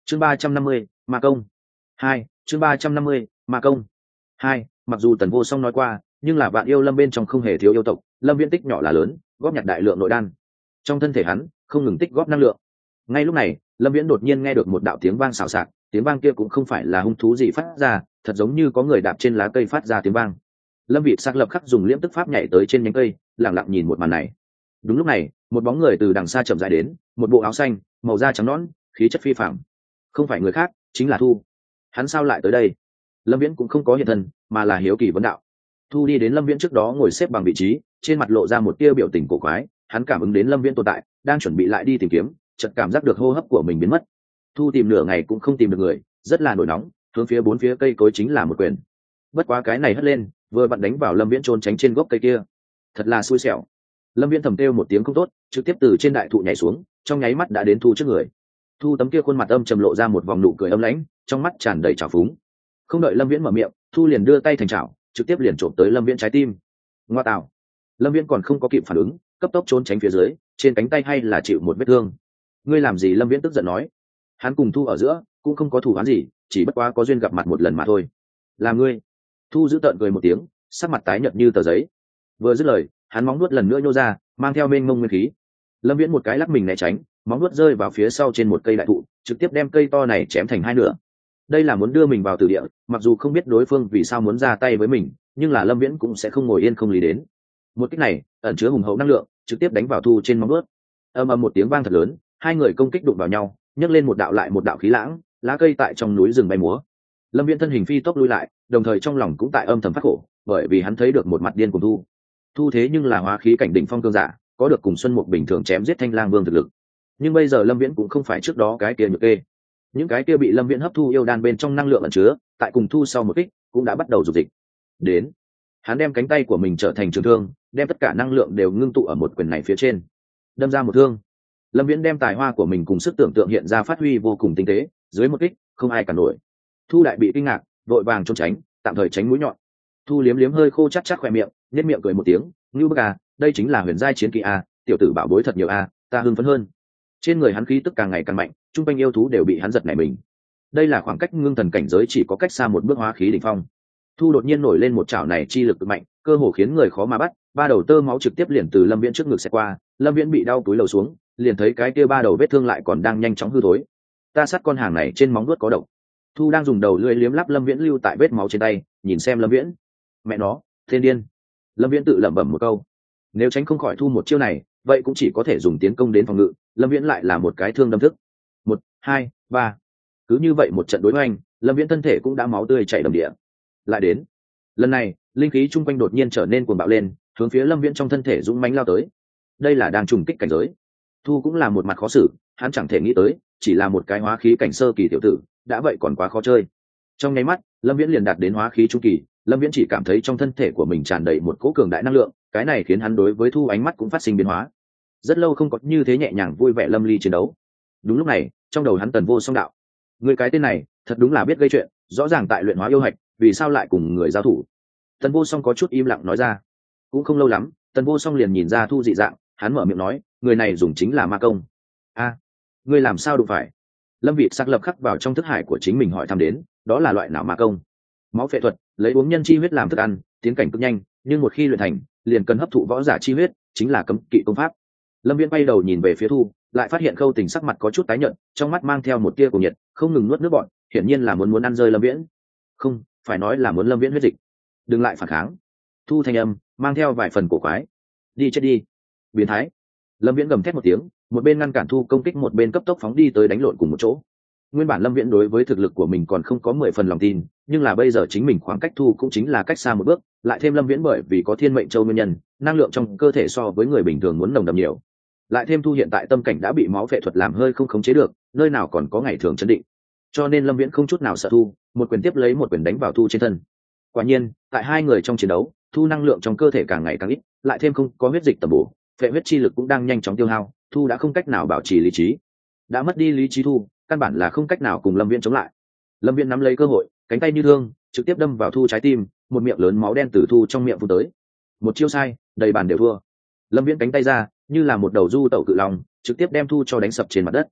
chương 350, ma công 2, chương 350, ma công 2. Mặc dù Tần Vô Song nói qua, nhưng là Vạn Yêu Lâm bên trong không hề thiếu yêu tộc, Lâm Viễn tích nhỏ là lớn, góp nhặt đại lượng nội đan. Trong thân thể hắn không ngừng tích góp năng lượng. Ngay lúc này, Lâm Viễn đột nhiên nghe được một đạo tiếng vang xào xạc, tiếng vang kia cũng không phải là hung thú gì phát ra, thật giống như có người đạp trên lá cây phát ra tiếng vang. Lâm Vịt sắc lập khắc dùng liễm tức pháp nhảy tới trên nhánh cây, lặng lặng nhìn một màn này. Đúng lúc này, một bóng người từ đằng xa chậm rãi đến, một bộ áo xanh, màu da trắng nõn, khí chất phi phàm. Không phải người khác, chính là Thu. Hắn sao lại tới đây? Lâm Viễn cũng không có hiện thân, mà là hiếu kỳ vấn đạo. Thu đi đến Lâm Viễn trước đó ngồi xếp bằng vị trí, trên mặt lộ ra một tia biểu tình cổ quái. Hắn cảm ứng đến Lâm Viễn tồn tại, đang chuẩn bị lại đi tìm kiếm, chợt cảm giác được hô hấp của mình biến mất. Thu tìm nửa ngày cũng không tìm được người, rất là nổi nóng, hướng phía bốn phía cây cối chính là một quyền. Bất quá cái này hất lên, vừa vặn đánh vào Lâm Viễn trốn tránh trên gốc cây kia. Thật là xui xẻo. Lâm Viễn thầm kêu một tiếng không tốt, trực tiếp từ trên đại thụ nhảy xuống, trong nháy mắt đã đến Thu trước người. Thu tấm kia khuôn mặt âm trầm lộ ra một vòng nụ cười âm lãnh, trong mắt tràn đầy trào phúng. Không đợi Lâm Viễn mở miệng, Thu liền đưa tay thành chảo, trực tiếp liền trộm tới Lâm Viễn trái tim. Ngoa tạo. Lâm Viễn còn không có kịp phản ứng, cấp tốc trốn tránh phía dưới, trên cánh tay hay là chịu một vết thương. Ngươi làm gì? Lâm Viễn tức giận nói. Hắn cùng Thu ở giữa cũng không có thù oán gì, chỉ bất quá có duyên gặp mặt một lần mà thôi. Là ngươi? Thu giữ tợn cười một tiếng, sắc mặt tái nhợt như tờ giấy. Vừa dứt lời, hắn móng nuốt lần nữa nhô ra, mang theo mênh mông nguyên khí. Lâm Viễn một cái lắc mình né tránh, móng nuốt rơi vào phía sau trên một cây đại thụ, trực tiếp đem cây to này chém thành hai nửa. Đây là muốn đưa mình vào tử địa, mặc dù không biết đối phương vì sao muốn ra tay với mình, nhưng là Lâm Viễn cũng sẽ không ngồi yên không lý đến. Một kích này ẩn chứa hùng hậu năng lượng, trực tiếp đánh vào Thu trên móng nuốt. Ầm ầm một tiếng vang thật lớn, hai người công kích đụng vào nhau, nhấc lên một đạo lại một đạo khí lãng, lá cây tại trong núi rừng bay múa. Lâm Viễn thân hình phi tốc lui lại, đồng thời trong lòng cũng tại âm thầm phát khổ, bởi vì hắn thấy được một mặt điên của Thu. Thu thế nhưng là hóa khí cảnh đỉnh phong cương giả, có được cùng Xuân Mục bình thường chém giết Thanh Lang Vương thực lực. Nhưng bây giờ Lâm Viễn cũng không phải trước đó cái kia nhược kê. Những cái kia bị Lâm Viễn hấp thu yêu đan bên trong năng lượng ẩn chứa, tại cùng Thu sau một kích, cũng đã bắt đầu dục dịch. Đến, hắn đem cánh tay của mình trở thành trường thương, đem tất cả năng lượng đều ngưng tụ ở một quyền này phía trên, đâm ra một thương. Lâm Viễn đem tài hoa của mình cùng sức tưởng tượng hiện ra phát huy vô cùng tinh tế, dưới một kích, không ai cản nổi. Thu đại bị kinh ngạc, vội vàng trốn tránh, tạm thời tránh mũi nhọn. Thu liếm liếm hơi khô chắc chắc khỏe miệng, nhếch miệng cười một tiếng, "Ngưu bức à, đây chính là huyền giai chiến kỹ à, tiểu tử bảo bối thật nhiều à, ta hưng phấn hơn." Trên người hắn khí tức càng ngày càng mạnh, trung quanh yêu thú đều bị hắn giật nảy mình. Đây là khoảng cách ngưng thần cảnh giới chỉ có cách xa một bước hóa khí đỉnh phong. Thu đột nhiên nổi lên một chảo này chi lực cực mạnh, cơ hồ khiến người khó mà bắt, ba đầu tơ máu trực tiếp liền từ Lâm Viễn trước ngực xẹt qua, Lâm Viễn bị đau túi lầu xuống, liền thấy cái kia ba đầu vết thương lại còn đang nhanh chóng hư thối. Ta sát con hàng này trên móng vuốt có độc. Thu đang dùng đầu lưỡi liếm láp Lâm Viễn lưu tại vết máu trên tay, nhìn xem Lâm Viễn. Mẹ nó, thiên điên. Lâm Viễn tự lẩm bẩm một câu. Nếu tránh không khỏi Thu một chiêu này, vậy cũng chỉ có thể dùng tiến công đến phòng ngự, Lâm Viễn lại là một cái thương đâm thức. 1, 2, 3. Cứ như vậy một trận đối hoành, Lâm Viễn thân thể cũng đã máu tươi chảy đầm địa. Lại đến. Lần này, linh khí chung quanh đột nhiên trở nên cuồng bạo lên, hướng phía Lâm Viễn trong thân thể dũng mãnh lao tới. Đây là đang trùng kích cảnh giới. Thu cũng là một mặt khó xử, hắn chẳng thể nghĩ tới, chỉ là một cái hóa khí cảnh sơ kỳ tiểu tử, đã vậy còn quá khó chơi. Trong nháy mắt, Lâm Viễn liền đạt đến hóa khí trung kỳ, Lâm Viễn chỉ cảm thấy trong thân thể của mình tràn đầy một cỗ cường đại năng lượng, cái này khiến hắn đối với Thu ánh mắt cũng phát sinh biến hóa. Rất lâu không có như thế nhẹ nhàng vui vẻ lâm ly chiến đấu. Đúng lúc này, trong đầu hắn Tần Vô Song đạo: người cái tên này, thật đúng là biết gây chuyện, rõ ràng tại luyện hóa yêu hạch, vì sao lại cùng người giao thủ? Tần Vô Song có chút im lặng nói ra. Cũng không lâu lắm, Tần Vô Song liền nhìn ra Thu dị dạng, hắn mở miệng nói: người này dùng chính là ma công. A, ngươi làm sao đụng phải? Lâm Vịt sắc lập khắc vào trong thức hải của chính mình hỏi thăm đến, đó là loại nào ma công? Máu phệ thuật, lấy uống nhân chi huyết làm thức ăn, tiến cảnh cực nhanh, nhưng một khi luyện thành, liền cần hấp thụ võ giả chi huyết, chính là cấm kỵ công pháp. Lâm Viễn bay đầu nhìn về phía Thu, lại phát hiện Khâu Tình sắc mặt có chút tái nhợt, trong mắt mang theo một tia cuồng nhiệt, không ngừng nuốt nước bọt, hiển nhiên là muốn ăn rơi Lâm Viễn. Không, phải nói là muốn Lâm Viễn huyết dịch. Đừng lại phản kháng. Thu thanh âm mang theo vài phần cổ quái. Đi chết đi, biến thái. Lâm Viễn gầm thét một tiếng, một bên ngăn cản Thu công kích, một bên cấp tốc phóng đi tới đánh lộn cùng một chỗ. Nguyên bản Lâm Viễn đối với thực lực của mình còn không có 10 phần lòng tin, nhưng là bây giờ chính mình khoảng cách Thu cũng chính là cách xa một bước, lại thêm Lâm Viễn bởi vì có Thiên Mệnh Châu nguyên nhân, năng lượng trong cơ thể so với người bình thường muốn nồng đậm nhiều. Lại thêm Thu hiện tại tâm cảnh đã bị máu phệ thuật làm hơi không khống chế được, nơi nào còn có ngày thường chấn định, cho nên Lâm Viễn không chút nào sợ Thu, một quyền tiếp lấy một quyền đánh vào Thu trên thân. Quả nhiên, tại hai người trong chiến đấu, Thu năng lượng trong cơ thể càng ngày càng ít, lại thêm không có huyết dịch tầm bổ, phệ huyết chi lực cũng đang nhanh chóng tiêu hao, Thu đã không cách nào bảo trì lý trí. Đã mất đi lý trí Thu, căn bản là không cách nào cùng Lâm Viễn chống lại. Lâm Viễn nắm lấy cơ hội, cánh tay như thương, trực tiếp đâm vào Thu trái tim, một miệng lớn máu đen từ Thu trong miệng phun tới. Một chiêu sai, đầy bàn đều thua. Lâm Viễn cánh tay ra, như là một đầu du tẩu cự long, trực tiếp đem Thu cho đánh sập trên mặt đất.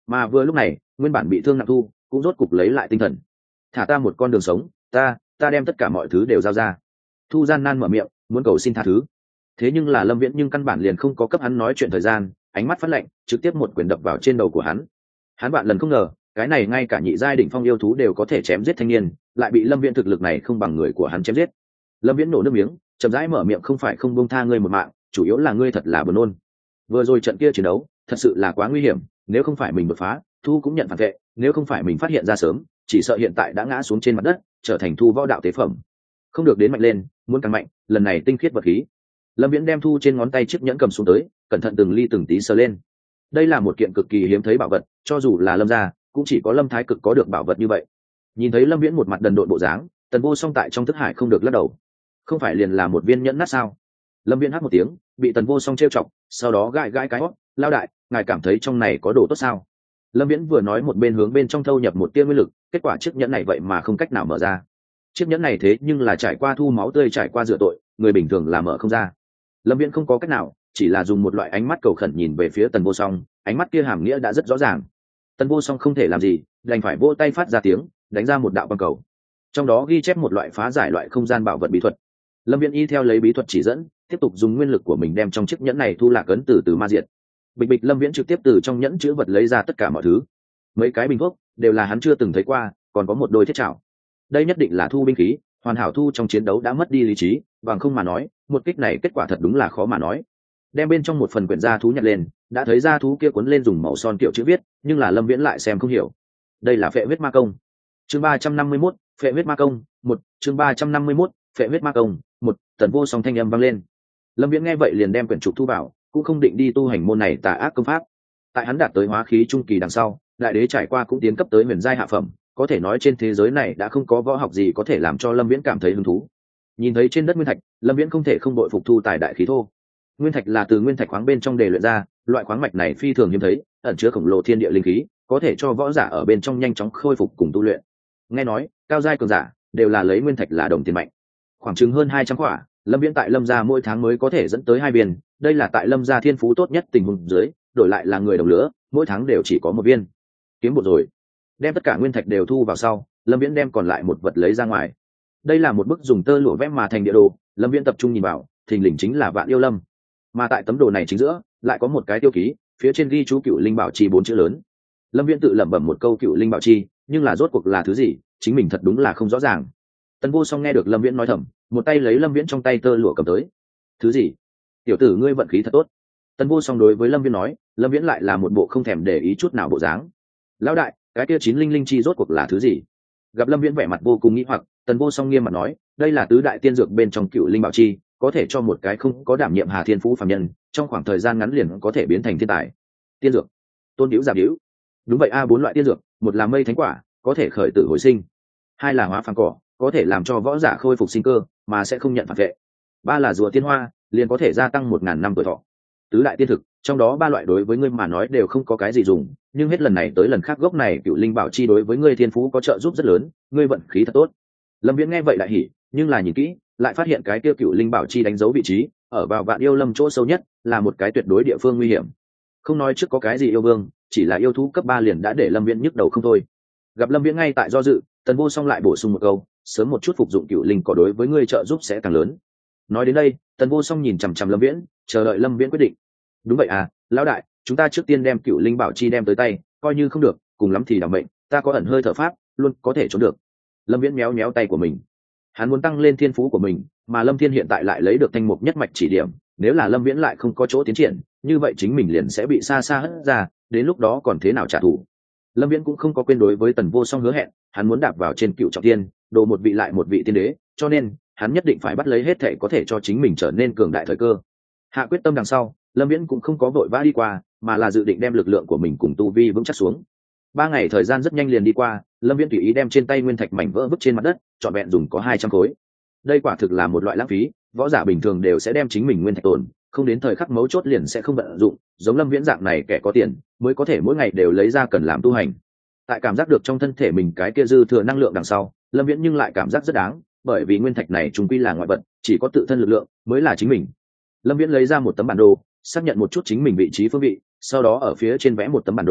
Mà vừa lúc này nguyên bản bị thương nặng Thu cũng rốt cục lấy lại tinh thần. Thả ta một con đường sống, ta đem tất cả mọi thứ đều giao ra. Thu gian nan mở miệng muốn cầu xin tha thứ. Thế nhưng là Lâm Viễn nhưng căn bản liền không có cấp hắn nói chuyện thời gian, ánh mắt phát lạnh trực tiếp một quyền đập vào trên đầu của hắn. Hắn vạn lần không ngờ cái này ngay cả nhị giai đỉnh phong yêu thú đều có thể chém giết thanh niên, lại bị Lâm Viễn thực lực này không bằng người của hắn chém giết. Lâm Viễn nổ nước miếng chậm rãi mở miệng, không phải không buông tha ngươi một mạng, chủ yếu là ngươi thật là buồn nôn. Vừa rồi trận kia chiến đấu thật sự là quá nguy hiểm, nếu không phải mình đột phá Thu cũng nhận phản vệ, nếu không phải mình phát hiện ra sớm chỉ sợ hiện tại đã ngã xuống trên mặt đất trở thành Thu võ đạo tế phẩm. Không được đến mạnh lên, muốn càng mạnh, lần này tinh khiết vật khí. Lâm Viễn đem Thu trên ngón tay chiếc nhẫn cầm xuống tới, cẩn thận từng ly từng tí sờ lên. Đây là một kiện cực kỳ hiếm thấy bảo vật, cho dù là Lâm gia cũng chỉ có Lâm Thái Cực có được bảo vật như vậy. Nhìn thấy Lâm Viễn một mặt đần độn bộ dáng, Tần Vô Song tại trong thức hải không được lắc đầu. Không phải liền là một viên nhẫn nát sao? Lâm Viễn hát một tiếng bị Tần Vô Song trêu chọc, sau đó gãi gãi cái hót, lao đại, ngài cảm thấy trong này có đồ tốt sao? Lâm Viễn vừa nói một bên hướng bên trong thâu nhập một tia nguyên lực, kết quả chiếc nhẫn này vậy mà không cách nào mở ra. Chiếc nhẫn này thế nhưng là trải qua Thu máu tươi, trải qua rửa tội, người bình thường là mở không ra. Lâm Viễn không có cách nào, chỉ là dùng một loại ánh mắt cầu khẩn nhìn về phía Tần Vô Song, ánh mắt kia hàm nghĩa đã rất rõ ràng. Tần Vô Song không thể làm gì, đành phải vỗ tay phát ra tiếng, đánh ra một đạo quang cầu, trong đó ghi chép một loại phá giải loại không gian bảo vật bí thuật. Lâm Viễn y theo lấy bí thuật chỉ dẫn, tiếp tục dùng nguyên lực của mình đem trong chiếc nhẫn này thu lạc ấn từ từ ma diệt. Bịch bịch, Lâm Viễn trực tiếp từ trong nhẫn chứa vật lấy ra tất cả mọi thứ. Mấy cái bình thuốc đều là hắn chưa từng thấy qua, còn có một đôi thiết trảo. Đây nhất định là Thu binh khí, hoàn hảo Thu trong chiến đấu đã mất đi lý trí, bằng không mà nói một kích này kết quả thật đúng là khó mà nói. Đem bên trong một phần quyển gia thú nhặt lên, đã thấy gia thú kia cuốn lên dùng màu son kiểu chữ viết, nhưng là Lâm Viễn lại xem không hiểu. Đây là phệ huyết ma công. Chương 351, phệ huyết ma công, một. Chương 351, phệ huyết ma công, một. Tần Vô Song thanh âm vang lên. Lâm Viễn nghe vậy liền đem quyển trục thu vào, cũng không định đi tu hành môn này tà ác công pháp. Tại hắn đạt tới hóa khí trung kỳ đằng sau, đại đế trải qua cũng tiến cấp tới huyền giai hạ phẩm, có thể nói trên thế giới này đã không có võ học gì có thể làm cho Lâm Viễn cảm thấy hứng thú. Nhìn thấy trên đất nguyên thạch, Lâm Viễn không thể không đội phục thu tài đại khí thô. Nguyên thạch là từ nguyên thạch khoáng bên trong đề luyện ra, loại khoáng mạch này phi thường hiếm thấy, ẩn chứa khổng lồ thiên địa linh khí, có thể cho võ giả ở bên trong nhanh chóng khôi phục cùng tu luyện. Nghe nói cao giai cường giả đều là lấy nguyên thạch là đồng tiền mạnh. Khoảng chừng hơn 200 quả, Lâm Viễn tại Lâm gia mỗi tháng mới có thể dẫn tới 2 viên, đây là tại Lâm gia thiên phú tốt nhất tình huống dưới, đổi lại là người đồng lứa, mỗi tháng đều chỉ có 1 viên. Kiếm một rồi. Đem tất cả nguyên thạch đều thu vào sau, Lâm Viễn đem còn lại một vật lấy ra ngoài. Đây là một bức dùng tơ lụa vẽ mà thành địa đồ, Lâm Viễn tập trung nhìn vào, thình lình chính là Vạn Yêu Lâm. Mà tại tấm đồ này chính giữa lại có một cái tiêu ký, phía trên ghi chú Cựu Linh Bảo Chi 4 chữ lớn. Lâm Viễn tự lẩm bẩm một câu Cựu Linh Bảo Chi, nhưng là rốt cuộc là thứ gì, chính mình thật đúng là không rõ ràng. Tần Vô Song nghe được Lâm Viễn nói thầm, một tay lấy Lâm Viễn trong tay tơ lụa cầm tới. Thứ gì? Tiểu tử ngươi vận khí thật tốt. Tần Vô Song đối với Lâm Viễn nói, Lâm Viễn lại là một bộ không thèm để ý chút nào bộ dáng. Lão đại, cái kia 9 linh linh chi rốt cuộc là thứ gì? Gặp Lâm Viễn vẻ mặt vô cùng nghi hoặc, Tần Vô Song nghiêm mặt nói, đây là tứ đại tiên dược bên trong Cựu Linh Bảo Chi, có thể cho một cái không có đảm nhiệm Hà Thiên Phú phàm nhân, trong khoảng thời gian ngắn liền có thể biến thành thiên tài. Tiên dược? Tôn Diễu giả điếu. Đúng vậy a, 4 loại tiên dược, một là mây thánh quả, có thể khởi tử hồi sinh; 2 là hóa phàm cỏ, có thể làm cho võ giả khôi phục sinh cơ mà sẽ không nhận phản vệ; 3 là rùa tiên hoa, liền có thể gia tăng 1000 năm tuổi thọ. Tứ đại tiên thực, trong đó 3 loại đối với ngươi mà nói đều không có cái gì dùng, nhưng hết lần này tới lần khác gốc này Cựu Linh Bảo Chi đối với ngươi thiên phú có trợ giúp rất lớn, ngươi vận khí thật tốt. Lâm Viễn nghe vậy đại hỉ, nhưng là nhìn kỹ, lại phát hiện cái kia Cựu Linh Bảo Chi đánh dấu vị trí, ở vào Vạn Yêu Lâm chỗ sâu nhất, là một cái tuyệt đối địa phương nguy hiểm. Không nói trước có cái gì yêu vương, chỉ là yêu thú cấp 3 liền đã để Lâm Viễn nhức đầu không thôi. Gặp Lâm Viễn ngay tại do dự, Tần Vô Song lại bổ sung một câu, sớm một chút phục dụng Cựu Linh có đối với ngươi trợ giúp sẽ càng lớn. Nói đến đây, Tần Vô Song nhìn chằm chằm Lâm Viễn, chờ đợi Lâm Viễn quyết định. Đúng vậy à, lão đại, chúng ta trước tiên đem Cựu Linh Bảo Chi đem tới tay, coi như không được, cùng lắm thì đảm mệnh, ta có ẩn hơi thở pháp, luôn có thể trốn được. Lâm Viễn méo méo tay của mình. Hắn muốn tăng lên thiên phú của mình, mà Lâm Thiên hiện tại lại lấy được thanh mục nhất mạch chỉ điểm, nếu là Lâm Viễn lại không có chỗ tiến triển, như vậy chính mình liền sẽ bị xa xa hất ra, đến lúc đó còn thế nào trả thù. Lâm Viễn cũng không có quên đối với Tần Vô Song hứa hẹn, hắn muốn đạp vào trên Cựu Trọng Thiên, đồ một vị lại một vị tiên đế, cho nên hắn nhất định phải bắt lấy hết thảy có thể cho chính mình trở nên cường đại thời cơ. Hạ quyết tâm đằng sau, Lâm Viễn cũng không có vội vã đi qua, mà là dự định đem lực lượng của mình cùng tu vi vững chắc xuống. 3 ngày thời gian rất nhanh liền đi qua, Lâm Viễn tùy ý đem trên tay nguyên thạch mảnh vỡ vứt trên mặt đất, trọn vẹn dùng có 200 khối. Đây quả thực là một loại lãng phí, võ giả bình thường đều sẽ đem chính mình nguyên thạch tồn, không đến thời khắc mấu chốt liền sẽ không vận dụng, giống Lâm Viễn dạng này kẻ có tiền, mới có thể mỗi ngày đều lấy ra cần làm tu hành. Tại cảm giác được trong thân thể mình cái kia dư thừa năng lượng đằng sau, Lâm Viễn nhưng lại cảm giác rất đáng, bởi vì nguyên thạch này trùng quy là ngoại vật, chỉ có tự thân lực lượng mới là chính mình. Lâm Viễn lấy ra một tấm bản đồ, xác nhận một chút chính mình vị trí phương vị, sau đó ở phía trên vẽ một tấm bản đồ,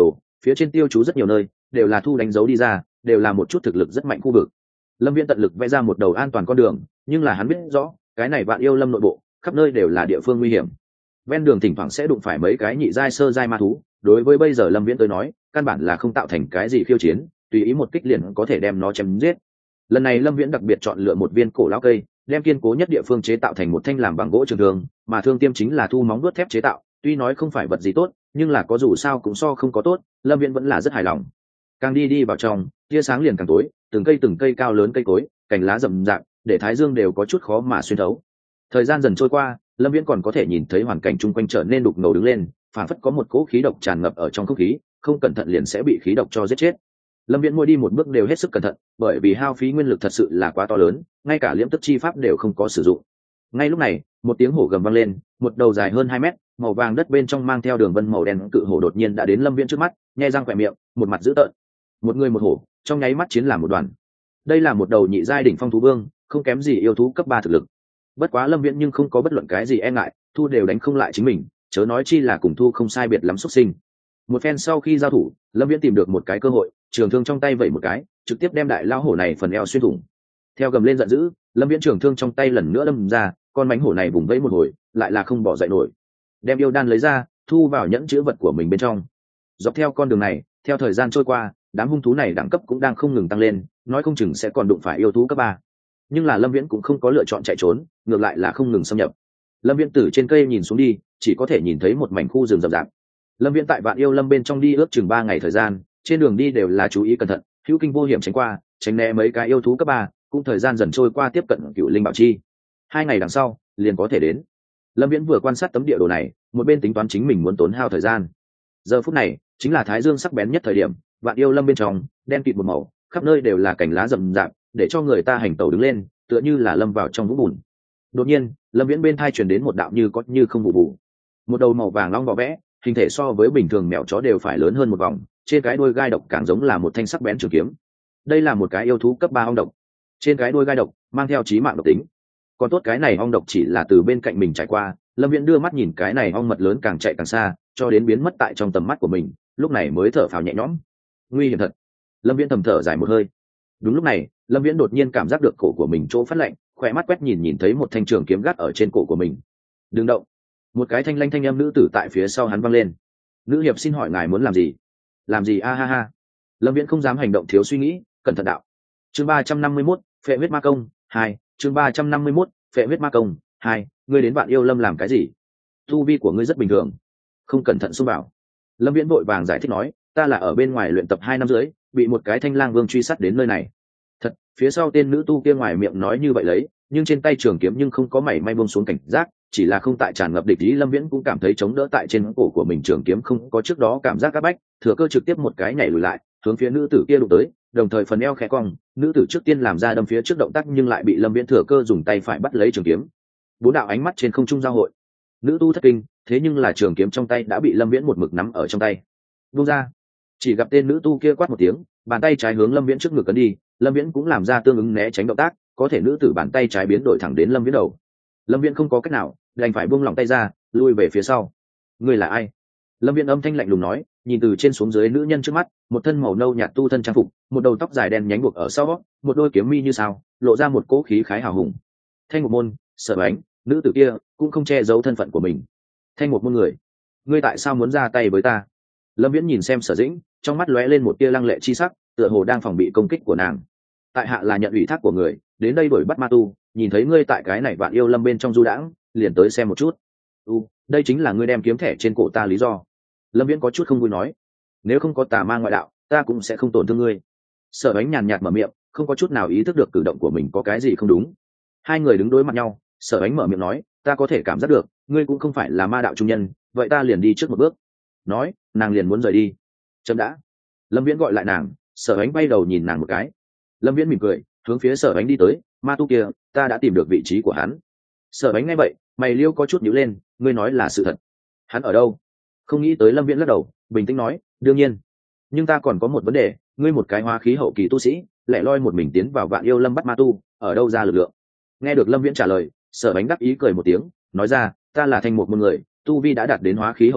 phía trên tiêu chú rất nhiều nơi đều là thu đánh dấu đi ra, đều là một chút thực lực rất mạnh khu vực. Lâm Viễn tận lực vẽ ra một đầu an toàn con đường, nhưng là hắn biết rõ cái này Vạn Yêu Lâm nội bộ khắp nơi đều là địa phương nguy hiểm, ven đường thỉnh thoảng sẽ đụng phải mấy cái nhị giai sơ giai ma thú. Đối với bây giờ Lâm Viễn tới nói, căn bản là không tạo thành cái gì khiêu chiến, tùy ý một kích liền có thể đem nó chém giết. Lần này Lâm Viễn đặc biệt chọn lựa một viên cổ lão cây, đem kiên cố nhất địa phương chế tạo thành một thanh làm bằng gỗ trường thương, mà thương tiêm chính là thu móng đuốt thép chế tạo. Tuy nói không phải vật gì tốt, nhưng là có dù sao cũng so không có tốt, Lâm Viễn vẫn là rất hài lòng. Càng đi vào trong, tia sáng liền càng tối, từng cây cao lớn cây cối, cành lá rậm rạp, để thái dương đều có chút khó mà xuyên thấu. Thời gian dần trôi qua, Lâm Viễn còn có thể nhìn thấy hoàn cảnh chung quanh trở nên đục ngầu đứng lên, phản phất có một cỗ khí độc tràn ngập ở trong không khí, không cẩn thận liền sẽ bị khí độc cho giết chết. Lâm Viễn mỗi đi một bước đều hết sức cẩn thận, bởi vì hao phí nguyên lực thật sự là quá to lớn, ngay cả liễm tức chi pháp đều không có sử dụng. Ngay lúc này, một tiếng hổ gầm vang lên, một đầu dài hơn 2 mét, màu vàng đất bên trong mang theo đường vân màu đen cự hổ đột nhiên đã đến Lâm Viễn trước mắt, nhe răng khẽ miệng, một mặt dữ tợn. Một người một hổ, trong nháy mắt chiến làm một đoàn. Đây là một đầu nhị giai đỉnh phong thú vương, không kém gì yêu thú cấp 3 thực lực. Bất quá Lâm Viễn nhưng không có bất luận cái gì e ngại, thu đều đánh không lại chính mình, chớ nói chi là cùng thu không sai biệt lắm xuất sinh. Một phen sau khi giao thủ, Lâm Viễn tìm được một cái cơ hội, trường thương trong tay vẩy một cái, trực tiếp đem đại lao hổ này phần eo xuyên thủng. Theo gầm lên giận dữ, Lâm Viễn trường thương trong tay lần nữa đâm ra, con mãnh hổ này vùng vẫy một hồi, lại là không bỏ dậy nổi. Đem yêu đan lấy ra, thu vào nhẫn chứa vật của mình bên trong. Dọc theo con đường này, theo thời gian trôi qua, đám hung thú này đẳng cấp cũng đang không ngừng tăng lên, nói không chừng sẽ còn đụng phải yêu thú cấp 3. Nhưng là Lâm Viễn cũng không có lựa chọn chạy trốn, ngược lại là không ngừng xâm nhập. Lâm Viễn từ trên cây nhìn xuống đi, chỉ có thể nhìn thấy một mảnh khu rừng rậm rạp. Lâm Viễn tại Vạn Yêu Lâm bên trong đi ước chừng 3 ngày thời gian, trên đường đi đều là chú ý cẩn thận, hữu kinh vô hiểm tránh qua, tránh né mấy cái yêu thú cấp 3, cũng thời gian dần trôi qua tiếp cận Cựu Linh Bảo Chi. 2 ngày đằng sau, liền có thể đến. Lâm Viễn vừa quan sát tấm địa đồ này, một bên tính toán chính mình muốn tốn hao thời gian. Giờ phút này, chính là thái dương sắc bén nhất thời điểm, Vạn Yêu Lâm bên trong, đen kịt một màu, khắp nơi đều là cành lá rậm rạp, để cho người ta hành tẩu đứng lên, tựa như là lâm vào trong vũng bùn. Đột nhiên, Lâm Viễn bên tai truyền đến một đạo như có như không vụ vụ. Một đầu màu vàng long bọ vẽ, hình thể so với bình thường mèo chó đều phải lớn hơn một vòng, trên cái đuôi gai độc càng giống là một thanh sắc bén trường kiếm. Đây là một cái yêu thú cấp 3 ong độc. Trên cái đuôi gai độc mang theo chí mạng độc tính. Còn tốt cái này ong độc chỉ là từ bên cạnh mình trải qua, Lâm Viễn đưa mắt nhìn cái này ong mật lớn càng chạy càng xa, cho đến biến mất tại trong tầm mắt của mình, lúc này mới thở phào nhẹ nhõm. Nguy hiểm thật. Lâm Viễn thầm thở dài một hơi. Đúng lúc này, Lâm Viễn đột nhiên cảm giác được cổ của mình chỗ phát lạnh, khỏe mắt quét nhìn thấy một thanh trường kiếm gác ở trên cổ của mình. Đừng động. Một cái thanh lanh thanh âm nữ tử tại phía sau hắn vang lên. Nữ hiệp xin hỏi ngài muốn làm gì? Làm gì a ha ha. Lâm Viễn không dám hành động thiếu suy nghĩ, cẩn thận đạo. Chương 351, Phệ huyết ma công 2, chương 351, Phệ huyết ma công 2, ngươi đến Vạn Yêu Lâm làm cái gì? Tu vi của ngươi rất bình thường. Không cẩn thận xông vào. Lâm Viễn vội vàng giải thích nói, ta là ở bên ngoài luyện tập 2 năm rưỡi, bị một cái thanh lang vương truy sát đến nơi này. Thật, phía sau tên nữ tu kia ngoài miệng nói như vậy lấy, nhưng trên tay trường kiếm nhưng không có mảy may buông xuống cảnh giác, chỉ là không tại tràn ngập địch ý. Lâm Viễn cũng cảm thấy chống đỡ tại trên cổ của mình trường kiếm không có trước đó cảm giác áp bách, thừa cơ trực tiếp một cái nhảy lùi lại, hướng phía nữ tử kia đụng tới, đồng thời phần eo khẽ cong, nữ tử trước tiên làm ra đâm phía trước động tác nhưng lại bị Lâm Viễn thừa cơ dùng tay phải bắt lấy trường kiếm. 4 đạo ánh mắt trên không trung giao hội. Nữ tu thất kinh, thế nhưng là trường kiếm trong tay đã bị Lâm Viễn một mực nắm ở trong tay. Buông ra. Chỉ gặp tên nữ tu kia quát một tiếng, bàn tay trái hướng Lâm Viễn trước ngực ấn đi, Lâm Viễn cũng làm ra tương ứng né tránh động tác, có thể nữ tử bàn tay trái biến đổi thẳng đến Lâm Viễn đầu. Lâm Viễn không có cách nào, đành phải buông lỏng tay ra, lui về phía sau. Ngươi là ai? Lâm Viễn âm thanh lạnh lùng nói, nhìn từ trên xuống dưới nữ nhân trước mắt, một thân màu nâu nhạt tu thân trang phục, một đầu tóc dài đen nhánh buộc ở sau, một đôi kiếm mi như sao, lộ ra một cỗ khí khái hào hùng. Thanh một môn, Sở Ánh, nữ tử kia cũng không che giấu thân phận của mình. Thanh một môn người, ngươi tại sao muốn ra tay với ta? Lâm Viễn nhìn xem Sở Dĩnh, trong mắt lóe lên một tia lăng lệ chi sắc, tựa hồ đang phòng bị công kích của nàng. Tại hạ là nhận ủy thác của người, đến đây đuổi bắt ma tu, nhìn thấy ngươi tại cái này Vạn Yêu Lâm bên trong du đãng, liền tới xem một chút. Đây chính là ngươi đem kiếm thẻ trên cổ ta lý do. Lâm Viễn có chút không vui nói, nếu không có tà ma ngoại đạo, ta cũng sẽ không tổn thương ngươi. Sở Ánh nhàn nhạt mở miệng, không có chút nào ý thức được cử động của mình có cái gì không đúng. Hai người đứng đối mặt nhau, Sở Ánh mở miệng nói, ta có thể cảm giác được, ngươi cũng không phải là ma đạo trung nhân, vậy ta liền đi trước một bước. Nói, nàng liền muốn rời đi. Chấm đã. Lâm Viễn gọi lại nàng, Sở Ánh bay đầu nhìn nàng một cái. Lâm Viễn mỉm cười, hướng phía Sở Ánh đi tới, ma tu kia, ta đã tìm được vị trí của hắn. Sở Ánh nghe vậy, mày liêu có chút nhíu lên, ngươi nói là sự thật. Hắn ở đâu? Không nghĩ tới Lâm Viễn lắc đầu, bình tĩnh nói, đương nhiên. Nhưng ta còn có một vấn đề, ngươi một cái hóa khí hậu kỳ tu sĩ, lẻ loi một mình tiến vào Vạn Yêu Lâm bắt ma tu, ở đâu ra lực lượng? Nghe được Lâm Viễn trả lời, Sở Ánh đắc ý cười một tiếng, nói ra, ta là Thanh một môn người, tu vi đã đạt đến hóa khí hậu kỳ,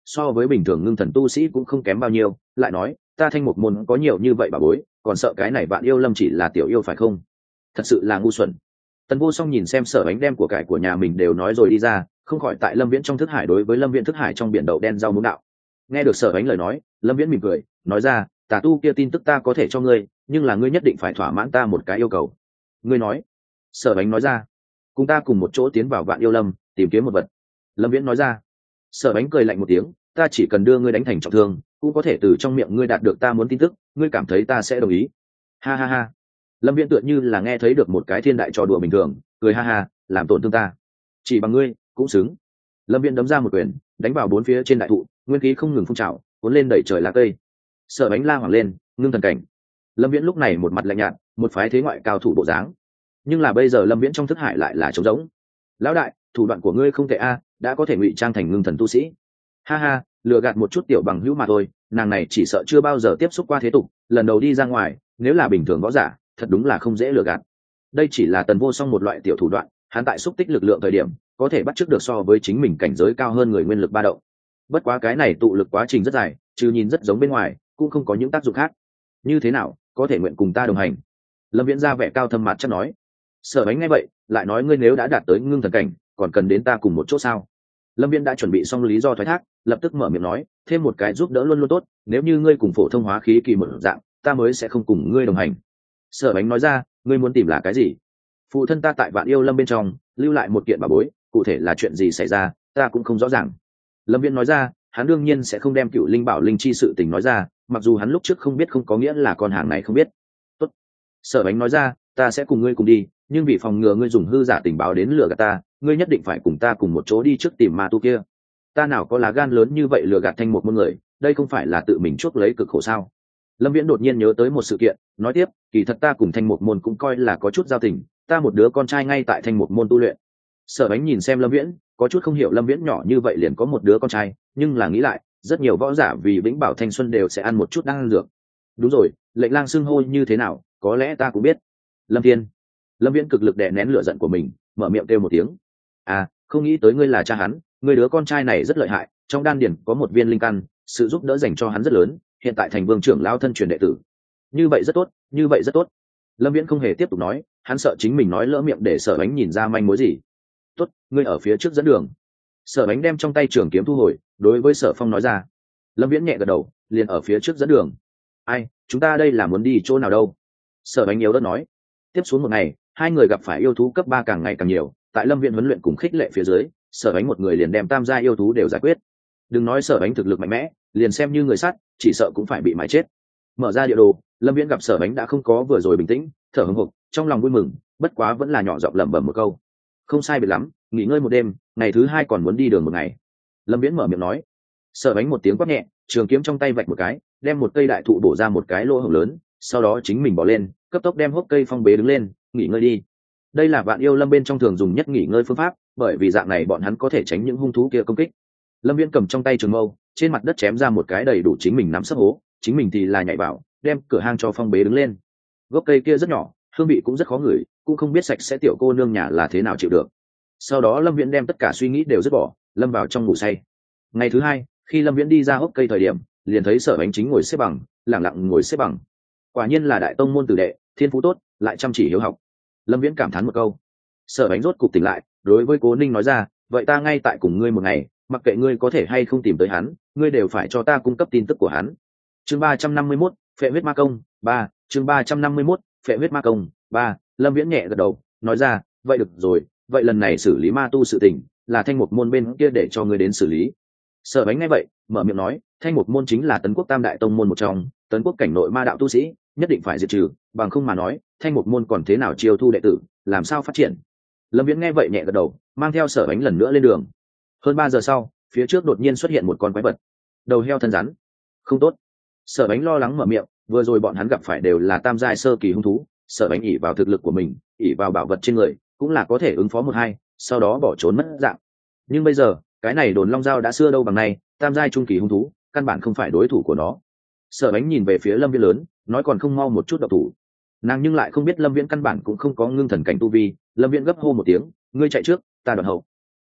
so với bình thường ngưng thần tu sĩ cũng không kém bao nhiêu, lại nói ta thanh một môn có nhiều như vậy bà bối, còn sợ cái này Vạn Yêu Lâm chỉ là tiểu yêu phải không? Thật sự là ngu xuẩn. Tần Vô Song nhìn xem Sở Ánh đem của cải của nhà mình đều nói rồi đi ra, không khỏi tại Lâm Viễn trong thức hải đối với Lâm Viễn thức hải trong biển đậu đen rau muống đạo. Nghe được Sở Ánh lời nói, Lâm Viễn mỉm cười nói ra, tà tu kia tin tức ta có thể cho ngươi, nhưng là ngươi nhất định phải thỏa mãn ta một cái yêu cầu. Ngươi nói? Sở Ánh nói ra, cùng ta cùng một chỗ tiến vào Vạn Yêu Lâm tìm kiếm một vật. Lâm Viễn nói ra. Sở Ánh cười lạnh một tiếng, ta chỉ cần đưa ngươi đánh thành trọng thương, cũng có thể từ trong miệng ngươi đạt được ta muốn tin tức, ngươi cảm thấy ta sẽ đồng ý? Ha ha ha. Lâm Viễn tựa như là nghe thấy được một cái thiên đại trò đùa bình thường, cười ha ha, làm tổn thương ta, chỉ bằng ngươi cũng xứng. Lâm Viễn đấm ra một quyền, đánh vào bốn phía trên đại thụ, nguyên khí không ngừng phun trào, cuốn lên đẩy trời lá cây. Sở Ánh la hoảng lên, ngưng thần cảnh. Lâm Viễn lúc này một mặt lạnh nhạt, một phái thế ngoại cao thủ bộ dáng. Nhưng là bây giờ Lâm Viễn trong thức hải lại là trống rỗng. Lão đại, thủ đoạn của ngươi không tệ a, đã có thể ngụy trang thành ngưng thần tu sĩ. Ha ha, lừa gạt một chút tiểu bằng hữu mà thôi, nàng này chỉ sợ chưa bao giờ tiếp xúc qua thế tục, lần đầu đi ra ngoài, nếu là bình thường võ giả, thật đúng là không dễ lừa gạt. Đây chỉ là Tần Vô Song một loại tiểu thủ đoạn, hắn tại xúc tích lực lượng thời điểm, có thể bắt chước được so với chính mình cảnh giới cao hơn người nguyên lực ba động. Bất quá cái này tụ lực quá trình rất dài, trừ nhìn rất giống bên ngoài, cũng không có những tác dụng khác. Như thế nào, có thể nguyện cùng ta đồng hành? Lâm Viễn ra vẻ cao thâm mặt chắc nói. Sở Ánh nghe vậy, lại nói ngươi nếu đã đạt tới ngưng thần cảnh, còn cần đến ta cùng một chỗ sao? Lâm Viễn đã chuẩn bị xong lý do thoái thác, lập tức mở miệng nói, thêm một cái giúp đỡ luôn luôn tốt, nếu như ngươi cùng phổ thông hóa khí kỳ một dạng, ta mới sẽ không cùng ngươi đồng hành. Sở Ánh nói ra, ngươi muốn tìm là cái gì? Phụ thân ta tại Vạn Yêu Lâm bên trong lưu lại một kiện bảo bối, cụ thể là chuyện gì xảy ra, ta cũng không rõ ràng. Lâm Viễn nói ra, hắn đương nhiên sẽ không đem Cựu Linh Bảo Linh chi sự tình nói ra, mặc dù hắn lúc trước không biết không có nghĩa là con hàng này không biết. Tốt. Sở Ánh nói ra, ta sẽ cùng ngươi cùng đi, nhưng vì phòng ngừa ngươi dùng hư giả tình báo đến lừa gạt ta, ngươi nhất định phải cùng ta cùng một chỗ đi trước tìm ma tu kia. Ta nào có lá gan lớn như vậy lừa gạt thanh một môn người, đây không phải là tự mình chuốc lấy cực khổ sao? Lâm Viễn đột nhiên nhớ tới một sự kiện, nói tiếp, kỳ thật ta cùng thanh một môn cũng coi là có chút giao tình, ta một đứa con trai ngay tại thanh một môn tu luyện. Sở Ánh nhìn xem Lâm Viễn, có chút không hiểu Lâm Viễn nhỏ như vậy liền có một đứa con trai, nhưng là nghĩ lại, rất nhiều võ giả vì vĩnh bảo thanh xuân đều sẽ ăn một chút đan dược. Đúng rồi, lệnh lang xưng hô như thế nào, có lẽ ta cũng biết. Lâm Thiên. Lâm Viễn cực lực đè nén lửa giận của mình, mở miệng kêu một tiếng. À, không nghĩ tới ngươi là cha hắn, ngươi đứa con trai này rất lợi hại, trong đan điền có một viên linh căn, sự giúp đỡ dành cho hắn rất lớn, hiện tại thành vương trưởng lão thân truyền đệ tử. Như vậy rất tốt, như vậy rất tốt. Lâm Viễn không hề tiếp tục nói, hắn sợ chính mình nói lỡ miệng để Sở Ánh nhìn ra manh mối gì. Tốt, ngươi ở phía trước dẫn đường. Sở Ánh đem trong tay trường kiếm thu hồi, đối với Sở Phong nói ra. Lâm Viễn nhẹ gật đầu, liền ở phía trước dẫn đường. Ai, chúng ta đây là muốn đi chỗ nào đâu? Sở Ánh yếu đất nói. Tiếp xuống một ngày, hai người gặp phải yêu thú cấp 3 càng ngày càng nhiều, tại Lâm Viễn huấn luyện cùng khích lệ phía dưới, Sở Ánh một người liền đem tam gia yêu thú đều giải quyết. Đừng nói Sở Ánh thực lực mạnh mẽ, liền xem như người sắt, chỉ sợ cũng phải bị mãi chết. Mở ra địa đồ, Lâm Viễn gặp Sở Ánh đã không có vừa rồi bình tĩnh, thở hổn hộc, trong lòng vui mừng, bất quá vẫn là nhỏ giọng lẩm bẩm một câu. Không sai biệt lắm, nghỉ ngơi một đêm, ngày thứ hai còn muốn đi đường một ngày. Lâm Viễn mở miệng nói. Sở Ánh một tiếng quát nhẹ, trường kiếm trong tay vạch một cái, đem một cây đại thụ bổ ra một cái lỗ hổng lớn, sau đó chính mình bỏ lên, cấp tốc đem hốc cây phong bế đứng lên, nghỉ ngơi đi. Đây là Vạn Yêu Lâm bên trong thường dùng nhất nghỉ ngơi phương pháp, bởi vì dạng này bọn hắn có thể tránh những hung thú kia công kích. Lâm Viễn cầm trong tay trường mâu, trên mặt đất chém ra một cái đầy đủ chính mình nắm sấp hố, chính mình thì là nhảy vào, đem cửa hang cho phong bế đứng lên. Gốc cây kia rất nhỏ, hương vị cũng rất khó ngửi, cũng không biết sạch sẽ tiểu cô nương nhà là thế nào chịu được. Sau đó Lâm Viễn đem tất cả suy nghĩ đều dứt bỏ, lâm vào trong ngủ say. Ngày thứ hai, khi Lâm Viễn đi ra hốc cây thời điểm, liền thấy Sở Ánh chính ngồi xếp bằng, lẳng lặng ngồi xếp bằng. Quả nhiên là đại tông môn tử đệ, thiên phú tốt, lại chăm chỉ hiếu học. Lâm Viễn cảm thán một câu. Sở Ánh rốt cục tỉnh lại, đối với Cố Ninh nói ra, vậy ta ngay tại cùng ngươi một ngày, mặc kệ ngươi có thể hay không tìm tới hắn, ngươi đều phải cho ta cung cấp tin tức của hắn. Chương 351, Phệ huyết ma công 3, chương 351, Phệ huyết ma công 3. Lâm Viễn nhẹ gật đầu, nói ra, vậy được rồi, vậy lần này xử lý ma tu sự tình, là Thanh Mục môn bên kia để cho ngươi đến xử lý. Sở Ánh nghe vậy, mở miệng nói, Thanh Mục môn chính là Tấn Quốc Tam đại tông môn một trong, Tấn Quốc cảnh nội ma đạo tu sĩ, nhất định phải diệt trừ, bằng không mà nói, Thanh Mục môn còn thế nào chiêu thu đệ tử, làm sao phát triển. Lâm Viễn nghe vậy nhẹ gật đầu, mang theo Sở Ánh lần nữa lên đường. Hơn 3 giờ sau, phía trước đột nhiên xuất hiện một con quái vật, đầu heo thân rắn. Không tốt. Sở Ánh lo lắng mở miệng, vừa rồi bọn hắn gặp phải đều là tam giai sơ kỳ hung thú, Sở Ánh ỷ vào thực lực của mình, ỷ vào bảo vật trên người, cũng là có thể ứng phó một hai, sau đó bỏ trốn mất dạng. Nhưng bây giờ, cái này đồn long dao đã xưa đâu bằng nay, tam giai trung kỳ hung thú, căn bản không phải đối thủ của nó. Sở Ánh nhìn về phía Lâm Viễn lớn, nói còn không mau một chút độc thủ. Nàng nhưng lại không biết Lâm Viễn căn bản cũng không có ngưng thần cảnh tu vi. Lâm Viễn gấp hô một tiếng, ngươi chạy trước, ta đoạn hậu.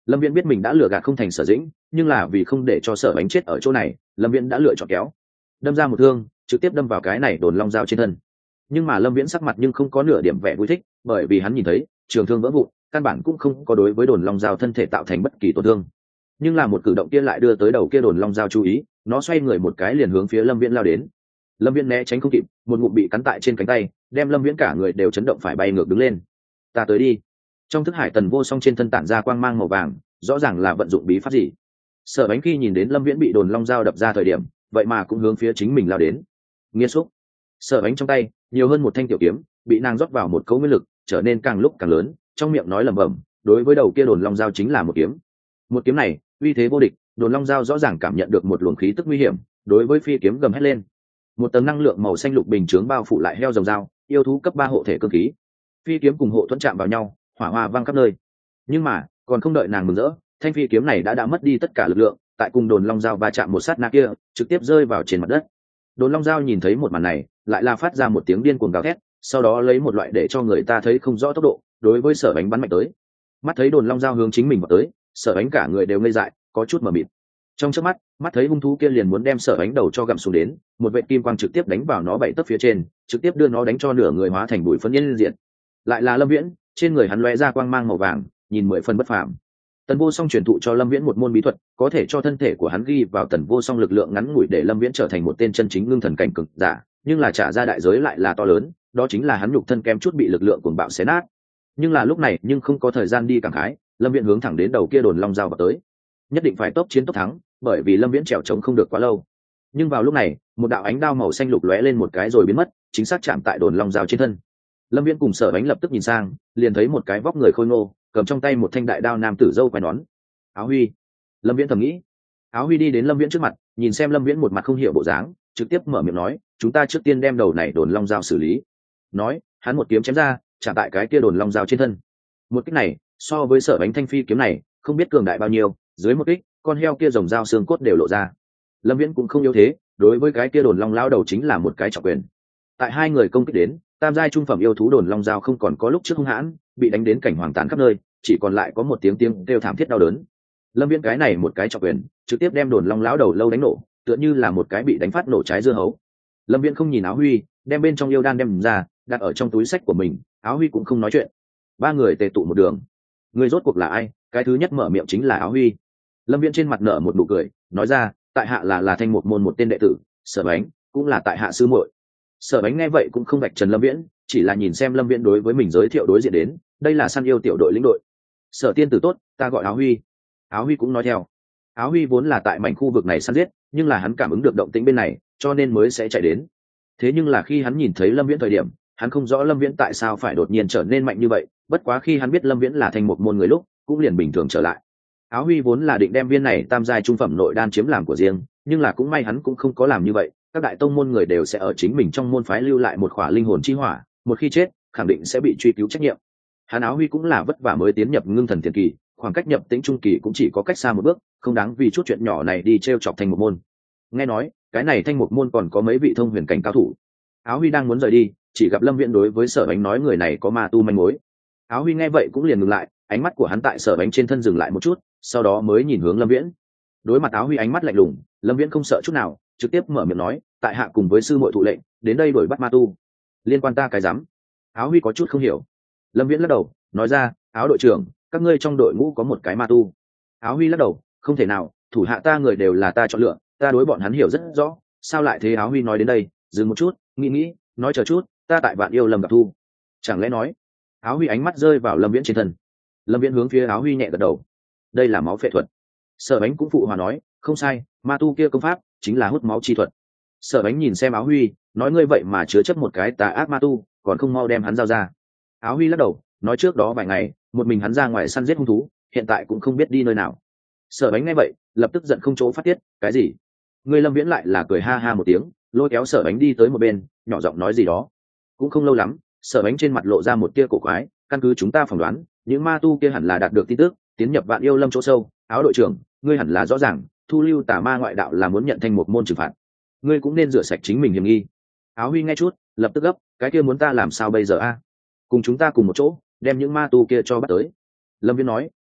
Lâm Viễn biết mình đã lừa gạt không thành Sở Dĩnh, nhưng là vì không để cho Sở Bánh chết ở chỗ này, Lâm Viễn đã lựa chọn kéo, đâm ra một thương, trực tiếp đâm vào cái này đồn long dao trên thân. Nhưng mà Lâm Viễn sắc mặt nhưng không có nửa điểm vẻ vui thích, bởi vì hắn nhìn thấy trường thương vỡ vụn, căn bản cũng không có đối với đồn long dao thân thể tạo thành bất kỳ tổn thương. Nhưng là một cử động kia lại đưa tới đầu kia đồn long dao chú ý, nó xoay người một cái liền hướng phía Lâm Viễn lao đến. Lâm Viễn né tránh không kịp, một ngụm bị cắn tại trên cánh tay, đem Lâm Viễn cả người đều chấn động phải bay ngược đứng lên. Ta tới đi. Trong thức hải Tần Vô Song trên thân tản ra quang mang màu vàng, rõ ràng là vận dụng bí pháp gì. Sở Bánh khi nhìn đến Lâm Viễn bị đồn long dao đập ra thời điểm, vậy mà cũng hướng phía chính mình lao đến. Nghiên xúc. Sở Bánh trong tay nhiều hơn một thanh tiểu kiếm, bị nàng rót vào một cấu nguyên lực, trở nên càng lúc càng lớn, trong miệng nói lẩm bẩm, đối với đầu kia đồn long dao chính là một kiếm. Một kiếm này uy thế vô địch, đồn long dao rõ ràng cảm nhận được một luồng khí tức nguy hiểm, đối với phi kiếm gầm hét lên. Một tầng năng lượng màu xanh lục bình chướng bao phủ lại heo rồng dao, yêu thú cấp 3 hộ thể cương khí. Phi kiếm cùng hộ thuẫn chạm vào nhau, hỏa hoa vang khắp nơi. Nhưng mà còn không đợi nàng mừng rỡ, thanh phi kiếm này đã mất đi tất cả lực lượng, tại cùng đồn long dao va chạm một sát na kia, trực tiếp rơi vào trên mặt đất. Đồn long dao nhìn thấy một màn này, lại là phát ra một tiếng điên cuồng gào thét, sau đó lấy một loại để cho người ta thấy không rõ tốc độ, đối với Sở Bánh bắn mạnh tới. Mắt thấy đồn long dao hướng chính mình vào tới, Sở Bánh cả người đều ngây dại, có chút mờ mịt. Trong chớp mắt, mắt thấy hung thú kia liền muốn đem Sở Bánh đầu cho gặm xuống đến, một vệt kim quang trực tiếp đánh vào nó 7 tấc phía trên, trực tiếp đưa nó đánh cho nửa người hóa thành bụi phấn yên diện. Lại là Lâm Viễn, trên người hắn lóe ra quang mang màu vàng, nhìn 10 phần bất phàm. Tần Vô Song truyền thụ cho Lâm Viễn một môn bí thuật, có thể cho thân thể của hắn ghi vào Tần Vô Song lực lượng ngắn ngủi để Lâm Viễn trở thành một tên chân chính ngưng thần cảnh cực giả, nhưng là trả ra đại giới lại là to lớn, đó chính là hắn nhục thân kém chút bị lực lượng cuồng bạo xé nát. Nhưng là lúc này, nhưng không có thời gian đi cảm khái, Lâm Viễn hướng thẳng đến đầu kia đồn long dao vào tới. Nhất định phải tốc chiến tốc thắng, bởi vì Lâm Viễn trèo trống không được quá lâu. Nhưng vào lúc này, một đạo ánh đao màu xanh lục lóe lên một cái rồi biến mất, chính xác chạm tại đồn long dao trên thân. Lâm Viễn cùng Sở Bánh lập tức nhìn sang, liền thấy một cái vóc người khôi ngô, cầm trong tay một thanh đại đao nam tử râu quai nón. Áo Huy. Lâm Viễn thầm nghĩ. Áo Huy đi đến Lâm Viễn trước mặt, nhìn xem Lâm Viễn một mặt không hiểu bộ dáng, trực tiếp mở miệng nói, chúng ta trước tiên đem đầu này đồn long dao xử lý. Nói, hắn một kiếm chém ra, chạm tại cái kia đồn long dao trên thân. Một kích này, so với Sở Bánh thanh phi kiếm này, không biết cường đại bao nhiêu, dưới một kích, con heo kia rồng dao xương cốt đều lộ ra. Lâm Viễn cũng không yếu thế, đối với cái kia đồn long lao đầu chính là một cái trọng quyền. Tại hai người công kích đến, tam giai trung phẩm yêu thú đồn long dao không còn có lúc trước hung hãn, bị đánh đến cảnh hoàng tàn khắp nơi, chỉ còn lại có một tiếng kêu thảm thiết đau đớn. Lâm Viễn cái này một cái trọng quyền, trực tiếp đem đồn long lão đầu lâu đánh nổ, tựa như là một cái bị đánh phát nổ trái dưa hấu. Lâm Viễn không nhìn Áo Huy, đem bên trong yêu đan đem ra, đặt ở trong túi sách của mình. Áo Huy cũng không nói chuyện. Ba người tề tụ một đường. Người rốt cuộc là ai? Cái thứ nhất mở miệng chính là Áo Huy. Lâm Viễn trên mặt nở một nụ cười, nói ra, tại hạ là Thanh Một môn một tên đệ tử, Sở Bánh cũng là tại hạ sư muội. Sở Bánh nghe vậy cũng không vạch trần Lâm Viễn, chỉ là nhìn xem Lâm Viễn đối với mình giới thiệu đối diện đến, đây là săn yêu tiểu đội lĩnh đội. Sở tiên tử tốt, ta gọi Áo Huy. Áo Huy cũng nói theo. Áo Huy vốn là tại mảnh khu vực này săn giết, nhưng là hắn cảm ứng được động tĩnh bên này, cho nên mới sẽ chạy đến. Thế nhưng là khi hắn nhìn thấy Lâm Viễn thời điểm, hắn không rõ Lâm Viễn tại sao phải đột nhiên trở nên mạnh như vậy, bất quá khi hắn biết Lâm Viễn là Thanh Một môn người lúc, cũng liền bình thường trở lại. Áo Huy vốn là định đem viên này tam giai trung phẩm nội đan chiếm làm của riêng, nhưng là cũng may hắn cũng không có làm như vậy, các đại tông môn người đều sẽ ở chính mình trong môn phái lưu lại một khỏa linh hồn chi hỏa, một khi chết, khẳng định sẽ bị truy cứu trách nhiệm. Hắn Áo Huy cũng là vất vả mới tiến nhập ngưng thần tiền kỳ, khoảng cách nhập tĩnh trung kỳ cũng chỉ có cách xa một bước, không đáng vì chút chuyện nhỏ này đi trêu chọc Thanh Một môn. Nghe nói, cái này Thanh Một môn còn có mấy vị thông huyền cảnh cao thủ. Áo Huy đang muốn rời đi, chỉ gặp Lâm Viễn đối với Sở Bánh nói người này có ma tu manh mối. Áo Huy nghe vậy cũng liền ngừng lại, ánh mắt của hắn tại Sở Bánh trên thân dừng lại một chút, sau đó mới nhìn hướng Lâm Viễn. Đối mặt Áo Huy ánh mắt lạnh lùng, Lâm Viễn không sợ chút nào, trực tiếp mở miệng nói, tại hạ cùng với sư muội thụ lệnh, đến đây đuổi bắt ma tu. Liên quan ta cái rắm? Áo Huy có chút không hiểu. Lâm Viễn lắc đầu, nói ra, Áo đội trưởng, các ngươi trong đội ngũ có một cái ma tu. Áo Huy lắc đầu, không thể nào, thủ hạ ta người đều là ta chọn lựa, ta đối bọn hắn hiểu rất rõ, sao lại thế? Áo Huy nói đến đây, dừng một chút, nghĩ, nói chờ chút, ta tại Vạn Yêu Lâm gặp thu. Chẳng lẽ nói? Áo Huy ánh mắt rơi vào Lâm Viễn trên thân. Lâm Viễn hướng phía Áo Huy nhẹ gật đầu. Đây là máu phệ thuật. Sở Bánh cũng phụ hòa nói, không sai, ma tu kia công pháp chính là hút máu chi thuật. Sở Bánh nhìn xem Áo Huy, nói ngươi vậy mà chứa chấp một cái tà ác ma tu, còn không mau đem hắn giao ra. Áo Huy lắc đầu, nói trước đó vài ngày, một mình hắn ra ngoài săn giết hung thú, hiện tại cũng không biết đi nơi nào. Sở Bánh nghe vậy, lập tức giận không chỗ phát tiết, cái gì? Ngươi Lâm Viễn lại là cười ha ha một tiếng, lôi kéo Sở Bánh đi tới một bên, nhỏ giọng nói gì đó. Cũng không lâu lắm, Sở Bánh trên mặt lộ ra một tia cổ quái, căn cứ chúng ta phỏng đoán, những ma tu kia hẳn là đạt được tin tức, tiến nhập Vạn Yêu Lâm chỗ sâu. Áo đội trưởng, ngươi hẳn là rõ ràng, thu lưu tà ma ngoại đạo là muốn nhận thành một môn trừng phạt, ngươi cũng nên rửa sạch chính mình hiểm nghi. Áo Huy nghe chút, lập tức gấp, cái kia muốn ta làm sao bây giờ a? Cùng chúng ta cùng một chỗ, đem những ma tu kia cho bắt tới. Lâm Viễn nói,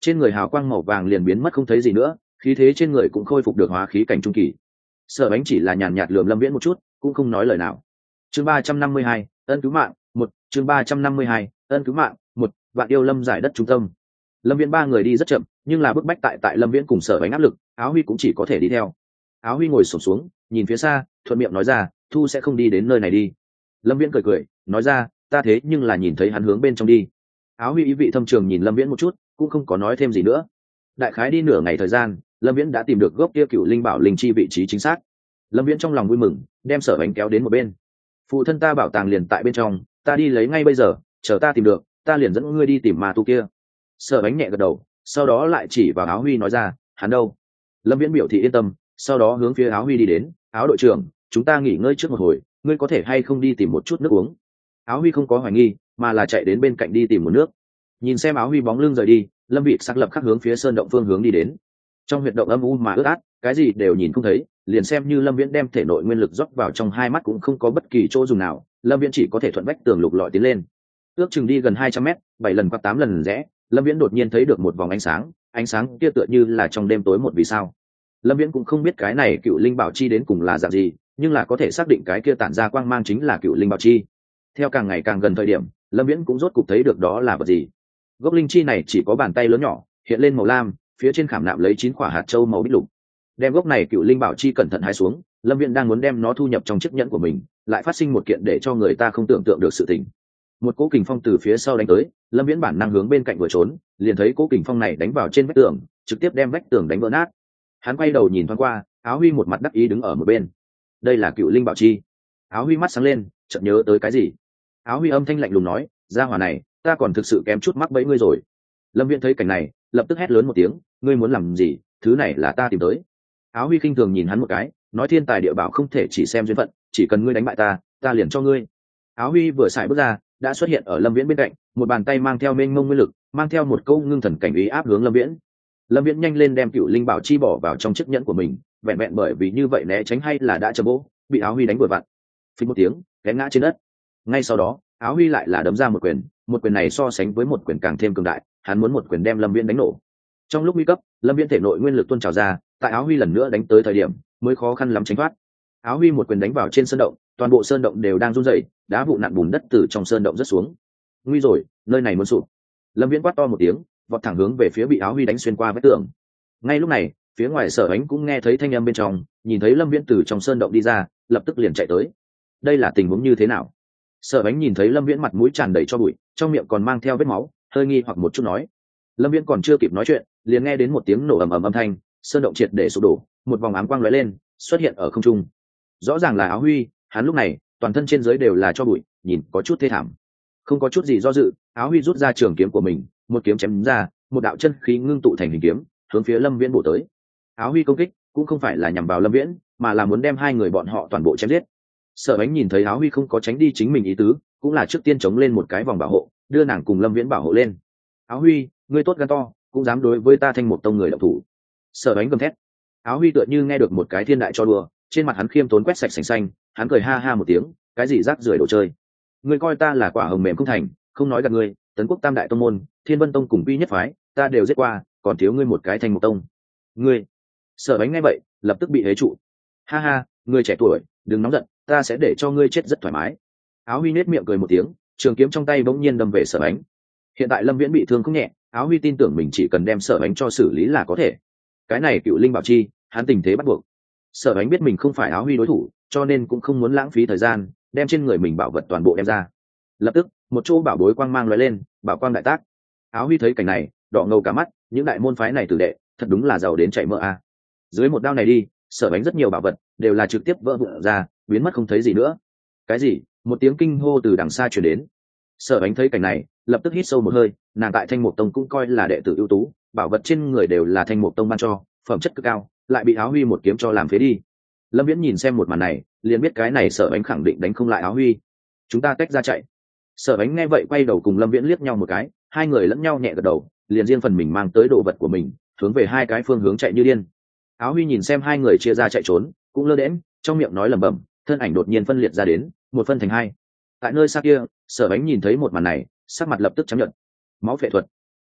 trên người hào quang màu vàng liền biến mất không thấy gì nữa, khí thế trên người cũng khôi phục được hóa khí cảnh trung kỳ. Sở Bánh chỉ là nhàn nhạt lườm Lâm Viễn một chút, cũng không nói lời nào. Chương 352, ân cứu mạng, một. Chương 352, ân cứu mạng, một. Vạn Yêu Lâm giải đất trung tâm. Lâm Viễn ba người đi rất chậm, nhưng là bức bách tại Lâm Viễn cùng Sở Bánh áp lực, Áo Huy cũng chỉ có thể đi theo. Áo Huy ngồi xổm xuống, nhìn phía xa, thuận miệng nói ra, Thu sẽ không đi đến nơi này đi. Lâm Viễn cười cười, nói ra, ta thế nhưng là nhìn thấy hắn hướng bên trong đi. Áo Huy ý vị thâm trường nhìn Lâm Viễn một chút, cũng không có nói thêm gì nữa. Đại khái đi nửa ngày thời gian, Lâm Viễn đã tìm được gốc kia Cựu Linh Bảo linh chi vị trí chính xác. Lâm Viễn trong lòng vui mừng, đem Sở Bánh kéo đến một bên. Phụ thân ta bảo tàng liền tại bên trong, ta đi lấy ngay bây giờ, chờ ta tìm được, ta liền dẫn ngươi đi tìm ma tu kia. Sở Bánh nhẹ gật đầu, sau đó lại chỉ vào Áo Huy nói ra, hắn đâu? Lâm Viễn biểu thị yên tâm, sau đó hướng phía Áo Huy đi đến. Áo đội trưởng, chúng ta nghỉ ngơi trước một hồi, ngươi có thể hay không đi tìm một chút nước uống? Áo Huy không có hoài nghi, mà là chạy đến bên cạnh đi tìm một nước. Nhìn xem Áo Huy bóng lưng rời đi, Lâm Vịt sắc lập khắc hướng phía sơn động phương hướng đi đến. Trong huyệt động âm u mà ướt át, cái gì đều nhìn không thấy, liền xem như Lâm Viễn đem thể nội nguyên lực rót vào trong hai mắt cũng không có bất kỳ chỗ dùng nào, Lâm Viễn chỉ có thể thuận vách tường lục lọi tiến lên. Ước chừng đi gần 200 mét, 7 lần qua 8 lần rẽ, Lâm Viễn đột nhiên thấy được một vòng ánh sáng kia tựa như là trong đêm tối một vì sao. Lâm Viễn cũng không biết cái này Cựu Linh Bảo Chi đến cùng là dạng gì, nhưng là có thể xác định cái kia tản ra quang mang chính là Cựu Linh Bảo Chi. Theo càng ngày càng gần thời điểm, Lâm Viễn cũng rốt cục thấy được đó là vật gì. Gốc linh chi này chỉ có bàn tay lớn nhỏ, hiện lên màu lam, phía trên khảm nạm lấy 9 quả hạt châu màu bích lục. Đem gốc này Cựu Linh Bảo Chi cẩn thận hái xuống, Lâm Viễn đang muốn đem nó thu nhập trong chiếc nhẫn của mình, lại phát sinh một kiện để cho người ta không tưởng tượng được sự tình. Một cỗ kình phong từ phía sau đánh tới, Lâm Viễn bản năng hướng bên cạnh vừa trốn, liền thấy cỗ kình phong này đánh vào trên vách tường, trực tiếp đem vách tường đánh vỡ nát. Hắn quay đầu nhìn thoáng qua, Áo Huy một mặt đắc ý đứng ở một bên. Đây là Cựu Linh Bảo Chi. Áo Huy mắt sáng lên, chợt nhớ tới cái gì. Áo Huy âm thanh lạnh lùng nói, gia hỏa này, ta còn thực sự kém chút mắc bẫy ngươi rồi. Lâm Viễn thấy cảnh này, lập tức hét lớn một tiếng, ngươi muốn làm gì, thứ này là ta tìm tới. Áo Huy khinh thường nhìn hắn một cái, nói thiên tài địa bảo không thể chỉ xem duyên phận, chỉ cần ngươi đánh bại ta, ta liền cho ngươi. Áo Huy vừa xài bước ra, đã xuất hiện ở Lâm Viễn bên cạnh, một bàn tay mang theo mênh mông nguyên lực, mang theo một câu ngưng thần cảnh ý áp hướng Lâm Viễn. Lâm Viễn nhanh lên đem Cựu Linh Bảo Chi bỏ vào trong chiếc nhẫn của mình, vẹn vẹn bởi vì như vậy né tránh hay là đã chầm bố, bị Áo Huy đánh vừa vặn. Phình một tiếng, té ngã trên đất. Ngay sau đó, Áo Huy lại là đấm ra một quyền này so sánh với một quyền càng thêm cường đại, hắn muốn một quyền đem Lâm Viễn đánh nổ. Trong lúc nguy cấp, Lâm Viễn thể nội nguyên lực tuôn trào ra, tại Áo Huy lần nữa đánh tới thời điểm, mới khó khăn lắm tránh thoát. Áo Huy một quyền đánh vào trên sơn động, toàn bộ sơn động đều đang run rẩy, đá vụ nặn bùn đất từ trong sơn động rớt xuống. Nguy rồi, nơi này muốn sụp. Lâm Viễn quát to một tiếng, vọt thẳng hướng về phía bị Áo Huy đánh xuyên qua vách tường. Ngay lúc này, phía ngoài Sở Ánh cũng nghe thấy thanh âm bên trong, nhìn thấy Lâm Viễn từ trong sơn động đi ra, lập tức liền chạy tới. Đây là tình huống như thế nào? Sở Ánh nhìn thấy Lâm Viễn mặt mũi tràn đầy cho bụi, trong miệng còn mang theo vết máu, hơi nghi hoặc một chút nói. Lâm Viễn còn chưa kịp nói chuyện, liền nghe đến một tiếng nổ ầm ầm âm thanh, sơn động triệt để sụp đổ, một vòng ám quang lóe lên, xuất hiện ở không trung. Rõ ràng là Áo Huy, hắn lúc này, toàn thân trên dưới đều là cho bụi, nhìn có chút thê thảm. Không có chút gì do dự, Áo Huy rút ra trường kiếm của mình, một kiếm chém ra, một đạo chân khí ngưng tụ thành hình kiếm, hướng phía Lâm Viễn bổ tới. Áo Huy công kích cũng không phải là nhằm vào Lâm Viễn, mà là muốn đem hai người bọn họ toàn bộ chém giết. Sở Ánh nhìn thấy Áo Huy không có tránh đi chính mình ý tứ, cũng là trước tiên chống lên một cái vòng bảo hộ, đưa nàng cùng Lâm Viễn bảo hộ lên. Áo Huy, ngươi tốt gan to, cũng dám đối với ta Thanh Mục Tông người động thủ. Sở Ánh gầm thét. Áo Huy tựa như nghe được một cái thiên đại cho đùa, trên mặt hắn khiêm tốn quét sạch sành xanh, hắn cười ha ha một tiếng, cái gì rác rưởi đồ chơi. Ngươi coi ta là quả hồng mềm không thành, không nói gạt ngươi, Tấn Quốc Tam đại tông môn, Thiên Vân Tông cùng Quy Nhất phái, ta đều giết qua, còn thiếu ngươi một cái Thanh Mục Tông. Ngươi. Sở Ánh nghe vậy, lập tức bị hế trụ. Ha ha, ngươi trẻ tuổi, đừng nóng giận, ta sẽ để cho ngươi chết rất thoải mái. Áo Huy nết miệng cười một tiếng, trường kiếm trong tay bỗng nhiên đâm về Sở Ánh. Hiện tại Lâm Viễn bị thương không nhẹ, Áo Huy tin tưởng mình chỉ cần đem Sở Ánh cho xử lý là có thể. Cái này Cựu Linh Bảo Chi, hắn tình thế bắt buộc. Sở Ánh biết mình không phải Áo Huy đối thủ, cho nên cũng không muốn lãng phí thời gian, đem trên người mình bảo vật toàn bộ đem ra. Lập tức, một chỗ bảo bối quang mang lóe lên, bảo quang đại tác. Áo Huy thấy cảnh này, đỏ ngầu cả mắt, những đại môn phái này tử đệ, thật đúng là giàu đến chảy mỡ a. Dưới một đao này đi, Sở Ánh rất nhiều bảo vật đều là trực tiếp vỡ vụn ra, biến mất không thấy gì nữa. Cái gì? Một tiếng kinh hô từ đằng xa truyền đến. Sở Ánh thấy cảnh này, lập tức hít sâu một hơi, nàng tại Thanh Mục Tông cũng coi là đệ tử ưu tú, bảo vật trên người đều là Thanh Mục Tông ban cho, phẩm chất cực cao, lại bị Áo Huy một kiếm cho làm phế đi. Lâm Viễn nhìn xem một màn này, liền biết cái này Sở Ánh khẳng định đánh không lại Áo Huy. Chúng ta tách ra chạy. Sở Ánh nghe vậy quay đầu cùng Lâm Viễn liếc nhau một cái, hai người lẫn nhau nhẹ gật đầu, liền riêng phần mình mang tới đồ vật của mình, hướng về hai cái phương hướng chạy như điên. Áo Huy nhìn xem hai người chia ra chạy trốn, cũng lơ đễnh, trong miệng nói lẩm bẩm, thân ảnh đột nhiên phân liệt ra đến, một phân thành hai. Tại nơi xa kia, Sở Ánh nhìn thấy một màn này, sắc mặt lập tức chấp nhận. Máu phệ thuật.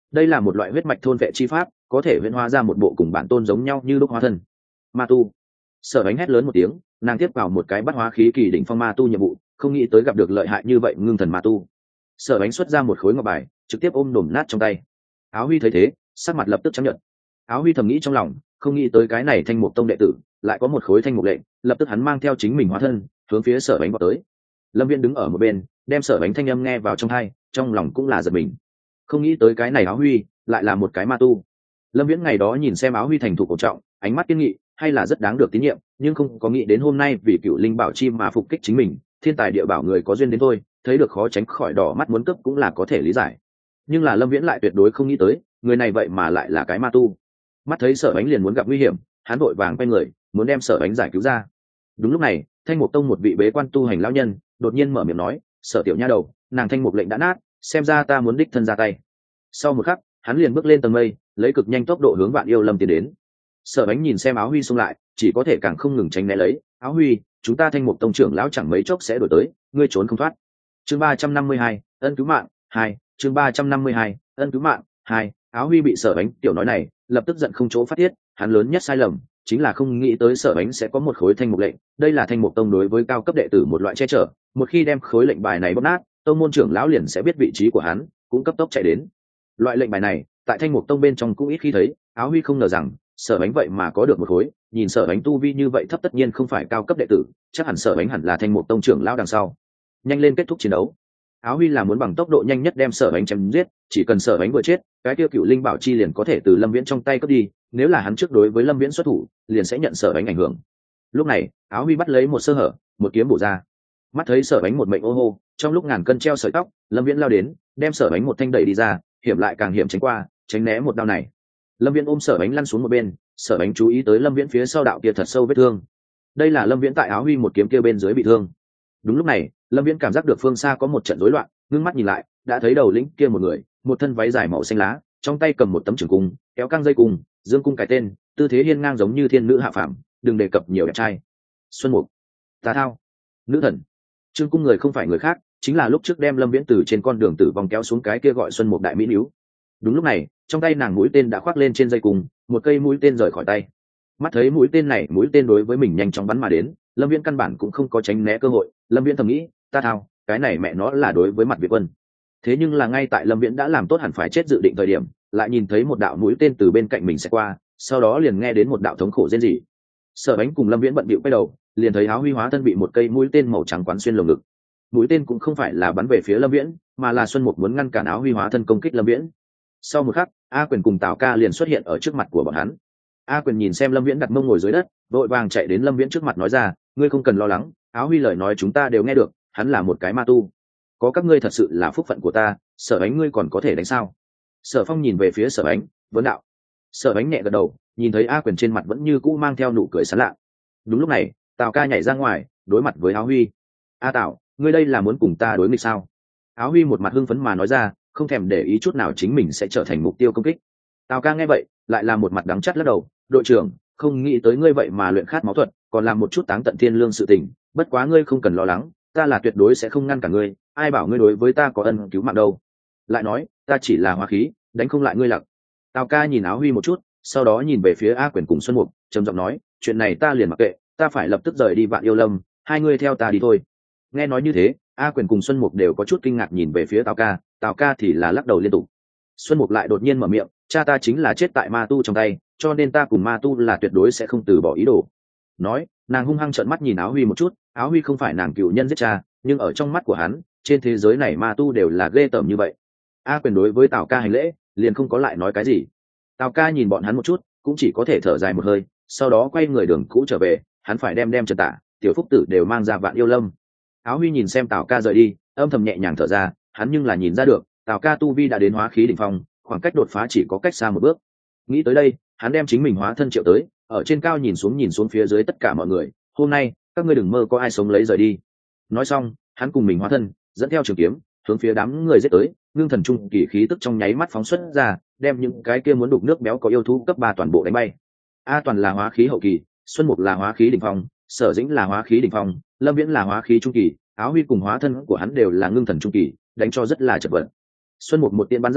đây là một loại huyết mạch thôn vệ chi pháp, có thể huyễn hóa ra một bộ cùng bản tôn giống nhau như lúc hóa thân. Ma tu. Sở Ánh hét lớn một tiếng, nàng tiếp vào một cái bắt hóa khí kỳ đỉnh phong ma tu nhiệm vụ, không nghĩ tới gặp được lợi hại như vậy ngưng thần ma tu. Sở Ánh xuất ra một khối ngọc bài, trực tiếp ôm đổm nát trong tay. Áo Huy thấy thế, sắc mặt lập tức chấp nhận. Áo Huy thầm nghĩ trong lòng, không nghĩ tới cái này Thanh Mục Tông đệ tử lại có một khối thanh mục lệnh, lập tức hắn mang theo chính mình hóa thân hướng phía Sở Ánh vào tới. Lâm Viễn đứng ở một bên, đem Sở Ánh thanh âm nghe vào trong tai, trong lòng cũng là giật mình. Không nghĩ tới cái này Áo Huy lại là một cái ma tu. Lâm Viễn ngày đó nhìn xem Áo Huy thành thục cổ trọng, ánh mắt kiên nghị, hay là rất đáng được tín nhiệm, nhưng không có nghĩ đến hôm nay vì Cựu Linh Bảo Chi mà phục kích chính mình, thiên tài địa bảo người có duyên đến thôi, thấy được khó tránh khỏi đỏ mắt muốn cướp cũng là có thể lý giải. Nhưng là Lâm Viễn lại tuyệt đối không nghĩ tới, người này vậy mà lại là cái ma tu. Mắt thấy Sở Ánh liền muốn gặp nguy hiểm, hắn vội vàng quay người, muốn đem Sở Ánh giải cứu ra. Đúng lúc này, Thanh Mục Tông một vị bế quan tu hành lão nhân đột nhiên mở miệng nói, "Sở tiểu nha đầu, nàng thanh mục lệnh đã nát, xem ra ta muốn đích thân ra tay." Sau một khắc, hắn liền bước lên tầng mây, lấy cực nhanh tốc độ hướng Vạn Yêu Lâm tiến đến. Sở Ánh nhìn xem Áo Huy xông lại, chỉ có thể càng không ngừng tránh né lấy. "Áo Huy, chúng ta Thanh Mục Tông trưởng lão chẳng mấy chốc sẽ đuổi tới, ngươi trốn không thoát." Chương 352, ân cứu mạng 2, chương 352, ân cứu mạng 2. Áo Huy bị Sở Ánh tiểu nói này, lập tức giận không chỗ phát tiết, hắn lớn nhất sai lầm chính là không nghĩ tới Sở Ánh sẽ có một khối thanh mục lệnh, đây là Thanh Mục Tông đối với cao cấp đệ tử một loại che chở, một khi đem khối lệnh bài này bóp nát, tông môn trưởng lão liền sẽ biết vị trí của hắn, cũng cấp tốc chạy đến. Loại lệnh bài này, tại Thanh Mục Tông bên trong cũng ít khi thấy, Áo Huy không ngờ rằng Sở Ánh vậy mà có được một khối, nhìn Sở Ánh tu vi như vậy thấp tất nhiên không phải cao cấp đệ tử, chắc hẳn Sở Ánh hẳn là Thanh Mục Tông trưởng lão đằng sau. Nhanh lên kết thúc chiến đấu. Áo Huy là muốn bằng tốc độ nhanh nhất đem Sở Ánh chém giết, chỉ cần Sở Ánh vừa chết, cái tiêu Cựu Linh Bảo Chi liền có thể từ Lâm Viễn trong tay cướp đi, nếu là hắn trước đối với Lâm Viễn xuất thủ, liền sẽ nhận Sở Ánh ảnh hưởng. Lúc này, Áo Huy bắt lấy một sơ hở, một kiếm bổ ra. Mắt thấy Sở Ánh một mệnh ô hô, trong lúc ngàn cân treo sợi tóc, Lâm Viễn lao đến, đem Sở Ánh một thanh đẩy đi ra, hiểm lại càng hiểm tránh qua, tránh né một đao này. Lâm Viễn ôm Sở Ánh lăn xuống một bên, Sở Ánh chú ý tới Lâm Viễn phía sau đạo kia thật sâu vết thương. Đây là Lâm Viễn tại Áo Huy một kiếm kia bên dưới bị thương. Đúng lúc này, Lâm Viễn cảm giác được phương xa có một trận rối loạn, ngưng mắt nhìn lại, đã thấy đầu lĩnh kia một người, một thân váy dài màu xanh lá, trong tay cầm một tấm trường cung, kéo căng dây cung, dương cung cái tên, tư thế hiên ngang giống như thiên nữ hạ phàm, đừng đề cập nhiều đẹp trai. Xuân Mục, Tà Thao, nữ thần. Trương cung người không phải người khác, chính là lúc trước đem Lâm Viễn từ trên con đường tử vong kéo xuống cái kia gọi Xuân Mục đại mỹ nữ. Đúng lúc này, trong tay nàng mũi tên đã khoác lên trên dây cung, một cây mũi tên rời khỏi tay. Mắt thấy mũi tên này, mũi tên đối với mình nhanh chóng bắn mà đến, Lâm Viễn căn bản cũng không có tránh né cơ hội. Lâm Viễn thầm nghĩ, Ta Thao, cái này mẹ nó là đối với mặt Việt Quân. Thế nhưng là ngay tại Lâm Viễn đã làm tốt hẳn phải chết dự định thời điểm, lại nhìn thấy một đạo mũi tên từ bên cạnh mình sẽ qua, sau đó liền nghe đến một đạo thống khổ rên rỉ. Sở Ánh cùng Lâm Viễn bận bịu quay đầu, liền thấy Áo Huy hóa thân bị một cây mũi tên màu trắng quán xuyên lồng ngực. Mũi tên cũng không phải là bắn về phía Lâm Viễn, mà là Xuân Mục muốn ngăn cản Áo Huy hóa thân công kích Lâm Viễn. Sau một khắc, A Quyền cùng Tào Ca liền xuất hiện ở trước mặt của bọn hắn. A Quyền nhìn xem Lâm Viễn đặt mông ngồi dưới đất, vội vàng chạy đến Lâm Viễn trước mặt nói ra, ngươi không cần lo lắng, Áo Huy lời nói chúng ta đều nghe được, hắn là một cái ma tu. Có các ngươi thật sự là phúc phận của ta, Sở Ánh ngươi còn có thể đánh sao? Sở Phong nhìn về phía Sở Ánh, vấn đạo. Sở Ánh nhẹ gật đầu, nhìn thấy A Quyền trên mặt vẫn như cũ mang theo nụ cười sảng lạ. Đúng lúc này, Tào Ca nhảy ra ngoài, đối mặt với Áo Huy. A Tào, ngươi đây là muốn cùng ta đối nghịch sao? Áo Huy một mặt hưng phấn mà nói ra, không thèm để ý chút nào chính mình sẽ trở thành mục tiêu công kích. Tào Ca nghe vậy, lại là một mặt đắng chắt lắc đầu, đội trưởng, không nghĩ tới ngươi vậy mà luyện khát máu thuật, còn làm một chút táng tận thiên lương sự tình, bất quá ngươi không cần lo lắng, ta là tuyệt đối sẽ không ngăn cả ngươi, ai bảo ngươi đối với ta có ân cứu mạng đâu. Lại nói, ta chỉ là hóa khí, đánh không lại ngươi lặc. Tào Ca nhìn Áo Huy một chút, sau đó nhìn về phía A Quyền cùng Xuân Mục, trầm giọng nói, chuyện này ta liền mặc kệ, ta phải lập tức rời đi Vạn Yêu Lâm, hai ngươi theo ta đi thôi. Nghe nói như thế, A Quyền cùng Xuân Mục đều có chút kinh ngạc nhìn về phía Tào Ca thì là lắc đầu liên tục. Xuân Mục lại đột nhiên mở miệng, cha ta chính là chết tại ma tu trong tay, cho nên ta cùng ma tu là tuyệt đối sẽ không từ bỏ ý đồ. Nói, nàng hung hăng trợn mắt nhìn Áo Huy một chút, Áo Huy không phải nàng cựu nhân giết cha, nhưng ở trong mắt của hắn, trên thế giới này ma tu đều là ghê tởm như vậy. A Quyền đối với Tào Ca hành lễ, liền không có lại nói cái gì. Tào Ca nhìn bọn hắn một chút, cũng chỉ có thể thở dài một hơi, sau đó quay người đường cũ trở về, hắn phải đem Trần Tả, Tiểu Phúc Tử đều mang ra Vạn Yêu Lâm. Áo Huy nhìn xem Tào Ca rời đi, âm thầm nhẹ nhàng thở ra, hắn nhưng là nhìn ra được, Tào Ca tu vi đã đến hóa khí đỉnh phong, khoảng cách đột phá chỉ có cách xa một bước. Nghĩ tới đây, hắn đem chính mình hóa thân triệu tới, ở trên cao nhìn xuống phía dưới tất cả mọi người, hôm nay các ngươi đừng mơ có ai sống lấy rời đi. Nói xong, hắn cùng mình hóa thân dẫn theo trường kiếm hướng phía đám người giết tới, ngưng thần trung kỳ khí tức trong nháy mắt phóng xuất ra, đem những cái kia muốn đục nước béo có yêu thú cấp 3 toàn bộ đánh bay. A Toàn là hóa khí hậu kỳ, Xuân Mục là hóa khí đỉnh phong, Sở Dĩnh là hóa khí đỉnh phong, Lâm Viễn là hóa khí trung kỳ, Áo Huy cùng hóa thân của hắn đều là ngưng thần trung kỳ, đánh cho rất là chật vật. Xuân Mục một tiên bắn ra,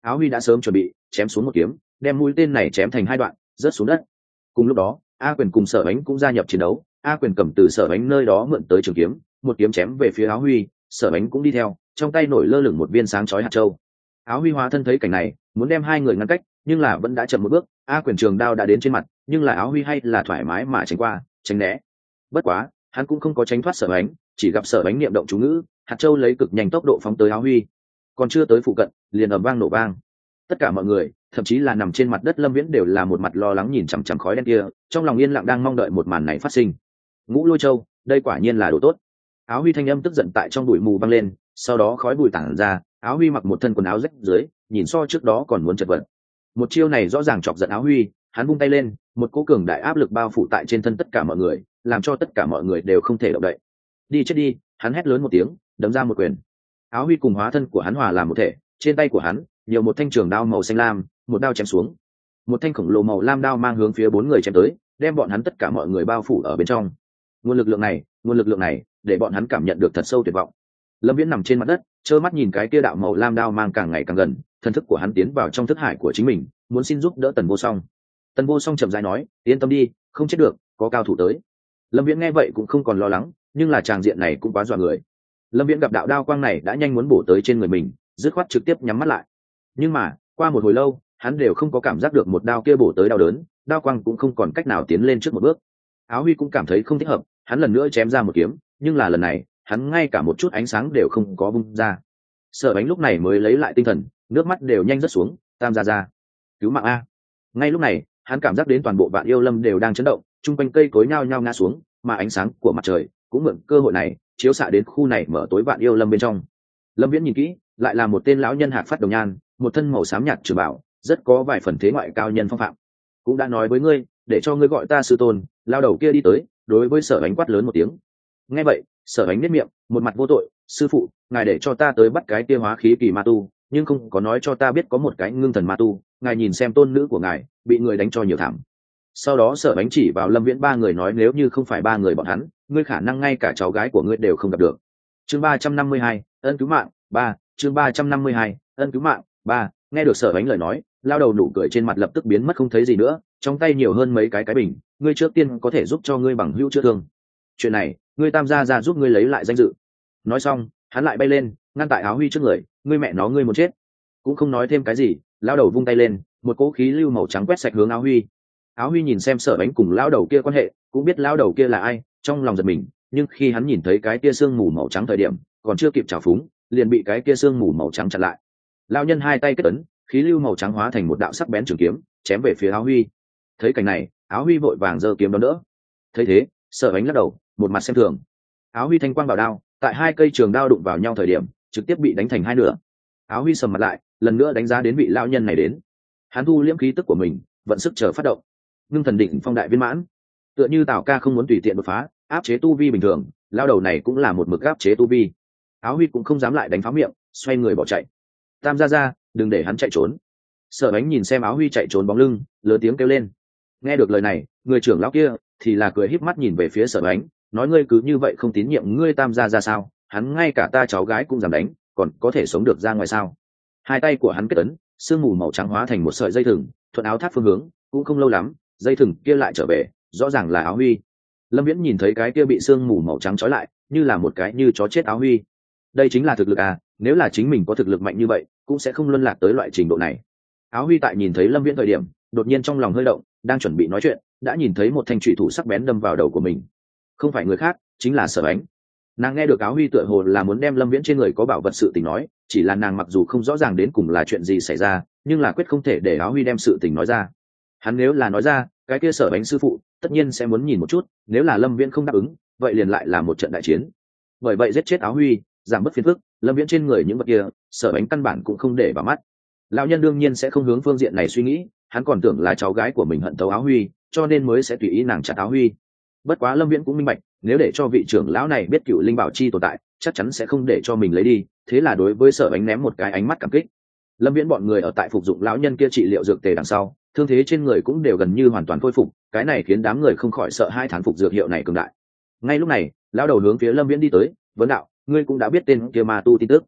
Áo Huy đã sớm chuẩn bị chém xuống một kiếm, đem mũi tên này chém thành hai đoạn, rớt xuống đất. Cùng lúc đó, A Quyền cùng Sở Ánh cũng gia nhập chiến đấu. A Quyền cầm từ Sở Ánh nơi đó mượn tới trường kiếm, một kiếm chém về phía Áo Huy, Sở Ánh cũng đi theo, trong tay nổi lơ lửng một viên sáng chói hạt châu. Áo Huy hóa thân thấy cảnh này, muốn đem hai người ngăn cách, nhưng là vẫn đã chậm một bước. A Quyền trường đao đã đến trên mặt, nhưng là Áo Huy hay là thoải mái mà tránh qua, tránh né. Bất quá, hắn cũng không có tránh thoát Sở Ánh, chỉ gặp Sở Ánh niệm động chú ngữ, hạt châu lấy cực nhanh tốc độ phóng tới Áo Huy. Còn chưa tới phụ cận, liền ầm vang nổ vang. Tất cả mọi người, thậm chí là nằm trên mặt đất Lâm Viễn đều là một mặt lo lắng nhìn chằm chằm khói đen kia, trong lòng yên lặng đang mong đợi một màn này phát sinh. Ngũ Lôi Châu, đây quả nhiên là đồ tốt. Áo Huy thanh âm tức giận tại trong bụi mù vang lên, sau đó khói bụi tản ra, Áo Huy mặc một thân quần áo rách dưới, nhìn so trước đó còn muốn chật vật. Một chiêu này rõ ràng chọc giận Áo Huy, hắn vung tay lên, một cỗ cường đại áp lực bao phủ tại trên thân tất cả mọi người, làm cho tất cả mọi người đều không thể động đậy. Đi chết đi, hắn hét lớn một tiếng, đấm ra một quyền. Áo Huy cùng hóa thân của hắn hòa làm một thể, trên tay của hắn nhiều một thanh trường đao màu xanh lam, một đao chém xuống. Một thanh khổng lồ màu lam đao mang hướng phía bốn người chém tới, đem bọn hắn tất cả mọi người bao phủ ở bên trong. Nguồn lực lượng này, để bọn hắn cảm nhận được thật sâu tuyệt vọng. Lâm Viễn nằm trên mặt đất, trơ mắt nhìn cái kia đạo màu lam đao mang càng ngày càng gần, thần thức của hắn tiến vào trong thức hải của chính mình, muốn xin giúp đỡ Tần Vô Song. Tần Vô Song chậm rãi nói, yên tâm đi, không chết được, có cao thủ tới. Lâm Viễn nghe vậy cũng không còn lo lắng, nhưng là tràng diện này cũng quá dọa người. Lâm Viễn gặp đạo đao quang này đã nhanh muốn bổ tới trên người mình, dứt khoát trực tiếp nhắm mắt lại. Nhưng mà qua một hồi lâu, hắn đều không có cảm giác được một đao kia bổ tới đau đớn, đao quang cũng không còn cách nào tiến lên trước một bước. Áo Huy cũng cảm thấy không thích hợp, hắn lần nữa chém ra một kiếm, nhưng là lần này hắn ngay cả một chút ánh sáng đều không có vung ra. Sở Ánh lúc này mới lấy lại tinh thần, nước mắt đều nhanh rớt xuống. Tam gia gia, cứu mạng a! Ngay lúc này hắn cảm giác đến toàn bộ Vạn Yêu Lâm đều đang chấn động, chung quanh cây cối nhao nhao ngã xuống, mà ánh sáng của mặt trời cũng mượn cơ hội này chiếu xạ đến khu này mở tối Vạn Yêu Lâm bên trong. Lâm Viễn nhìn kỹ, lại là một tên lão nhân hạc phát đồng nhan, một thân màu xám nhạt trường bảo, rất có vài phần thế ngoại cao nhân phong phạm. Cũng đã nói với ngươi, để cho ngươi gọi ta sư tôn. Lao đầu kia đi tới, đối với Sở Ánh quát lớn một tiếng. Nghe vậy, Sở Ánh nhếch miệng, một mặt vô tội, sư phụ, ngài để cho ta tới bắt cái kia hóa khí kỳ ma tu, nhưng không có nói cho ta biết có một cái ngưng thần ma tu, ngài nhìn xem tôn nữ của ngài bị người đánh cho nhiều thảm. Sau đó Sở Ánh chỉ vào Lâm Viễn ba người nói, nếu như không phải ba người bọn hắn, ngươi khả năng ngay cả cháu gái của ngươi đều không gặp được. Chương 352, ân cứu mạng 3, chương 352, ân cứu mạng 3. Nghe được Sở Ánh lời nói, lao đầu nụ cười trên mặt lập tức biến mất không thấy gì nữa, trong tay nhiều hơn mấy cái bình, ngươi trước tiên có thể giúp cho ngươi bằng hữu chữa thương. Chuyện này, ngươi Tam gia gia giúp ngươi lấy lại danh dự. Nói xong, hắn lại bay lên, ngăn tại Áo Huy trước người, ngươi mẹ nó ngươi muốn chết. Cũng không nói thêm cái gì, lao đầu vung tay lên, một cỗ khí lưu màu trắng quét sạch hướng Áo Huy. Áo Huy nhìn xem Sở Ánh cùng lao đầu kia quan hệ, cũng biết lao đầu kia là ai, trong lòng giật mình, nhưng khi hắn nhìn thấy cái kia sương mù màu trắng thời điểm, còn chưa kịp trào phúng, liền bị cái kia sương mù màu trắng chặn lại. Lão nhân hai tay kết ấn, khí lưu màu trắng hóa thành một đạo sắc bén trường kiếm, chém về phía Áo Huy. Thấy cảnh này, Áo Huy vội vàng giơ kiếm đón đỡ. Thấy thế, Sở Ánh lắc đầu, một mặt xem thường. Áo Huy thanh quang vào đao, tại hai cây trường đao đụng vào nhau thời điểm, trực tiếp bị đánh thành hai nửa. Áo Huy sầm mặt lại, lần nữa đánh giá đến vị lão nhân này đến. Hắn thu liễm khí tức của mình, vận sức chờ phát động. Ngưng thần định phong đại viên mãn. Tựa như Tào Ca không muốn tùy tiện đột phá, áp chế tu vi bình thường, lão đầu này cũng là một mực áp chế tu vi. Áo Huy cũng không dám lại đánh phá miệng, xoay người bỏ chạy. Tam gia gia, đừng để hắn chạy trốn. Sở Ánh nhìn xem Áo Huy chạy trốn bóng lưng, lớn tiếng kêu lên. Nghe được lời này, người trưởng lão kia thì là cười híp mắt nhìn về phía Sở Ánh, nói ngươi cứ như vậy không tín nhiệm ngươi Tam gia gia sao? Hắn ngay cả ta cháu gái cũng dám đánh, còn có thể sống được ra ngoài sao? Hai tay của hắn kết ấn, sương mù màu trắng hóa thành một sợi dây thừng, thuận áo thắt phương hướng, cũng không lâu lắm, dây thừng kia lại trở về, rõ ràng là Áo Huy. Lâm Viễn nhìn thấy cái kia bị sương mù màu trắng trói lại, như là một cái như chó chết Áo Huy. Đây chính là thực lực à, nếu là chính mình có thực lực mạnh như vậy, cũng sẽ không luân lạc tới loại trình độ này. Áo Huy tại nhìn thấy Lâm Viễn thời điểm, đột nhiên trong lòng hơi động, đang chuẩn bị nói chuyện, đã nhìn thấy một thanh trụy thủ sắc bén đâm vào đầu của mình. Không phải người khác, chính là Sở Ánh. Nàng nghe được Áo Huy tựa hồ là muốn đem Lâm Viễn trên người có bảo vật sự tình nói, chỉ là nàng mặc dù không rõ ràng đến cùng là chuyện gì xảy ra, nhưng là quyết không thể để Áo Huy đem sự tình nói ra. Hắn nếu là nói ra, cái kia Sở Ánh sư phụ tất nhiên sẽ muốn nhìn một chút, nếu là Lâm Viễn không đáp ứng, vậy liền lại là một trận đại chiến. Bởi vậy giết chết Áo Huy, giảm bớt phiền phức, Lâm Viễn trên người những vật kia, Sở Ánh căn bản cũng không để vào mắt. Lão nhân đương nhiên sẽ không hướng phương diện này suy nghĩ, hắn còn tưởng là cháu gái của mình hận thấu Áo Huy, cho nên mới sẽ tùy ý nàng chặt Áo Huy. Bất quá Lâm Viễn cũng minh bạch, nếu để cho vị trưởng lão này biết Cựu Linh Bảo Chi tồn tại, chắc chắn sẽ không để cho mình lấy đi, thế là đối với Sở Ánh ném một cái ánh mắt cảm kích. Lâm Viễn bọn người ở tại phục dụng lão nhân kia trị liệu dược tề đằng sau, thương thế trên người cũng đều gần như hoàn toàn khôi phục, cái này khiến đám người không khỏi sợ hai thán phục dược hiệu này cường đại. Ngay lúc này, lão đầu hướng phía Lâm Viễn đi tới, vấn đạo, ngươi cũng đã biết tên kia ma tu tin tức.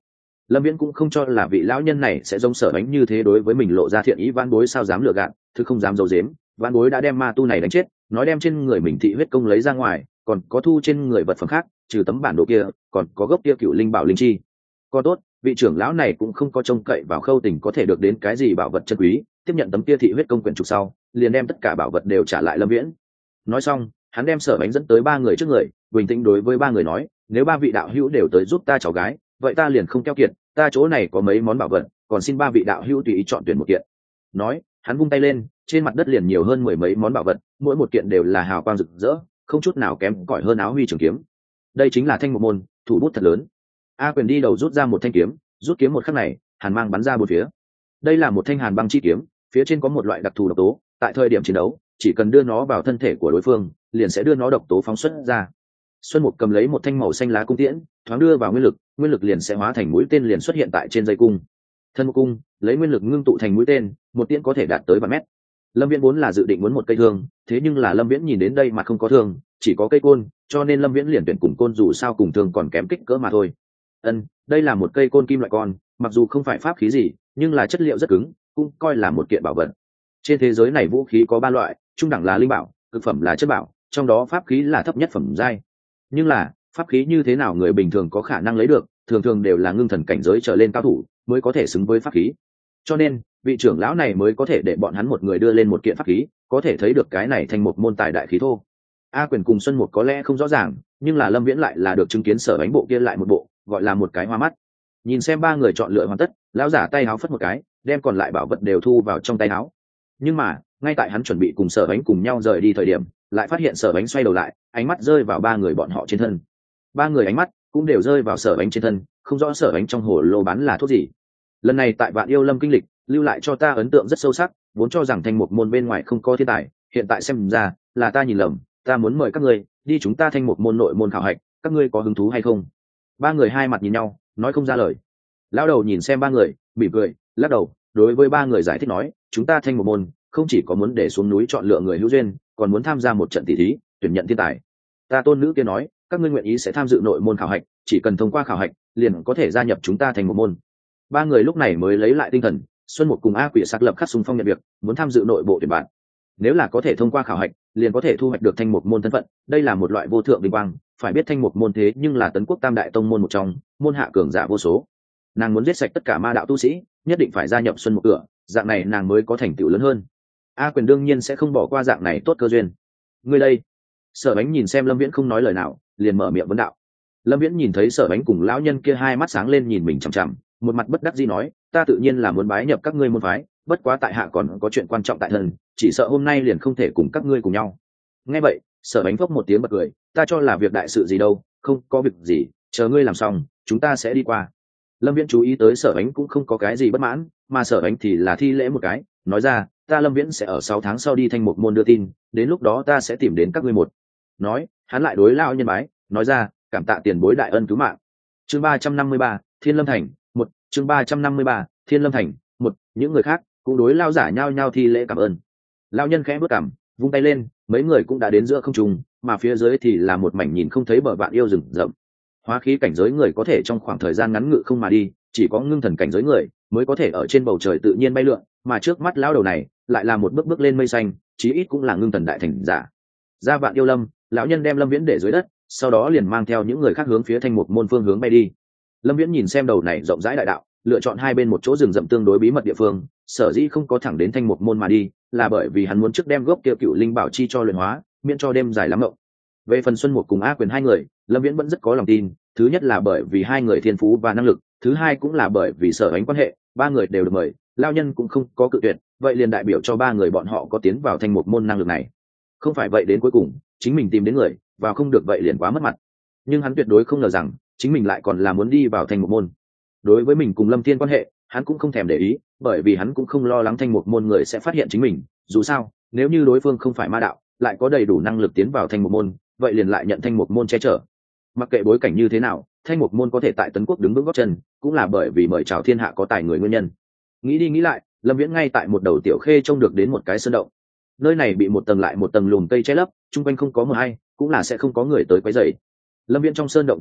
Lâm Viễn cũng không cho là vị lão nhân này sẽ giống Sở Bánh như thế đối với mình lộ ra thiện ý. Vãn Bối sao dám lừa gạt, thứ không dám giấu giếm. Vãn Bối đã đem ma tu này đánh chết, nói đem trên người mình thị huyết công lấy ra ngoài, còn có thu trên người vật phẩm khác, trừ tấm bản đồ kia còn có gốc kia cựu linh bảo linh chi. Còn tốt, vị trưởng lão này cũng không có trông cậy vào Khâu Tình có thể được đến cái gì bảo vật chân quý, tiếp nhận tấm kia thị huyết công quyển trục sau, liền đem tất cả bảo vật đều trả lại Lâm Viễn. Nói xong, hắn đem Sở Bánh dẫn tới ba người trước người, bình tĩnh đối với ba người nói, nếu ba vị đạo hữu đều tới giúp ta cháu gái, vậy ta liền không keo kiệt, ta chỗ này có mấy món bảo vật, còn xin ba vị đạo hữu tùy ý chọn tuyển một kiện. Nói, hắn vung tay lên, trên mặt đất liền nhiều hơn 10 mấy món bảo vật, mỗi một kiện đều là hào quang rực rỡ, không chút nào kém cỏi hơn áo huy trường kiếm. Đây chính là Thanh Mục Môn, thủ bút thật lớn. A Quyền đi đầu rút ra một thanh kiếm, rút kiếm một khắc này, hàn mang bắn ra bốn phía. Đây là một thanh hàn băng chi kiếm, phía trên có một loại đặc thù độc tố, tại thời điểm chiến đấu, chỉ cần đưa nó vào thân thể của đối phương, liền sẽ đưa nó độc tố phóng xuất ra. Xuân Mục cầm lấy một thanh màu xanh lá cung tiễn, thoáng đưa vào nguyên lực liền sẽ hóa thành mũi tên liền xuất hiện tại trên dây cung. Thân Mục cung lấy nguyên lực ngưng tụ thành mũi tên, một tiễn có thể đạt tới vạn mét. Lâm Viễn vốn là dự định muốn một cây thương, thế nhưng là Lâm Viễn nhìn đến đây mà không có thương, chỉ có cây côn, cho nên Lâm Viễn liền tuyển cùng côn, dù sao cùng thương còn kém kích cỡ mà thôi. Đây là một cây côn kim loại con, mặc dù không phải pháp khí gì, nhưng là chất liệu rất cứng, cũng coi là một kiện bảo vật. Trên thế giới này vũ khí có ba loại, trung đẳng là linh bảo, cực phẩm là chất bảo, trong đó pháp khí là thấp nhất phẩm giai. Nhưng là pháp khí như thế nào người bình thường có khả năng lấy được, thường thường đều là ngưng thần cảnh giới trở lên cao thủ mới có thể xứng với pháp khí. Cho nên vị trưởng lão này mới có thể để bọn hắn một người đưa lên một kiện pháp khí, có thể thấy được cái này thành một môn tài đại khí thô. A Quyền cùng Xuân Mục có lẽ không rõ ràng, nhưng là Lâm Viễn lại là được chứng kiến Sở Bánh bộ kia lại một bộ, gọi là một cái hoa mắt. Nhìn xem ba người chọn lựa hoàn tất, lão giả tay áo phất một cái, đem còn lại bảo vật đều thu vào trong tay áo. Nhưng mà ngay tại hắn chuẩn bị cùng Sở Bánh cùng nhau rời đi thời điểm, lại phát hiện Sở Bánh xoay đầu lại, ánh mắt rơi vào ba người bọn họ trên thân. Ba người ánh mắt cũng đều rơi vào Sở Bánh trên thân, không rõ Sở Bánh trong hồ lô bán là thuốc gì. Lần này tại Vạn Yêu Lâm kinh lịch, lưu lại cho ta ấn tượng rất sâu sắc, vốn cho rằng Thanh Mục Môn bên ngoài không có thiên tài, hiện tại xem ra là ta nhìn lầm, ta muốn mời các ngươi đi chúng ta Thanh Mục Môn nội môn khảo hạch, các ngươi có hứng thú hay không? Ba người hai mặt nhìn nhau, nói không ra lời. Lão đầu nhìn xem ba người, mỉm cười, lắc đầu, đối với ba người giải thích nói, chúng ta Thanh Mục Môn không chỉ có muốn để xuống núi chọn lựa người hữu duyên, còn muốn tham gia một trận tỷ thí, tuyển nhận thiên tài. Ta tôn nữ kia nói, các ngươi nguyện ý sẽ tham dự nội môn khảo hạch, chỉ cần thông qua khảo hạch, liền có thể gia nhập chúng ta Thanh Mục Môn. Ba người lúc này mới lấy lại tinh thần. Xuân Mục cùng A Quỷ xác lập khắc xung phong nhận việc, muốn tham dự nội bộ tuyển bạn. Nếu là có thể thông qua khảo hạch, liền có thể thu hoạch được Thanh Mục Môn thân phận, đây là một loại vô thượng vinh quang. Phải biết Thanh Mục Môn thế nhưng là Tấn Quốc Tam đại tông môn một trong, môn hạ cường giả vô số. Nàng muốn giết sạch tất cả ma đạo tu sĩ, nhất định phải gia nhập Xuân Mục cửa, dạng này nàng mới có thành tựu lớn hơn. A Quyền đương nhiên sẽ không bỏ qua dạng này tốt cơ duyên. Ngươi đây? Sở Bánh nhìn xem Lâm Viễn không nói lời nào, liền mở miệng vấn đạo. Lâm Viễn nhìn thấy Sở Bánh cùng lão nhân kia hai mắt sáng lên nhìn mình chằm chằm, một mặt bất đắc dĩ nói, ta tự nhiên là muốn bái nhập các ngươi môn phái, bất quá tại hạ còn có chuyện quan trọng tại thân, chỉ sợ hôm nay liền không thể cùng các ngươi cùng nhau. Nghe vậy, Sở Bánh phốc một tiếng bật cười, ta cho là việc đại sự gì đâu, không có việc gì, chờ ngươi làm xong, chúng ta sẽ đi qua. Lâm Viễn chú ý tới Sở Bánh cũng không có cái gì bất mãn, mà Sở Bánh thì là thi lễ một cái, nói ra, ta Lâm Viễn sẽ ở 6 tháng sau đi Thanh Mục Môn đưa tin, đến lúc đó ta sẽ tìm đến các ngươi một. Nói, hắn lại đối lão nhân bái, nói ra, cảm tạ tiền bối đại ân cứu mạng. Chương 353, Thiên Lâm Thành, một. Chương 353, Thiên Lâm Thành, một. Những người khác cũng đối lao giả nhao nhao thi lễ cảm ơn. Lão nhân khẽ bước cằm, vung tay lên, mấy người cũng đã đến giữa không trung, mà phía dưới thì là một mảnh nhìn không thấy bờ Vạn Yêu rừng rậm. Hóa khí cảnh giới người có thể trong khoảng thời gian ngắn ngự không mà đi, chỉ có ngưng thần cảnh giới người mới có thể ở trên bầu trời tự nhiên bay lượn, mà trước mắt lão đầu này lại là một bước bước lên mây xanh, chí ít cũng là ngưng thần đại thành giả. Ra Vạn Yêu Lâm, lão nhân đem Lâm Viễn để dưới đất, sau đó liền mang theo những người khác hướng phía Thanh Mục Môn phương hướng bay đi. Lâm Viễn nhìn xem đầu này rộng rãi đại đạo, lựa chọn hai bên một chỗ rừng rậm tương đối bí mật địa phương, sở dĩ không có thẳng đến Thanh Mục Môn mà đi, là bởi vì hắn muốn trước đem gốc kia cựu linh bảo chi cho luyện hóa, miễn cho đêm dài lắm mộng. Về phần Xuân Mục cùng A Quyền hai người, Lâm Viễn vẫn rất có lòng tin, thứ nhất là bởi vì hai người thiên phú và năng lực, thứ hai cũng là bởi vì Sở Ánh quan hệ, ba người đều được mời, lão nhân cũng không có cự tuyệt, vậy liền đại biểu cho ba người bọn họ có tiến vào Thanh Mục Môn năng lực này. Không phải vậy đến cuối cùng, chính mình tìm đến người, vào không được vậy liền quá mất mặt. Nhưng hắn tuyệt đối không ngờ rằng, chính mình lại còn là muốn đi vào Thanh Mục Môn. Đối với mình cùng Lâm Thiên quan hệ, hắn cũng không thèm để ý, bởi vì hắn cũng không lo lắng Thanh Mục Môn người sẽ phát hiện chính mình, dù sao, nếu như đối phương không phải ma đạo, lại có đầy đủ năng lực tiến vào Thanh Mục Môn, vậy liền lại nhận Thanh Mục Môn che chở. Mặc kệ bối cảnh như thế nào, Thanh Mục Môn có thể tại Tấn Quốc đứng vững gót chân, cũng là bởi vì mời chào thiên hạ có tài người nguyên nhân. Nghĩ đi nghĩ lại, Lâm Viễn ngay tại một đầu tiểu khê trông được đến một cái sơn động. Nơi này bị một tầng lại một tầng lùm cây che lấp, chung quanh không có mờ hay, cũng là sẽ không có người tới quấy rầy. Lâm Viễn trong sơn động tọa hạ,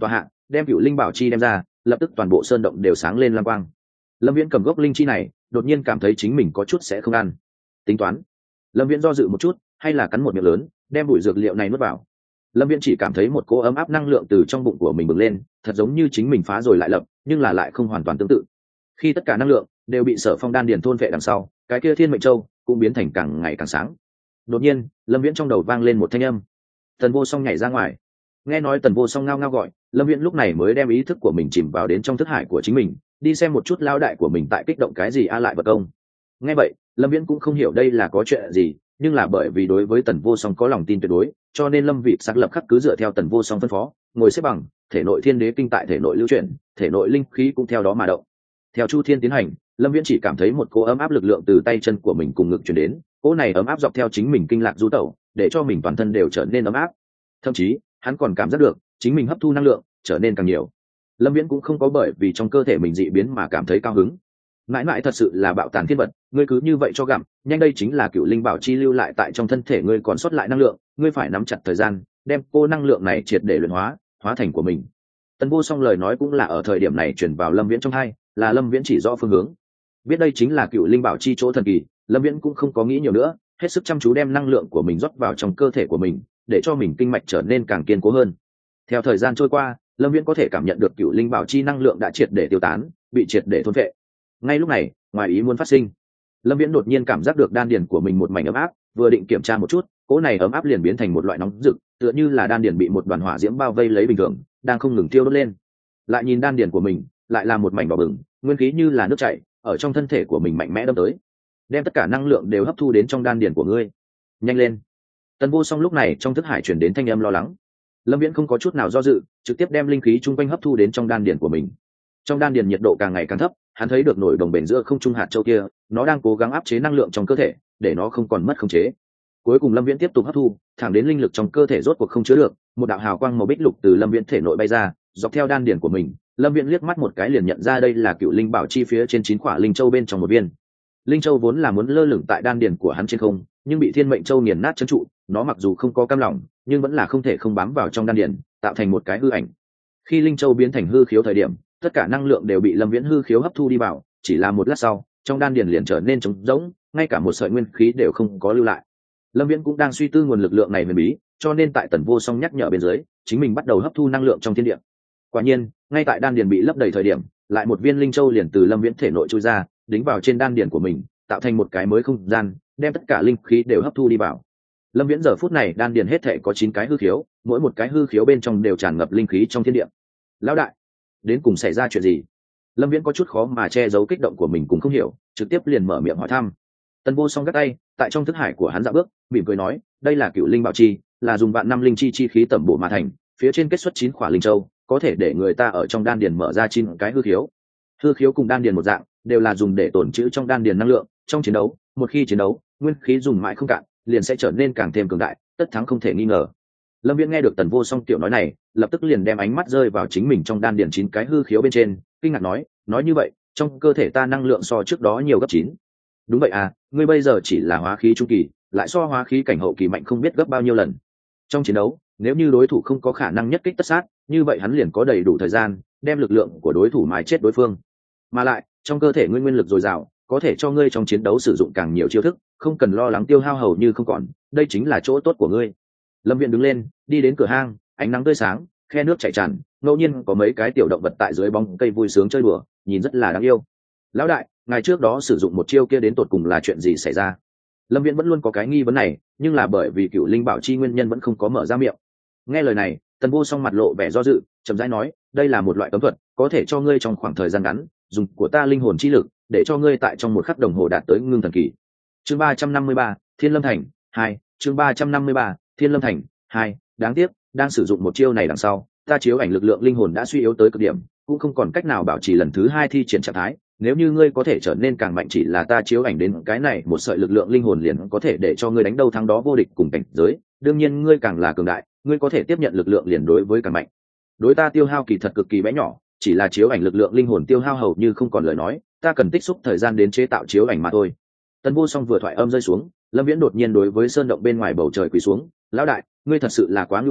đem cựu linh bảo chi đem ra, lập tức toàn bộ sơn động đều sáng lên lam quang. Lâm Viễn cầm gốc linh chi này, đột nhiên cảm thấy chính mình có chút sẽ không ăn. Tính toán. Lâm Viễn do dự một chút, hay là cắn một miệng lớn, đem bụi dược liệu này nuốt vào. Lâm Viễn chỉ cảm thấy một cỗ ấm áp năng lượng từ trong bụng của mình bừng lên, thật giống như chính mình phá rồi lại lập, nhưng là lại không hoàn toàn tương tự. Khi tất cả năng lượng đều bị Sở Phong đan điền thôn vệ đằng sau, cái kia Thiên Mệnh Châu cũng biến thành càng ngày càng sáng. Đột nhiên, Lâm Viễn trong đầu vang lên một thanh âm. Tần Vô Song nhảy ra ngoài. Nghe nói Tần Vô Song ngao ngao gọi, Lâm Viễn lúc này mới đem ý thức của mình chìm vào đến trong thức hải của chính mình, đi xem một chút lao đại của mình tại kích động cái gì lại vật công. Nghe vậy, Lâm Viễn cũng không hiểu đây là có chuyện gì, nhưng là bởi vì đối với Tần Vô Song có lòng tin tuyệt đối, cho nên Lâm Vị Sắc lập khắc cứ dựa theo Tần Vô Song phân phó, ngồi xếp bằng, thể nội Thiên Đế kinh tại thể nội lưu chuyển, thể nội linh khí cũng theo đó mà động. Theo chu thiên tiến hành, Lâm Viễn chỉ cảm thấy một cỗ ấm áp lực lượng từ tay chân của mình cùng ngực truyền đến, cỗ này ấm áp dọc theo chính mình kinh lạc du tẩu, để cho mình toàn thân đều trở nên ấm áp. Thậm chí, hắn còn cảm giác được chính mình hấp thu năng lượng trở nên càng nhiều. Lâm Viễn cũng không có bởi vì trong cơ thể mình dị biến mà cảm thấy cao hứng. Mãi mãi thật sự là bạo tàn thiên vật, ngươi cứ như vậy cho gặm, nhanh đây chính là cựu linh bảo chi lưu lại tại trong thân thể ngươi còn sót lại năng lượng, ngươi phải nắm chặt thời gian, đem cô năng lượng này triệt để luyện hóa, hóa thành của mình. Tần Vô Song lời nói cũng là ở thời điểm này truyền vào Lâm Viễn trong tai, là Lâm Viễn chỉ rõ phương hướng. Biết đây chính là cựu linh bảo chi chỗ thần kỳ, Lâm Viễn cũng không có nghĩ nhiều nữa, hết sức chăm chú đem năng lượng của mình rót vào trong cơ thể của mình, để cho mình kinh mạch trở nên càng kiên cố hơn. Theo thời gian trôi qua, Lâm Viễn có thể cảm nhận được cựu linh bảo chi năng lượng đã triệt để tiêu tán, bị triệt để thôn phệ. Ngay lúc này, ngoài ý muốn phát sinh, Lâm Viễn đột nhiên cảm giác được đan điền của mình một mảnh ấm áp, vừa định kiểm tra một chút, cỗ này ấm áp liền biến thành một loại nóng rực, tựa như là đan điền bị một đoàn hỏa diễm bao vây lấy bình thường, đang không ngừng thiêu đốt lên. Lại nhìn đan điền của mình, lại là một mảnh đỏ bừng, nguyên khí như là nước chảy, ở trong thân thể của mình mạnh mẽ đâm tới, đem tất cả năng lượng đều hấp thu đến trong đan điền của ngươi. Nhanh lên! Tần Vô Song lúc này trong thức hải truyền đến thanh âm lo lắng. Lâm Viễn không có chút nào do dự, trực tiếp đem linh khí chung quanh hấp thu đến trong đan điền của mình. Trong đan điền nhiệt độ càng ngày càng thấp, hắn thấy được nổi đồng bền giữa không trung hạt châu kia, nó đang cố gắng áp chế năng lượng trong cơ thể, để nó không còn mất khống chế. Cuối cùng Lâm Viễn tiếp tục hấp thu, thẳng đến linh lực trong cơ thể rốt cuộc không chứa được, một đạo hào quang màu bích lục từ Lâm Viễn thể nội bay ra, dọc theo đan điền của mình. Lâm Viễn liếc mắt một cái liền nhận ra đây là cựu linh bảo chi phía trên 9 quả linh châu bên trong một viên. Linh châu vốn là muốn lơ lửng tại đan điền của hắn trên không, nhưng bị Thiên Mệnh Châu nghiền nát trấn trụ, nó mặc dù không có cam lòng, nhưng vẫn là không thể không bám vào trong đan điền, tạo thành một cái hư ảnh. Khi linh châu biến thành hư khiếu thời điểm, tất cả năng lượng đều bị Lâm Viễn hư khiếu hấp thu đi vào, chỉ là một lát sau, trong đan điền liền trở nên trống rỗng, ngay cả một sợi nguyên khí đều không có lưu lại. Lâm Viễn cũng đang suy tư nguồn lực lượng này huyền bí, cho nên tại Tần Vô Song nhắc nhở bên dưới, chính mình bắt đầu hấp thu năng lượng trong thiên địa. Quả nhiên, ngay tại đan điền bị lấp đầy thời điểm, lại một viên linh châu liền từ Lâm Viễn thể nội chui ra, đính vào trên đan điền của mình, tạo thành một cái mới không gian, đem tất cả linh khí đều hấp thu đi vào. Lâm Viễn giờ phút này đan điền hết thảy có 9 cái hư khiếu, mỗi một cái hư khiếu bên trong đều tràn ngập linh khí trong thiên địa. Lão đại, đến cùng xảy ra chuyện gì? Lâm Viễn có chút khó mà che giấu kích động của mình cũng không hiểu, trực tiếp liền mở miệng hỏi thăm. Tần Vô Song gắt tay, tại trong thức hải của hắn dạo bước, mỉm cười nói, đây là cựu linh bảo chi, là dùng vạn năm linh chi khí tẩm bổ mà thành, phía trên kết xuất 9 quả linh châu, có thể để người ta ở trong đan điền mở ra 9 cái hư khiếu. Hư khiếu cùng đan điền một dạng, đều là dùng để tồn trữ trong đan điền năng lượng, trong chiến đấu, một khi chiến đấu, nguyên khí dùng mãi không cạn, liền sẽ trở nên càng thêm cường đại, tất thắng không thể nghi ngờ. Lâm Viễn nghe được Tần Vô Song tiểu nói này, lập tức liền đem ánh mắt rơi vào chính mình trong đan điền 9 cái hư khiếu bên trên, kinh ngạc nói như vậy, trong cơ thể ta năng lượng so trước đó nhiều gấp 9. Đúng vậy à, ngươi bây giờ chỉ là hóa khí trung kỳ, lại so hóa khí cảnh hậu kỳ mạnh không biết gấp bao nhiêu lần. Trong chiến đấu, nếu như đối thủ không có khả năng nhất kích tất sát, như vậy hắn liền có đầy đủ thời gian đem lực lượng của đối thủ mài chết đối phương. Mà lại, trong cơ thể ngươi nguyên lực dồi dào, có thể cho ngươi trong chiến đấu sử dụng càng nhiều chiêu thức, không cần lo lắng tiêu hao hầu như không còn, đây chính là chỗ tốt của ngươi. Lâm Viễn đứng lên, đi đến cửa hang, ánh nắng tươi sáng, khe nước chảy tràn, ngẫu nhiên có mấy cái tiểu động vật tại dưới bóng cây vui sướng chơi đùa, nhìn rất là đáng yêu. Lão đại, ngày trước đó sử dụng một chiêu kia đến tột cùng là chuyện gì xảy ra? Lâm Viễn vẫn luôn có cái nghi vấn này, nhưng là bởi vì cựu linh bảo chi nguyên nhân vẫn không có mở ra miệng. Nghe lời này, Tần Vô Song mặt lộ vẻ do dự, chậm rãi nói, đây là một loại cấm thuật, có thể cho ngươi trong khoảng thời gian ngắn, dùng của ta linh hồn chi lực, để cho ngươi tại trong một khắc đồng hồ đạt tới ngưng thần kỳ. Chương 353, Thiên Lâm Thành 2, chương 353, Thiên Lâm Thành 2, đáng tiếc, đang sử dụng một chiêu này đằng sau, ta chiếu ảnh lực lượng linh hồn đã suy yếu tới cực điểm, cũng không còn cách nào bảo trì lần thứ 2 thi triển trạng thái. Nếu như ngươi có thể trở nên càng mạnh, chỉ là ta chiếu ảnh đến cái này một sợi lực lượng linh hồn liền có thể để cho ngươi đánh đâu thắng đó vô địch cùng cảnh giới. Đương nhiên ngươi càng là cường đại, ngươi có thể tiếp nhận lực lượng liền đối với càng mạnh. Đối ta tiêu hao kỳ thật cực kỳ bé nhỏ, chỉ là chiếu ảnh lực lượng linh hồn tiêu hao hầu như không còn lời nói, ta cần tích xúc thời gian đến chế tạo chiếu ảnh mà thôi. Tần Vô Song vừa thoại âm rơi xuống, Lâm Viễn đột nhiên đối với sơn động bên ngoài bầu trời quỳ xuống, lão đại, ngươi thật sự là quá ngưu bức,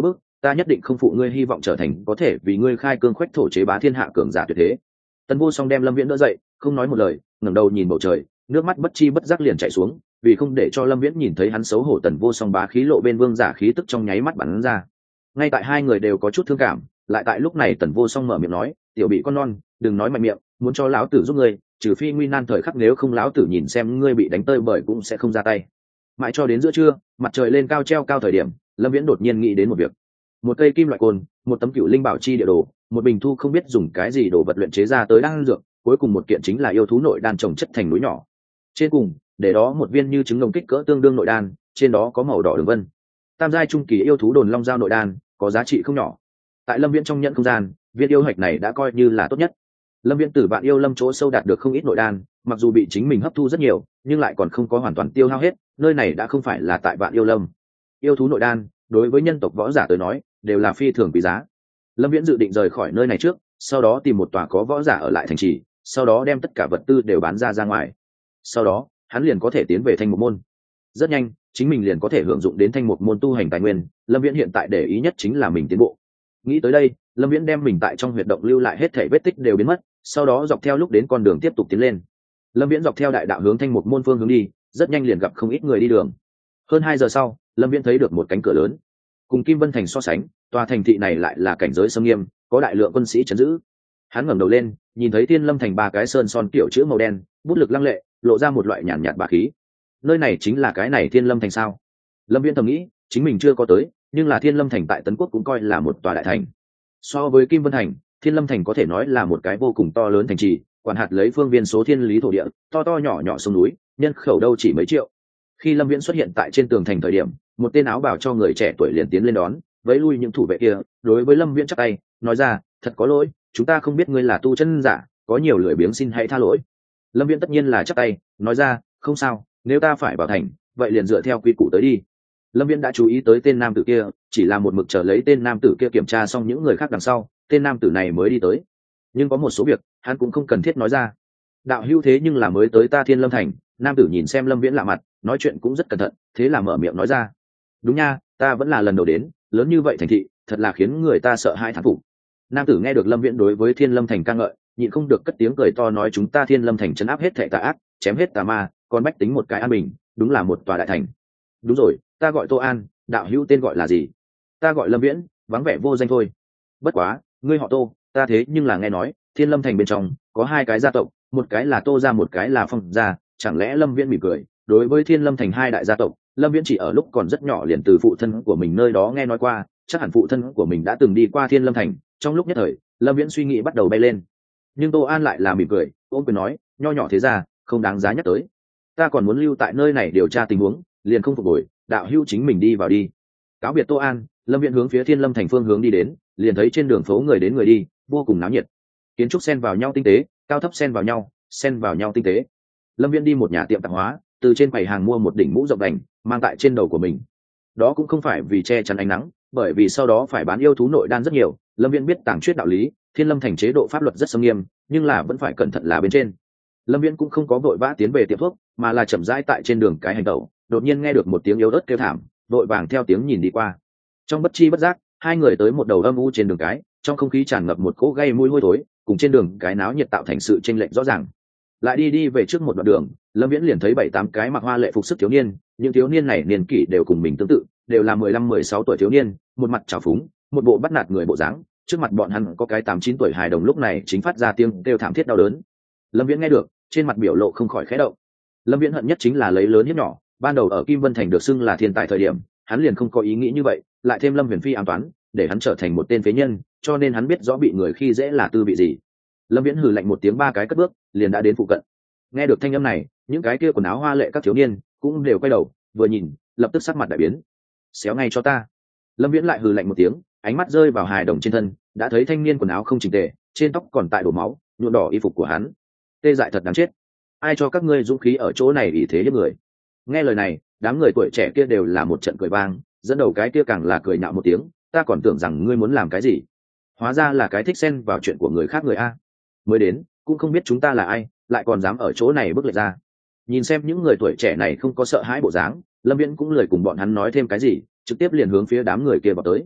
ta nhất định không phụ ngươi hy vọng trở thành có thể vì ngươi khai cương khoách thổ chế bá thiên hạ cường giả tuyệt thế. Tần Vô Song đem Lâm Viễn đỡ dậy, không nói một lời, ngẩng đầu nhìn bầu trời, nước mắt bất chi bất giác liền chảy xuống, vì không để cho Lâm Viễn nhìn thấy hắn xấu hổ, Tần Vô Song bá khí lộ bên vương giả khí tức trong nháy mắt bắn ra. Ngay tại hai người đều có chút thương cảm, lại tại lúc này Tần Vô Song mở miệng nói, tiểu bị con non, đừng nói mạnh miệng, muốn cho lão tử giúp ngươi, trừ phi nguy nan thời khắc, nếu không lão tử nhìn xem ngươi bị đánh tơi bời cũng sẽ không ra tay. Mãi cho đến giữa trưa, mặt trời lên cao treo cao thời điểm, Lâm Viễn đột nhiên nghĩ đến một việc. Một cây kim loại côn, một tấm cựu linh bảo chi địa đồ, một bình thu không biết dùng cái gì đồ vật luyện chế ra tới đan dược, cuối cùng một kiện chính là yêu thú nội đan trồng chất thành núi nhỏ. Trên cùng, để đó một viên như trứng ngồng kích cỡ tương đương nội đan, trên đó có màu đỏ đường vân. Tam giai trung kỳ yêu thú đồn long giao nội đan, có giá trị không nhỏ. Tại Lâm Viễn trong nhận không gian, viên yêu hạch này đã coi như là tốt nhất. Lâm Viễn từ Vạn Yêu Lâm chỗ sâu đạt được không ít nội đan, mặc dù bị chính mình hấp thu rất nhiều, nhưng lại còn không có hoàn toàn tiêu hao hết, nơi này đã không phải là tại Vạn Yêu Lâm. Yêu thú nội đan, đối với nhân tộc võ giả tới nói, đều là phi thường quý giá. Lâm Viễn dự định rời khỏi nơi này trước, sau đó tìm một tòa có võ giả ở lại thành trì, sau đó đem tất cả vật tư đều bán ra ngoài. Sau đó, hắn liền có thể tiến về Thanh Mục Môn. Rất nhanh, chính mình liền có thể hưởng dụng đến Thanh Mục Môn tu hành tài nguyên, Lâm Viễn hiện tại để ý nhất chính là mình tiến bộ. Nghĩ tới đây, Lâm Viễn đem mình tại trong huyệt động lưu lại hết thảy vết tích đều biến mất, sau đó dọc theo lúc đến con đường tiếp tục tiến lên. Lâm Viễn dọc theo đại đạo hướng Thanh Mục Môn phương hướng đi, rất nhanh liền gặp không ít người đi đường. Hơn 2 giờ sau, Lâm Viễn thấy được một cánh cửa lớn. Cùng Kim Vân Thành so sánh, tòa thành thị này lại là cảnh giới sâm nghiêm, có đại lượng quân sĩ trấn giữ. Hắn ngẩng đầu lên, nhìn thấy Thiên Lâm Thành 3 cái sơn son kiểu chữ màu đen, bút lực lăng lệ, lộ ra một loại nhàn nhạt bá khí. Nơi này chính là cái này Thiên Lâm Thành sao? Lâm Viễn thầm nghĩ, chính mình chưa có tới, nhưng là Thiên Lâm Thành tại Tấn Quốc cũng coi là một tòa đại thành. So với Kim Vân Thành, Thiên Lâm Thành có thể nói là một cái vô cùng to lớn thành trì, quản hạt lấy phương viên số thiên lý thổ địa, to to nhỏ nhỏ sông núi, nhân khẩu đâu chỉ mấy triệu. Khi Lâm Viễn xuất hiện tại trên tường thành thời điểm, một tên áo bào cho người trẻ tuổi liền tiến lên đón, vẫy lui những thủ vệ kia, đối với Lâm Viễn chắp tay, nói ra, thật có lỗi, chúng ta không biết ngươi là tu chân giả, có nhiều lười biếng, xin hãy tha lỗi. Lâm Viễn tất nhiên là chắp tay, nói ra, không sao, nếu ta phải vào thành, vậy liền dựa theo quy củ tới đi. Lâm Viễn đã chú ý tới tên nam tử kia, chỉ là một mực chờ lấy tên nam tử kia kiểm tra xong những người khác đằng sau, tên nam tử này mới đi tới. Nhưng có một số việc, hắn cũng không cần thiết nói ra. Đạo hữu thế nhưng là mới tới ta Thiên Lâm Thành. Nam tử nhìn xem Lâm Viễn lạ mặt, nói chuyện cũng rất cẩn thận, thế là mở miệng nói ra. Đúng nha, ta vẫn là lần đầu đến, lớn như vậy thành thị, thật là khiến người ta sợ hãi thán phục. Nam tử nghe được Lâm Viễn đối với Thiên Lâm Thành ca ngợi, nhịn không được cất tiếng cười to, nói chúng ta Thiên Lâm Thành trấn áp hết thệ tà ác, chém hết tà ma, còn bách tính một cái an bình, đúng là một tòa đại thành. Đúng rồi, ta gọi Tô An, đạo hữu tên gọi là gì? Ta gọi Lâm Viễn, vắng vẻ vô danh thôi. Bất quá, ngươi họ Tô, ta thế nhưng là nghe nói, Thiên Lâm Thành bên trong có 2 cái gia tộc, một cái là Tô gia, một cái là Phong gia, chẳng lẽ Lâm Viễn mỉm cười, đối với Thiên Lâm Thành 2 đại gia tộc, Lâm Viễn chỉ ở lúc còn rất nhỏ liền từ phụ thân của mình nơi đó nghe nói qua, chắc hẳn phụ thân của mình đã từng đi qua Thiên Lâm Thành. Trong lúc nhất thời, Lâm Viễn suy nghĩ bắt đầu bay lên. Nhưng Tô An lại là mỉm cười, ôm quyền nói, nho nhỏ thế ra, không đáng giá nhắc tới. Ta còn muốn lưu tại nơi này điều tra tình huống, liền không phục hồi, đạo hữu chính mình đi vào đi. Cáo biệt Tô An, Lâm Viễn hướng phía Thiên Lâm Thành phương hướng đi đến, liền thấy trên đường phố người đến người đi, vô cùng náo nhiệt. Kiến trúc xen vào nhau tinh tế, cao thấp xen vào nhau tinh tế. Lâm Viễn đi một nhà tiệm tạp hóa, từ trên quầy hàng mua một đỉnh mũ rộng đành, mang tại trên đầu của mình. Đó cũng không phải vì che chắn ánh nắng, bởi vì sau đó phải bán yêu thú nội đan rất nhiều. Lâm Viễn biết tàng truyết đạo lý, Thiên Lâm Thành chế độ pháp luật rất nghiêm nghiêm, nhưng là vẫn phải cẩn thận là bên trên. Lâm Viễn cũng không có vội vã tiến về tiệm thuốc, mà là chậm rãi tại trên đường cái hành tẩu. Đột nhiên nghe được một tiếng yếu ớt kêu thảm, vội vàng theo tiếng nhìn đi qua. Trong bất chi bất giác, hai người tới một đầu âm u trên đường cái, trong không khí tràn ngập một cỗ gây mùi hôi thối, cùng trên đường cái náo nhiệt tạo thành sự chênh lệch rõ ràng. Lại đi về trước một đoạn đường, Lâm Viễn liền thấy 7-8 cái mặc hoa lệ phục sức thiếu niên, những thiếu niên này niên kỷ đều cùng mình tương tự, đều là 15-16 tuổi thiếu niên, một mặt trào phúng, một bộ bắt nạt người bộ dáng. Trước mặt bọn hắn có cái 8-9 tuổi hài đồng lúc này chính phát ra tiếng kêu thảm thiết đau đớn. Lâm Viễn nghe được, trên mặt biểu lộ không khỏi khẽ động. Lâm Viễn hận nhất chính là lấy lớn hiếp nhỏ, ban đầu ở Kim Vân Thành được xưng là thiên tài thời điểm, hắn liền không có ý nghĩ như vậy, lại thêm Lâm Huyền Phi ám toán, để hắn trở thành một tên phế nhân, cho nên hắn biết rõ bị người khi dễ là tư vị gì. Lâm Viễn hừ lạnh một tiếng, 3 cái cất bước, liền đã đến phụ cận. Nghe được thanh âm này, những cái kia quần áo hoa lệ các thiếu niên cũng đều quay đầu, vừa nhìn, lập tức sắc mặt đại biến. Xéo ngay cho ta. Lâm Viễn lại hừ lạnh một tiếng, ánh mắt rơi vào hài đồng trên thân, đã thấy thanh niên quần áo không chỉnh tề, trên tóc còn tại đổ máu, nhuộm đỏ y phục của hắn. Tê dại thật đáng chết. Ai cho các ngươi dũng khí ở chỗ này ỷ thế hiếp người? Nghe lời này, đám người tuổi trẻ kia đều là một trận cười vang, dẫn đầu cái kia càng là cười nhạo một tiếng, ta còn tưởng rằng ngươi muốn làm cái gì, hóa ra là cái thích xen vào chuyện của người khác người a. Mới đến cũng không biết chúng ta là ai, lại còn dám ở chỗ này bước lệch ra. Nhìn xem những người tuổi trẻ này không có sợ hãi bộ dáng, Lâm Viễn cũng lười cùng bọn hắn nói thêm cái gì, trực tiếp liền hướng phía đám người kia vào tới.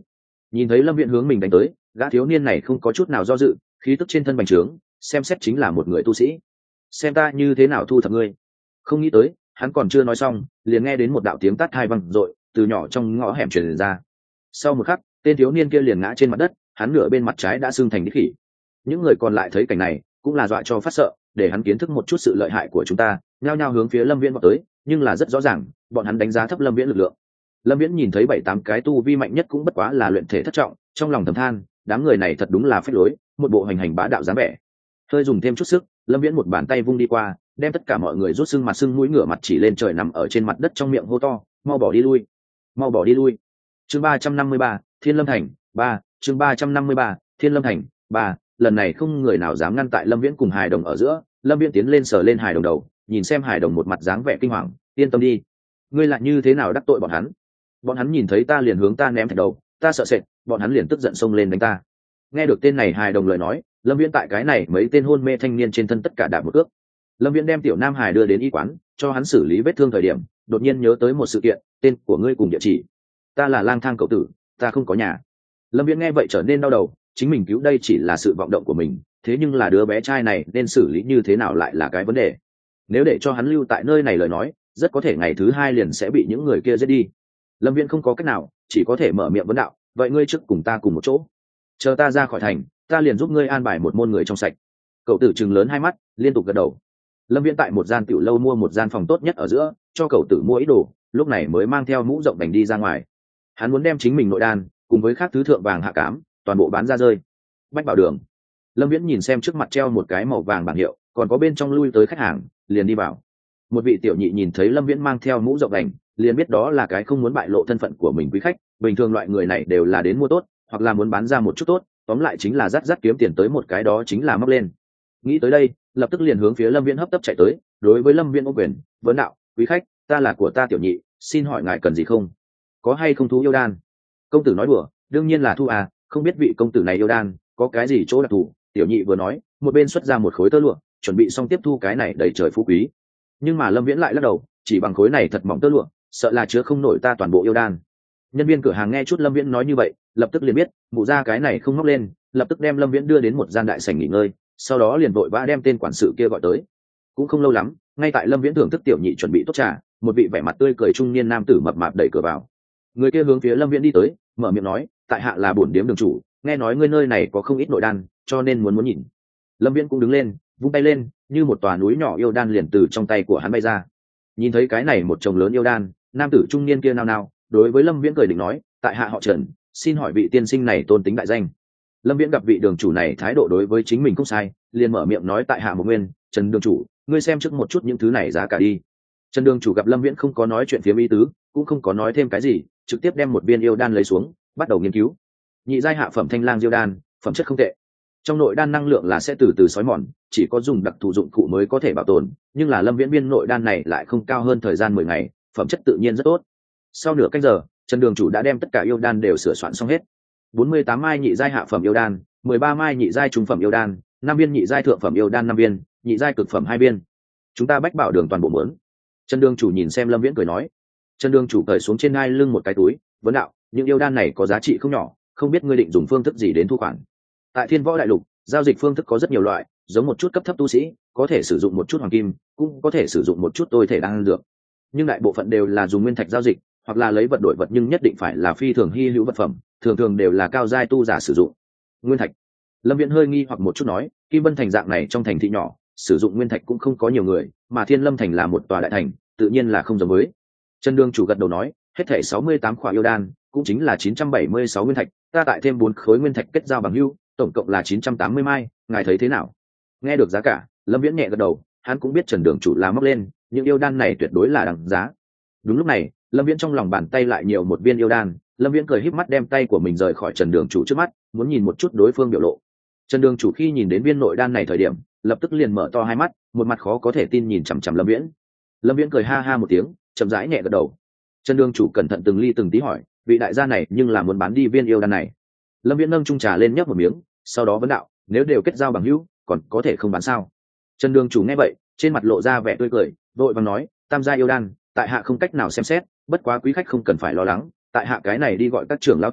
Nhìn thấy lâm viễn hướng mình đánh tới, gã thiếu niên này không có chút nào do dự, khí tức trên thân bành trướng, xem xét chính là một người tu sĩ. Xem ta như thế nào thu thập ngươi. Không nghĩ tới hắn còn chưa nói xong, liền nghe đến một đạo tiếng tát hai vang dội từ nhỏ trong ngõ hẻm truyền ra. Sau một khắc, tên thiếu niên kia liền ngã trên mặt đất, hắn nửa bên mặt trái đã sưng thành đít khỉ. Những người còn lại thấy cảnh này cũng là dọa cho phát sợ, để hắn kiến thức một chút sự lợi hại của chúng ta, nhao nhao hướng phía lâm viễn vào tới. Nhưng là rất rõ ràng, bọn hắn đánh giá thấp lâm viễn lực lượng. Lâm viễn nhìn thấy 7-8 cái tu vi mạnh nhất cũng bất quá là luyện thể thất trọng, trong lòng thầm than, đám người này thật đúng là phế lối, một bộ hành hành bá đạo dáng vẻ. Hơi dùng thêm chút sức, lâm viễn một bàn tay vung đi qua, đem tất cả mọi người rút sưng mặt sưng mũi ngửa mặt chỉ lên trời nằm ở trên mặt đất trong miệng hô to, mau bỏ đi lui, mau bỏ đi lui. Chương 353, Thiên Lâm Thành 3, chương 353, Thiên Lâm Thành 3. Lần này không người nào dám ngăn tại lâm viễn cùng hài đồng ở giữa. Lâm viễn tiến lên sờ lên hài đồng đầu, nhìn xem hài đồng một mặt dáng vẻ kinh hoàng. Yên tâm đi, ngươi lại như thế nào đắc tội bọn hắn? Bọn hắn nhìn thấy ta liền hướng ta ném thạch đầu, ta sợ sệt, bọn hắn liền tức giận xông lên đánh ta. Nghe được tên này hài đồng lời nói, lâm viễn tại cái này mấy tên hôn mê thanh niên trên thân tất cả đạp một ước. Lâm viễn đem tiểu nam hài đưa đến y quán cho hắn xử lý vết thương thời điểm, đột nhiên nhớ tới một sự kiện. Tên của ngươi cùng địa chỉ. Ta là lang thang cậu tử, ta không có nhà. Lâm viễn nghe vậy trở nên đau đầu, chính mình cứu đây chỉ là sự vọng động của mình, thế nhưng là đứa bé trai này nên xử lý như thế nào lại là cái vấn đề. Nếu để cho hắn lưu tại nơi này lời nói, rất có thể ngày thứ hai liền sẽ bị những người kia giết đi. Lâm viễn không có cách nào, chỉ có thể mở miệng vấn đạo, vậy ngươi trước cùng ta cùng một chỗ, chờ ta ra khỏi thành, ta liền giúp ngươi an bài một môn người trong sạch. Cậu tử trừng lớn hai mắt, liên tục gật đầu. Lâm viễn tại một gian tiểu lâu mua một gian phòng tốt nhất ở giữa, cho cậu tử mua ít đồ, lúc này mới mang theo mũ rộng đành đi ra ngoài. Hắn muốn đem chính mình nội đan cùng với các thứ thượng vàng hạ cám toàn bộ bán ra rơi. Bách Bảo Đường. Lâm viễn nhìn xem trước mặt treo một cái màu vàng bảng hiệu, còn có bên trong lui tới khách hàng, liền đi vào. Một vị tiểu nhị nhìn thấy lâm viễn mang theo mũ rộng đành, liền biết đó là cái không muốn bại lộ thân phận của mình quý khách. Bình thường loại người này đều là đến mua tốt, hoặc là muốn bán ra một chút tốt, tóm lại chính là dắt kiếm tiền tới một cái, đó chính là móc lên. Nghĩ tới đây, lập tức liền hướng phía lâm viễn hấp tấp chạy tới. Đối với lâm viễn ô quyền vấn đạo, quý khách, ta là của ta tiểu nhị, xin hỏi ngài cần gì không? Có hay không thú yêu đan? Công tử nói đùa, đương nhiên là thu à, không biết vị công tử này yêu đan có cái gì chỗ đặc thù. Tiểu nhị vừa nói, một bên xuất ra một khối tơ lụa, chuẩn bị xong tiếp thu cái này đầy trời phú quý. Nhưng mà lâm viễn lại lắc đầu, chỉ bằng khối này thật mỏng tơ lụa, sợ là chứa không nổi ta toàn bộ yêu đan. Nhân viên cửa hàng nghe chút lâm viễn nói như vậy, lập tức liền biết mụ ra cái này không móc lên, lập tức đem lâm viễn đưa đến một gian đại sảnh nghỉ ngơi, sau đó liền vội vã đem tên quản sự kia gọi tới. Cũng không lâu lắm, ngay tại lâm viễn thưởng thức tiểu nhị chuẩn bị tốt trà, một vị vẻ mặt tươi cười trung niên nam tử mập mạp đẩy cửa vào. Người kia hướng phía lâm viễn đi tới, mở miệng nói, tại hạ là bổn điếm đường chủ, nghe nói ngươi nơi này có không ít nội đan, cho nên muốn nhìn. Lâm viễn cũng đứng lên, vung tay lên, như một tòa núi nhỏ yêu đan liền từ trong tay của hắn bay ra. Nhìn thấy cái này một chồng lớn yêu đan, nam tử trung niên kia nao nao, đối với lâm viễn cười định nói, tại hạ họ Trần, xin hỏi vị tiên sinh này tôn tính đại danh. Lâm viễn gặp vị đường chủ này thái độ đối với chính mình không sai, liền mở miệng nói, tại hạ một nguyên, Trần đường chủ, ngươi xem trước một chút những thứ này giá cả đi. Trần đường chủ gặp lâm viễn không có nói chuyện phiếm ý tứ, cũng không có nói thêm cái gì, trực tiếp đem một viên yêu đan lấy xuống, bắt đầu nghiên cứu. Nhị giai hạ phẩm thanh lang diêu đan, phẩm chất không tệ. Trong nội đan năng lượng là sẽ từ từ xói mòn, chỉ có dùng đặc thù dụng cụ mới có thể bảo tồn, nhưng là lâm viễn viên nội đan này lại không cao hơn thời gian 10 ngày, phẩm chất tự nhiên rất tốt. Sau nửa canh giờ, Trần đường chủ đã đem tất cả yêu đan đều sửa soạn xong hết. 48 mai nhị giai hạ phẩm yêu đan, 13 mai nhị giai trung phẩm yêu đan, 5 viên nhị giai thượng phẩm yêu đan 5 viên, nhị giai cực phẩm 2 viên. Chúng ta Bách Bảo Đường toàn bộ muốn. Trần đường chủ nhìn xem lâm viễn cười nói. Trần đường chủ cởi xuống trên ngai lưng một cái túi, vấn đạo, những yêu đan này có giá trị không nhỏ, không biết ngươi định dùng phương thức gì đến thu khoản. Tại Thiên Võ Đại Lục, giao dịch phương thức có rất nhiều loại, giống một chút cấp thấp tu sĩ có thể sử dụng một chút hoàng kim, cũng có thể sử dụng một chút tôi thể đan dược, nhưng đại bộ phận đều là dùng nguyên thạch giao dịch, hoặc là lấy vật đổi vật, nhưng nhất định phải là phi thường hy hữu vật phẩm, thường thường đều là cao giai tu giả sử dụng. Nguyên thạch. Lâm Viễn hơi nghi hoặc một chút nói, Kim Vân Thành dạng này trong thành thị nhỏ, sử dụng nguyên thạch cũng không có nhiều người, mà Thiên Lâm Thành là một tòa đại thành, tự nhiên là không giống với. Trần Đường chủ gật đầu nói, hết thảy 68 khỏa yêu đan, cũng chính là 976 nguyên thạch, ta tại thêm 4 khối nguyên thạch kết giao bằng hữu, tổng cộng là 980 mai, ngài thấy thế nào? Nghe được giá cả, Lâm Viễn nhẹ gật đầu, hắn cũng biết Trần Đường chủ là móc lên, những yêu đan này tuyệt đối là đằng giá. Đúng lúc này, Lâm Viễn trong lòng bàn tay lại nhiều một viên yêu đan, Lâm Viễn cười híp mắt đem tay của mình rời khỏi Trần Đường chủ trước mắt, muốn nhìn một chút đối phương biểu lộ. Trần Đường chủ khi nhìn đến viên nội đan này thời điểm, lập tức liền mở to hai mắt, một mặt khó có thể tin nhìn chằm chằm Lâm Viễn. Lâm Viễn cười ha ha một tiếng, chậm rãi nhẹ gật đầu. Trần Đường chủ cẩn thận từng ly từng tí hỏi, vị đại gia này nhưng là muốn bán đi viên yêu đan này. Lâm Viễn nâng chung trà lên nhấp một miếng, sau đó vấn đạo, nếu đều kết giao bằng hữu, còn có thể không bán sao? Trần Đường chủ nghe vậy, trên mặt lộ ra vẻ tươi cười, vội vàng nói, tam gia yêu đan, tại hạ không cách nào xem xét, bất quá quý khách không cần phải lo lắng, tại hạ cái này đi gọi các trưởng lão tới,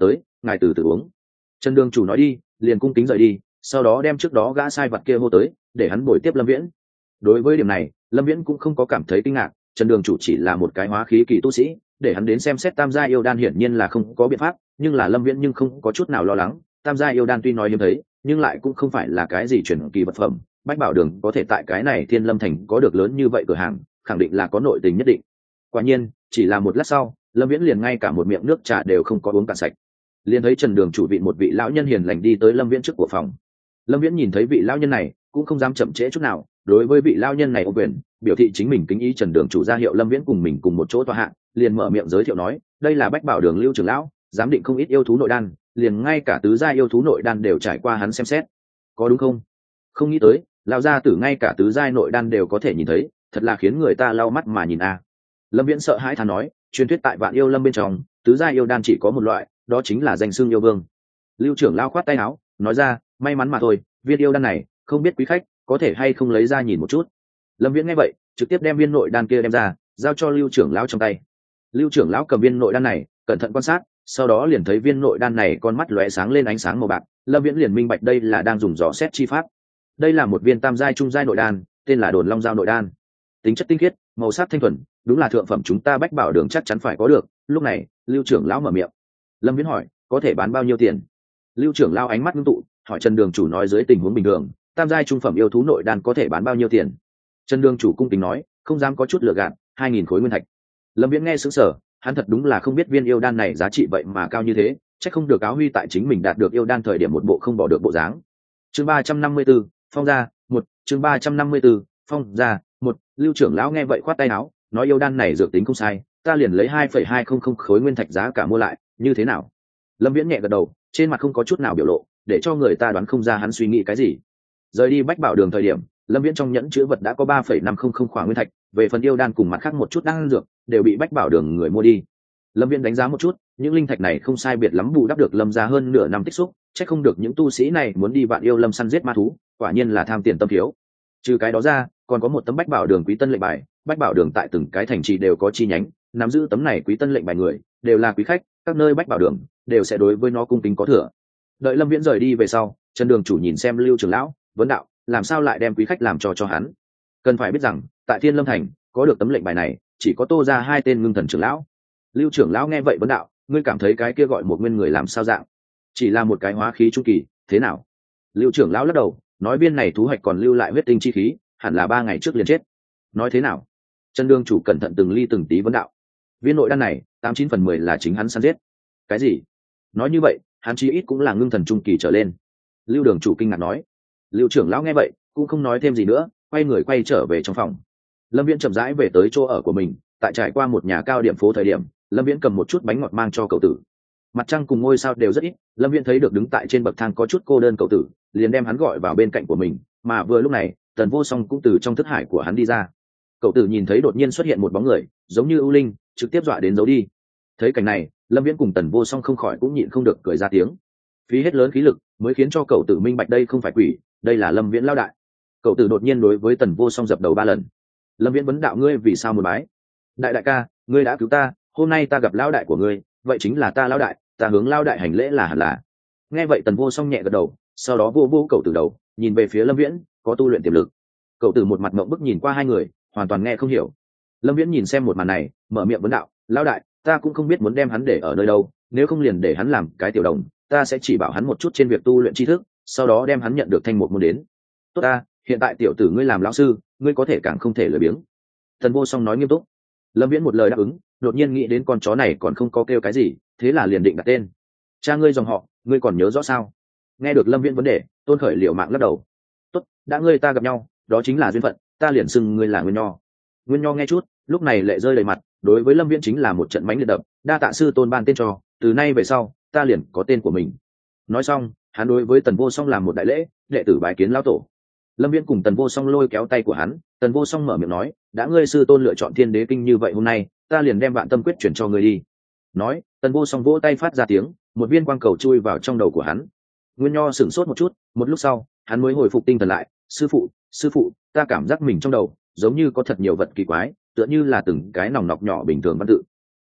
ngài từ từ uống. Trần đường chủ nói đi liền cung kính rời đi, sau đó đem trước đó gã sai vật kia hô tới để hắn bồi tiếp Lâm Viễn. Đối với điểm này Lâm Viễn cũng không có cảm thấy kinh ngạc, Trần đường chủ chỉ là một cái hóa khí kỳ tu sĩ, để hắn đến xem xét tam gia yêu đan hiển nhiên là không có biện pháp, nhưng là Lâm Viễn nhưng không có chút nào lo lắng. Tam gia yêu đan tuy nói hiếm thấy nhưng lại cũng không phải là cái gì truyền kỳ vật phẩm, Bách Bảo Đường có thể tại cái này Thiên Lâm Thành có được lớn như vậy cửa hàng khẳng định là có nội tình nhất định. Quả nhiên chỉ là một lát sau Lâm Viễn liền ngay cả một miệng nước trà đều không có uống cạn sạch, liền thấy Trần đường chủ vị một vị lão nhân hiền lành đi tới Lâm Viễn trước của phòng. Lâm Viễn nhìn thấy vị lão nhân này cũng không dám chậm trễ chút nào, đối với vị lão nhân này ô quyền biểu thị chính mình kính ý. Trần đường chủ ra hiệu Lâm Viễn cùng mình cùng một chỗ tọa hạ, liền mở miệng giới thiệu nói đây là Bách Bảo Đường Lưu trưởng lão, giám định không ít yêu thú nội đan, liền ngay cả tứ gia yêu thú nội đan đều trải qua hắn xem xét. Có đúng không? Không nghĩ tới lão gia tử ngay cả tứ giai nội đan đều có thể nhìn thấy, thật là khiến người ta lau mắt mà nhìn a. Lâm Viễn sợ hãi thán nói, truyền thuyết tại Vạn Yêu Lâm bên trong tứ giai yêu đan chỉ có một loại, đó chính là danh xưng yêu vương. Lưu trưởng lão khoát tay áo nói ra, may mắn mà thôi, viên yêu đan này không biết quý khách có thể hay không lấy ra nhìn một chút. Lâm Viễn nghe vậy trực tiếp đem viên nội đan kia đem ra giao cho Lưu trưởng lão trong tay. Lưu trưởng lão cầm viên nội đan này cẩn thận quan sát, sau đó liền thấy viên nội đan này con mắt lóe sáng lên ánh sáng màu bạc. Lâm Viễn liền minh bạch đây là đang dùng dò xét chi pháp. Đây là một viên tam giai trung giai nội đan, tên là Đồn Long Giao nội đan, tính chất tinh khiết, màu sắc thanh thuần, đúng là thượng phẩm chúng ta Bách Bảo Đường chắc chắn phải có được. Lúc này Lưu trưởng lão mở miệng. Lâm Viễn hỏi, có thể bán bao nhiêu tiền? Lưu trưởng lão ánh mắt ngưng tụ hỏi Trần đường chủ, nói dưới tình huống bình thường tam giai trung phẩm yêu thú nội đan có thể bán bao nhiêu tiền? Trần đường chủ cung kính nói, không dám có chút lừa gạt, 2.000 khối nguyên thạch. Lâm Viễn nghe sững sờ, hắn thật đúng là không biết viên yêu đan này giá trị vậy mà cao như thế, chắc không được Áo Huy tại chính mình đạt được yêu đan thời điểm một bộ không bỏ được bộ dáng. Chương 354, phong ra một. Chương 354, phong ra một. Lưu trưởng lão nghe vậy khoát tay áo nói, yêu đan này dược tính không sai, ta liền lấy 2,200 khối nguyên thạch giá cả mua lại, như thế nào? Lâm Viễn nhẹ gật đầu, trên mặt không có chút nào biểu lộ, để cho người ta đoán không ra hắn suy nghĩ cái gì. Rời đi Bách Bảo Đường thời điểm Lâm Viễn trong nhẫn chứa vật đã có 3,500 khỏa nguyên thạch, về phần yêu đan cùng mặt khác một chút đan dược đều bị Bách Bảo Đường người mua đi. Lâm Viễn đánh giá một chút, những linh thạch này không sai biệt lắm bù đắp được Lâm gia hơn nửa năm tích xúc, chắc không được những tu sĩ này muốn đi Vạn Yêu Lâm săn giết ma thú, quả nhiên là tham tiền tâm thiếu. Trừ cái đó ra còn có một tấm Bách Bảo Đường quý tân lệnh bài. Bách Bảo Đường tại từng cái thành trì đều có chi nhánh, nắm giữ tấm này quý tân lệnh bài người đều là quý khách, các nơi Bách Bảo Đường đều sẽ đối với nó cung kính có thừa. Đợi Lâm Viễn rời đi về sau, Trần đường chủ nhìn xem Lưu trưởng lão vấn đạo, làm sao lại đem quý khách làm cho hắn? Cần phải biết rằng tại Thiên Lâm Thành có được tấm lệnh bài này chỉ có Tô ra hai tên ngưng thần trưởng lão. Lưu trưởng lão nghe vậy vấn đạo, ngươi cảm thấy cái kia gọi một nguyên người làm sao dạng? Chỉ là một cái hóa khí trung kỳ, thế nào? Lưu trưởng lão lắc đầu nói, viên này thú hoạch còn lưu lại huyết tinh chi khí, hẳn là 3 ngày trước liền chết. Nói thế nào? Trần đường chủ cẩn thận từng ly từng tí vấn đạo. Viên nội đan này 89/10 là chính hắn săn giết. Cái gì? Nói như vậy hắn chí ít cũng là ngưng thần trung kỳ trở lên. Lưu đường chủ kinh ngạc nói. Lưu trưởng lão nghe vậy cũng không nói thêm gì nữa, quay người quay trở về trong phòng. Lâm Viễn chậm rãi về tới chỗ ở của mình. Tại trải qua một nhà cao điểm phố thời điểm, Lâm Viễn cầm một chút bánh ngọt mang cho cậu tử. Mặt trăng cùng ngôi sao đều rất ít, Lâm Viễn thấy được đứng tại trên bậc thang có chút cô đơn cậu tử, liền đem hắn gọi vào bên cạnh của mình. Mà vừa lúc này Tần Vô Song cũng từ trong thức hải của hắn đi ra. Cậu tử nhìn thấy đột nhiên xuất hiện một bóng người giống như ưu linh, trực tiếp dọa đến giấu đi. Thấy cảnh này Lâm Viễn cùng Tần Vô Song không khỏi cũng nhịn không được cười ra tiếng. Phí hết lớn khí lực mới khiến cho cậu tử minh bạch đây không phải quỷ, đây là Lâm Viễn lão đại. Cậu tử đột nhiên đối với Tần Vô Song dập đầu 3 lần. Lâm Viễn vấn đạo, ngươi vì sao muốn bái? Đại ca, ngươi đã cứu ta, hôm nay ta gặp lão đại của ngươi, vậy chính là ta lão đại, ta hướng lão đại hành lễ là hẳn là. Nghe vậy Tần Vô Song nhẹ gật đầu, sau đó vô cậu tử đầu, nhìn về phía Lâm Viễn, có tu luyện tiềm lực. Cậu tử một mặt ngậm bức nhìn qua hai người, hoàn toàn nghe không hiểu. Lâm Viễn nhìn xem một màn này, mở miệng vấn đạo, lão đại, ta cũng không biết muốn đem hắn để ở nơi đâu, nếu không liền để hắn làm cái tiểu đồng, ta sẽ chỉ bảo hắn một chút trên việc tu luyện tri thức, sau đó đem hắn nhận được thanh một môn đến. Tốt ta, hiện tại tiểu tử ngươi làm lão sư, ngươi có thể càng không thể lười biếng. Tần Vô Song nói nghiêm túc. Lâm Viễn một lời đáp ứng, đột nhiên nghĩ đến con chó này còn không có kêu cái gì, thế là liền định đặt tên. Cha ngươi dòng họ ngươi còn nhớ rõ sao? Nghe được Lâm Viễn vấn đề, Tôn Khởi liều mạng lắc đầu. Tốt, đã ngươi ta gặp nhau, đó chính là duyên phận, ta liền xưng ngươi là Nguyên Nho. Nguyên Nho nghe chút, lúc này lệ rơi đầy mặt, đối với Lâm Viễn chính là một trận mánh liệt đập, đa tạ sư tôn ban tên cho, từ nay về sau ta liền có tên của mình. Nói xong hắn đối với Tần Vô Song làm một đại lễ, đệ tử bái kiến lão tổ. Lâm Viễn cùng Tần Vô Song lôi kéo tay của hắn, Tần Vô Song mở miệng nói, đã ngươi sư tôn lựa chọn Thiên Đế Kinh như vậy, hôm nay ta liền đem Vạn Tâm Quyết chuyển cho ngươi đi. Nói Tần Vô Song vỗ tay phát ra tiếng, một viên quang cầu chui vào trong đầu của hắn. Nguyên Nho sửng sốt một chút, một lúc sau hắn mới hồi phục tinh thần lại. Sư phụ, ta cảm giác mình trong đầu giống như có thật nhiều vật kỳ quái, tựa như là từng cái nòng nọc nhỏ bình thường văn tự.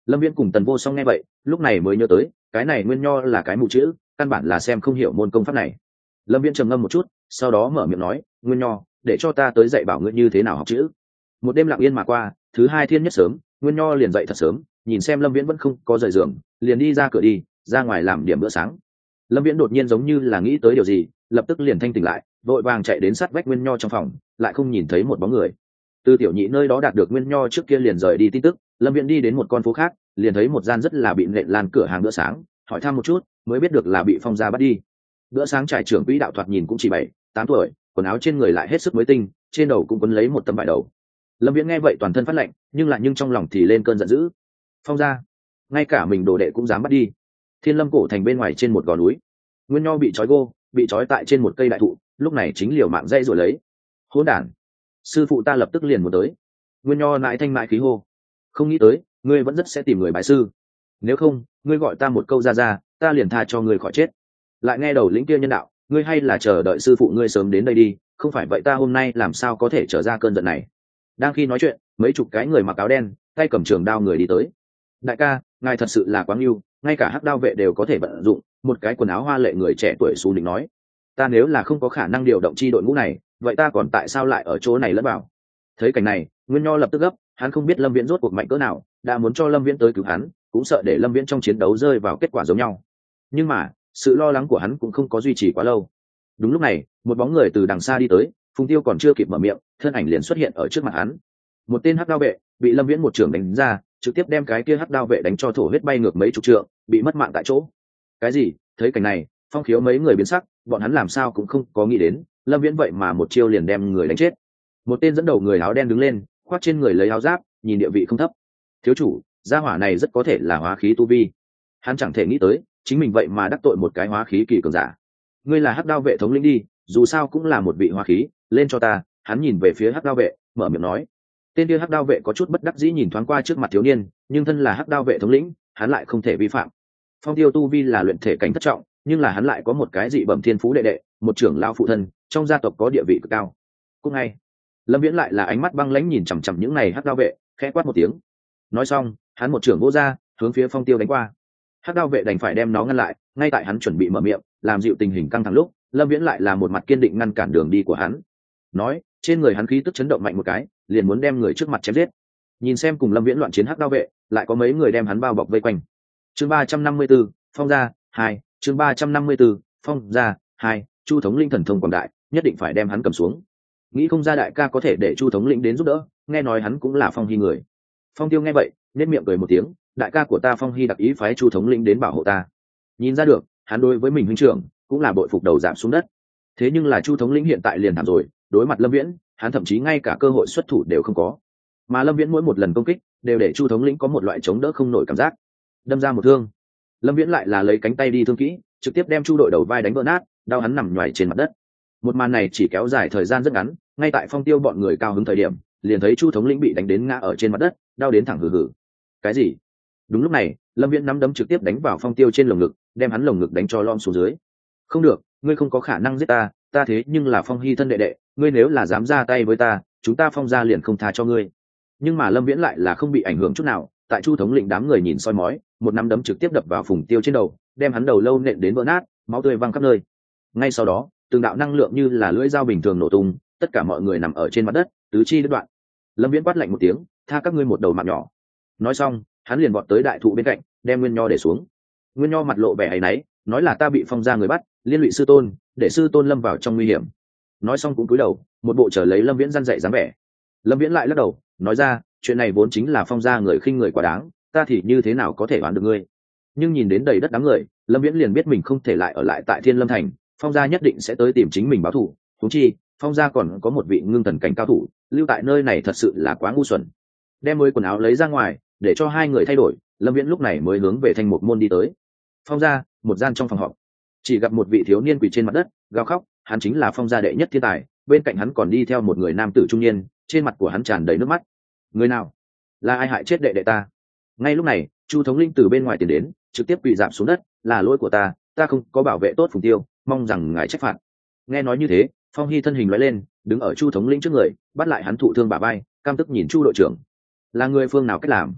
Lâm Viễn cùng Tần Vô Song nghe vậy lúc này mới nhớ tới cái này Nguyên Nho là cái mù chữ, căn bản là xem không hiểu môn công pháp này. Lâm Viễn trầm ngâm một chút, sau đó mở miệng nói, Nguyên Nho, để cho ta tới dạy bảo ngươi như thế nào học chữ. Một đêm lặng yên mà qua, thứ hai thiên nhất sớm, Nguyên Nho liền dậy thật sớm, nhìn xem Lâm Viễn vẫn không có rời giường, liền đi ra cửa đi ra ngoài làm điểm bữa sáng. Lâm Viễn đột nhiên giống như là nghĩ tới điều gì, lập tức liền thanh tỉnh lại, vội vàng chạy đến sát vách Nguyên Nho trong phòng, lại không nhìn thấy một bóng người. Từ Tiểu Nhị nơi đó đạt được Nguyên Nho trước kia liền rời đi tin tức, Lâm Viễn đi đến một con phố khác, liền thấy một gian rất là bị nện lan cửa hàng bữa sáng, hỏi thăm một chút mới biết được là bị Phong gia bắt đi. Bữa sáng trải trưởng quỹ đạo thoạt nhìn cũng chỉ 7-8 tuổi, quần áo trên người lại hết sức mới tinh, trên đầu cũng quấn lấy một tấm vải đầu. Lâm Viễn nghe vậy toàn thân phát lạnh, nhưng trong lòng thì lên cơn giận dữ. Phong gia, ngay cả mình đồ đệ cũng dám bắt đi. Thiên Lâm cổ thành bên ngoài trên một gò núi, Nguyên Nho bị trói tại trên một cây đại thụ, lúc này chính liều mạng dây rồi lấy. Hỗn đản, sư phụ ta lập tức liền muốn tới. Nguyên Nho nại thanh mại khí hô, không nghĩ tới ngươi vẫn rất sẽ tìm người bái sư, nếu không ngươi gọi ta một câu ra, ta liền tha cho ngươi khỏi chết. Lại nghe đầu lĩnh kia nhân đạo, ngươi hay là chờ đợi sư phụ ngươi sớm đến đây đi, không phải vậy ta hôm nay làm sao có thể trở ra cơn giận này. Đang khi nói chuyện, mấy chục cái người mặc áo đen tay cầm trường đao người đi tới. Đại ca, ngài thật sự là quá ngưu, ngay cả hắc đao vệ đều có thể vận dụng. Một cái quần áo hoa lệ người trẻ tuổi xù định nói, ta nếu là không có khả năng điều động chi đội ngũ này, vậy ta còn tại sao lại ở chỗ này lẫn vào. Thấy cảnh này, Nguyên Nho lập tức gấp, hắn không biết Lâm Viễn rốt cuộc mạnh cỡ nào, đã muốn cho Lâm Viễn tới cứu hắn, cũng sợ để Lâm Viễn trong chiến đấu rơi vào kết quả giống nhau. Nhưng mà sự lo lắng của hắn cũng không có duy trì quá lâu. Đúng lúc này, một bóng người từ đằng xa đi tới, Phùng Tiêu còn chưa kịp mở miệng, thân ảnh liền xuất hiện ở trước mặt hắn. Một tên hắc đao vệ bị Lâm Viễn một trường đánh ra, trực tiếp đem cái kia hắc đao vệ đánh cho thổ huyết bay ngược mấy chục trượng, bị mất mạng tại chỗ. Cái gì? Thấy cảnh này, Phong Khiếu mấy người biến sắc, bọn hắn làm sao cũng không có nghĩ đến, Lâm Viễn vậy mà một chiêu liền đem người đánh chết. Một tên dẫn đầu người áo đen đứng lên, khoác trên người lấy áo giáp, nhìn địa vị không thấp. Thiếu chủ, gia hỏa này rất có thể là hóa khí tu vi. Hắn chẳng thể nghĩ tới, chính mình vậy mà đắc tội một cái hóa khí kỳ cường giả. Ngươi là hắc đao vệ thống lĩnh đi, dù sao cũng là một vị hóa khí, lên cho ta. Hắn nhìn về phía hắc đao vệ, mở miệng nói. Tên kia hắc đao vệ có chút bất đắc dĩ nhìn thoáng qua trước mặt thiếu niên, nhưng thân là hắc đao vệ thống lĩnh, hắn lại không thể vi phạm. Phong Tiêu tu vi là luyện thể cảnh thất trọng, nhưng là hắn lại có một cái dị bẩm thiên phú đệ đệ, một trưởng lao phụ thân, trong gia tộc có địa vị cực cao. Cũng ngay, Lâm Viễn lại là ánh mắt băng lãnh nhìn chằm chằm những này hắc đao vệ, khẽ quát một tiếng. Nói xong, hắn một trưởng vỗ ra, hướng phía Phong Tiêu đánh qua. Hắc đao vệ đành phải đem nó ngăn lại, ngay tại hắn chuẩn bị mở miệng làm dịu tình hình căng thẳng lúc, Lâm Viễn lại là một mặt kiên định ngăn cản đường đi của hắn. Nói, trên người hắn khí tức chấn động mạnh một cái, liền muốn đem người trước mặt chém giết. Nhìn xem cùng Lâm Viễn loạn chiến hắc đao vệ, lại có mấy người đem hắn bao bọc vây quanh. Chương 354, Phong gia 2, chương 354, Phong gia 2, Chu thống linh thần thông quảng đại, nhất định phải đem hắn cầm xuống. Nghĩ không ra đại ca có thể để Chu thống lĩnh đến giúp đỡ, nghe nói hắn cũng là Phong Hy người. Phong Tiêu nghe vậy, nên miệng cười một tiếng, đại ca của ta Phong Hy đặc ý phái Chu thống lĩnh đến bảo hộ ta. Nhìn ra được, hắn đối với mình huynh trưởng cũng là bội phục đầu giảm xuống đất. Thế nhưng là Chu thống lĩnh hiện tại liền thảm rồi, đối mặt Lâm Viễn, hắn thậm chí ngay cả cơ hội xuất thủ đều không có. Mà Lâm Viễn mỗi một lần công kích, đều để Chu thống lĩnh có một loại chống đỡ không nổi cảm giác. Đâm ra một thương, Lâm Viễn lại là lấy cánh tay đi thương kỹ, trực tiếp đem Chu đội đầu vai đánh vỡ nát, đau hắn nằm nhoài trên mặt đất. Một màn này chỉ kéo dài thời gian rất ngắn, ngay tại Phong Tiêu bọn người cao hứng thời điểm, liền thấy Chu thống lĩnh bị đánh đến ngã ở trên mặt đất, đau đến thẳng hừ hừ. Cái gì? Đúng lúc này, Lâm Viễn nắm đấm trực tiếp đánh vào Phong Tiêu trên lồng ngực, đem hắn lồng ngực đánh cho lom xuống dưới. Không được, ngươi không có khả năng giết ta, ta thế nhưng là Phong Hy thân đệ đệ, ngươi nếu là dám ra tay với ta, chúng ta Phong gia liền không tha cho ngươi. Nhưng mà Lâm Viễn lại là không bị ảnh hưởng chút nào, tại Chu thống lĩnh đám người nhìn soi mói, một nắm đấm trực tiếp đập vào Phùng Tiêu trên đầu, đem hắn đầu lâu nện đến vỡ nát, máu tươi văng khắp nơi. Ngay sau đó, từng đạo năng lượng như là lưỡi dao bình thường nổ tung, tất cả mọi người nằm ở trên mặt đất, tứ chi đứt đoạn. Lâm Viễn quát lạnh một tiếng, tha các ngươi một đầu mạng nhỏ. Nói xong, hắn liền vọt tới đại thụ bên cạnh, đem Nguyên Nho để xuống. Nguyên Nho mặt lộ vẻ áy náy, nói là ta bị Phong gia người bắt, liên lụy sư tôn, để sư tôn lâm vào trong nguy hiểm. Nói xong cũng cúi đầu, một bộ trở lấy Lâm Viễn răn dạy dáng vẻ. Lâm Viễn lại lắc đầu, nói ra, chuyện này vốn chính là Phong gia người khinh người quá đáng, ta thì như thế nào có thể đoán được ngươi. Nhưng nhìn đến đầy đất đám người, Lâm Viễn liền biết mình không thể lại ở lại tại Thiên Lâm thành, Phong gia nhất định sẽ tới tìm chính mình báo thù. Huống chi, Phong gia còn có một vị ngưng thần cảnh cao thủ, lưu tại nơi này thật sự là quá ngu xuẩn. Đem mới quần áo lấy ra ngoài, để cho hai người thay đổi, Lâm Viễn lúc này mới hướng về Thanh Mục môn đi tới. Phong gia, một gian trong phòng họp, chỉ gặp một vị thiếu niên quỳ trên mặt đất, gào khóc, hắn chính là Phong gia đệ nhất thiên tài, bên cạnh hắn còn đi theo một người nam tử trung niên, trên mặt của hắn tràn đầy nước mắt. Người nào? Là ai hại chết đệ đệ ta? Ngay lúc này, Chu thống linh từ bên ngoài tiến đến, trực tiếp quỳ rạp xuống đất, là lỗi của ta không có bảo vệ tốt Phùng Tiêu, mong rằng ngài trách phạt. Nghe nói như thế, Phong Hy thân hình lóe lên, đứng ở Chu thống lĩnh trước người, bắt lại hắn thụ thương bả vai, căm tức nhìn Chu đội trưởng. Là người phương nào cách làm?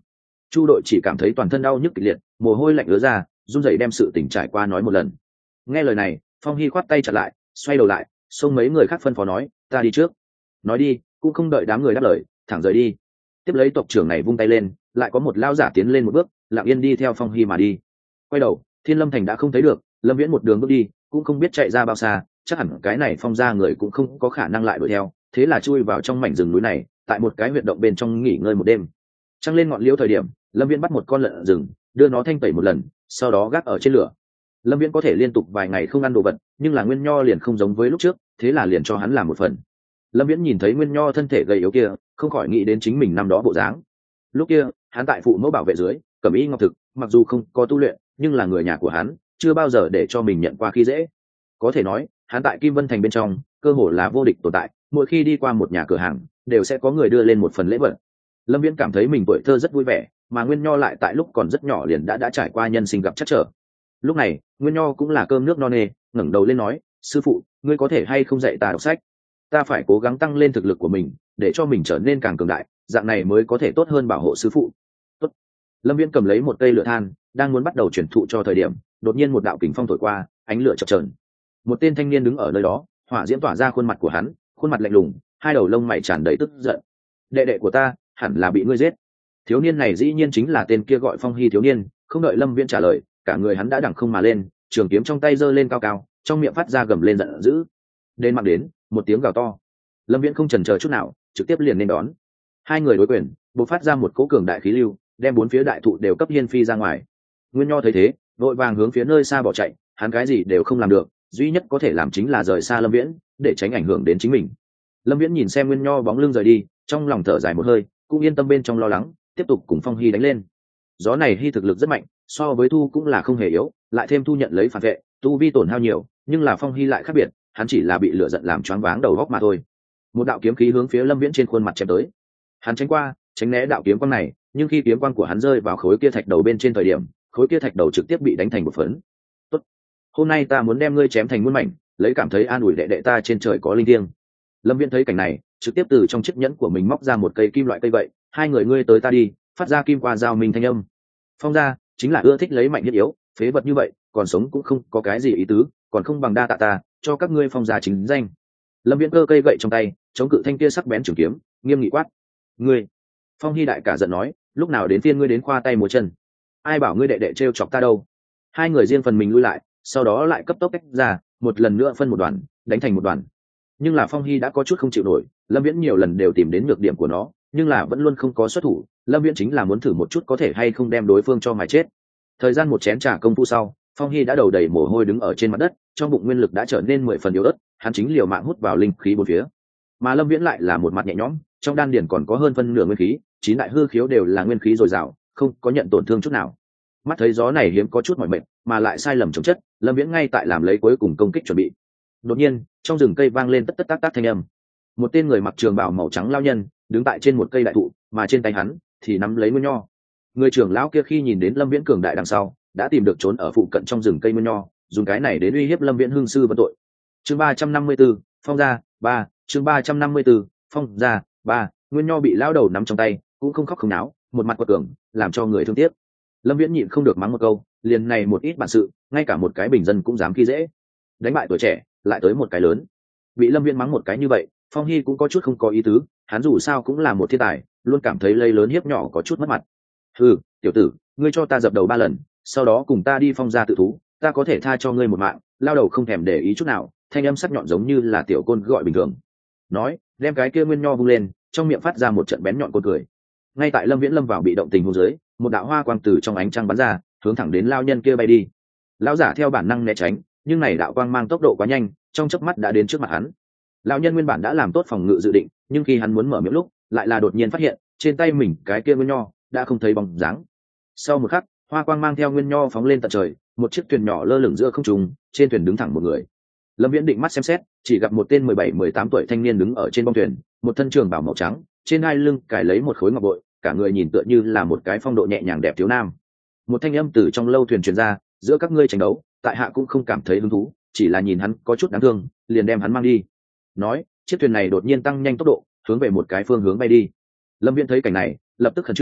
Chu đội chỉ cảm thấy toàn thân đau nhức kịch liệt, mồ hôi lạnh ứa ra, run rẩy đem sự tình trải qua nói một lần. Nghe lời này, Phong Hy khoát tay chặn lại, xoay đầu lại, xông mấy người khác phân phó nói, ta đi trước. Nói đi, cũng không đợi đám người đáp lời, thẳng rời đi. Tiếp lấy tộc trưởng này vung tay lên, lại có một lao giả tiến lên một bước, lặng yên đi theo Phong Hy mà đi. Quay đầu, Thiên Lâm Thành đã không thấy được, Lâm Viễn một đường bước đi, cũng không biết chạy ra bao xa, chắc hẳn cái này Phong ra người cũng không có khả năng lại đuổi theo, thế là chui vào trong mảnh rừng núi này, tại một cái huyệt động bên trong nghỉ ngơi một đêm. Trăng lên ngọn liễu thời điểm, Lâm Viễn bắt một con lợn rừng, đưa nó thanh tẩy một lần, sau đó gác ở trên lửa. Lâm Viễn có thể liên tục vài ngày không ăn đồ vật, nhưng là Nguyên Nho liền không giống với lúc trước, thế là liền cho hắn làm một phần. Lâm Viễn nhìn thấy Nguyên Nho thân thể gầy yếu kia, không khỏi nghĩ đến chính mình năm đó bộ dáng. Lúc kia, hắn tại phụ mẫu bảo vệ dưới, cẩm y ngọc thực, mặc dù không có tu luyện, nhưng là người nhà của hắn, chưa bao giờ để cho mình nhận qua khi dễ. Có thể nói, hắn tại Kim Vân Thành bên trong, cơ hồ là vô địch tồn tại, mỗi khi đi qua một nhà cửa hàng, đều sẽ có người đưa lên một phần lễ vật. Lâm Viễn cảm thấy mình tuổi thơ rất vui vẻ, mà Nguyên Nho lại tại lúc còn rất nhỏ liền đã trải qua nhân sinh gặp trắc trở. Lúc này, Nguyên Nho cũng là cơm nước no nê, ngẩng đầu lên nói, sư phụ, ngươi có thể hay không dạy ta đọc sách? Ta phải cố gắng tăng lên thực lực của mình, để cho mình trở nên càng cường đại, dạng này mới có thể tốt hơn bảo hộ sư phụ. Tốt. Lâm Viễn cầm lấy một cây lửa than, đang muốn bắt đầu truyền thụ cho thời điểm, đột nhiên một đạo kình phong thổi qua, ánh lửa chập chờn. Một tên thanh niên đứng ở nơi đó, hỏa diễm tỏa ra khuôn mặt của hắn, khuôn mặt lạnh lùng, hai đầu lông mày tràn đầy tức giận. Đệ đệ của ta, hẳn là bị ngươi giết. Thiếu niên này dĩ nhiên chính là tên kia gọi Phong Hy thiếu niên. Không đợi Lâm Viễn trả lời, cả người hắn đã đằng không mà lên, trường kiếm trong tay giơ lên cao cao, trong miệng phát ra gầm lên giận dữ. Đến mặc đến, một tiếng gào to. Lâm Viễn không chần chờ chút nào, trực tiếp liền nên đón. Hai người đối quyền, bộc phát ra một cỗ cường đại khí lưu, đem bốn phía đại thụ đều cấp hiên phi ra ngoài. Nguyên Nho thấy thế, vội vàng hướng phía nơi xa bỏ chạy, hắn cái gì đều không làm được, duy nhất có thể làm chính là rời xa Lâm Viễn, để tránh ảnh hưởng đến chính mình. Lâm Viễn nhìn xem Nguyên Nho bóng lưng rời đi, trong lòng thở dài một hơi, cũng yên tâm bên trong lo lắng, tiếp tục cùng Phong Hy đánh lên. Gió này Hy thực lực rất mạnh, so với Thu cũng là không hề yếu, lại thêm Thu nhận lấy phản vệ, tu vi tổn hao nhiều, nhưng là Phong Hy lại khác biệt, hắn chỉ là bị lửa giận làm choáng váng đầu óc mà thôi. Một đạo kiếm khí hướng phía Lâm Viễn trên khuôn mặt chém tới. Hắn tránh qua, tránh né đạo kiếm quang này, nhưng khi kiếm quang của hắn rơi vào khối kia thạch đầu bên trên thời điểm, khối kia thạch đầu trực tiếp bị đánh thành một phấn. Tốt, hôm nay ta muốn đem ngươi chém thành muôn mảnh, lấy cảm thấy an ủi đệ đệ ta trên trời có linh thiêng. Lâm Viễn thấy cảnh này, trực tiếp từ trong chiếc nhẫn của mình móc ra một cây kim loại cây vậy, hai người ngươi tới ta đi, phát ra kim qua dao minh thanh âm. Phong gia chính là ưa thích lấy mạnh nhất yếu, phế vật như vậy, còn sống cũng không có cái gì ý tứ, còn không bằng đa tạ ta, cho các ngươi Phong gia chính danh. Lâm Viễn cơ cây gậy trong tay, chống cự thanh kia sắc bén trường kiếm, nghiêm nghị quát. Ngươi! Phong Hy đại cả giận nói, lúc nào đến phiên ngươi đến khoa tay múa chân? Ai bảo ngươi đệ đệ trêu chọc ta đâu? Hai người riêng phần mình lui lại, sau đó lại cấp tốc tách ra, một lần nữa phân một đoàn, đánh thành một đoàn. Nhưng là Phong Hy đã có chút không chịu nổi, Lâm Viễn nhiều lần đều tìm đến nhược điểm của nó, nhưng là vẫn luôn không có xuất thủ. Lâm Viễn chính là muốn thử một chút có thể hay không đem đối phương cho mà chết. Thời gian một chén trà công phu sau, Phong Hy đã đầu đầy mồ hôi đứng ở trên mặt đất, trong bụng nguyên lực đã trở nên 10 phần yếu ớt, hắn chính liều mạng hút vào linh khí bốn phía. Mà Lâm Viễn lại là một mặt nhẹ nhõm, trong đan điền còn có hơn phân nửa nguyên khí, chín đại hư khiếu đều là nguyên khí dồi dào, không có nhận tổn thương chút nào. Mắt thấy gió này hiếm có chút mỏi mệt, mà lại sai lầm chống chất, Lâm Viễn ngay tại làm lấy cuối cùng công kích chuẩn bị. Đột nhiên, trong rừng cây vang lên tất tất tác tác thanh âm. Một tên người mặc trường bào màu trắng lao nhân đứng tại trên một cây đại thụ, mà trên tay hắn thì nắm lấy Nguyên Nho. Người trưởng lão kia khi nhìn đến Lâm Viễn cường đại đằng sau, đã tìm được trốn ở phụ cận trong rừng cây Nguyên Nho, dùng cái này đến uy hiếp Lâm Viễn hương sư vấn tội. Chương 354, Phong gia 3, chương 354, Phong gia 3, Nguyên Nho bị lao đầu nắm trong tay, cũng không khóc không náo, một mặt quật cường, làm cho người thương tiếc. Lâm Viễn nhịn không được mắng một câu, liền này một ít bản sự, ngay cả một cái bình dân cũng dám khi dễ. Đánh bại tuổi trẻ, lại tới một cái lớn. Bị Lâm Viễn mắng một cái như vậy, Phong Hy cũng có chút không có ý tứ, hắn dù sao cũng là một thiên tài, luôn cảm thấy lây lớn hiếp nhỏ có chút mất mặt. Ừ, tiểu tử, ngươi cho ta dập đầu 3 lần, sau đó cùng ta đi Phong gia tự thú, ta có thể tha cho ngươi một mạng. Lao đầu không thèm để ý chút nào, thanh âm sắc nhọn giống như là tiểu côn gọi bình thường. Nói, đem cái kia Nguyên Nho vung lên, trong miệng phát ra một trận bén nhọn côn cười. Ngay tại Lâm Viễn lâm vào bị động tình huống dưới, một đạo hoa quang từ trong ánh trăng bắn ra, hướng thẳng đến lao nhân kia bay đi. Lão giả theo bản năng né tránh, nhưng này đạo quang mang tốc độ quá nhanh, trong chớp mắt đã đến trước mặt hắn. Lão nhân nguyên bản đã làm tốt phòng ngự dự định, nhưng khi hắn muốn mở miệng lúc, lại là đột nhiên phát hiện, trên tay mình cái kia Nguyên Nho đã không thấy bóng dáng. Sau một khắc, hoa quang mang theo Nguyên Nho phóng lên tận trời, một chiếc thuyền nhỏ lơ lửng giữa không trung, trên thuyền đứng thẳng một người. Lâm Viễn định mắt xem xét, chỉ gặp một tên 17-18 tuổi thanh niên đứng ở trên bông thuyền, một thân trường bào màu trắng, trên hai lưng cài lấy một khối ngọc bội, cả người nhìn tựa như là một cái phong độ nhẹ nhàng đẹp thiếu nam. Một thanh âm từ trong lâu thuyền truyền ra, giữa các ngươi tranh đấu, tại hạ cũng không cảm thấy hứng thú, chỉ là nhìn hắn có chút đáng thương, liền đem hắn mang đi. Nói, chiếc thuyền này đột nhiên tăng nhanh tốc độ, hướng về một cái phương hướng bay đi. Lâm Viễn thấy cảnh này, lập tức khẩn trương,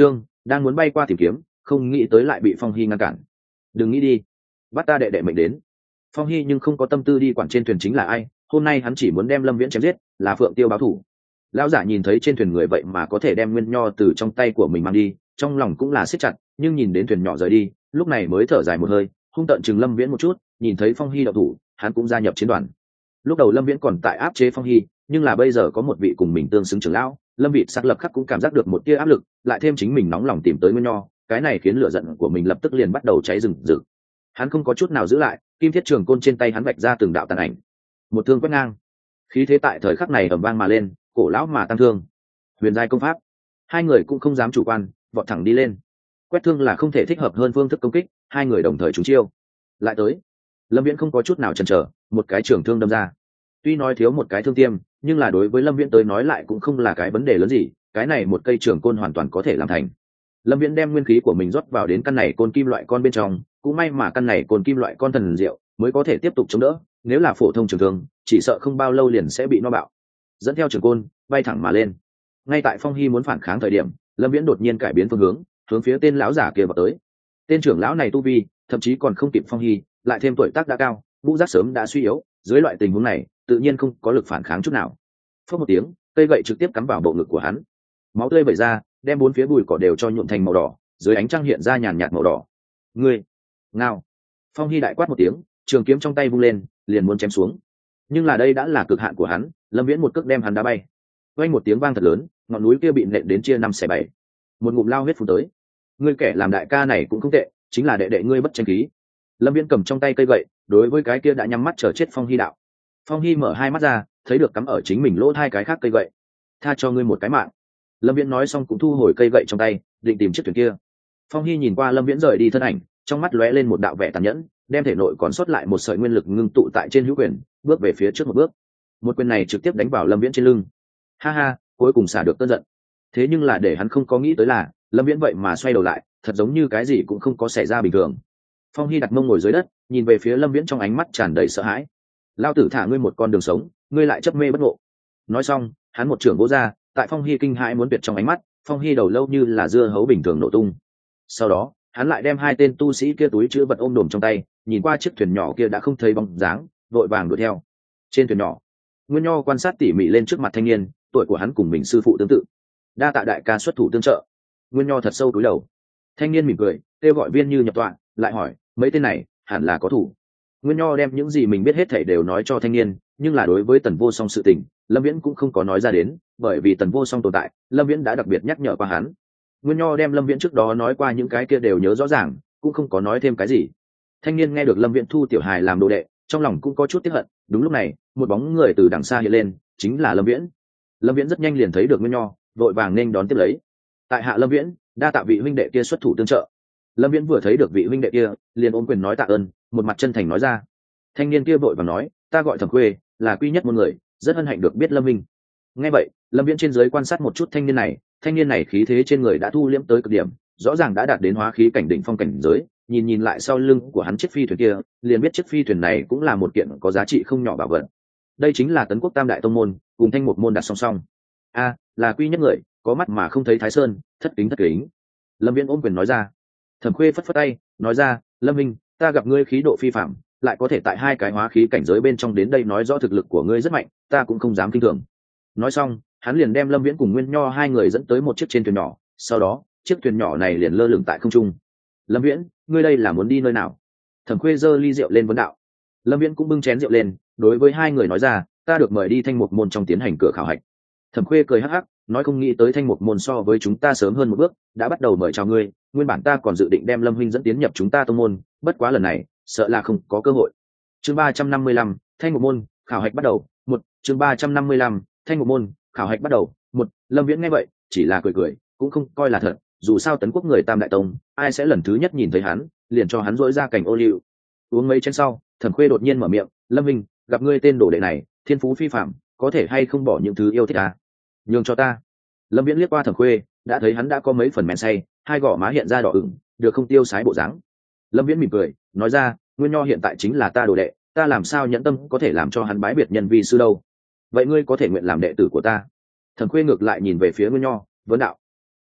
đang muốn bay qua tìm kiếm, không nghĩ tới lại bị Phong Hy ngăn cản. Đừng nghĩ đi, bắt ta đệ đệ mệnh đến. Phong Hy nhưng không có tâm tư đi quản trên thuyền chính là ai, hôm nay hắn chỉ muốn đem Lâm Viễn chém giết, là Phượng Tiêu báo thủ. Lão giả nhìn thấy trên thuyền người vậy mà có thể đem Nguyên Nho từ trong tay của mình mang đi, trong lòng cũng là siết chặt, nhưng nhìn đến thuyền nhỏ rời đi, lúc này mới thở dài một hơi, hung tợn chừng Lâm Viễn một chút, nhìn thấy Phong Hy động thủ, hắn cũng gia nhập chiến đoàn. Lúc đầu Lâm Viễn còn tại áp chế Phong Hy, nhưng là bây giờ có một vị cùng mình tương xứng trưởng lão, Lâm Vị sắc lập khắc cũng cảm giác được một tia áp lực, lại thêm chính mình nóng lòng tìm tới Nguyên Nho, cái này khiến lửa giận của mình lập tức liền bắt đầu cháy rừng rực. Hắn không có chút nào giữ lại, kim thiết trường côn trên tay hắn vạch ra từng đạo tàn ảnh, một thương quét ngang, khí thế tại thời khắc này ầm vang mà lên, cổ lão mà tăng thương. Huyền giai công pháp, hai người cũng không dám chủ quan, vọt thẳng đi lên. Quét thương là không thể thích hợp hơn phương thức công kích, hai người đồng thời trúng chiêu. Lại tới, Lâm Viễn không có chút nào chần chờ, một cái trường thương đâm ra. Tuy nói thiếu một cái thương tiêm, nhưng là đối với Lâm Viễn tới nói lại cũng không là cái vấn đề lớn gì, cái này một cây trường côn hoàn toàn có thể làm thành. Lâm Viễn đem nguyên khí của mình rót vào đến căn này côn kim loại con bên trong, cũng may mà căn này côn kim loại con thần diệu mới có thể tiếp tục chống đỡ, nếu là phổ thông trường thương, chỉ sợ không bao lâu liền sẽ bị no bạo. Dẫn theo trường côn, bay thẳng mà lên. Ngay tại Phong Hy muốn phản kháng thời điểm, Lâm Viễn đột nhiên cải biến phương hướng, hướng phía tên lão giả kia vào tới. Tên trưởng lão này tu vi, thậm chí còn không kịp Phong Hy, lại thêm tuổi tác đã cao, ngũ giác sớm đã suy yếu, dưới loại tình huống này, tự nhiên không có lực phản kháng chút nào. Phất một tiếng, cây gậy trực tiếp cắm vào bộ ngực của hắn. Máu tươi vẩy ra, đem bốn phía bụi cỏ đều cho nhuộm thành màu đỏ, dưới ánh trăng hiện ra nhàn nhạt màu đỏ. Ngươi, ngao! Phong Hy đại quát một tiếng, trường kiếm trong tay vung lên, liền muốn chém xuống. Nhưng là đây đã là cực hạn của hắn, Lâm Viễn một cước đem hắn đá bay. Vang một tiếng vang thật lớn, ngọn núi kia bị nện đến chia năm xẻ bảy. Một ngụm lao huyết phun tới. Ngươi kẻ làm đại ca này cũng không tệ, chính là đệ đệ ngươi bất tranh khí. Lâm Viễn cầm trong tay cây gậy, đối với cái kia đã nhắm mắt chờ chết Phong Hy đạo. Phong Hy mở hai mắt ra, thấy được cắm ở chính mình lỗ hai cái khác cây gậy. Tha cho ngươi một cái mạng. Lâm Viễn nói xong cũng thu hồi cây gậy trong tay, định tìm chiếc thuyền kia. Phong Hy nhìn qua Lâm Viễn rời đi thân ảnh, trong mắt lóe lên một đạo vẻ tàn nhẫn, đem thể nội còn sót lại một sợi nguyên lực ngưng tụ tại trên hữu quyền, bước về phía trước một bước. Một quyền này trực tiếp đánh vào Lâm Viễn trên lưng. Ha ha, cuối cùng xả được cơn giận. Thế nhưng là để hắn không có nghĩ tới là, Lâm Viễn vậy mà xoay đầu lại, thật giống như cái gì cũng không có xảy ra bình thường. Phong Hy đặt mông ngồi dưới đất, nhìn về phía Lâm Viễn trong ánh mắt tràn đầy sợ hãi. Lao tử thả ngươi một con đường sống, ngươi lại chấp mê bất ngộ. Nói xong, hắn một trưởng vỗ ra, tại Phong Hy kinh hãi muốn tuyệt trong ánh mắt, Phong Hy đầu lâu như là dưa hấu bình thường nổ tung. Sau đó, hắn lại đem hai tên tu sĩ kia túi chứa vật ôm đồm trong tay, nhìn qua chiếc thuyền nhỏ kia đã không thấy bóng dáng, vội vàng đuổi theo. Trên thuyền nhỏ, Nguyên Nho quan sát tỉ mỉ lên trước mặt thanh niên, tuổi của hắn cùng mình sư phụ tương tự. Đa tạ đại ca xuất thủ tương trợ. Nguyên Nho thật sâu cúi đầu. Thanh niên mỉm cười, kêu gọi Viên Như nhập tọa, lại hỏi, mấy tên này hẳn là có thủ. Nguyên Nho đem những gì mình biết hết thảy đều nói cho thanh niên, nhưng là đối với Tần Vô Song sự tình, Lâm Viễn cũng không có nói ra đến, bởi vì Tần Vô Song tồn tại, Lâm Viễn đã đặc biệt nhắc nhở qua hắn. Nguyên Nho đem Lâm Viễn trước đó nói qua những cái kia đều nhớ rõ ràng, cũng không có nói thêm cái gì. Thanh niên nghe được Lâm Viễn thu tiểu hài làm đồ đệ, trong lòng cũng có chút tiếc hận. Đúng lúc này, một bóng người từ đằng xa hiện lên, chính là Lâm Viễn. Lâm Viễn rất nhanh liền thấy được Nguyên Nho, vội vàng nên đón tiếp lấy. Tại hạ Lâm Viễn, đa tạ vị huynh đệ kia xuất thủ tương trợ. Lâm Viễn vừa thấy được vị huynh đệ kia, liền ôm quyền nói tạ ơn, một mặt chân thành nói ra. Thanh niên kia vội vàng nói, ta gọi Thẩm Khuê, là quy nhất môn người, rất hân hạnh được biết Lâm Minh. Nghe vậy, Lâm Viễn trên dưới quan sát một chút thanh niên này khí thế trên người đã thu liễm tới cực điểm, rõ ràng đã đạt đến hóa khí cảnh đỉnh phong cảnh giới. Nhìn lại sau lưng của hắn chiếc phi thuyền kia, liền biết chiếc phi thuyền này cũng là một kiện có giá trị không nhỏ bảo vật. Đây chính là Tấn Quốc Tam đại tông môn, cùng Thanh Mục môn đặt song song. A, là quy nhất người, có mắt mà không thấy Thái Sơn, thất kính. Lâm Viễn ôm quyền nói ra. Thẩm Khuê phất phất tay, nói ra, Lâm Minh, ta gặp ngươi khí độ phi phạm, lại có thể tại hai cái hóa khí cảnh giới bên trong đến đây nói rõ thực lực của ngươi rất mạnh, ta cũng không dám kinh thường. Nói xong, hắn liền đem Lâm Viễn cùng Nguyên Nho hai người dẫn tới một chiếc trên thuyền nhỏ, sau đó, chiếc thuyền nhỏ này liền lơ lửng tại không trung. Lâm Viễn, ngươi đây là muốn đi nơi nào? Thẩm Khuê giơ ly rượu lên vấn đạo. Lâm Viễn cũng bưng chén rượu lên, đối với hai người nói ra, ta được mời đi Thanh Mục môn trong tiến hành cửa khảo hạch. Thẩm Khuê cười hắc hắc, nói không nghĩ tới Thanh Mục môn so với chúng ta sớm hơn một bước, đã bắt đầu mời chào ngươi, nguyên bản ta còn dự định đem Lâm huynh dẫn tiến nhập chúng ta tông môn, bất quá lần này, sợ là không có cơ hội. Chương 355, Thanh Mục môn, khảo hạch bắt đầu. Chương 355, Thanh Mục môn, khảo hạch bắt đầu. Lâm Viễn nghe vậy, chỉ là cười, cũng không coi là thật, dù sao Tấn Quốc người Tam đại tông, ai sẽ lần thứ nhất nhìn thấy hắn, liền cho hắn rỗi ra cảnh ô liu. Uống mấy chén sau, Thẩm Khuê đột nhiên mở miệng, Lâm huynh, gặp ngươi tên đồ đệ này, thiên phú phi phạm, có thể hay không bỏ những thứ yêu thích à? Nhường cho ta. Lâm Viễn liếc qua Thẩm Khuê, đã thấy hắn đã có mấy phần men say, hai gò má hiện ra đỏ ửng, được không tiêu sái bộ dáng. Lâm Viễn mỉm cười, nói ra, Nguyên Nho hiện tại chính là ta đồ đệ, ta làm sao nhẫn tâm có thể làm cho hắn bái biệt nhân vi sư đâu? Vậy ngươi có thể nguyện làm đệ tử của ta? Thẩm Khuê ngược lại nhìn về phía Nguyên Nho, vấn đạo.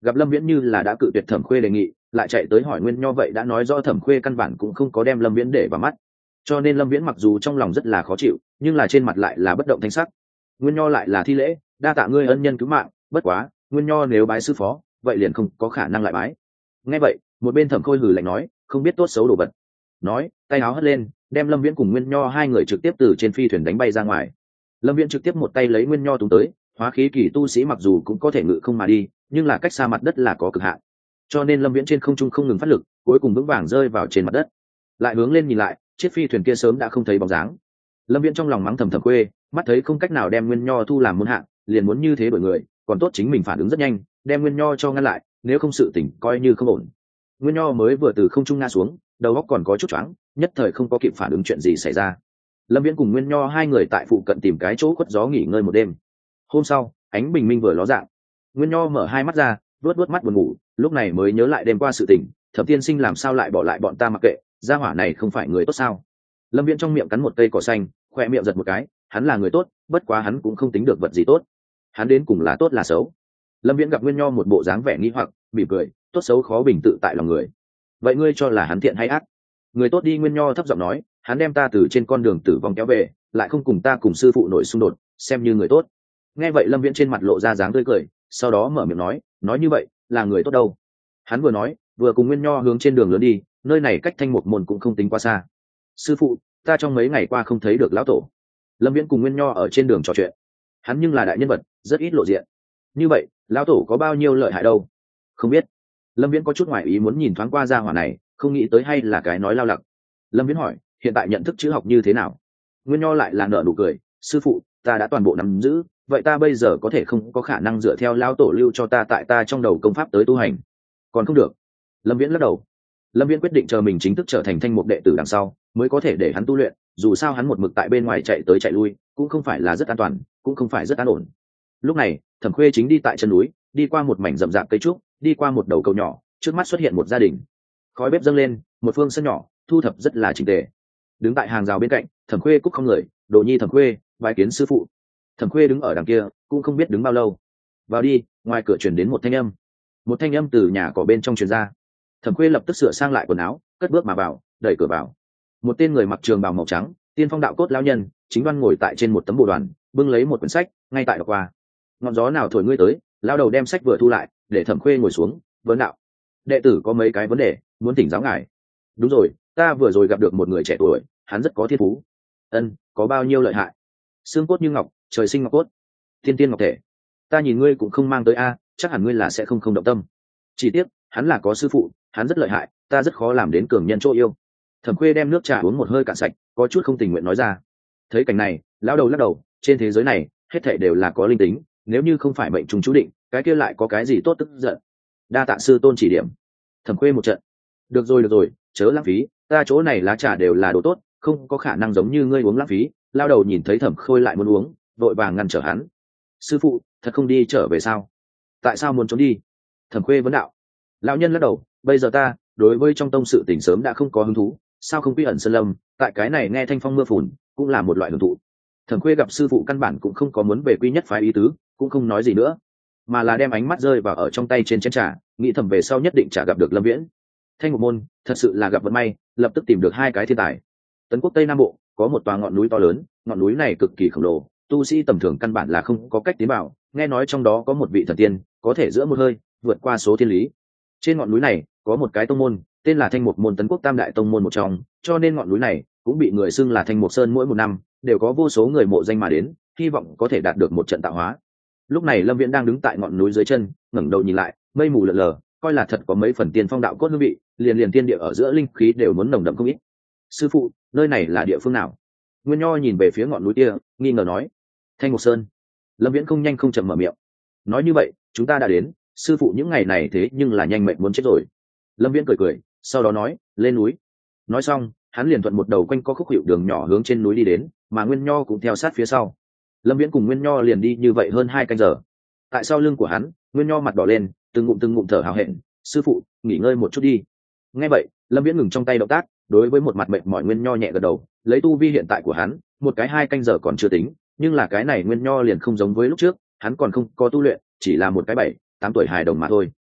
gặp lâm viễn như là đã cự tuyệt Thẩm Khuê đề nghị, lại chạy tới hỏi nguyên nho, vậy đã nói rõ Thẩm Khuê căn bản cũng không có đem lâm viễn để vào mắt. Cho nên lâm viễn mặc dù trong lòng rất là khó chịu, nhưng là trên mặt lại là bất động thanh sắc. Nguyên nho lại là thi lễ, đa tạ ngươi ân nhân cứu mạng, bất quá nguyên nho nếu bái sư phó vậy liền không có khả năng lại bái. Nghe vậy một bên Thẩm Khôi hừ lạnh nói, không biết tốt xấu đồ vật. Nói tay áo hất lên, đem lâm viễn cùng nguyên nho hai người trực tiếp từ trên phi thuyền đánh bay ra ngoài. Lâm viễn trực tiếp một tay lấy nguyên nho tung tới. Hóa khí kỳ tu sĩ mặc dù cũng có thể ngự không mà đi, nhưng là cách xa mặt đất là có cực hạn, cho nên lâm viễn trên không trung không ngừng phát lực, cuối cùng vững vàng rơi vào trên mặt đất. Lại hướng lên nhìn lại, chiếc phi thuyền kia sớm đã không thấy bóng dáng. Lâm viễn trong lòng mắng thầm Thẩm Khuê, mắt thấy không cách nào đem nguyên nho thu làm môn hạng, liền muốn như thế đổi người, còn tốt chính mình phản ứng rất nhanh, đem nguyên nho cho ngăn lại, nếu không sự tỉnh coi như không ổn. Nguyên nho mới vừa từ không trung ngã xuống, đầu óc còn có chút choáng, nhất thời không có kịp phản ứng chuyện gì xảy ra. Lâm viễn cùng nguyên nho hai người tại phụ cận tìm cái chỗ khuất gió nghỉ ngơi một đêm. Hôm sau ánh bình minh vừa ló dạng, nguyên nho mở hai mắt ra, vuốt mắt buồn ngủ, lúc này mới nhớ lại đêm qua sự tình. Thẩm tiên sinh làm sao lại bỏ lại bọn ta mặc kệ, gia hỏa này không phải người tốt sao? Lâm viễn trong miệng cắn một cây cỏ xanh, khoe miệng giật một cái, hắn là người tốt, bất quá hắn cũng không tính được vật gì tốt. Hắn đến cùng là tốt là xấu? Lâm viễn gặp nguyên nho một bộ dáng vẻ nghi hoặc, mỉm cười, tốt xấu khó bình tự tại lòng người. Vậy ngươi cho là hắn thiện hay ác? Người tốt đi, nguyên nho thấp giọng nói, hắn đem ta từ trên con đường tử vong kéo về, lại không cùng ta cùng sư phụ nổi xung đột, xem như người tốt. Nghe vậy lâm viễn trên mặt lộ ra dáng tươi cười, sau đó mở miệng nói như vậy là người tốt đâu? Hắn vừa nói vừa cùng nguyên nho hướng trên đường lớn đi, nơi này cách Thanh Mục Môn cũng không tính quá xa. Sư phụ, ta trong mấy ngày qua không thấy được lão tổ. Lâm viễn cùng nguyên nho ở trên đường trò chuyện, hắn nhưng là đại nhân vật, rất ít lộ diện. Như vậy lão tổ có bao nhiêu lợi hại đâu? Không biết. Lâm viễn có chút ngoài ý muốn nhìn thoáng qua gia hỏa này, không nghĩ tới hay là cái nói lao lặc. Lâm viễn hỏi, hiện tại nhận thức chữ học như thế nào? Nguyên nho lại là nở nụ cười, sư phụ, ta đã toàn bộ nắm giữ, vậy ta bây giờ có thể không có khả năng dựa theo lao tổ lưu cho ta tại ta trong đầu công pháp tới tu hành? Còn không được. Lâm viễn lắc đầu. Lâm viễn quyết định chờ mình chính thức trở thành Thanh Mục đệ tử đằng sau mới có thể để hắn tu luyện, dù sao hắn một mực tại bên ngoài chạy tới chạy lui cũng không phải là rất an toàn, cũng không phải rất an ổn. Lúc này Thẩm Khuê chính đi tại chân núi, đi qua một mảnh rậm rạp cây trúc, đi qua một đầu cầu nhỏ, trước mắt xuất hiện một gia đình. Khói bếp dâng lên, một phương sân nhỏ thu thập rất là chỉnh tề. Đứng tại hàng rào bên cạnh, Thẩm Khuê cúc không người, đồ nhi Thẩm Khuê, bái kiến sư phụ. Thẩm Khuê đứng ở đằng kia cũng không biết đứng bao lâu. Vào đi. Ngoài cửa truyền đến một thanh âm từ nhà cỏ bên trong truyền ra. Thẩm Khuê lập tức sửa sang lại quần áo, cất bước mà vào, đẩy cửa vào. Một tên người mặc trường bào màu trắng, tiên phong đạo cốt lão nhân chính đoan ngồi tại trên một tấm bồ đoàn, bưng lấy một quyển sách ngay tại đọc qua. Ngọn gió nào thổi ngươi tới? Lão đầu đem sách vừa thu lại, để Thẩm Khuê ngồi xuống, vấn đạo: đệ tử có mấy cái vấn đề muốn thỉnh giáo ngài. Đúng rồi, ta vừa rồi gặp được một người trẻ tuổi, hắn rất có thiên phú. Ân, có bao nhiêu lợi hại? Xương cốt như ngọc, trời sinh ngọc cốt, thiên tiên ngọc thể. Ta nhìn ngươi cũng không mang tới a, chắc hẳn ngươi là sẽ không động tâm. Chỉ tiếc hắn là có sư phụ, hắn rất lợi hại, ta rất khó làm đến cường nhân chỗ yêu. Thẩm Khuê đem nước trà uống một hơi cạn sạch, có chút không tình nguyện nói ra. Thấy cảnh này lão đầu lắc đầu, trên thế giới này hết thảy đều là có linh tính, nếu như không phải mệnh trùng chú định, cái kia lại có cái gì tốt tức giận. Đa tạ sư tôn chỉ điểm. Thẩm Khuê một trận. Được rồi, chớ lãng phí, ta chỗ này lá trà đều là đồ tốt, không có khả năng giống như ngươi uống lãng phí. Lao đầu nhìn thấy Thẩm Khôi lại muốn uống, vội vàng ngăn trở hắn. Sư phụ, thật không đi trở về sao? Tại sao muốn trốn đi? Thẩm Khuê vấn đạo. Lão nhân lắc đầu, bây giờ ta đối với trong tông sự tình sớm đã không có hứng thú, sao không quy ẩn sơn lâm, tại cái này nghe thanh phong mưa phùn cũng là một loại hưởng thụ. Thẩm Khuê gặp sư phụ căn bản cũng không có muốn về quy nhất phái ý tứ, cũng không nói gì nữa, mà là đem ánh mắt rơi vào ở trong tay trên chén trà, nghĩ thầm về sau nhất định chả gặp được Lâm Viễn. Thanh Mục Môn thật sự là gặp vận may, lập tức tìm được hai cái thiên tài. Tấn quốc Tây Nam Bộ có một tòa ngọn núi to lớn, ngọn núi này cực kỳ khổng lồ, tu sĩ tầm thường căn bản là không có cách tiến vào, nghe nói trong đó có một vị thần tiên có thể giữa một hơi vượt qua số thiên lý. Trên ngọn núi này có một cái tông môn tên là Thanh Mục Môn, Tấn quốc tam đại tông môn một trong, cho nên ngọn núi này cũng bị người xưng là Thanh Mục Sơn. Mỗi một năm đều có vô số người mộ danh mà đến, hy vọng có thể đạt được một trận tạo hóa. Lúc này Lâm Viễn đang đứng tại ngọn núi dưới chân, ngẩng đầu nhìn lại, mây mù lờ lờ, coi là thật có mấy phần tiên phong đạo cốt hương vị, liền tiên địa ở giữa linh khí đều muốn nồng đậm không ít. Sư phụ, nơi này là địa phương nào? Nguyên Nho nhìn về phía ngọn núi kia, nghi ngờ nói. Thanh Mục Sơn. Lâm Viễn không nhanh không chậm mở miệng. Nói như vậy chúng ta đã đến, sư phụ những ngày này thế nhưng là nhanh mệnh muốn chết rồi. Lâm Viễn cười, sau đó nói, lên núi. Nói xong hắn liền thuận một đầu quanh co khúc hiệu đường nhỏ hướng trên núi đi đến, mà Nguyên Nho cũng theo sát phía sau. Lâm Viễn cùng Nguyên Nho liền đi như vậy hơn 2 canh giờ. Tại sau lưng của hắn, Nguyên Nho mặt đỏ lên, từng ngụm thở hào hẹn. Sư phụ, nghỉ ngơi một chút đi. Nghe vậy Lâm Viễn ngừng trong tay động tác, đối với một mặt mệt mỏi Nguyên Nho nhẹ gật đầu. Lấy tu vi hiện tại của hắn, một cái 2 canh giờ còn chưa tính, nhưng là cái này Nguyên Nho liền không giống với lúc trước, hắn còn không có tu luyện, chỉ là một cái 7, 8 tuổi hài đồng mà thôi.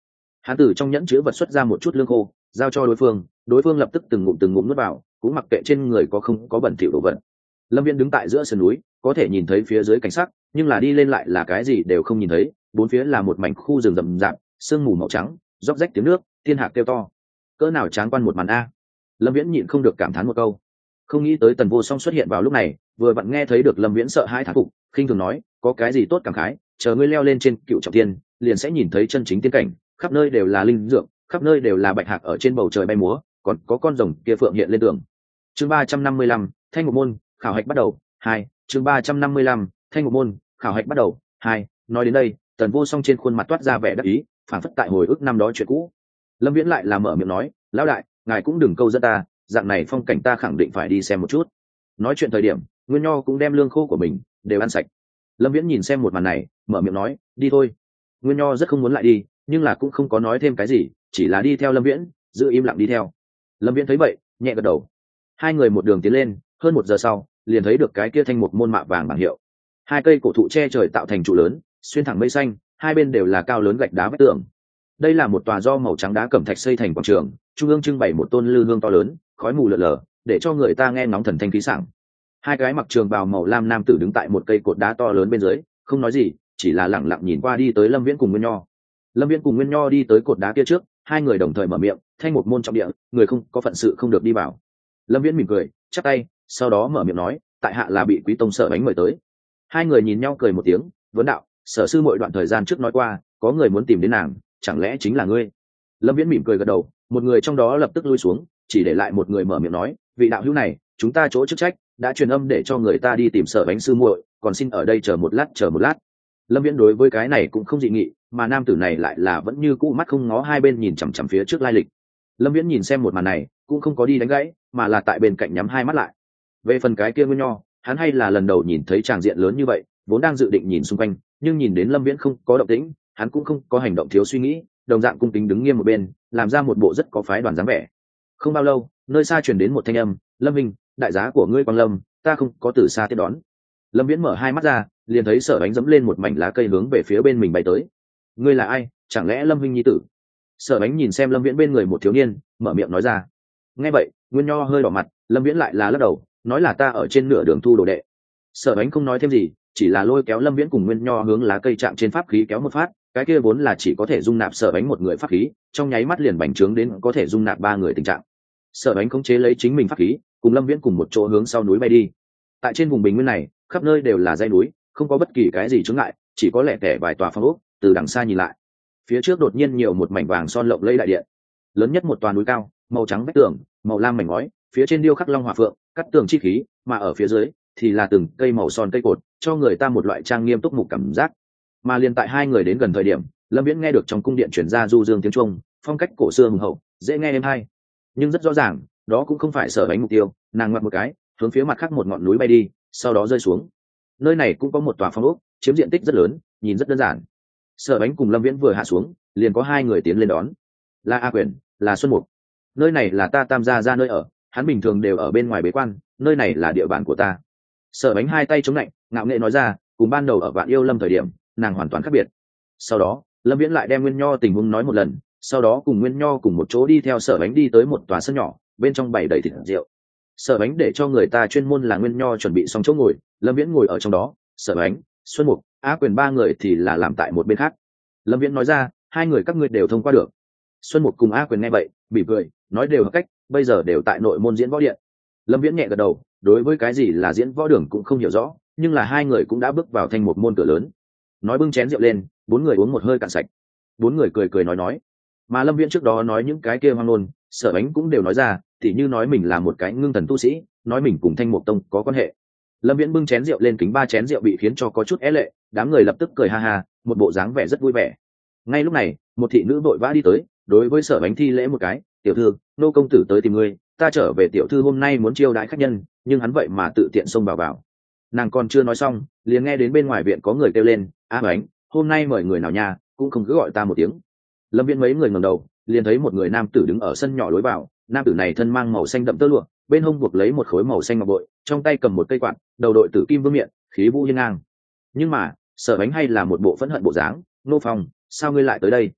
Hắn từ trong nhẫn chứa vật xuất ra một chút lương khô giao cho đối phương lập tức từng ngụm nuốt vào, cũng mặc kệ trên người có không có bẩn thỉu đồ vật. Lâm Viễn đứng tại giữa sườn núi, có thể nhìn thấy phía dưới cảnh sắc, nhưng là đi lên lại là cái gì đều không nhìn thấy, bốn phía là một mảnh khu rừng rậm rạp, sương mù màu trắng, róc rách tiếng nước, thiên hạc kêu to. Cỡ nào tráng quan một màn a. Lâm Viễn nhịn không được cảm thán một câu. Không nghĩ tới Tần Vô Song xuất hiện vào lúc này, vừa vặn nghe thấy được Lâm Viễn sợ hãi thán phục, khinh thường nói, có cái gì tốt cảm khái, chờ ngươi leo lên trên Cựu Trọng Thiên, liền sẽ nhìn thấy chân chính tiên cảnh, khắp nơi đều là linh dược, khắp nơi đều là bạch hạc ở trên bầu trời bay múa, còn có con rồng kia phượng hiện lên tường. Chương 355, Thanh Ngục Môn, khảo hạch bắt đầu. 2, chương 355, Thanh Ngục Môn, khảo hạch bắt đầu. 2, nói đến đây, Tần Vô Song trên khuôn mặt toát ra vẻ đắc ý, phảng phất tại hồi ức năm đó chuyện cũ. Lâm Viễn lại là mở miệng nói, lão đại, ngài cũng đừng câu dẫn ta, dạng này phong cảnh ta khẳng định phải đi xem một chút. Nói chuyện thời điểm, Nguyên Nho cũng đem lương khô của mình đều ăn sạch. Lâm Viễn nhìn xem một màn này, mở miệng nói, đi thôi. Nguyên Nho rất không muốn lại đi, nhưng là cũng không có nói thêm cái gì, chỉ là đi theo Lâm Viễn, giữ im lặng đi theo. Lâm Viễn thấy vậy, nhẹ gật đầu. Hai người một đường tiến lên, hơn 1 giờ sau, liền thấy được cái kia Thanh Mục Môn mạ vàng bảng hiệu. Hai cây cổ thụ che trời tạo thành trụ lớn, xuyên thẳng mây xanh, hai bên đều là cao lớn gạch đá vách tường. Đây là một tòa do màu trắng đá cẩm thạch xây thành quảng trường, trung ương trưng bày một tôn lư hương to lớn, khói mù lờ lờ, để cho người ta nghe nóng thần thanh khí sảng. Hai cái mặc trường bào màu lam nam tử đứng tại một cây cột đá to lớn bên dưới, không nói gì, chỉ là lặng lặng nhìn qua đi tới Lâm Viễn cùng Nguyên Nho. Lâm Viễn cùng Nguyên Nho đi tới cột đá kia trước, hai người đồng thời mở miệng, Thanh Mục Môn trọng địa, người không có phận sự không được đi vào. Lâm Viễn mỉm cười, chắp tay, sau đó mở miệng nói, tại hạ là bị Quý tông Sở Bánh mời tới. Hai người nhìn nhau cười một tiếng, vấn đạo, Sở sư muội đoạn thời gian trước nói qua, có người muốn tìm đến nàng, chẳng lẽ chính là ngươi? Lâm Viễn mỉm cười gật đầu, một người trong đó lập tức lui xuống, chỉ để lại một người mở miệng nói, vị đạo hữu này, chúng ta chỗ chức trách đã truyền âm để cho người ta đi tìm Sở Bánh sư muội, còn xin ở đây chờ một lát. Lâm Viễn đối với cái này cũng không dị nghị, mà nam tử này lại là vẫn như cũ mắt không ngó hai bên nhìn chằm chằm phía trước lai lịch. Lâm Viễn nhìn xem một màn này, cũng không có đi đánh gãy, mà là tại bên cạnh nhắm hai mắt lại. Về phần cái kia Nguyên Nho, hắn hay là lần đầu nhìn thấy tràng diện lớn như vậy, vốn đang dự định nhìn xung quanh, nhưng nhìn đến Lâm Viễn không có động tĩnh, hắn cũng không có hành động thiếu suy nghĩ, đồng dạng cung kính đứng nghiêm một bên, làm ra một bộ rất có phái đoàn dáng vẻ. Không bao lâu, nơi xa truyền đến một thanh âm, Lâm Minh, đại giá của ngươi Quang Lâm, ta không có từ xa tiếp đón. Lâm Viễn mở hai mắt ra, liền thấy Sở Ánh dẫm lên một mảnh lá cây hướng về phía bên mình bay tới. Ngươi là ai, chẳng lẽ Lâm Minh nhi tử? Sở Ánh nhìn xem Lâm Viễn bên người một thiếu niên, mở miệng nói ra. Nghe vậy, Nguyên Nho hơi đỏ mặt, Lâm Viễn lại là lắc đầu, nói là ta ở trên nửa đường thu đồ đệ. Sở Ánh không nói thêm gì, chỉ là lôi kéo Lâm Viễn cùng Nguyên Nho hướng lá cây chạm trên pháp khí kéo một phát, cái kia vốn là chỉ có thể dung nạp Sở Ánh một người pháp khí, trong nháy mắt liền bành trướng đến có thể dung nạp 3 người tình trạng. Sở Ánh khống chế lấy chính mình pháp khí, cùng Lâm Viễn cùng một chỗ hướng sau núi bay đi. Tại trên vùng bình nguyên này, khắp nơi đều là dãy núi, không có bất kỳ cái gì chướng ngại, chỉ có lẻ tẻ vài tòa phong ốc. Từ đằng xa nhìn lại, phía trước đột nhiên nhiều một mảnh vàng son lộng lẫy đại điện. Lớn nhất một tòa núi cao, màu trắng vách tường, màu lam mảnh ngói, phía trên điêu khắc long hỏa phượng, cắt tường chi khí, mà ở phía dưới thì là từng cây màu son cây cột, cho người ta một loại trang nghiêm túc mục cảm giác. Mà liền tại hai người đến gần thời điểm, Lâm Viễn nghe được trong cung điện truyền ra du dương tiếng chuông, phong cách cổ xưa hùng hậu, dễ nghe êm hay. Nhưng rất rõ ràng, đó cũng không phải Sở Ánh mục tiêu, nàng ngoặt một cái, hướng phía mặt khác một ngọn núi bay đi, sau đó rơi xuống. Nơi này cũng có một tòa phong ốc, chiếm diện tích rất lớn, nhìn rất đơn giản. Sở Ánh cùng Lâm Viễn vừa hạ xuống, liền có hai người tiến lên đón. Là A Quyền, là Xuân Mục. Nơi này là ta Tam gia ra nơi ở, hắn bình thường đều ở bên ngoài bế quan, nơi này là địa bàn của ta. Sở Ánh hai tay chống lạnh, ngạo nghễ nói ra, cùng ban đầu ở Vạn Yêu Lâm thời điểm, nàng hoàn toàn khác biệt. Sau đó, Lâm Viễn lại đem Nguyên Nho tình huống nói một lần, sau đó cùng Nguyên Nho cùng một chỗ đi theo Sở Ánh đi tới một tòa sân nhỏ, bên trong bày đầy thịt rượu. Sở Ánh để cho người ta chuyên môn là Nguyên Nho chuẩn bị xong chỗ ngồi, Lâm Viễn ngồi ở trong đó, Sở Ánh, Xuân Mục, Á Quyền 3 người thì là làm tại một bên khác. Lâm Viễn nói ra, hai người các ngươi đều thông qua được. Xuân Mục cùng Á Quyền nghe vậy, mỉm cười, nói đều hợp cách, bây giờ đều tại nội môn diễn võ điện. Lâm Viễn nhẹ gật đầu, đối với cái gì là diễn võ đường cũng không hiểu rõ, nhưng là hai người cũng đã bước vào thành một môn cửa lớn. Nói bưng chén rượu lên, 4 người uống một hơi cạn sạch. 4 người cười cười nói. Mà Lâm Viễn trước đó nói những cái kia hoang ngôn, Sở Ánh cũng đều nói ra, tỉ như nói mình là một cái ngưng thần tu sĩ, nói mình cùng Thanh Mục Tông có quan hệ. Lâm Viễn bưng chén rượu lên, kính 3 chén rượu bị khiến cho có chút é lệ, đám người lập tức cười ha ha, một bộ dáng vẻ rất vui vẻ. Ngay lúc này, một thị nữ vội vã đi tới, đối với Sở Ánh thi lễ một cái, "Tiểu thư, nô công tử tới tìm ngươi, ta trở về tiểu thư hôm nay muốn chiêu đãi khách nhân, nhưng hắn vậy mà tự tiện xông vào." Nàng còn chưa nói xong, liền nghe đến bên ngoài viện có người kêu lên, "A Ánh, hôm nay mời người nào nhà, cũng không cứ gọi ta một tiếng." Lâm Viễn mấy người ngẩng đầu, liền thấy một người nam tử đứng ở sân nhỏ lối vào, nam tử này thân mang màu xanh đậm tơ lụa, bên hông buộc lấy một khối màu xanh ngọc bội, trong tay cầm một cây quạt, đầu đội tử kim vương miện, khí vũ hiên ngang. Nhưng mà, Sở Ánh hay là một bộ phẫn hận bộ dáng, "Nô Phong, sao ngươi lại tới đây?"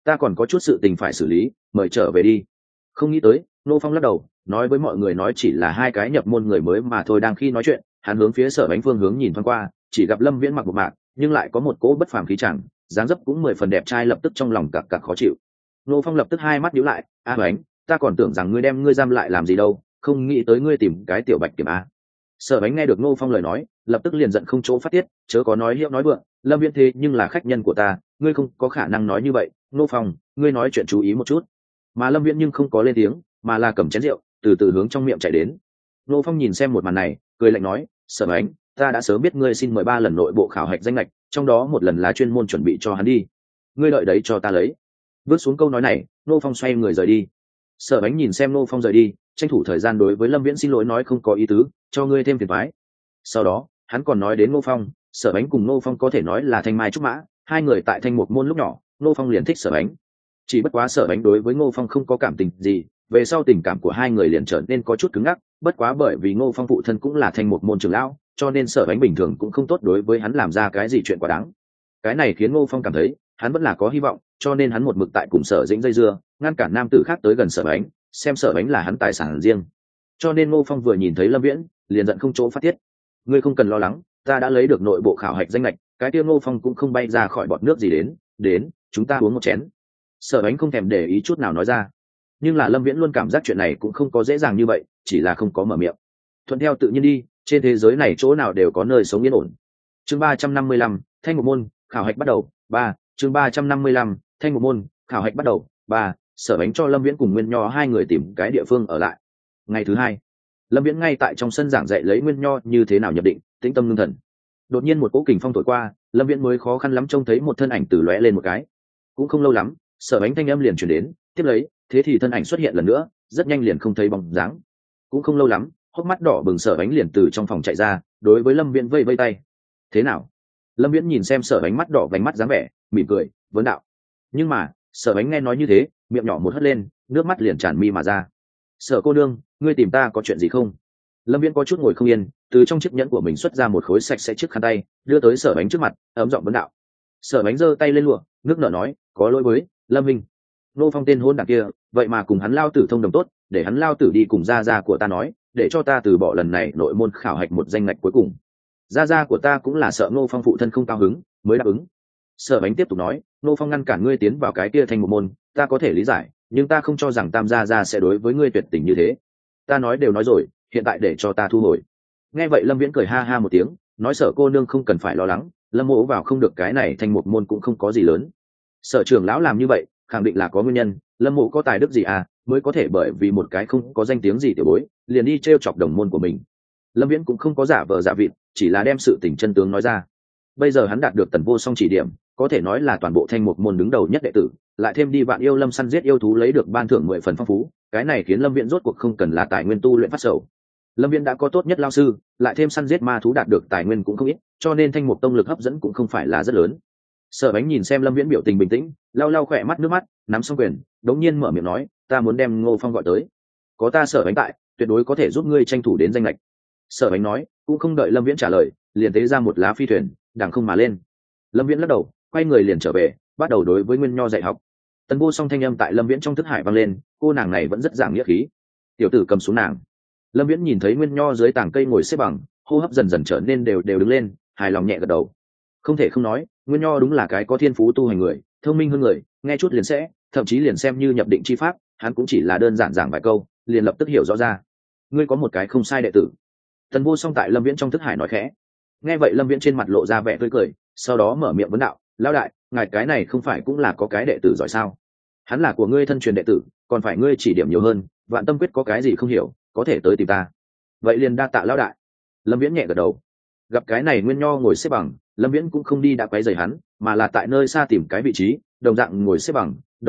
ta còn có chút sự tình phải xử lý, mời trở về đi. Không nghĩ tới, Ngô Phong lắc đầu, nói với mọi người nói chỉ là hai cái nhập môn người mới mà thôi. Đang khi nói chuyện, hắn hướng phía Sở Bánh phương hướng nhìn thoáng qua, chỉ gặp Lâm Viễn mặc một mạc, nhưng lại có một cỗ bất phàm khí chẳng, dáng dấp cũng 10 phần đẹp trai, lập tức trong lòng cặc cặc khó chịu. Ngô Phong lập tức hai mắt nhíu lại, "A Bánh, ta còn tưởng rằng ngươi đem ngươi giam lại làm gì đâu, không nghĩ tới ngươi tìm cái tiểu bạch kiểm a." Sở Bánh nghe được Ngô Phong lời nói, lập tức liền giận không chỗ phát tiết, chớ có nói hiệu nói vượng, Lâm Viễn thế nhưng là khách nhân của ta, ngươi không có khả năng nói như vậy. Ngô Phong, ngươi nói chuyện chú ý một chút. Mà Lâm Viễn nhưng không có lên tiếng, mà là cầm chén rượu từ từ hướng trong miệng chạy đến. Ngô Phong nhìn xem một màn này, cười lạnh nói, Sở Bánh, ta đã sớm biết ngươi xin mời 3 lần nội bộ khảo hạch danh lệch, trong đó một lần là chuyên môn chuẩn bị cho hắn đi, ngươi đợi đấy cho ta lấy. Bước xuống câu nói này, Ngô Phong xoay người rời đi. Sở Bánh nhìn xem Ngô Phong rời đi, tranh thủ thời gian đối với Lâm Viễn xin lỗi nói không có ý tứ, cho ngươi thêm phiền toái. Sau đó hắn còn nói đến Ngô Phong, Sở Bánh cùng Ngô Phong có thể nói là thanh mai trúc mã, hai người tại Thanh Mục Môn lúc nhỏ, Ngô Phong liền thích Sở Bánh. Chỉ bất quá Sở Bánh đối với Ngô Phong không có cảm tình gì, về sau tình cảm của hai người liền trở nên có chút cứng ngắc, bất quá bởi vì Ngô Phong phụ thân cũng là Thanh Mục Môn trưởng lão, cho nên Sở Bánh bình thường cũng không tốt đối với hắn làm ra cái gì chuyện quá đáng. Cái này khiến Ngô Phong cảm thấy hắn vẫn là có hy vọng, cho nên hắn một mực tại cùng Sở Dĩnh dây dưa, ngăn cản nam tử khác tới gần Sở Bánh, xem Sở Bánh là hắn tài sản riêng. Cho nên Ngô Phong vừa nhìn thấy Lâm Viễn, liền giận không chỗ phát tiết. Ngươi không cần lo lắng, ta đã lấy được nội bộ khảo hạch danh lệch, cái kia Ngô Phong cũng không bay ra khỏi bọt nước gì đến, chúng ta uống một chén. Sở Bánh không thèm để ý chút nào nói ra. Nhưng là Lâm Viễn luôn cảm giác chuyện này cũng không có dễ dàng như vậy, chỉ là không có mở miệng. Thuận theo tự nhiên đi, trên thế giới này chỗ nào đều có nơi sống yên ổn. Chương 355, Thanh Mục Môn, khảo hạch bắt đầu. 3, chương 355, Thanh Mục Môn, khảo hạch bắt đầu. 3, Sở Bánh cho Lâm Viễn cùng Nguyên Nho hai người tìm cái địa phương ở lại. Ngày thứ hai, Lâm Viễn ngay tại trong sân giảng dạy lấy Nguyên Nho như thế nào nhập định, tĩnh tâm ngưng thần. Đột nhiên một cỗ kình phong thổi qua, Lâm Viễn mới khó khăn lắm trông thấy một thân ảnh từ lóe lên một cái. Cũng không lâu lắm, Sở Bánh thanh âm liền truyền đến, tiếp lấy, thế thì thân ảnh xuất hiện lần nữa, rất nhanh liền không thấy bóng dáng. Cũng không lâu lắm, hốc mắt đỏ bừng Sở Bánh liền từ trong phòng chạy ra, đối với Lâm Viễn vây vây tay. Thế nào? Lâm Viễn nhìn xem Sở Bánh mắt đỏ vành mắt dáng vẻ, mỉm cười, vấn đạo. Nhưng mà, Sở Bánh nghe nói như thế, miệng nhỏ một hất lên, nước mắt liền tràn mi mà ra. Sở cô nương, ngươi tìm ta có chuyện gì không? Lâm Viễn có chút ngồi không yên, từ trong chiếc nhẫn của mình xuất ra một khối sạch sẽ chiếc khăn tay, đưa tới Sở Bánh trước mặt, ấm giọng vấn đạo. Sở Bánh giơ tay lên lụa, nước nở nói, có lỗi với Lâm Minh. Nô Phong tên hôn đảng kia, vậy mà cùng hắn lao tử thông đồng tốt, để hắn lao tử đi cùng gia gia của ta nói, để cho ta từ bỏ lần này nội môn khảo hạch một danh ngạch cuối cùng. Gia gia của ta cũng là sợ Nô Phong phụ thân không cao hứng, mới đáp ứng. Sở Bánh tiếp tục nói, Nô Phong ngăn cản ngươi tiến vào cái kia Thanh Mục Môn, ta có thể lý giải, nhưng ta không cho rằng Tam gia gia sẽ đối với ngươi tuyệt tình như thế. Ta nói đều nói rồi, hiện tại để cho ta thu hồi. Nghe vậy Lâm Viễn cười ha ha một tiếng, nói Sở cô nương không cần phải lo lắng, Lâm mỗ vào không được cái này Thanh Mục Môn cũng không có gì lớn. Sở trưởng lão làm như vậy, khẳng định là có nguyên nhân, Lâm mộ có tài đức gì à, mới có thể bởi vì một cái không có danh tiếng gì tiểu bối, liền đi trêu chọc đồng môn của mình. Lâm Viễn cũng không có giả vờ giả vịt, chỉ là đem sự tình chân tướng nói ra. Bây giờ hắn đạt được Tần Vô Song chỉ điểm, có thể nói là toàn bộ Thanh Mục Môn đứng đầu nhất đệ tử, lại thêm đi Vạn Yêu Lâm săn giết yêu thú lấy được ban thưởng 10 phần phong phú, cái này khiến Lâm Viễn rốt cuộc không cần là tài nguyên tu luyện phát sầu. Lâm Viễn đã có tốt nhất lao sư, lại thêm săn giết ma thú đạt được tài nguyên cũng không ít, cho nên Thanh Mục Tông lực hấp dẫn cũng không phải là rất lớn. Sở Bánh nhìn xem Lâm Viễn biểu tình bình tĩnh, lau lau khỏe mắt nước mắt, nắm xong quyền, đống nhiên mở miệng nói, ta muốn đem Ngô Phong gọi tới, có ta Sở Bánh tại, tuyệt đối có thể giúp ngươi tranh thủ đến danh lệch. Sở Bánh nói, cũng không đợi Lâm Viễn trả lời, liền tế ra một lá phi thuyền, đằng không mà lên. Lâm Viễn lắc đầu, quay người liền trở về, bắt đầu đối với Nguyên Nho dạy học. Tần Vô Song thanh âm tại Lâm Viễn trong thức hải vang lên, cô nàng này vẫn rất giảng nghĩa khí. Tiểu tử cầm xuống nàng. Lâm Viễn nhìn thấy Nguyên Nho dưới tảng cây ngồi xếp bằng, hô hấp dần dần trở nên đều đứng lên, hài lòng nhẹ gật đầu. Không thể không nói, Nguyên Nho đúng là cái có thiên phú tu hành người, thông minh hơn người, nghe chút liền sẽ, thậm chí liền xem như nhập định chi pháp, hắn cũng chỉ là đơn giản giảng vài câu, liền lập tức hiểu rõ ra. Ngươi có một cái không sai đệ tử. Tần Vô Song tại Lâm Viễn trong thức hải nói khẽ. Nghe vậy Lâm Viễn trên mặt lộ ra vẻ tươi cười, sau đó mở miệng vấn đạo, lão đại, ngài cái này không phải cũng là có cái đệ tử giỏi sao? Hắn là của ngươi thân truyền đệ tử, còn phải ngươi chỉ điểm nhiều hơn, Vạn Tâm quyết có cái gì không hiểu, có thể tới tìm ta. Vậy liền đa tạ lão đại. Lâm Viễn nhẹ gật đầu. Gặp cái này Nguyên Nho ngồi xếp bằng, Lâm Viễn cũng không đi đã quấy rầy hắn, mà là tại nơi xa tìm cái vị trí, đồng dạng ngồi xếp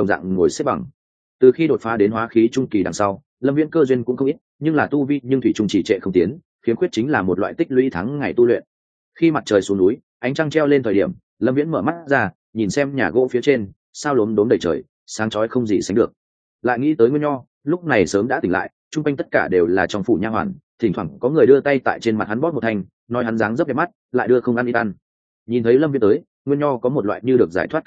bằng. Từ khi đột phá đến hóa khí trung kỳ đằng sau, Lâm Viễn cơ duyên cũng không ít, nhưng là tu vi nhưng thủy chung chỉ trệ không tiến, khiếm khuyết chính là một loại tích lũy tháng ngày tu luyện. Khi mặt trời xuống núi, ánh trăng treo lên thời điểm, Lâm Viễn mở mắt ra, nhìn xem nhà gỗ phía trên, sao lốm đốm đầy trời, sáng chói không gì sánh được. Lại nghĩ tới Nguyên Nho, lúc này sớm đã tỉnh lại, chung quanh tất cả đều là trong phủ nha hoàn, thỉnh thoảng có người đưa tay tại trên mặt hắn bóp một thanh, nói hắn dáng dấp đẹp mắt, lại đưa không ăn ít ăn. Nhìn thấy Lâm Viễn tới, Nguyên Nho có một loại như được giải thoát cảm giác,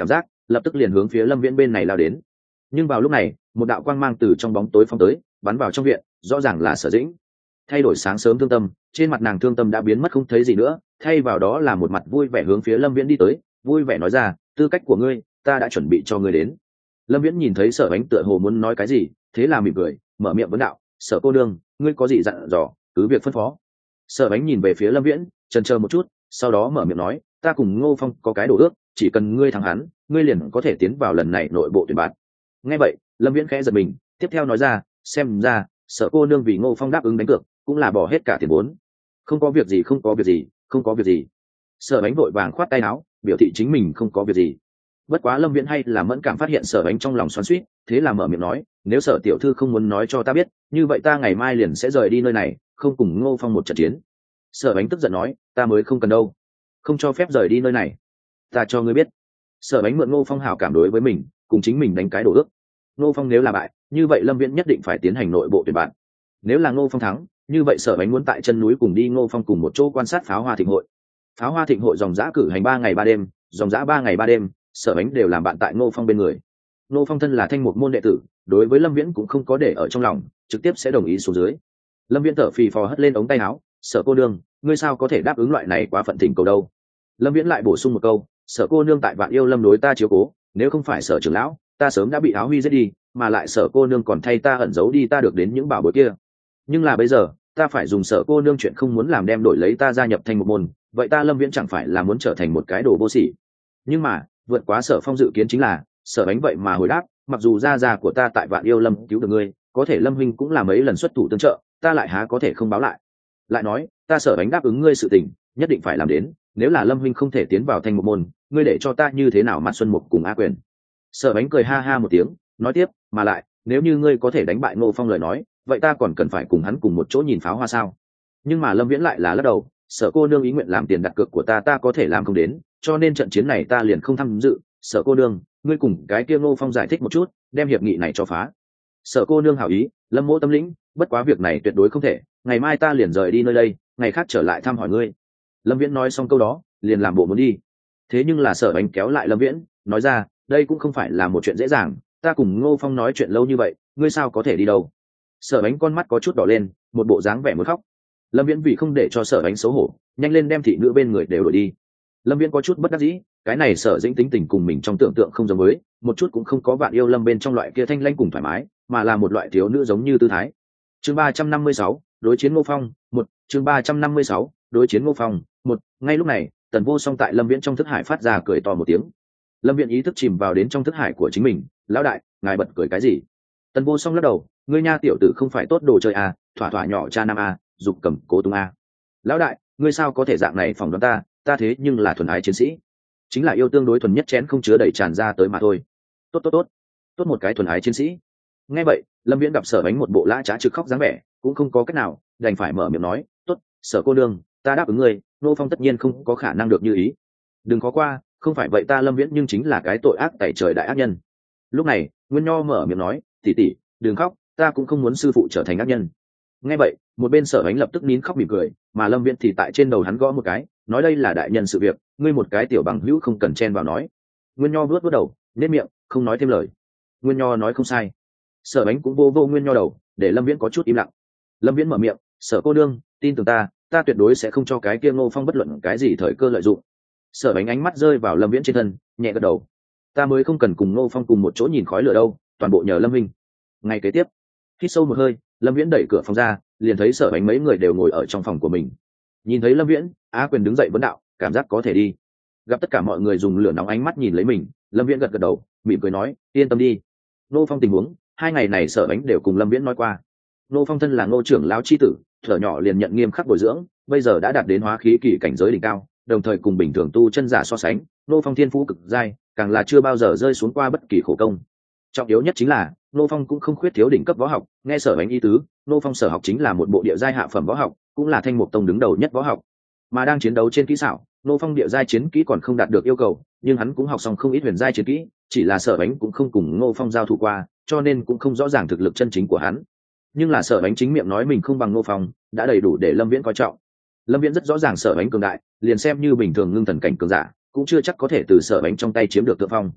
lập tức liền hướng phía lâm viễn bên này lao đến. Nhưng vào lúc này một đạo quang mang từ trong bóng tối phóng tới, bắn vào trong viện, rõ ràng là Sở Dĩnh. Thay đổi sáng sớm thương tâm, trên mặt nàng thương tâm đã biến mất không thấy gì nữa, thay vào đó là một mặt vui vẻ hướng phía lâm viễn đi tới, vui vẻ nói ra, tư cách của ngươi ta đã chuẩn bị cho ngươi đến. Lâm viễn nhìn thấy Sở Ánh tựa hồ muốn nói cái gì, thế là mỉm cười mở miệng vấn đạo, Sở cô đương, ngươi có gì dặn dò cứ việc phân phó. Sở Ánh nhìn về phía lâm viễn, chần chờ một chút, sau đó mở miệng nói, ta cùng Ngô Phong có cái đồ ước, chỉ cần ngươi thắng hắn, ngươi liền có thể tiến vào lần này nội bộ tuyển bạt. Nghe vậy lâm viễn khẽ giật mình, tiếp theo nói ra, xem ra Sở cô nương vì Ngô Phong đáp ứng đánh cược cũng là bỏ hết cả tiền vốn. Không có việc gì, không có việc gì, không có việc gì. Sở Ánh vội vàng khoát tay áo, biểu thị chính mình không có việc gì. Bất quá lâm viễn hay là mẫn cảm phát hiện Sở Ánh trong lòng xoắn xuýt, thế là mở miệng nói, nếu Sở tiểu thư không muốn nói cho ta biết, như vậy ta ngày mai liền sẽ rời đi nơi này, không cùng Ngô Phong một trận chiến. Sở Ánh tức giận nói, ta mới không cần đâu, không cho phép rời đi nơi này. Ta cho ngươi biết. Sở Ánh mượn Ngô Phong hảo cảm đối với mình, cùng chính mình đánh cái đồ ước. Ngô Phong nếu là bại, như vậy lâm viễn nhất định phải tiến hành nội bộ tuyển bạn. Nếu là Ngô Phong thắng, như vậy Sở Ánh muốn tại chân núi cùng đi Ngô Phong cùng một chỗ quan sát pháo hoa thịnh hội. Pháo hoa thịnh hội dòng dã cử hành 3 ngày 3 đêm, dòng dã 3 ngày 3 đêm, Sở Ánh đều làm bạn tại Ngô Phong bên người. Ngô Phong thân là Thanh Mục môn đệ tử, đối với lâm viễn cũng không có để ở trong lòng, trực tiếp sẽ đồng ý xuống dưới. Lâm viễn thở phì phò hất lên ống tay áo, Sở cô nương, ngươi sao có thể đáp ứng loại này quá phận thỉnh cầu đâu. Lâm viễn lại bổ sung một câu, Sở cô nương tại Vạn Yêu Lâm đối ta chiếu cố, nếu không phải Sở trưởng lão, ta sớm đã bị áo huy giết đi, mà lại Sở cô nương còn thay ta ẩn giấu đi ta được đến những bảo bối kia. Nhưng là bây giờ ta phải dùng Sở cô nương chuyện không muốn làm đem đổi lấy ta gia nhập Thanh Mục môn, vậy ta lâm viễn chẳng phải là muốn trở thành một cái đồ vô sỉ. Nhưng mà vượt quá Sở Phong dự kiến chính là, Sở Ánh vậy mà hồi đáp, mặc dù gia gia của ta tại Vạn Yêu Lâm cứu được ngươi, có thể lâm huynh cũng là mấy lần xuất thủ tương trợ, ta lại há có thể không báo lại. Lại nói, ta Sở Ánh đáp ứng ngươi sự tình nhất định phải làm đến, nếu là lâm huynh không thể tiến vào Thanh Mục môn, ngươi để cho ta như thế nào mặt xuân mục cùng A Quyền. Sở Ánh cười ha ha một tiếng, nói tiếp, mà lại nếu như ngươi có thể đánh bại Ngô Phong lời nói, vậy ta còn cần phải cùng hắn cùng một chỗ nhìn pháo hoa sao? Nhưng mà lâm viễn lại là lắc đầu, Sở cô nương ý nguyện làm tiền đặt cược của ta có thể làm không đến, cho nên trận chiến này ta liền không tham dự. Sở cô nương, ngươi cùng cái kia Ngô Phong giải thích một chút, đem hiệp nghị này cho phá. Sở cô nương hảo ý, lâm mỗ tâm lĩnh, bất quá việc này tuyệt đối không thể, ngày mai ta liền rời đi nơi đây, ngày khác trở lại thăm hỏi ngươi. Lâm viễn nói xong câu đó liền làm bộ muốn đi. Thế nhưng là Sở Ánh kéo lại lâm viễn, nói ra, đây cũng không phải là một chuyện dễ dàng, ta cùng Ngô Phong nói chuyện lâu như vậy, ngươi sao có thể đi đâu. Sở Ánh con mắt có chút đỏ lên, một bộ dáng vẻ muốn khóc. Lâm viễn vì không để cho Sở Ánh xấu hổ, nhanh lên đem thị nữ bên người đều đổi đi. Lâm viễn có chút bất đắc dĩ, cái này Sở Dĩnh tính tình cùng mình trong tưởng tượng không giống với, một chút cũng không có Vạn Yêu Lâm bên trong loại kia thanh lãnh cùng thoải mái, mà là một loại thiếu nữ giống như tư thái. Chương 356, đối chiến Ngô Phong, 1, chương 356, đối chiến Ngô Phong, 1. Ngay lúc này, Tần Vô Song tại lâm viễn trong thức hải phát ra cười to một tiếng. Lâm viễn ý thức chìm vào đến trong thức hải của chính mình, lão đại, ngài bật cười cái gì? Tần Vô Song lắc đầu, ngươi nha tiểu tử không phải tốt đồ chơi à, thỏa thỏa nhỏ cha nam à, dục cầm cố tung à. Lão đại, ngươi sao có thể dạng này phỏng đoán ta, ta thế nhưng là thuần ái chiến sĩ, chính là yêu tương đối thuần nhất chén không chứa đầy tràn ra tới mà thôi. Tốt tốt tốt, tốt một cái thuần ái chiến sĩ. Nghe vậy lâm viễn gặp Sở Ánh một bộ lã trá trực khóc dáng vẻ, cũng không có cách nào, đành phải mở miệng nói, tốt, Sở cô đương, ta đáp ứng ngươi, Ngô Phong tất nhiên không có khả năng được như ý. Đừng khó qua, không phải vậy ta lâm viễn nhưng chính là cái tội ác tẩy trời đại ác nhân. Lúc này Nguyên Nho mở miệng nói, tỷ tỷ đừng khóc, ta cũng không muốn sư phụ trở thành ác nhân. Nghe vậy một bên Sở Ánh lập tức nín khóc mỉm cười, mà lâm viễn thì tại trên đầu hắn gõ một cái, nói đây là đại nhân sự việc, ngươi một cái tiểu bằng hữu không cần chen vào nói. Nguyên Nho vuốt vuốt đầu, nếp miệng không nói thêm lời. Nguyên Nho nói không sai. Sở Ánh cũng vô Nguyên Nho đầu, để lâm viễn có chút im lặng. Lâm viễn mở miệng, Sở cô đương, tin tưởng ta tuyệt đối sẽ không cho cái kia Ngô Phong bất luận cái gì thời cơ lợi dụng. Sở Ánh ánh mắt rơi vào lâm viễn trên thân, nhẹ gật đầu, ta mới không cần cùng Ngô Phong cùng một chỗ nhìn khói lửa đâu, toàn bộ nhờ lâm minh. Ngày kế tiếp, hít sâu một hơi, lâm viễn đẩy cửa phòng ra, liền thấy Sở Ánh mấy người đều ngồi ở trong phòng của mình. Nhìn thấy lâm viễn, Á Quyền đứng dậy vấn đạo, cảm giác có thể đi. Gặp tất cả mọi người dùng lửa nóng ánh mắt nhìn lấy mình, lâm viễn gật gật đầu, mỉm cười nói, yên tâm đi. Ngô Phong tình huống 2 ngày này Sở Ánh đều cùng lâm viễn nói qua. Ngô Phong thân là Ngô trưởng lão chi tử, thở nhỏ liền nhận nghiêm khắc bồi dưỡng, bây giờ đã đạt đến hóa khí kỳ cảnh giới đỉnh cao, đồng thời cùng bình thường tu chân giả so sánh, Ngô Phong thiên phú cực giai, càng là chưa bao giờ rơi xuống qua bất kỳ khổ công. Trọng yếu nhất chính là Ngô Phong cũng không khuyết thiếu đỉnh cấp võ học, nghe Sở Ánh ý tứ, Ngô Phong sở học chính là một bộ địa giai hạ phẩm võ học, cũng là Thanh Mục tông đứng đầu nhất võ học. Mà đang chiến đấu trên kỹ xảo, Ngô Phong địa giai chiến kỹ còn không đạt được yêu cầu, nhưng hắn cũng học xong không ít huyền giai chiến kỹ, chỉ là Sở Ánh cũng không cùng Ngô Phong giao thủ qua, cho nên cũng không rõ ràng thực lực chân chính của hắn. Nhưng là Sở Ánh chính miệng nói mình không bằng Ngô Phong, đã đầy đủ để lâm viễn coi trọng. Lâm viễn rất rõ ràng Sở Ánh cường đại, liền xem như bình thường ngưng thần cảnh cường giả cũng chưa chắc có thể từ Sở Ánh trong tay chiếm được thượng phong.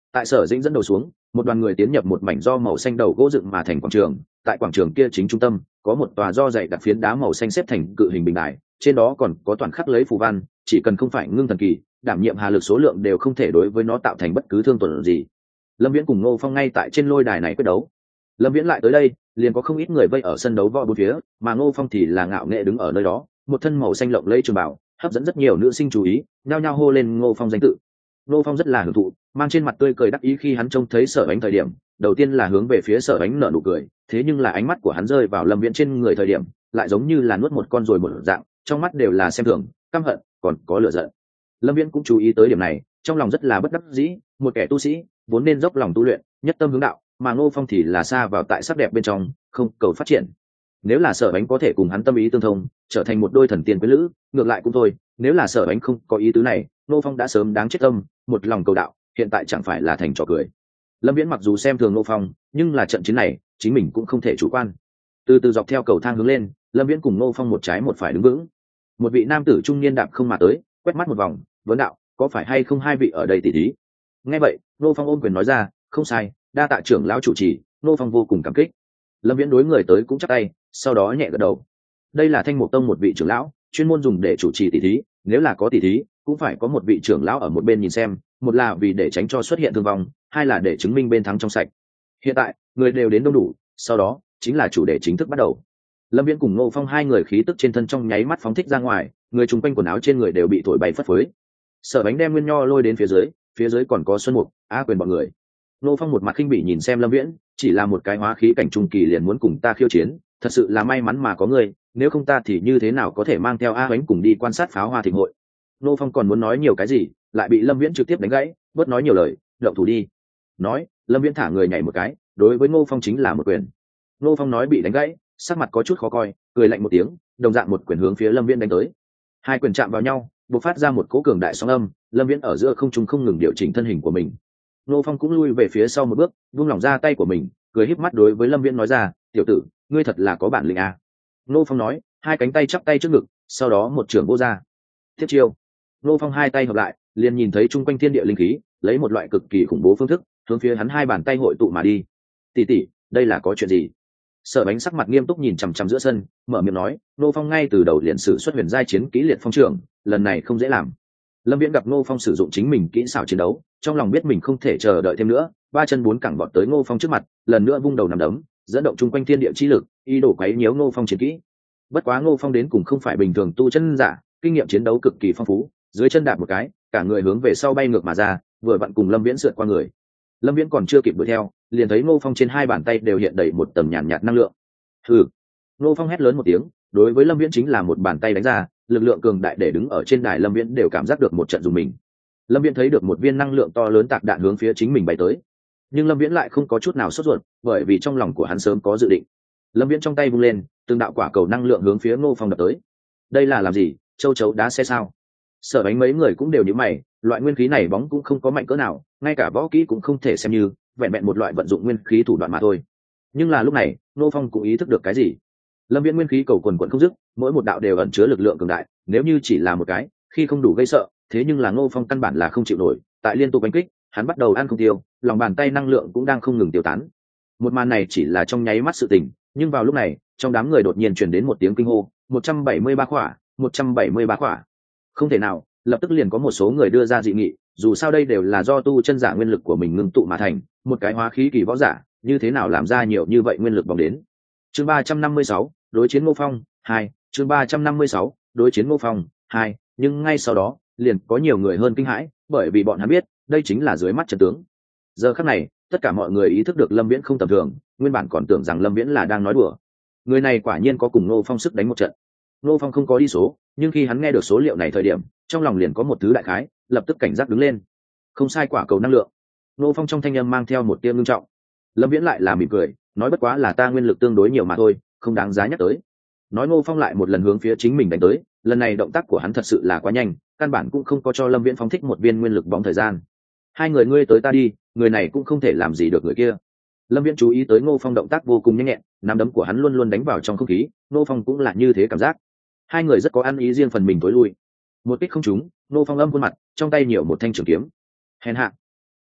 Tại Sở Dĩnh dẫn đầu xuống, một đoàn người tiến nhập một mảnh do màu xanh đầu gỗ dựng mà thành quảng trường. Tại quảng trường kia chính trung tâm có một tòa do dày đặc phiến đá màu xanh xếp thành cự hình bình đài, trên đó còn có toàn khắc lấy phù văn, chỉ cần không phải ngưng thần kỳ, đảm nhiệm hà lực số lượng đều không thể đối với nó tạo thành bất cứ thương tổn gì. Lâm Viễn cùng Ngô Phong ngay tại trên lôi đài này quyết đấu. Lâm Viễn lại tới đây, liền có không ít người vây ở sân đấu võ bốn phía, mà Ngô Phong thì là ngạo nghễ đứng ở nơi đó, một thân màu xanh lộng lẫy trường bảo, hấp dẫn rất nhiều nữ sinh chú ý, nhao nhao hô lên Ngô Phong danh tự. Ngô Phong rất là hưởng thụ, mang trên mặt tươi cười đắc ý khi hắn trông thấy Sở Ánh thời điểm, đầu tiên là hướng về phía Sở Ánh nở nụ cười, thế nhưng là ánh mắt của hắn rơi vào Lâm Viễn trên người thời điểm, lại giống như là nuốt một con ruồi một dạng, trong mắt đều là xem thường, căm hận, còn có lửa giận. Lâm Viễn cũng chú ý tới điểm này, trong lòng rất là bất đắc dĩ, một kẻ tu sĩ vốn nên dốc lòng tu luyện, nhất tâm hướng đạo, mà Ngô Phong thì là xa vào tại sắc đẹp bên trong, không cầu phát triển. Nếu là Sở Ánh có thể cùng hắn tâm ý tương thông, trở thành một đôi thần tiên quyến lữ, ngược lại cũng thôi, nếu là Sở Ánh không có ý tứ này, Ngô Phong đã sớm đáng chết tâm, một lòng cầu đạo, hiện tại chẳng phải là thành trò cười. Lâm Viễn mặc dù xem thường Ngô Phong, nhưng là trận chiến này, chính mình cũng không thể chủ quan. Từ từ dọc theo cầu thang hướng lên, Lâm Viễn cùng Ngô Phong một trái một phải đứng vững. Một vị nam tử trung niên đạp không mà tới, quét mắt một vòng, vấn đạo, có phải hay không hai vị ở đây tỷ thí? Nghe vậy, Ngô Phong ôm quyền nói ra, không sai, đa tạ trưởng lão chủ trì, Ngô Phong vô cùng cảm kích. Lâm Viễn đối người tới cũng chắp tay, sau đó nhẹ gật đầu. Đây là Thanh Mục Tông một vị trưởng lão, chuyên môn dùng để chủ trì tỷ thí, nếu là có tỷ thí, cũng phải có một vị trưởng lão ở một bên nhìn xem, một là vì để tránh cho xuất hiện thương vong, hai là để chứng minh bên thắng trong sạch. Hiện tại, người đều đến đông đủ, sau đó chính là chủ đề chính thức bắt đầu. Lâm Viễn cùng Ngô Phong hai người khí tức trên thân trong nháy mắt phóng thích ra ngoài, người chung quanh quần áo trên người đều bị thổi bay phất phới. Sở Bánh đem Nguyên Nho lôi đến phía dưới còn có Xuân Mục, A Quyền bọn người. Ngô Phong một mặt khinh bỉ nhìn xem Lâm Viễn, chỉ là một cái hóa khí cảnh trung kỳ liền muốn cùng ta khiêu chiến, thật sự là may mắn mà có người, nếu không ta thì như thế nào có thể mang theo A Bánh cùng đi quan sát pháo hoa thịnh hội. Ngô Phong còn muốn nói nhiều cái gì, lại bị Lâm Viễn trực tiếp đánh gãy, bớt nói nhiều lời, động thủ đi. Nói, Lâm Viễn thả người nhảy một cái, đối với Ngô Phong chính là một quyền. Ngô Phong nói bị đánh gãy, sắc mặt có chút khó coi, cười lạnh một tiếng, đồng dạng một quyền hướng phía Lâm Viễn đánh tới. Hai quyền chạm vào nhau, bộc phát ra một cỗ cường đại sóng âm, Lâm Viễn ở giữa không trung không ngừng điều chỉnh thân hình của mình. Ngô Phong cũng lui về phía sau một bước, buông lỏng ra tay của mình, cười híp mắt đối với Lâm Viễn nói ra, "Tiểu tử, ngươi thật là có bản lĩnh à?" Ngô Phong nói, hai cánh tay chắp tay trước ngực, sau đó một trường vô ra. Tiếp chiêu. Ngô Phong hai tay hợp lại, liền nhìn thấy trung quanh thiên địa linh khí, lấy một loại cực kỳ khủng bố phương thức, hướng phía hắn hai bàn tay hội tụ mà đi. "Tỷ tỷ, đây là có chuyện gì?" Sở Bánh sắc mặt nghiêm túc nhìn chằm chằm giữa sân, mở miệng nói, Ngô Phong ngay từ đầu liền sử xuất huyền giai chiến kỹ liệt phong trường, lần này không dễ làm. Lâm Viễn gặp Ngô Phong sử dụng chính mình kỹ xảo chiến đấu, trong lòng biết mình không thể chờ đợi thêm nữa, ba chân bốn cẳng vọt tới Ngô Phong trước mặt, lần nữa vung đầu nằm đấm, dẫn động chung quanh thiên địa chi lực, ý đồ quấy nhiễu Ngô Phong chiến kỹ. Bất quá Ngô Phong đến cùng không phải bình thường tu chân giả, kinh nghiệm chiến đấu cực kỳ phong phú, dưới chân đạp một cái, cả người hướng về sau bay ngược mà ra, vừa vặn cùng Lâm Viễn sượt qua người. Lâm Viễn còn chưa kịp đuổi theo, liền thấy Ngô Phong trên hai bàn tay đều hiện đầy một tầng nhàn nhạt năng lượng. Hừ. Ngô Phong hét lớn một tiếng, đối với Lâm Viễn chính là một bàn tay đánh ra, lực lượng cường đại để đứng ở trên đài Lâm Viễn đều cảm giác được một trận rùng mình. Lâm Viễn thấy được một viên năng lượng to lớn tạc đạn hướng phía chính mình bay tới, nhưng Lâm Viễn lại không có chút nào sốt ruột, bởi vì trong lòng của hắn sớm có dự định. Lâm Viễn trong tay vung lên, từng đạo quả cầu năng lượng hướng phía Ngô Phong đập tới. Đây là làm gì? Châu chấu đá xe sao? Sở Bánh mấy người cũng đều nhíu mày, loại nguyên khí này bóng cũng không có mạnh cỡ nào, ngay cả võ kỹ cũng không thể xem như, vẹn vẹn một loại vận dụng nguyên khí thủ đoạn mà thôi. Nhưng là lúc này, Ngô Phong cũng ý thức được cái gì. Lâm Viễn nguyên khí cầu quần quần không dứt, mỗi một đạo đều ẩn chứa lực lượng cường đại, nếu như chỉ là một cái, khi không đủ gây sợ, thế nhưng là Ngô Phong căn bản là không chịu nổi, tại liên tục đánh kích, hắn bắt đầu ăn không tiêu, lòng bàn tay năng lượng cũng đang không ngừng tiêu tán. Một màn này chỉ là trong nháy mắt sự tình, nhưng vào lúc này, trong đám người đột nhiên truyền đến một tiếng kinh hô, 173 khỏa, 173 khỏa. Không thể nào, lập tức liền có một số người đưa ra dị nghị, dù sao đây đều là do tu chân giả nguyên lực của mình ngưng tụ mà thành, một cái hóa khí kỳ võ giả, như thế nào làm ra nhiều như vậy nguyên lực bóng đến. Chương 356, đối chiến Ngô Phong 2, chương 356, đối chiến Ngô Phong 2, nhưng ngay sau đó, liền có nhiều người hơn kinh hãi, bởi vì bọn hắn biết, đây chính là dưới mắt trận tướng. Giờ khắc này, tất cả mọi người ý thức được Lâm Viễn không tầm thường, nguyên bản còn tưởng rằng Lâm Viễn là đang nói đùa. Người này quả nhiên có cùng Ngô Phong sức đánh một trận. Ngô Phong không có đi số, nhưng khi hắn nghe được số liệu này thời điểm, trong lòng liền có một thứ đại khái, lập tức cảnh giác đứng lên. Không sai, quả cầu năng lượng. Ngô Phong trong thanh âm mang theo một tia ngưng trọng. Lâm Viễn lại là mỉm cười, nói bất quá là ta nguyên lực tương đối nhiều mà thôi, không đáng giá nhắc tới. Nói Ngô Phong lại một lần hướng phía chính mình đánh tới, lần này động tác của hắn thật sự là quá nhanh, căn bản cũng không có cho Lâm Viễn phóng thích một viên nguyên lực bóng thời gian. Hai người ngươi tới ta đi, người này cũng không thể làm gì được người kia. Lâm Viễn chú ý tới Ngô Phong động tác vô cùng nhanh nhẹn, nắm đấm của hắn luôn luôn đánh vào trong không khí, Ngô Phong cũng là như thế cảm giác. Hai người rất có ăn ý riêng phần mình tối lui. Một kích không trúng, Ngô Phong âm khuôn mặt, trong tay nhiều một thanh trường kiếm. Hèn hạ.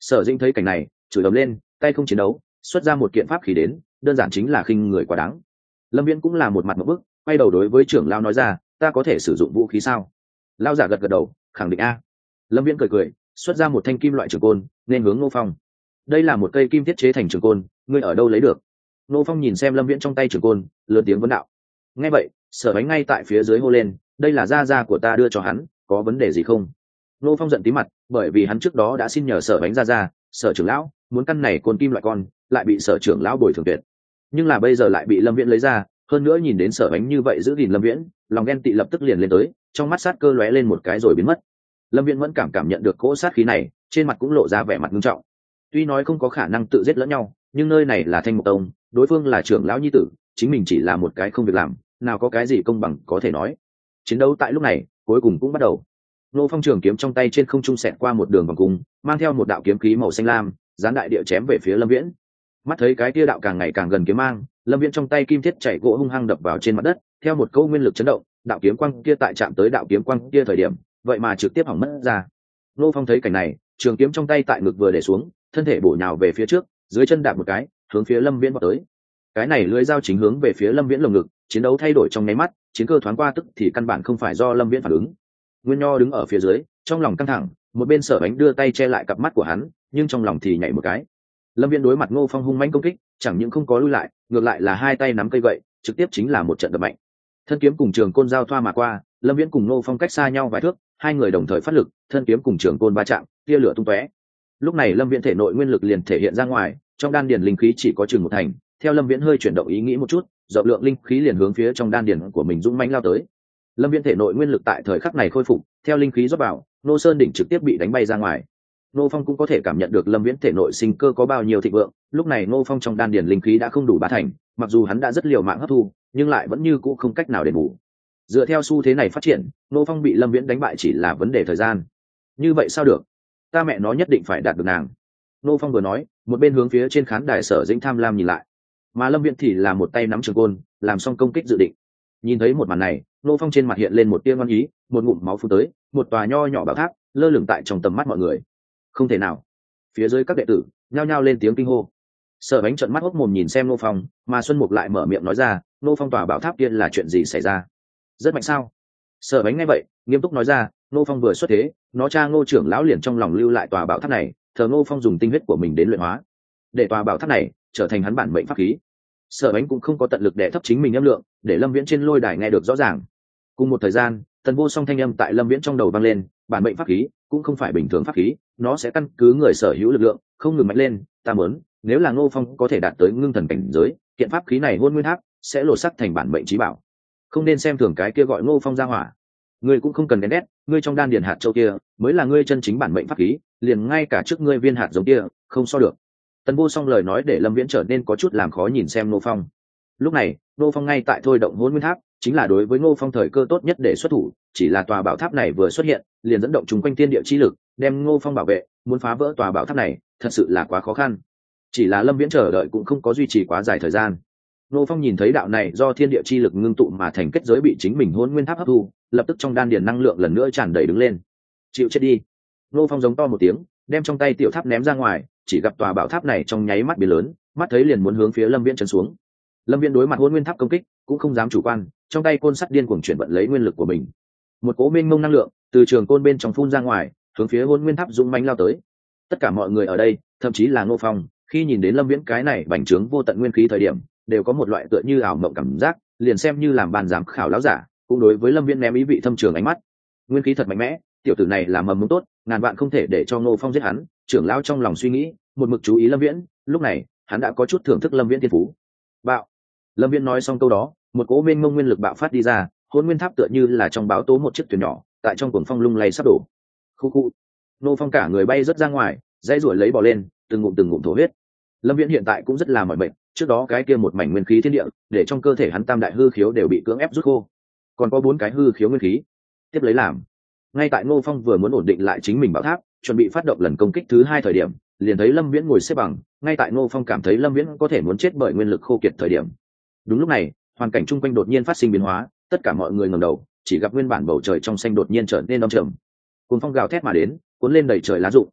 Sở Dĩnh thấy cảnh này chửi ầm lên, tay không chiến đấu, xuất ra một kiện pháp khí đến, đơn giản chính là khinh người quá đáng. Lâm Viễn cũng là một mặt một bức, quay đầu đối với trưởng lão nói ra, ta có thể sử dụng vũ khí sao? Lão giả gật gật đầu, khẳng định a. Lâm Viễn cười cười, xuất ra một thanh kim loại trường côn, nên hướng Ngô Phong. Đây là một cây kim thiết chế thành trường côn, ngươi ở đâu lấy được? Ngô Phong nhìn xem Lâm Viễn trong tay trường côn, lớn tiếng vấn đạo. Nghe vậy, Sở Bánh ngay tại phía dưới hô lên, đây là gia gia của ta đưa cho hắn, có vấn đề gì không? Ngô Phong giận tí mặt, bởi vì hắn trước đó đã xin nhờ Sở Bánh gia, Sở trưởng lão muốn căn này côn kim loại con, lại bị Sở trưởng lão bồi thường tuyệt. Nhưng là bây giờ lại bị Lâm Viễn lấy ra, hơn nữa nhìn đến Sở Bánh như vậy giữ gìn Lâm Viễn, lòng ghen tị lập tức liền lên tới, trong mắt sát cơ lóe lên một cái rồi biến mất. Lâm Viễn vẫn cảm nhận được cỗ sát khí này, trên mặt cũng lộ ra vẻ mặt nghiêm trọng. Tuy nói không có khả năng tự giết lẫn nhau, nhưng nơi này là Thanh Mục Tông, đối phương là trưởng lão nhi tử, chính mình chỉ là một cái không việc làm, nào có cái gì công bằng có thể nói. Chiến đấu tại lúc này cuối cùng cũng bắt đầu. Nô Phong trường kiếm trong tay trên không trung xẹt qua một đường vòng cung, mang theo một đạo kiếm khí màu xanh lam, gián đại địa chém về phía Lâm Viễn. Mắt thấy cái tia đạo càng ngày càng gần kiếm mang, Lâm Viễn trong tay kim thiết chảy gỗ hung hăng đập vào trên mặt đất, theo một câu nguyên lực chấn động, đạo kiếm quang kia tại chạm tới đạo kiếm quang kia thời điểm, vậy mà trực tiếp hỏng mất ra. Nô Phong thấy cảnh này, trường kiếm trong tay tại ngực vừa để xuống, thân thể bổ nhào về phía trước, dưới chân đạp một cái, hướng phía Lâm Viễn vọt tới. Cái này lưỡi dao chính hướng về phía Lâm Viễn lồng ngực, chiến đấu thay đổi trong nháy mắt, chiến cơ thoáng qua tức thì căn bản không phải do Lâm Viễn phản ứng. Nguyên Nho đứng ở phía dưới, trong lòng căng thẳng, một bên Sở Bánh đưa tay che lại cặp mắt của hắn, nhưng trong lòng thì nhảy một cái. Lâm Viễn đối mặt Ngô Phong hung mãnh công kích, chẳng những không có lui lại, ngược lại là hai tay nắm cây gậy, trực tiếp chính là một trận đập mạnh. Thân kiếm cùng trường côn giao thoa mà qua, Lâm Viễn cùng Ngô Phong cách xa nhau vài thước, hai người đồng thời phát lực, thân kiếm cùng trường côn va chạm, tia lửa tung tóe. Lúc này Lâm Viễn thể nội nguyên lực liền thể hiện ra ngoài, trong đan điền linh khí chỉ có chừng một thành. Theo Lâm Viễn hơi chuyển động ý nghĩ một chút, rộng lượng linh khí liền hướng phía trong đan điền của mình dũng mãnh lao tới. Lâm Viễn thể nội nguyên lực tại thời khắc này khôi phục, theo linh khí rót vào, Nô Sơn đỉnh trực tiếp bị đánh bay ra ngoài. Nô Phong cũng có thể cảm nhận được Lâm Viễn thể nội sinh cơ có bao nhiêu thịnh vượng, lúc này Nô Phong trong đan điền linh khí đã không đủ 3 thành, mặc dù hắn đã rất liều mạng hấp thu, nhưng lại vẫn như cũ không cách nào đền bù. Dựa theo xu thế này phát triển, Nô Phong bị Lâm Viễn đánh bại chỉ là vấn đề thời gian. Như vậy sao được? Ta mẹ nó nhất định phải đạt được nàng. Nô Phong vừa nói, một bên hướng phía trên khán đài Sở Dĩnh tham lam nhìn lại, mà Lâm Viễn thì là một tay nắm trường côn, làm xong công kích dự định. Nhìn thấy một màn này, Nô Phong trên mặt hiện lên một tia ngoan ý, một ngụm máu phun tới, một tòa nho nhỏ bảo tháp lơ lửng tại trong tầm mắt mọi người. Không thể nào! Phía dưới các đệ tử nhao nhao lên tiếng kinh hô. Sở Bánh trợn mắt hốc mồm nhìn xem Nô Phong, mà Xuân Mục lại mở miệng nói ra, Nô Phong tòa bảo tháp kia là chuyện gì xảy ra? Rất mạnh sao? Sở Bánh nghe vậy, nghiêm túc nói ra, Nô Phong vừa xuất thế, nó cha Ngô trưởng lão liền trong lòng lưu lại tòa bảo tháp này, thờ Nô Phong dùng tinh huyết của mình đến luyện hóa, để tòa bảo tháp này trở thành hắn bản mệnh pháp khí. Sở Bánh cũng không có tận lực để thấp chính mình âm lượng, để Lâm Viễn trên lôi đài nghe được rõ ràng. Cùng một thời gian, Tần Vô Song thanh âm tại Lâm Viễn trong đầu vang lên, bản mệnh pháp khí cũng không phải bình thường pháp khí, nó sẽ căn cứ người sở hữu lực lượng không ngừng mạnh lên. Ta muốn, nếu là Ngô Phong có thể đạt tới ngưng thần cảnh giới, kiện pháp khí này Hôn Nguyên Tháp sẽ lột sắc thành bản mệnh chí bảo. Không nên xem thường cái kia gọi Ngô Phong ra hỏa. Ngươi cũng không cần ghen ghét, ngươi trong đan điền hạt châu kia mới là ngươi chân chính bản mệnh pháp khí, liền ngay cả trước ngươi viên hạt giống kia không so được. Tần Vô Song lời nói để Lâm Viễn trở nên có chút làm khó nhìn xem Ngô Phong. Lúc này, Ngô Phong ngay tại thôi động Hôn Nguyên Tháp, chính là đối với Ngô Phong thời cơ tốt nhất để xuất thủ, chỉ là tòa bảo tháp này vừa xuất hiện, liền dẫn động chúng quanh thiên địa chi lực, đem Ngô Phong bảo vệ, muốn phá vỡ tòa bảo tháp này, thật sự là quá khó khăn. Chỉ là Lâm Viễn chờ đợi cũng không có duy trì quá dài thời gian. Ngô Phong nhìn thấy đạo này do thiên địa chi lực ngưng tụ mà thành kết giới bị chính mình Hôn Nguyên Tháp hấp thu, lập tức trong đan điền năng lượng lần nữa tràn đầy đứng lên. Chịu chết đi! Ngô Phong giống to một tiếng, đem trong tay tiểu tháp ném ra ngoài, chỉ gặp tòa bảo tháp này trong nháy mắt biến lớn, mắt thấy liền muốn hướng phía Lâm Viễn chấn xuống. Lâm Viễn đối mặt Hôn Nguyên Tháp công kích, cũng không dám chủ quan, trong tay côn sắt điên cuồng chuyển vận lấy nguyên lực của mình. Một cỗ mênh mông năng lượng từ trường côn bên trong phun ra ngoài, hướng phía Hôn Nguyên Tháp dũng mãnh lao tới. Tất cả mọi người ở đây, thậm chí là Ngô Phong, khi nhìn đến Lâm Viễn cái này bành trướng vô tận nguyên khí thời điểm, đều có một loại tựa như ảo mộng cảm giác, liền xem như làm ban giám khảo lão giả, cũng đối với Lâm Viễn ném ý vị thâm trường ánh mắt. Nguyên khí thật mạnh mẽ, tiểu tử này là mầm mống tốt, ngàn vạn không thể để cho Ngô Phong giết hắn. Trưởng lão trong lòng suy nghĩ, một mực chú ý Lâm Viễn, lúc này, hắn đã có chút thưởng thức Lâm Viễn thiên phú. Bạo! Lâm Viễn nói xong câu đó, một cỗ mênh mông nguyên lực bạo phát đi ra, Hôn Nguyên Tháp tựa như là trong báo tố một chiếc thuyền nhỏ, tại trong cuồng phong lung lay sắp đổ. Khu khu! Ngô Phong cả người bay rất ra ngoài, dãy ruổi lấy bò lên, từng ngụm thổ huyết. Lâm Viễn hiện tại cũng rất là mỏi mệt, trước đó cái kia một mảnh nguyên khí thiên địa, để trong cơ thể hắn tam đại hư khiếu đều bị cưỡng ép rút khô, còn có 4 cái hư khiếu nguyên khí tiếp lấy làm. Ngay tại Ngô Phong vừa muốn ổn định lại chính mình bảo tháp, chuẩn bị phát động lần công kích thứ 2 thời điểm, liền thấy Lâm Viễn ngồi xếp bằng. Ngay tại Ngô Phong cảm thấy Lâm Viễn có thể muốn chết bởi nguyên lực khô kiệt thời điểm, đúng lúc này, hoàn cảnh chung quanh đột nhiên phát sinh biến hóa, tất cả mọi người ngẩng đầu, chỉ gặp nguyên bản bầu trời trong xanh đột nhiên trở nên âm trầm. Cuồng phong gào thét mà đến, cuốn lên đầy trời lá rụng.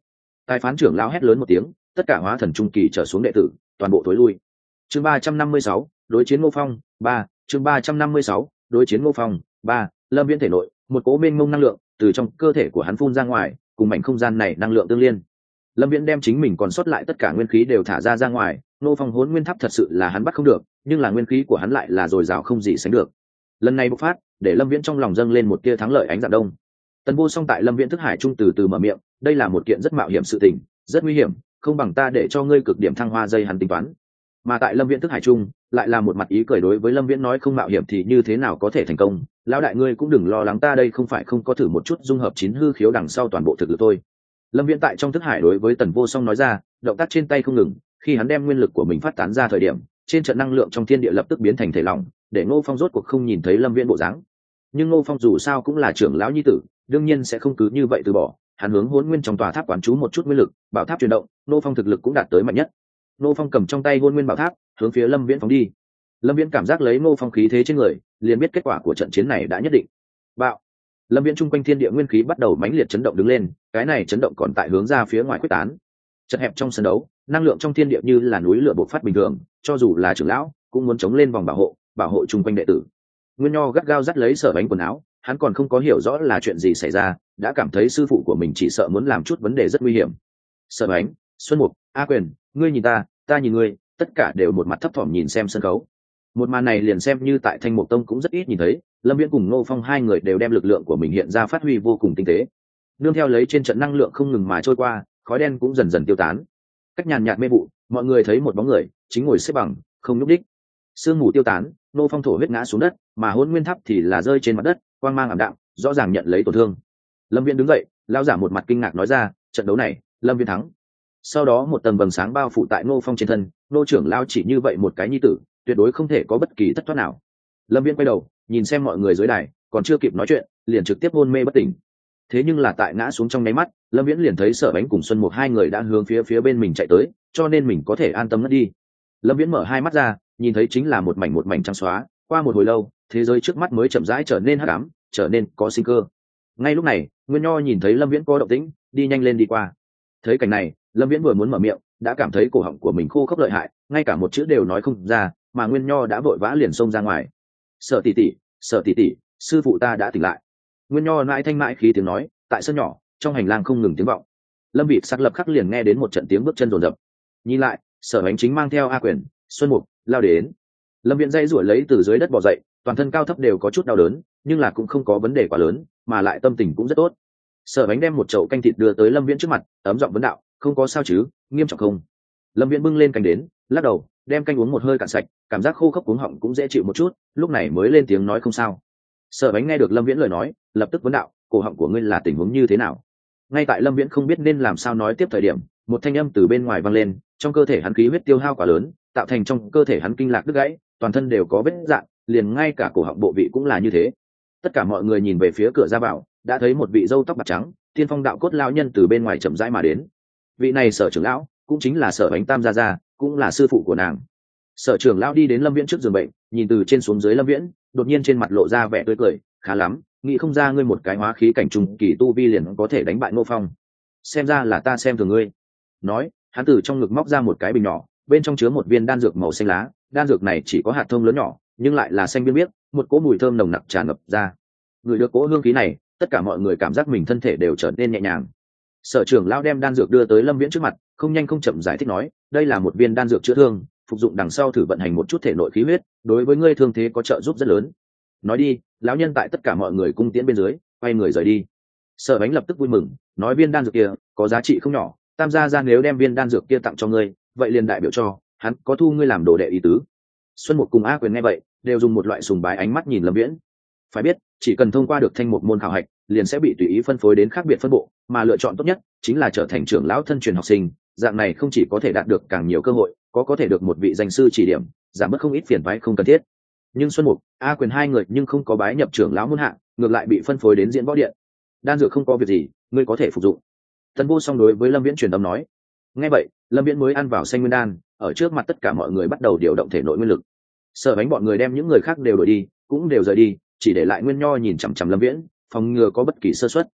Tài phán trưởng lão hét lớn một tiếng, tất cả hóa thần trung kỳ trở xuống đệ tử toàn bộ tối lui. Chương 356, đối chiến Ngô Phong 3, chương 356, đối chiến Ngô Phong 3, Lâm Viễn thể nội, một cỗ mênh mông năng lượng từ trong cơ thể của hắn phun ra ngoài, cùng mảnh không gian này năng lượng tương liên. Lâm Viễn đem chính mình còn sót lại tất cả nguyên khí đều thả ra ngoài, Ngô Phong Hỗn Nguyên Tháp thật sự là hắn bắt không được, nhưng là nguyên khí của hắn lại là dồi dào không gì sánh được. Lần này bộc phát, để Lâm Viễn trong lòng dâng lên một tia thắng lợi ánh dạng đông. Tần Vô Song tại Lâm Viễn thức hải trung từ từ mở miệng, đây là một kiện rất mạo hiểm sự tình, rất nguy hiểm, không bằng ta để cho ngươi cực điểm thăng hoa dây hắn tính toán. Mà tại Lâm Viễn thức hải trung, lại là một mặt ý cười đối với Lâm Viễn nói không mạo hiểm thì như thế nào có thể thành công, lão đại ngươi cũng đừng lo lắng, ta đây không phải không có thử một chút dung hợp chín hư khiếu đằng sau toàn bộ thực lực thôi. Lâm Viễn tại trong thức hải đối với Tần Vô Song nói ra, động tác trên tay không ngừng, khi hắn đem nguyên lực của mình phát tán ra thời điểm, trên trận năng lượng trong thiên địa lập tức biến thành thể lỏng, để Ngô Phong rốt cuộc không nhìn thấy Lâm Viễn bộ dáng. Nhưng Ngô Phong dù sao cũng là trưởng lão nhi tử, đương nhiên sẽ không cứ như vậy từ bỏ, hắn hướng Hỗn Nguyên trong tòa tháp quán chú một chút nguyên lực, bảo tháp chuyển động, Ngô Phong thực lực cũng đạt tới mạnh nhất. Ngô Phong cầm trong tay Hỗn Nguyên bảo tháp, hướng phía Lâm Viễn phóng đi. Lâm Viễn cảm giác lấy Ngô Phong khí thế trên người, liền biết kết quả của trận chiến này đã nhất định. Bạo! Lâm Viễn trung quanh thiên địa nguyên khí bắt đầu mãnh liệt chấn động đứng lên, cái này chấn động còn tại hướng ra phía ngoài quyết tán. Chật hẹp trong sân đấu, năng lượng trong thiên địa như là núi lửa bộc phát bình thường, cho dù là trưởng lão cũng muốn chống lên vòng bảo hộ trung quanh đệ tử. Nguyên Nho gắt gao dắt lấy Sở Bánh quần áo, hắn còn không có hiểu rõ là chuyện gì xảy ra, đã cảm thấy sư phụ của mình chỉ sợ muốn làm chút vấn đề rất nguy hiểm. Sở Bánh, Xuân Mục, A Quyền, ngươi nhìn ta, ta nhìn ngươi, tất cả đều một mặt thấp thỏm nhìn xem sân khấu. Một màn này liền xem như tại Thanh Mục Tông cũng rất ít nhìn thấy, Lâm Viễn cùng Ngô Phong hai người đều đem lực lượng của mình hiện ra phát huy vô cùng tinh tế. Nương theo lấy trên trận năng lượng không ngừng mà trôi qua, khói đen cũng dần dần tiêu tán. Cách nhàn nhạt mê vụ, mọi người thấy một bóng người chính ngồi xếp bằng, không nhúc đích. Sương mù tiêu tán, Ngô Phong thổ huyết ngã xuống đất, mà Hỗn Nguyên Tháp thì là rơi trên mặt đất, quang mang ảm đạm, rõ ràng nhận lấy tổn thương. Lâm Viễn đứng dậy, lão giả một mặt kinh ngạc nói ra, trận đấu này, Lâm Viễn thắng. Sau đó một tầng vầng sáng bao phủ tại Ngô Phong trên thân, Ngô trưởng lão chỉ như vậy một cái nhi tử, tuyệt đối không thể có bất kỳ thất thoát nào. Lâm Viễn quay đầu, nhìn xem mọi người dưới đài, còn chưa kịp nói chuyện, liền trực tiếp hôn mê bất tỉnh. Thế nhưng là tại ngã xuống trong nháy mắt, Lâm Viễn liền thấy Sở Bánh cùng Xuân Mục hai người đã hướng phía bên mình chạy tới, cho nên mình có thể an tâm ngất đi. Lâm Viễn mở hai mắt ra, nhìn thấy chính là một mảnh trắng xóa, qua một hồi lâu, thế giới trước mắt mới chậm rãi trở nên hắc ám, trở nên có sinh cơ. Ngay lúc này, Nguyên Nho nhìn thấy Lâm Viễn có động tĩnh, đi nhanh lên đi qua. Thấy cảnh này, Lâm Viễn vừa muốn mở miệng, đã cảm thấy cổ họng của mình khô khốc lợi hại, ngay cả một chữ đều nói không ra, mà Nguyên Nho đã vội vã liền xông ra ngoài. Sợ tỷ tỷ, sư phụ ta đã tỉnh lại. Nguyên Nho mãi thanh mãi khí tiếng nói, tại sân nhỏ, trong hành lang không ngừng tiếng vọng. Lâm Vịt sắc lập khắc liền nghe đến một trận tiếng bước chân rồn rập. Nhìn lại, Sở Bánh chính mang theo A Quyền, Xuân Mục lao đến. Lâm Viễn dây rủa lấy từ dưới đất bò dậy, toàn thân cao thấp đều có chút đau đớn, nhưng là cũng không có vấn đề quá lớn, mà lại tâm tình cũng rất tốt. Sở Bánh đem một chậu canh thịt đưa tới Lâm Viễn trước mặt, ấm giọng vấn đạo, không có sao chứ, nghiêm trọng không? Lâm Viễn bưng lên canh đến, lắc đầu, đem canh uống một hơi cạn sạch, cảm giác khô khốc cuống họng cũng dễ chịu một chút, lúc này mới lên tiếng nói không sao. Sở Bánh nghe được Lâm Viễn lời nói, lập tức vấn đạo, cổ họng của ngươi là tình huống như thế nào? Ngay tại Lâm Viễn không biết nên làm sao nói tiếp thời điểm, một thanh âm từ bên ngoài vang lên, trong cơ thể hắn khí huyết tiêu hao quá lớn, tạo thành trong cơ thể hắn kinh lạc đứt gãy, toàn thân đều có vết rạn, liền ngay cả cổ họng bộ vị cũng là như thế. Tất cả mọi người nhìn về phía cửa ra vào, đã thấy một vị râu tóc bạc trắng, tiên phong đạo cốt lão nhân từ bên ngoài chậm rãi mà đến. Vị này Sở trưởng lão, cũng chính là Sở Bánh Tam gia gia, cũng là sư phụ của nàng. Sở trưởng lão đi đến Lâm Viễn trước giường bệnh, nhìn từ trên xuống dưới Lâm Viễn, đột nhiên trên mặt lộ ra vẻ tươi cười, khá lắm, nghĩ không ra ngươi một cái hóa khí cảnh trùng kỳ tu vi liền có thể đánh bại Ngô Phong. Xem ra là ta xem thường ngươi. Nói, hắn từ trong ngực móc ra một cái bình nhỏ, bên trong chứa một viên đan dược màu xanh lá, đan dược này chỉ có hạt thông lớn nhỏ, nhưng lại là xanh biếc biếc, một cỗ mùi thơm nồng nặc tràn ngập ra. Người được cỗ hương khí này, tất cả mọi người cảm giác mình thân thể đều trở nên nhẹ nhàng. Sở trưởng lão đem đan dược đưa tới Lâm Viễn trước mặt, không nhanh không chậm giải thích nói, đây là một viên đan dược chữa thương, phục dụng đằng sau thử vận hành một chút thể nội khí huyết, đối với ngươi thương thế có trợ giúp rất lớn. Nói đi, lão nhân tại tất cả mọi người cung tiễn bên dưới, quay người rời đi. Sở Bánh lập tức vui mừng, nói viên đan dược kia có giá trị không nhỏ, Tam gia gia nếu đem viên đan dược kia tặng cho ngươi, vậy liền đại biểu cho hắn có thu ngươi làm đồ đệ ý tứ. Xuân Mục cùng A Quyền nghe vậy, đều dùng một loại sùng bái ánh mắt nhìn Lâm Viễn. Phải biết, chỉ cần thông qua được thanh một môn khảo hạch, liền sẽ bị tùy ý phân phối đến khác biệt phân bộ, mà lựa chọn tốt nhất chính là trở thành trưởng lão thân truyền học sinh, dạng này không chỉ có thể đạt được càng nhiều cơ hội, có thể được một vị danh sư chỉ điểm, giảm bớt không ít phiền toái không cần thiết. Nhưng Xuân Mục, A Quyền hai người nhưng không có bái nhập trưởng lão môn hạ, ngược lại bị phân phối đến diễn võ điện. Đan dược không có việc gì, ngươi có thể phục dụng. Tần Vô Song đối với Lâm Viễn truyền âm nói. Nghe vậy, Lâm Viễn mới ăn vào xanh nguyên đan, ở trước mặt tất cả mọi người bắt đầu điều động thể nội nguyên lực. Sở Bánh bọn người đem những người khác đều đuổi đi, cũng đều rời đi, chỉ để lại Nguyên Nho nhìn chằm chằm Lâm Viễn, phòng ngừa có bất kỳ sơ suất.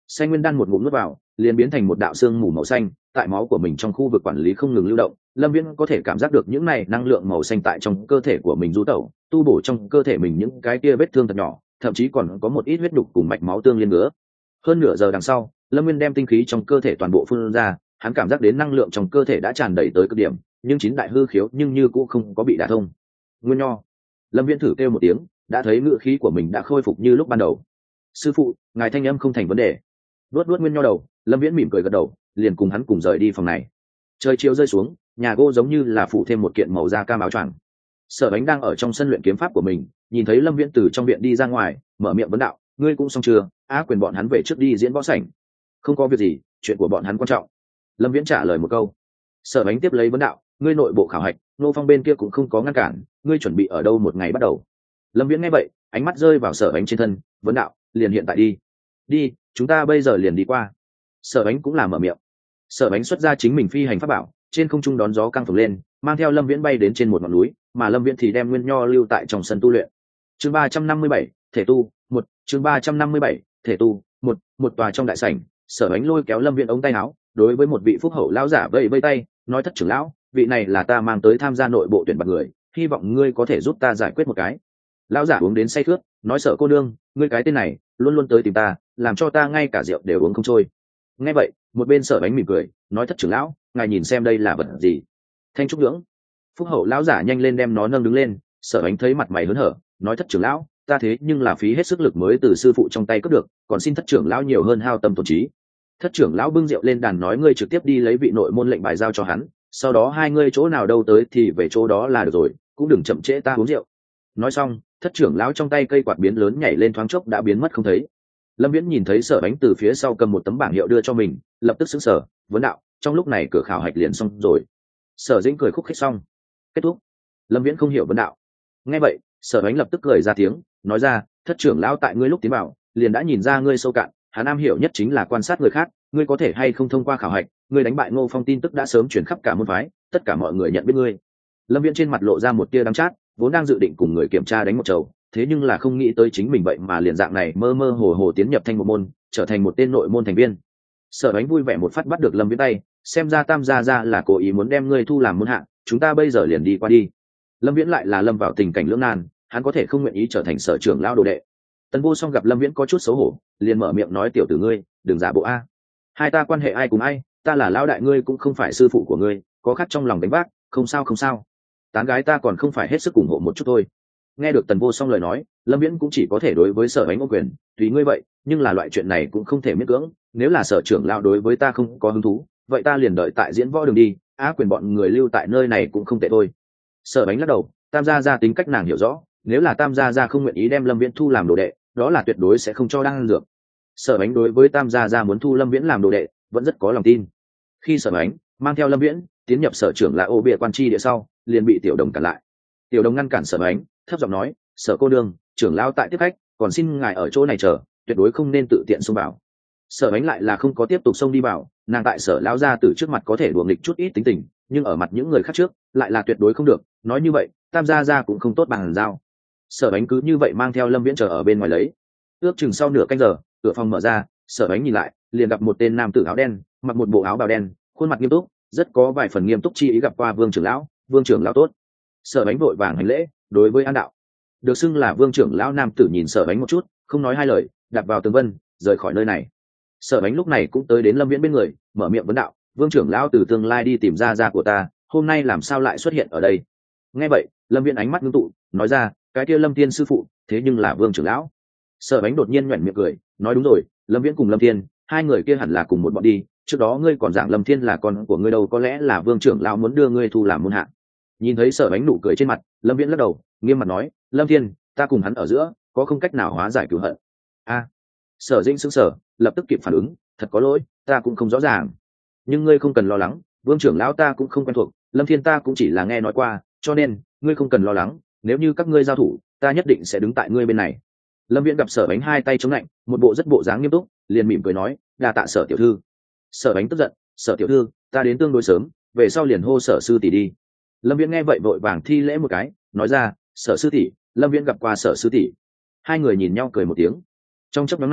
Xanh nguyên đan một ngụm nuốt vào, liền biến thành một đạo xương mù màu xanh, tại máu của mình trong khu vực quản lý không ngừng lưu động. Lâm Viễn có thể cảm giác được những này năng lượng màu xanh tại trong cơ thể của mình du tẩu, tu bổ trong cơ thể mình những cái kia vết thương thật nhỏ, thậm chí còn có một ít huyết đục cùng mạch máu tương liên nữa. Hơn nửa giờ đằng sau, Lâm Nguyên đem tinh khí trong cơ thể toàn bộ phun ra, hắn cảm giác đến năng lượng trong cơ thể đã tràn đầy tới cực điểm, nhưng chín đại hư khiếu nhưng như cũng không có bị đả thông. Nguyên nho. Lâm Viễn thử kêu một tiếng, đã thấy ngựa khí của mình đã khôi phục như lúc ban đầu. Sư phụ, ngài thanh âm không thành vấn đề. Luốt nguyên nho đầu, Lâm Viễn mỉm cười gật đầu, liền cùng hắn cùng rời đi phòng này. Trời chiều rơi xuống, nhà gỗ giống như là phủ thêm một kiện màu da cam áo choàng. Sở Bánh đang ở trong sân luyện kiếm pháp của mình, nhìn thấy Lâm Viễn từ trong viện đi ra ngoài, mở miệng vấn đạo: ngươi cũng xong chưa? Á Quyền bọn hắn về trước đi diễn võ sảnh. Không có việc gì, chuyện của bọn hắn quan trọng. Lâm Viễn trả lời một câu. Sở Bánh tiếp lấy vấn đạo: ngươi nội bộ khảo hạch, Nô Phong bên kia cũng không có ngăn cản, ngươi chuẩn bị ở đâu một ngày bắt đầu? Lâm Viễn nghe vậy, ánh mắt rơi vào Sở Bánh trên thân, vấn đạo: liền hiện tại đi. Đi, chúng ta bây giờ liền đi qua. Sở Bánh cũng là mở miệng. Sở Bánh xuất ra chính mình phi hành pháp bảo, trên không trung đón gió căng phồng lên, mang theo Lâm Viễn bay đến trên một ngọn núi, mà Lâm Viễn thì đem nguyên nho lưu tại trong sân tu luyện. Chương 357, thể tu, một. Chương 357, thể tu, một tòa trong đại sảnh, Sở Bánh lôi kéo Lâm Viễn ống tay áo, đối với một vị phúc hậu lão giả vẫy vẫy tay, nói: thất trưởng lão, vị này là ta mang tới tham gia nội bộ tuyển bạt người, hy vọng ngươi có thể giúp ta giải quyết một cái. Lão giả uống đến say khướt, nói: Sở cô nương, ngươi cái tên này luôn luôn tới tìm ta, làm cho ta ngay cả rượu đều uống không trôi. Nghe vậy, một bên Sở Bánh mỉm cười, nói: thất trưởng lão, ngài nhìn xem đây là vật gì? Thanh trúc ngưỡng. Phúc hậu lão giả nhanh lên đem nó nâng đứng lên. Sở Bánh thấy mặt mày hớn hở, nói: thất trưởng lão, ta thế nhưng là phí hết sức lực mới từ sư phụ trong tay cướp được, còn xin thất trưởng lão nhiều hơn hao tâm tổn trí. Thất trưởng lão bưng rượu lên đàn, nói: ngươi trực tiếp đi lấy vị nội môn lệnh bài giao cho hắn, sau đó hai ngươi chỗ nào đâu tới thì về chỗ đó là được rồi, cũng đừng chậm trễ ta uống rượu. Nói xong, thất trưởng lão trong tay cây quạt biến lớn nhảy lên, thoáng chốc đã biến mất không thấy. Lâm Viễn nhìn thấy Sở Bánh từ phía sau cầm một tấm bảng hiệu đưa cho mình, lập tức sững sờ, vấn đạo: trong lúc này cửa khảo hạch liền xong rồi? Sở Dĩnh cười khúc khích: xong, kết thúc. Lâm Viễn không hiểu vấn đạo. Nghe vậy, Sở Bánh lập tức cười ra tiếng, nói ra: thất trưởng lão tại ngươi lúc tiến vào liền đã nhìn ra ngươi sâu cạn, hắn am hiểu nhất chính là quan sát người khác, ngươi có thể hay không thông qua khảo hạch, ngươi đánh bại Ngô Phong tin tức đã sớm truyền khắp cả môn phái, tất cả mọi người nhận biết ngươi. Lâm Viễn trên mặt lộ ra một tia đắng chát, vốn đang dự định cùng người kiểm tra đánh một trầu, thế nhưng là không nghĩ tới chính mình vậy mà liền dạng này mơ mơ hồ hồ tiến nhập thanh một môn, trở thành một tên nội môn thành viên. Sở Bánh vui vẻ một phát bắt được Lâm Viễn tay, xem ra Tam gia gia là cố ý muốn đem ngươi thu làm môn hạ, chúng ta bây giờ liền đi qua đi. Lâm Viễn lại là lâm vào tình cảnh lưỡng nan, hắn có thể không nguyện ý trở thành sở trưởng lão đồ đệ. Tần Vô Song gặp Lâm Viễn có chút xấu hổ, liền mở miệng nói: tiểu tử ngươi, đừng giả bộ a. Hai ta quan hệ ai cùng ai, ta là lão đại ngươi cũng không phải sư phụ của ngươi, có khắc trong lòng đánh vác, không sao không sao. Tán gái ta còn không phải hết sức ủng hộ một chút thôi. Nghe được Tần Vô Song lời nói, Lâm Viễn cũng chỉ có thể đối với Sở Bánh ô quyền, tùy ngươi vậy, nhưng là loại chuyện này cũng không thể miễn cưỡng, nếu là sở trưởng lão đối với ta không có hứng thú, vậy ta liền đợi tại diễn võ đường đi, Á Quyền bọn người lưu tại nơi này cũng không tệ thôi. Sở Bánh lắc đầu, Tam gia gia tính cách nàng hiểu rõ, nếu là Tam gia gia không nguyện ý đem Lâm Viễn thu làm đồ đệ, đó là tuyệt đối sẽ không cho đăng dược. Sở Bánh đối với Tam gia gia muốn thu Lâm Viễn làm đồ đệ vẫn rất có lòng tin. Khi Sở Bánh mang theo Lâm Viễn tiến nhập sở trưởng là ô bịa quan tri địa sau, liền bị Tiểu Đồng cản lại. Tiểu Đồng ngăn cản Sở Bánh, thấp giọng nói: Sở cô đương, trưởng lão tại tiếp khách, còn xin ngài ở chỗ này chờ, tuyệt đối không nên tự tiện xông vào. Sở Bánh lại là không có tiếp tục xông đi vào, nàng tại Sở lão gia từ trước mặt có thể đùa nghịch chút ít tính tình, nhưng ở mặt những người khác trước lại là tuyệt đối không được, nói như vậy Tam gia gia cũng không tốt bằng giao. Sở Bánh cứ như vậy mang theo Lâm Viễn chờ ở bên ngoài lấy. Ước chừng sau nửa canh giờ, cửa phòng mở ra, Sở Bánh nhìn lại, liền gặp một tên nam tử áo đen, mặc một bộ áo bào đen, khuôn mặt nghiêm túc, rất có vài phần nghiêm túc chi ý, gặp qua Vương trưởng lão. Vương trưởng lão tốt. Sở Bánh vội vàng hành lễ, đối với An đạo. Được xưng là Vương trưởng lão nam tử nhìn Sở Bánh một chút, không nói hai lời, đạp vào tường vân, rời khỏi nơi này. Sở Bánh lúc này cũng tới đến Lâm Viễn bên người, mở miệng vấn đạo: Vương trưởng lão từ tương lai đi tìm gia của ta, hôm nay làm sao lại xuất hiện ở đây? Nghe vậy, Lâm Viễn ánh mắt ngưng tụ, nói ra: cái kia Lâm Thiên sư phụ, thế nhưng là Vương trưởng lão. Sở Bánh đột nhiên nhoẻn miệng cười, nói: đúng rồi, Lâm Viễn cùng Lâm Thiên, hai người kia hẳn là cùng một bọn đi, trước đó ngươi còn giảng Lâm Thiên là con của ngươi đâu, có lẽ là Vương trưởng lão muốn đưa ngươi thu làm môn hạ. Nhìn thấy Sở Bánh nụ cười trên mặt, Lâm Viễn lắc đầu, nghiêm mặt nói: Lâm Thiên, ta cùng hắn ở giữa có không cách nào hóa giải cửu hận. A. Sở Dĩnh sững sờ, lập tức kịp phản ứng, thật có lỗi, ta cũng không rõ ràng. Nhưng ngươi không cần lo lắng, Vương trưởng lão ta cũng không quen thuộc, Lâm Thiên ta cũng chỉ là nghe nói qua, cho nên ngươi không cần lo lắng, nếu như các ngươi giao thủ, ta nhất định sẽ đứng tại ngươi bên này. Lâm Viễn gặp Sở Bánh hai tay chống lạnh, một bộ rất bộ dáng nghiêm túc, liền mỉm cười nói: đa tạ Sở tiểu thư. Sở Bánh tức giận: Sở tiểu thư, ta đến tương đối sớm, về sau liền hô Sở sư tỷ đi. Lâm Viễn nghe vậy vội vàng thi lễ một cái, nói ra: Sở sư tỷ. Lâm Viễn gặp qua Sở sư tỷ. Hai người nhìn nhau cười một tiếng. Trong chốc ngắn này,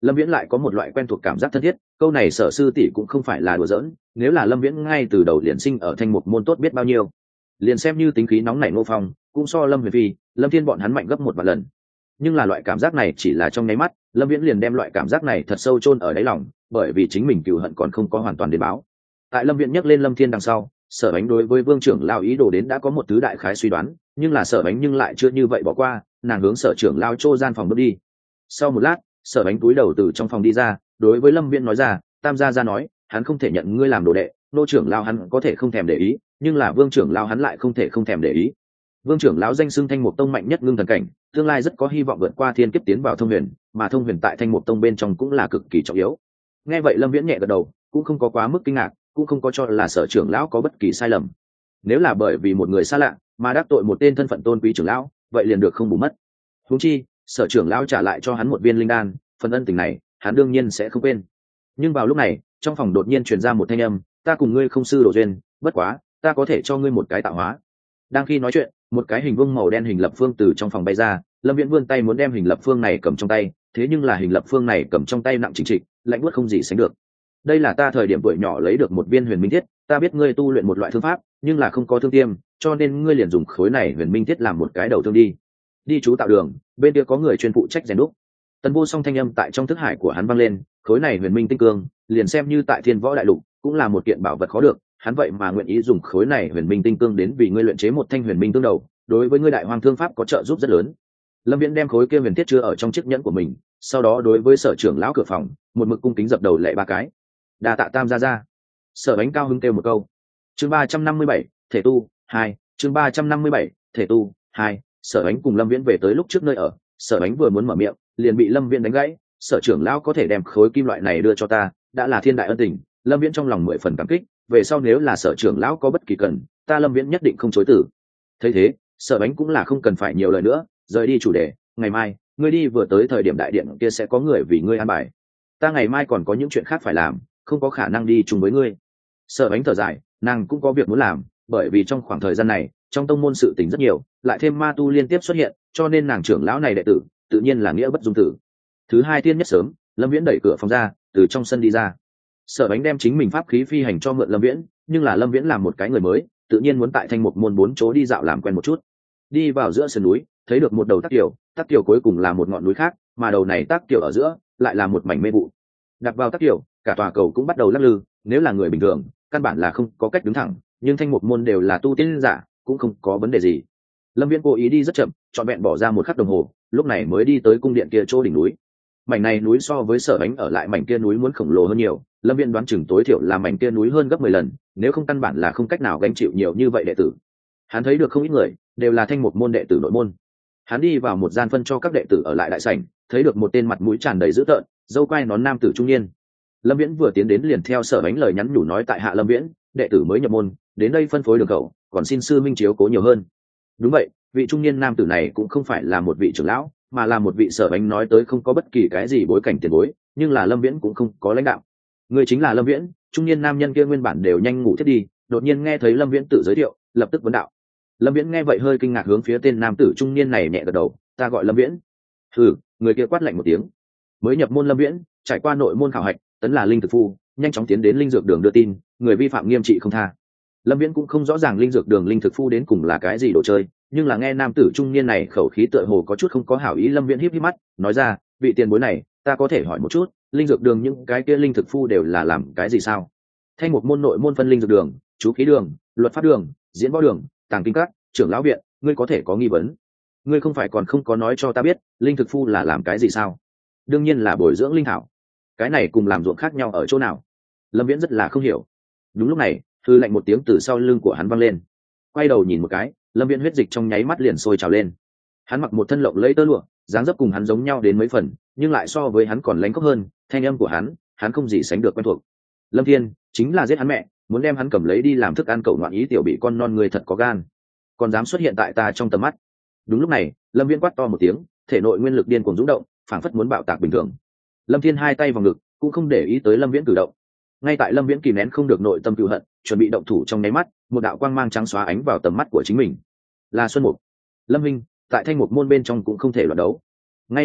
Lâm Viễn lại có một loại quen thuộc cảm giác thân thiết, câu này Sở sư tỷ cũng không phải là đùa giỡn, nếu là Lâm Viễn ngay từ đầu liền sinh ở Thanh Mục môn tốt biết bao nhiêu. Liền xem như tính khí nóng nảy Ngô Phong, cũng so Lâm Huyền Phi, Lâm Thiên bọn hắn mạnh gấp một vạn lần. Nhưng là loại cảm giác này chỉ là trong nháy mắt, Lâm Viễn liền đem loại cảm giác này thật sâu chôn ở đáy lòng, bởi vì chính mình cừu hận còn không có hoàn toàn đến báo. Tại Lâm Viễn nhắc lên Lâm Thiên đằng sau, Sở Ánh đối với Vương trưởng lão ý đồ đến đã có một thứ đại khái suy đoán, nhưng là Sở Ánh nhưng lại chưa như vậy bỏ qua, nàng hướng Sở trưởng lão Trô gian phòng bước đi. Sau một lát, Sở Ánh túi đầu từ trong phòng đi ra, đối với Lâm Viễn nói ra, Tam gia nói, hắn không thể nhận ngươi làm đồ đệ, nô trưởng lão hắn có thể không thèm để ý, nhưng là Vương trưởng lão hắn lại không thể không thèm để ý. Vương trưởng lão danh xưng Thanh Mục Tông mạnh nhất ngưng thần cảnh, tương lai rất có hy vọng vượt qua thiên kiếp tiến vào Thông Huyền, mà Thông Huyền tại Thanh Mục Tông bên trong cũng là cực kỳ trọng yếu. Nghe vậy Lâm Viễn nhẹ gật đầu, cũng không có quá mức kinh ngạc, cũng không có cho là Sở trưởng lão có bất kỳ sai lầm. Nếu là bởi vì một người xa lạ mà đắc tội một tên thân phận tôn quý trưởng lão, vậy liền được không bù mất. Huống chi, Sở trưởng lão trả lại cho hắn một viên linh đan, phần ân tình này, hắn đương nhiên sẽ không quên. Nhưng vào lúc này, trong phòng đột nhiên truyền ra một thanh âm, ta cùng ngươi không sư đồ duyên, bất quá, ta có thể cho ngươi một cái tạo hóa. Đang khi nói chuyện, một cái hình vuông màu đen hình lập phương từ trong phòng bay ra, Lâm Viễn vươn tay muốn đem hình lập phương này cầm trong tay, thế nhưng là hình lập phương này cầm trong tay nặng chính trịch, lạnh buốt không gì sánh được. Đây là ta thời điểm tuổi nhỏ lấy được một viên huyền minh thiết, ta biết ngươi tu luyện một loại thương pháp, nhưng là không có thương tiêm, cho nên ngươi liền dùng khối này huyền minh thiết làm một cái đầu thương đi. Đi chú tạo đường, bên kia có người chuyên phụ trách rèn đúc. Tần Vô Song thanh âm tại trong thức hải của hắn vang lên, khối này huyền minh tinh cương, liền xem như tại Thiên Võ đại lục, cũng là một kiện bảo vật khó được, hắn vậy mà nguyện ý dùng khối này huyền minh tinh cương đến vì ngươi luyện chế một thanh huyền minh tương đầu, đối với ngươi đại hoang thương pháp có trợ giúp rất lớn. Lâm Viễn đem khối kia huyền thiết chứa ở trong chiếc nhẫn của mình, sau đó đối với Sở trưởng lão cửa phòng, một mực cung kính dập đầu lạy ba cái. Đa tạ Tam gia gia. Sở Ánh cao hứng kêu một câu. Chương 357, thể tu 2, chương 357, thể tu 2. Sở Ánh cùng Lâm Viễn về tới lúc trước nơi ở, Sở Ánh vừa muốn mở miệng, liền bị Lâm Viễn đánh gãy. Sở trưởng lão có thể đem khối kim loại này đưa cho ta, đã là thiên đại ân tình. Lâm Viễn trong lòng 10 phần cảm kích, về sau nếu là Sở trưởng lão có bất kỳ cần, ta Lâm Viễn nhất định không chối từ. Thấy thế, Sở Ánh cũng là không cần phải nhiều lời nữa, rời đi chủ đề, ngày mai, ngươi đi vừa tới thời điểm đại điện kia sẽ có người vì ngươi an bài. Ta ngày mai còn có những chuyện khác phải làm, không có khả năng đi chung với ngươi. Sở Ánh thở dài, nàng cũng có việc muốn làm, bởi vì trong khoảng thời gian này, trong tông môn sự tình rất nhiều, lại thêm ma tu liên tiếp xuất hiện, cho nên nàng trưởng lão này đệ tử, tự nhiên là nghĩa bất dung tử. Thứ hai thiên nhất sớm, Lâm Viễn đẩy cửa phòng ra, từ trong sân đi ra. Sở Ánh đem chính mình pháp khí phi hành cho mượn Lâm Viễn, nhưng là Lâm Viễn làm một cái người mới, tự nhiên muốn tại Thanh Mục môn 4 chỗ đi dạo làm quen một chút. Đi vào giữa sườn núi, thấy được một đầu tắc kiều cuối cùng là một ngọn núi khác, mà đầu này tắc kiều ở giữa lại là một mảnh mê vụ. Đặt vào tắc kiều, cả tòa cầu cũng bắt đầu lắc lư, nếu là người bình thường, căn bản là không có cách đứng thẳng, nhưng Thanh Mục môn đều là tu tiên giả, cũng không có vấn đề gì. Lâm Viễn cố ý đi rất chậm, trọn vẹn bỏ ra một khắc đồng hồ, lúc này mới đi tới cung điện kia chỗ đỉnh núi. Mảnh này núi so với Sở Ánh ở lại mảnh kia núi muốn khổng lồ hơn nhiều, Lâm Viễn đoán chừng tối thiểu là mảnh kia núi hơn gấp 10 lần, nếu không căn bản là không cách nào gánh chịu nhiều như vậy đệ tử. Hắn thấy được không ít người, đều là Thanh Mục môn đệ tử nội môn. Hắn đi vào một gian phân cho các đệ tử ở lại đại sảnh, thấy được một tên mặt mũi tràn đầy dữ tợn, râu quai nón nam tử trung niên. Lâm Viễn vừa tiến đến liền theo Sở Ánh lời nhắn nhủ nói tại hạ Lâm Viễn, đệ tử mới nhập môn, đến đây phân phối đường khẩu, còn xin sư minh chiếu cố nhiều hơn. Đúng vậy, vị trung niên nam tử này cũng không phải là một vị trưởng lão, mà là một vị Sở Ánh nói tới không có bất kỳ cái gì bối cảnh tiền bối, nhưng là Lâm Viễn cũng không có lãnh đạo. Người chính là Lâm Viễn. Trung niên nam nhân kia nguyên bản đều nhanh ngủ thiết đi, đột nhiên nghe thấy Lâm Viễn tự giới thiệu, lập tức vấn đạo. Lâm Viễn nghe vậy hơi kinh ngạc hướng phía tên nam tử trung niên này nhẹ gật đầu, ta gọi Lâm Viễn. Người kia quát lạnh một tiếng. Mới nhập môn Lâm Viễn, trải qua nội môn khảo hạch, tấn là linh thực phu, nhanh chóng tiến đến linh dược đường đưa tin, người vi phạm nghiêm trị không tha. Lâm Viễn cũng không rõ ràng linh dược đường linh thực phu đến cùng là cái gì đồ chơi, nhưng là nghe nam tử trung niên này khẩu khí tựa hồ có chút không có hảo ý, Lâm Viễn híp híp mắt, nói ra, vị tiền bối này, ta có thể hỏi một chút, linh dược đường những cái kia linh thực phu đều là làm cái gì sao? Thanh một môn nội môn phân linh dược đường, chú khí đường, luật pháp đường, diễn võ đường, tàng kinh các, trưởng lão viện, ngươi có thể có nghi vấn. Ngươi không phải còn không có nói cho ta biết, linh thực phu là làm cái gì sao? Đương nhiên là bồi dưỡng linh thảo. Cái này cùng làm ruộng khác nhau ở chỗ nào? Lâm Viễn rất là không hiểu. Đúng lúc này, hư lạnh một tiếng từ sau lưng của hắn vang lên. Quay đầu nhìn một cái, Lâm Viễn huyết dịch trong nháy mắt liền sôi trào lên. Hắn mặc một thân lộng lẫy tơ lụa, dáng dấp cùng hắn giống nhau đến mấy phần, nhưng lại so với hắn còn lánh khóc hơn. Thanh âm của hắn không gì sánh được quen thuộc. Lâm Thiên chính là giết hắn mẹ, muốn đem hắn cầm lấy đi làm thức ăn, cậu ngoạn ý tiểu bị con non người thật có gan, còn dám xuất hiện tại ta trong tầm mắt. Đúng lúc này, Lâm Viễn quát to một tiếng, thể nội nguyên lực điên cuồng rung động, phảng phất muốn bạo tạc bình thường. Lâm Thiên hai tay vào ngực, cũng không để ý tới Lâm Viễn cử động. Ngay tại Lâm Viễn kìm nén không được nội tâm cừu hận, chuẩn bị động thủ trong nháy mắt, một đạo quang mang trắng xóa ánh vào tầm mắt của chính mình. Là Xuân Mục. Lâm Minh, tại Thanh Mục môn bên trong cũng không thể loạn đấu. Ngay lúc này,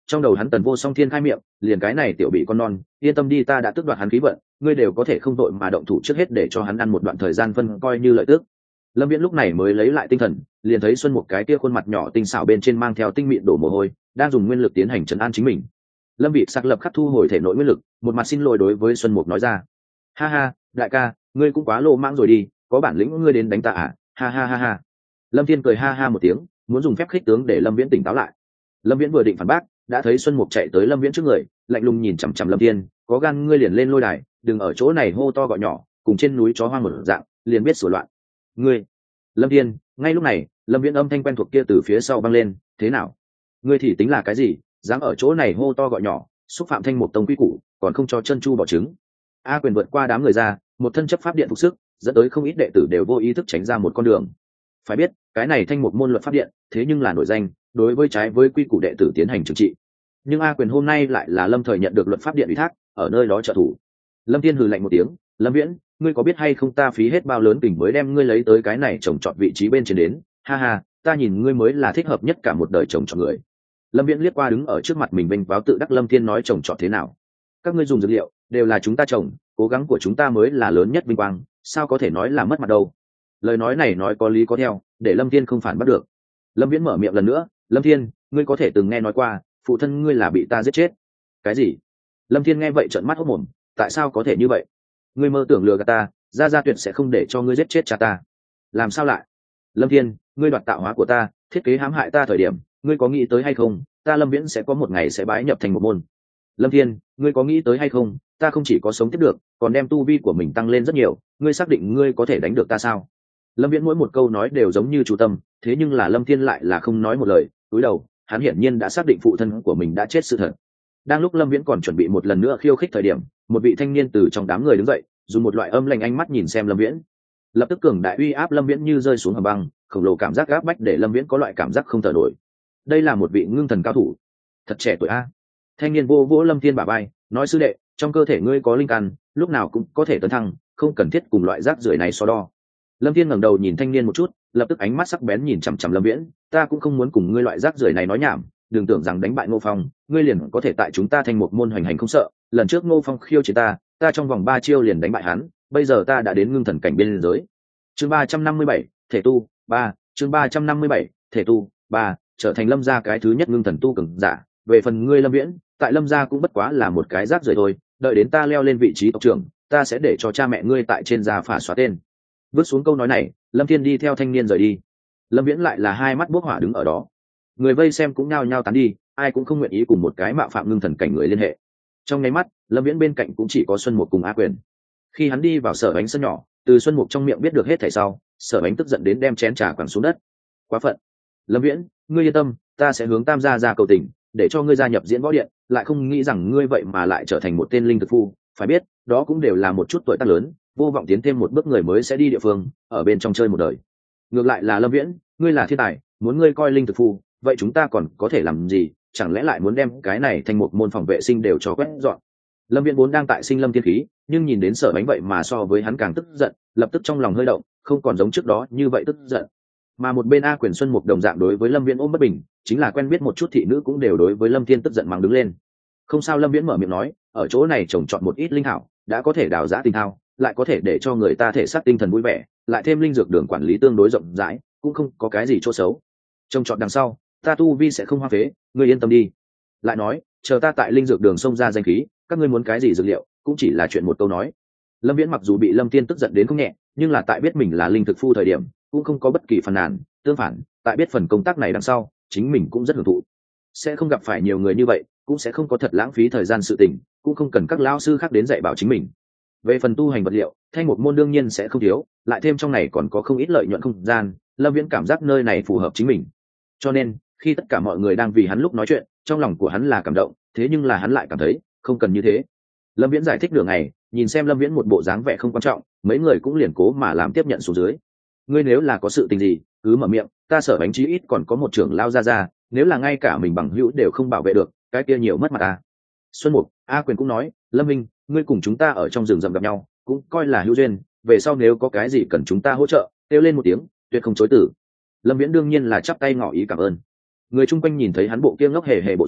trong đầu hắn Tần Vô Song Thiên khai miệng, liền cái này tiểu bị con non, yên tâm đi, ta đã tước đoạt hắn khí vận, ngươi đều có thể không đội mà động thủ trước hết để cho hắn ăn một đoạn thời gian phân coi như lợi tước. Lâm Viễn lúc này mới lấy lại tinh thần, liền thấy Xuân Mục cái kia khuôn mặt nhỏ tinh xảo bên trên mang theo tinh mịn đổ mồ hôi, đang dùng nguyên lực tiến hành trấn an chính mình. Lâm Vị Sặc lập khắc thu hồi thể nội nguyên lực, một mặt xin lỗi đối với Xuân Mục nói ra: "Ha ha, đại ca, ngươi cũng quá lô mãng rồi đi, có bản lĩnh ngươi đến đánh ta à? Ha ha ha ha." Lâm Thiên cười ha ha một tiếng, muốn dùng phép khích tướng để Lâm Viễn tỉnh táo lại. Lâm Viễn vừa định phản bác, đã thấy Xuân Mục chạy tới Lâm Viễn trước người, lạnh lùng nhìn chằm chằm Lâm Thiên, "Có gan ngươi liền lên lôi đài, đừng ở chỗ này hô to gọi nhỏ, cùng trên núi chó hoang một dạng, liền biết sửa loạn." "Ngươi?" Lâm Thiên, ngay lúc này, Lâm Viễn âm thanh quen thuộc kia từ phía sau vang lên, "Thế nào? Ngươi thì tính là cái gì, dám ở chỗ này hô to gọi nhỏ, xúc phạm Thanh Mục Tông quy củ, còn không cho chân chu bỏ trứng." A Quyền vượt qua đám người ra, một thân chấp pháp điện phục sức, dẫn tới không ít đệ tử đều vô ý thức tránh ra một con đường. Phải biết, cái này Thanh Mục môn luật pháp điện, thế nhưng là nổi danh, đối với trái với quy củ đệ tử tiến hành trừng trị. Nhưng A Quyền hôm nay lại là Lâm Thời nhận được luật pháp điện ủy thác, ở nơi đó trợ thủ. Lâm Thiên hừ lạnh một tiếng, "Lâm Viễn, ngươi có biết hay không ta phí hết bao lớn kình mới đem ngươi lấy tới cái này trồng trọt vị trí bên trên đến, ha ha, ta nhìn ngươi mới là thích hợp nhất cả một đời trồng trọt người." Lâm Viễn liếc qua đứng ở trước mặt mình vênh váo tự đắc Lâm Thiên nói trồng trọt thế nào? "Các ngươi dùng dược liệu, đều là chúng ta trồng, cố gắng của chúng ta mới là lớn nhất vinh quang, sao có thể nói là mất mặt đâu?" Lời nói này nói có lý có theo, để Lâm Thiên không phản bắt được. Lâm Viễn mở miệng lần nữa, "Lâm Thiên, ngươi có thể từng nghe nói qua, phụ thân ngươi là bị ta giết chết." "Cái gì?" Lâm Thiên nghe vậy trợn mắt hốt mồm, "Tại sao có thể như vậy? Ngươi mơ tưởng lừa gạt ta, gia tuyệt sẽ không để cho ngươi giết chết cha ta." "Làm sao lại?" "Lâm Thiên, ngươi đoạt tạo hóa của ta, thiết kế hãm hại ta thời điểm, ngươi có nghĩ tới hay không, ta Lâm Viễn sẽ có một ngày sẽ bái nhập thành một môn. Lâm Thiên, ngươi có nghĩ tới hay không, ta không chỉ có sống tiếp được, còn đem tu vi của mình tăng lên rất nhiều, ngươi xác định ngươi có thể đánh được ta sao?" Lâm Viễn mỗi một câu nói đều giống như chủ tâm, thế nhưng là Lâm Thiên lại là không nói một lời, cúi đầu, hắn hiển nhiên đã xác định phụ thân của mình đã chết sự thật. Đang lúc Lâm Viễn còn chuẩn bị một lần nữa khiêu khích thời điểm, một vị thanh niên từ trong đám người đứng dậy, dùng một loại âm lạnh ánh mắt nhìn xem Lâm Viễn. Lập tức cường đại uy áp Lâm Viễn như rơi xuống hầm băng, khổng lồ cảm giác áp bách để Lâm Viễn có loại cảm giác không thở nổi. Đây là một vị ngưng thần cao thủ, thật trẻ tuổi a. Thanh niên vô vỗ Lâm Thiên bả vai, nói: "Sư đệ, trong cơ thể ngươi có linh căn, lúc nào cũng có thể tấn thăng, không cần thiết cùng loại rác rưởi này so đo." Lâm Thiên ngẩng đầu nhìn thanh niên một chút, lập tức ánh mắt sắc bén nhìn chằm chằm Lâm Viễn, "Ta cũng không muốn cùng ngươi loại rác rưởi này nói nhảm, đừng tưởng rằng đánh bại Ngô Phong, ngươi liền có thể tại chúng ta thành một môn hoành hành không sợ. Lần trước Ngô Phong khiêu chiến ta trong vòng 3 chiêu liền đánh bại hắn, bây giờ ta đã đến ngưng thần cảnh biên giới." Chương 357, thể tu 3, chương 357, thể tu 3, trở thành Lâm gia cái thứ nhất ngưng thần tu cường giả. Về phần ngươi Lâm Viễn, tại Lâm gia cũng bất quá là một cái rác rưởi thôi, đợi đến ta leo lên vị trí tộc trưởng, ta sẽ để cho cha mẹ ngươi tại trên gia phả xóa tên. Vứt xuống câu nói này, Lâm Thiên đi theo thanh niên rời đi. Lâm Viễn lại là hai mắt bốc hỏa đứng ở đó. Người vây xem cũng nhao nhao tán đi, ai cũng không nguyện ý cùng một cái mạo phạm ngưng thần cảnh người liên hệ. Trong nháy mắt, Lâm Viễn bên cạnh cũng chỉ có Xuân Mục cùng A Quyền. Khi hắn đi vào Sở Ánh sân nhỏ, từ Xuân Mục trong miệng biết được hết thảy sau, Sở Ánh tức giận đến đem chén trà quẳng xuống đất. "Quá phận! Lâm Viễn, ngươi yên tâm, ta sẽ hướng Tam gia ra cầu tình, để cho ngươi gia nhập Diễn Võ Điện, lại không nghĩ rằng ngươi vậy mà lại trở thành một tên linh thực phu, phải biết, đó cũng đều là một chút tuổi tác lớn, vô vọng tiến thêm một bước người mới sẽ đi địa phương, ở bên trong chơi một đời. Ngược lại là Lâm Viễn, ngươi là thiên tài, muốn ngươi coi linh thực phu, vậy chúng ta còn có thể làm gì, chẳng lẽ lại muốn đem cái này thành một môn phòng vệ sinh đều cho quét dọn?" Lâm Viễn vốn đang tại sinh lâm thiên khí, nhưng nhìn đến Sở Bánh vậy mà so với hắn càng tức giận, lập tức trong lòng hơi động, không còn giống trước đó như vậy tức giận. Mà một bên A Quyền Xuân Mục đồng dạng đối với Lâm Viễn ôm bất bình, chính là quen biết một chút thị nữ cũng đều đối với Lâm Thiên tức giận mắng đứng lên. "Không sao." Lâm Viễn mở miệng nói, "ở chỗ này trồng trọt một ít linh hảo, đã có thể đào giã tinh thao, lại có thể để cho người ta thể xác tinh thần vui vẻ, lại thêm linh dược đường quản lý tương đối rộng rãi, cũng không có cái gì chỗ xấu. Trồng trọt đằng sau, ta tu vi sẽ không hoang phế, ngươi yên tâm đi. Lại nói, chờ ta tại linh dược đường xông ra danh khí, các ngươi muốn cái gì dược liệu, cũng chỉ là chuyện một câu nói." Lâm Viễn mặc dù bị Lâm Thiên tức giận đến không nhẹ, nhưng là tại biết mình là linh thực phu thời điểm, cũng không có bất kỳ phàn nàn, tương phản, tại biết phần công tác này đằng sau, chính mình cũng rất hưởng thụ. Sẽ không gặp phải nhiều người như vậy, cũng sẽ không có thật lãng phí thời gian sự tình, cũng không cần các lão sư khác đến dạy bảo chính mình. Về phần tu hành vật liệu, Thanh một môn đương nhiên sẽ không thiếu, lại thêm trong này còn có không ít lợi nhuận không gian, Lâm Viễn cảm giác nơi này phù hợp chính mình. Cho nên, khi tất cả mọi người đang vì hắn lúc nói chuyện, trong lòng của hắn là cảm động, thế nhưng là hắn lại cảm thấy, không cần như thế. Lâm Viễn giải thích nửa ngày, nhìn xem Lâm Viễn một bộ dáng vẻ không quan trọng, mấy người cũng liền cố mà làm tiếp nhận xuống dưới. "Ngươi nếu là có sự tình gì, cứ mở miệng, ta Sở Bánh chí ít còn có một trưởng lao ra, nếu là ngay cả mình bằng hữu đều không bảo vệ được, cái kia nhiều mất mặt ta." Xuân Mục, A Quyền cũng nói, "Lâm Minh, ngươi cùng chúng ta ở trong rừng rậm gặp nhau, cũng coi là hữu duyên, về sau nếu có cái gì cần chúng ta hỗ trợ, kêu lên một tiếng, tuyệt không chối từ." Lâm Viễn đương nhiên là chắp tay ngỏ ý cảm ơn. Người chung quanh nhìn thấy hắn bộ kia ngốc hề hề bộ dáng,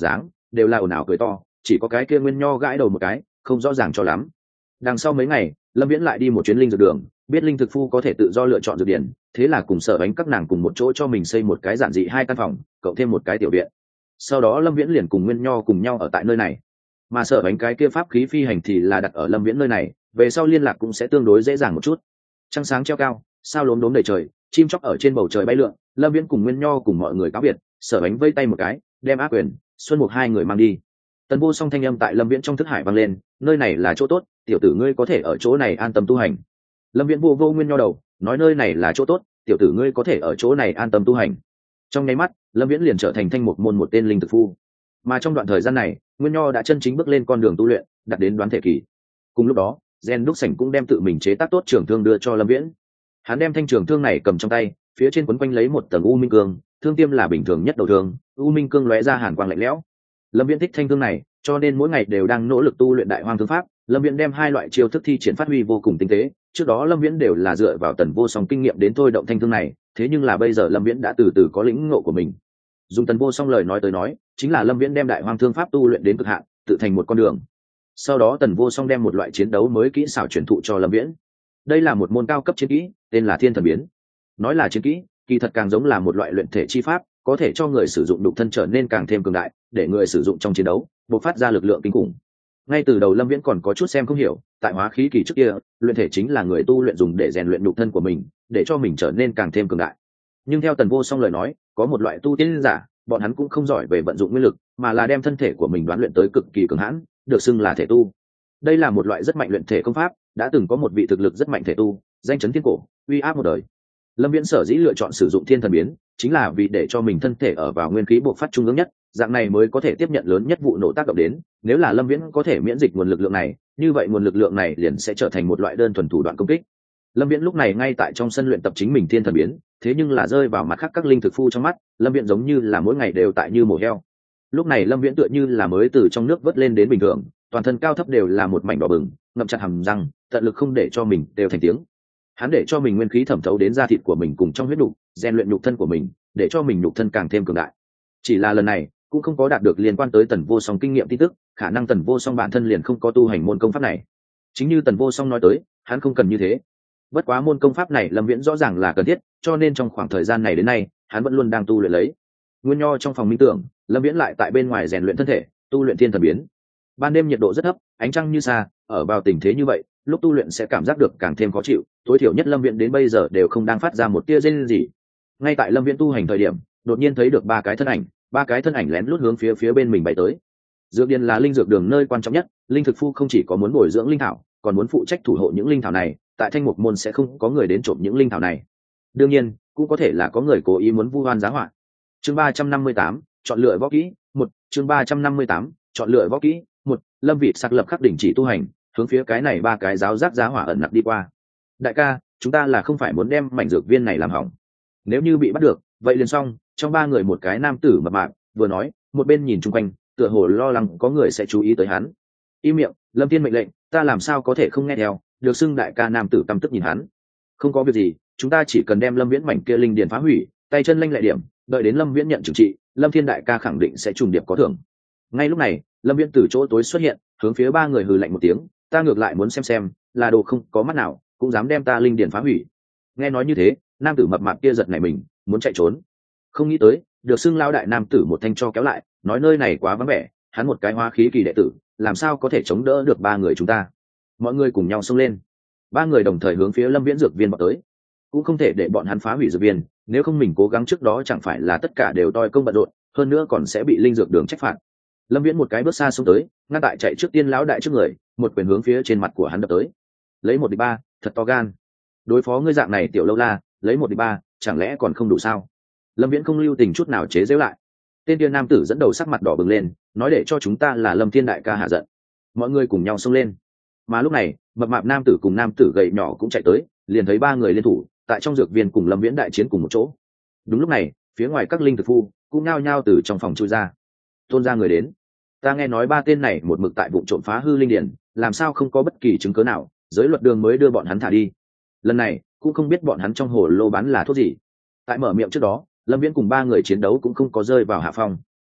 đều là ồn ào cười to, chỉ có cái kia Nguyên Nho gãi đầu một cái, không rõ ràng cho lắm. Đằng sau mấy ngày, Lâm Viễn lại đi một chuyến linh dược đường, biết linh thực phu có thể tự do lựa chọn dược điển, thế là cùng Sở Bánh các nàng cùng một chỗ cho mình xây một cái giản dị 2 căn phòng, cộng thêm một cái tiểu viện. Sau đó Lâm Viễn liền cùng Nguyên Nho cùng nhau ở tại nơi này, mà Sở Bánh cái kia pháp khí phi hành thì là đặt ở Lâm Viễn nơi này, về sau liên lạc cũng sẽ tương đối dễ dàng một chút. Trăng sáng treo cao, sao lốm đốm đầy trời, chim chóc ở trên bầu trời bay lượn, Lâm Viễn cùng Nguyên Nho cùng mọi người cáo biệt, Sở Bánh vây tay một cái, đem Ác Quyền, Xuân Mục hai người mang đi. Tần Vô Song thanh âm tại Lâm Viễn trong thức hải vang lên, nơi này là chỗ tốt, tiểu tử ngươi có thể ở chỗ này an tâm tu hành. Lâm Viễn vô Nguyên Nho đầu, nói nơi này là chỗ tốt, tiểu tử ngươi có thể ở chỗ này an tâm tu hành. Trong nháy mắt, Lâm Viễn liền trở thành thanh mục môn một tên linh thực phu. Mà trong đoạn thời gian này, Nguyên Nho đã chân chính bước lên con đường tu luyện, đạt đến đoán thể kỳ. Cùng lúc đó, Gen Đúc Sảnh cũng đem tự mình chế tác tốt trường thương đưa cho Lâm Viễn. Hắn đem thanh trường thương này cầm trong tay, phía trên quấn quanh lấy một tầng u minh cương, thương tiêm là bình thường nhất đầu thương, u minh cương lóe ra hàn quang lạnh lẽo. Lâm Viễn thích thanh thương này, cho nên mỗi ngày đều đang nỗ lực tu luyện Đại Hoang thương pháp. Lâm Viễn đem 2 loại chiêu thức thi triển phát huy vô cùng tinh tế. Trước đó Lâm Viễn đều là dựa vào Tần Vô Song kinh nghiệm đến thôi động thanh thương này, thế nhưng là bây giờ Lâm Viễn đã từ từ có lĩnh ngộ của mình. Dùng Tần Vô Song lời nói tới nói, chính là Lâm Viễn đem Đại Hoang thương pháp tu luyện đến cực hạn, tự thành một con đường. Sau đó Tần Vô Song đem một loại chiến đấu mới kỹ xảo truyền thụ cho Lâm Viễn. Đây là một môn cao cấp chiến kỹ, tên là Thiên Thần Biến. Nói là chiến kỹ, kỳ thật càng giống là một loại luyện thể chi pháp, có thể cho người sử dụng nhục thân trở nên càng thêm cường đại, để người sử dụng trong chiến đấu bộc phát ra lực lượng kinh khủng. Ngay từ đầu Lâm Viễn còn có chút xem không hiểu, tại hóa khí kỳ trước kia, luyện thể chính là người tu luyện dùng để rèn luyện nhục thân của mình, để cho mình trở nên càng thêm cường đại. Nhưng theo Tần Vô Song lời nói, có một loại tu tiên giả, bọn hắn cũng không giỏi về vận dụng nguyên lực, mà là đem thân thể của mình đoán luyện tới cực kỳ cường hãn, được xưng là thể tu. Đây là một loại rất mạnh luyện thể công pháp, đã từng có một vị thực lực rất mạnh thể tu, danh chấn thiên cổ, uy áp một đời. Lâm Viễn sở dĩ lựa chọn sử dụng Thiên Thần Biến, chính là vì để cho mình thân thể ở vào nguyên khí bộc phát trung ương nhất, dạng này mới có thể tiếp nhận lớn nhất vụ nổ tác động đến. Nếu là Lâm Viễn có thể miễn dịch nguồn lực lượng này, như vậy nguồn lực lượng này liền sẽ trở thành một loại đơn thuần thủ đoạn công kích. Lâm Viễn lúc này ngay tại trong sân luyện tập chính mình Thiên Thần Biến, thế nhưng là rơi vào mặt khác các linh thực phu trong mắt, Lâm Viễn giống như là mỗi ngày đều tại như mổ heo. Lúc này Lâm Viễn tựa như là mới từ trong nước vớt lên đến bình thường, toàn thân cao thấp đều là một mảnh đỏ bừng, ngậm chặt hàm răng, tận lực không để cho mình đều thành tiếng. Hắn để cho mình nguyên khí thẩm thấu đến da thịt của mình cùng trong huyết nhục, rèn luyện nhục thân của mình, để cho mình nhục thân càng thêm cường đại. Chỉ là lần này cũng không có đạt được liên quan tới Tần Vô Song kinh nghiệm tin tức, khả năng Tần Vô Song bản thân liền không có tu hành môn công pháp này. Chính như Tần Vô Song nói tới, hắn không cần như thế. Bất quá môn công pháp này Lâm Viễn rõ ràng là cần thiết, cho nên trong khoảng thời gian này đến nay, hắn vẫn luôn đang tu luyện lấy. Nguyên Nho trong phòng minh tưởng, Lâm Viễn lại tại bên ngoài rèn luyện thân thể, tu luyện Thiên Thần Biến. Ban đêm nhiệt độ rất thấp, ánh trăng như xa, ở vào tình thế như vậy, lúc tu luyện sẽ cảm giác được càng thêm khó chịu, tối thiểu nhất Lâm Viễn đến bây giờ đều không đang phát ra một tia rên gì. Ngay tại Lâm Viễn tu hành thời điểm, đột nhiên thấy được 3 cái thân ảnh lén lút hướng phía bên mình bay tới. Dược điền là linh dược đường nơi quan trọng nhất, linh thực phu không chỉ có muốn bồi dưỡng linh thảo, còn muốn phụ trách thủ hộ những linh thảo này, tại Thanh Mục môn sẽ không có người đến trộm những linh thảo này. Đương nhiên, cũng có thể là có người cố ý muốn vu oan giá họa. Chương 358, chọn lựa võ kỹ, 1, chương 358, chọn lựa võ kỹ, 1, Lâm Vị Sặc lập khắc đỉnh chỉ tu hành, hướng phía cái này 3 cái giáo giác giá hỏa ẩn nặc đi qua. Đại ca, chúng ta là không phải muốn đem mảnh dược viên này làm hỏng. Nếu như bị bắt được, vậy liền xong. Trong 3 người một cái nam tử mập mạp vừa nói, một bên nhìn chung quanh, tựa hồ lo lắng có người sẽ chú ý tới hắn. Im miệng, Lâm Thiên mệnh lệnh, ta làm sao có thể không nghe theo? Được xưng đại ca nam tử căm tức nhìn hắn. Không có việc gì, chúng ta chỉ cần đem Lâm Viễn mảnh kia linh điền phá hủy, tay chân lanh lẹ điểm, đợi đến Lâm Viễn nhận trừng trị, Lâm Thiên đại ca khẳng định sẽ trùng điệp có thưởng. Ngay lúc này, Lâm Viễn từ chỗ tối xuất hiện, hướng phía 3 người hừ lạnh một tiếng, ta ngược lại muốn xem, là đồ không có mắt nào cũng dám đem ta linh điền phá hủy. Nghe nói như thế, nam tử mập mạp kia giật nảy mình, muốn chạy trốn. Không nghĩ tới, được xưng lao đại nam tử một thanh cho kéo lại, nói nơi này quá vắng vẻ, hắn một cái hóa khí kỳ đệ tử, làm sao có thể chống đỡ được 3 người chúng ta. Mọi người cùng nhau xông lên, 3 người đồng thời hướng phía Lâm Viễn dược viên vào tới. Cũng không thể để bọn hắn phá hủy dược viên, nếu không mình cố gắng trước đó chẳng phải là tất cả đều toi công bận rộn, hơn nữa còn sẽ bị linh dược đường trách phạt. Lâm Viễn một cái bước xa xông tới, ngăn tại chạy trước tiên lão đại trước người, một quyền hướng phía trên mặt của hắn đập tới. Lấy 1 địch 3, thật to gan. Đối phó ngươi dạng này tiểu lâu la, lấy 1 địch 3, chẳng lẽ còn không đủ sao? Lâm Viễn không lưu tình chút nào chế giễu lại. Tên tiên nam tử dẫn đầu sắc mặt đỏ bừng lên, nói để cho chúng ta là Lâm Thiên đại ca hạ giận. Mọi người cùng nhau xông lên. Mà lúc này, mập mạp nam tử cùng nam tử gầy nhỏ cũng chạy tới, liền thấy 3 người liên thủ, tại trong dược viên cùng Lâm Viễn đại chiến cùng một chỗ. Đúng lúc này, phía ngoài các linh thực phu cũng nhao nhao từ trong phòng chui ra. Tôn ra người đến. Ta nghe nói 3 tên này một mực tại vụ trộm phá hư linh điển, làm sao không có bất kỳ chứng cớ nào, giới luật đường mới đưa bọn hắn thả đi. Lần này cũng không biết bọn hắn trong hồ lô bán là thuốc gì. Tại mở miệng trước đó, Lâm Viễn cùng 3 người chiến đấu cũng không có rơi vào hạ phong.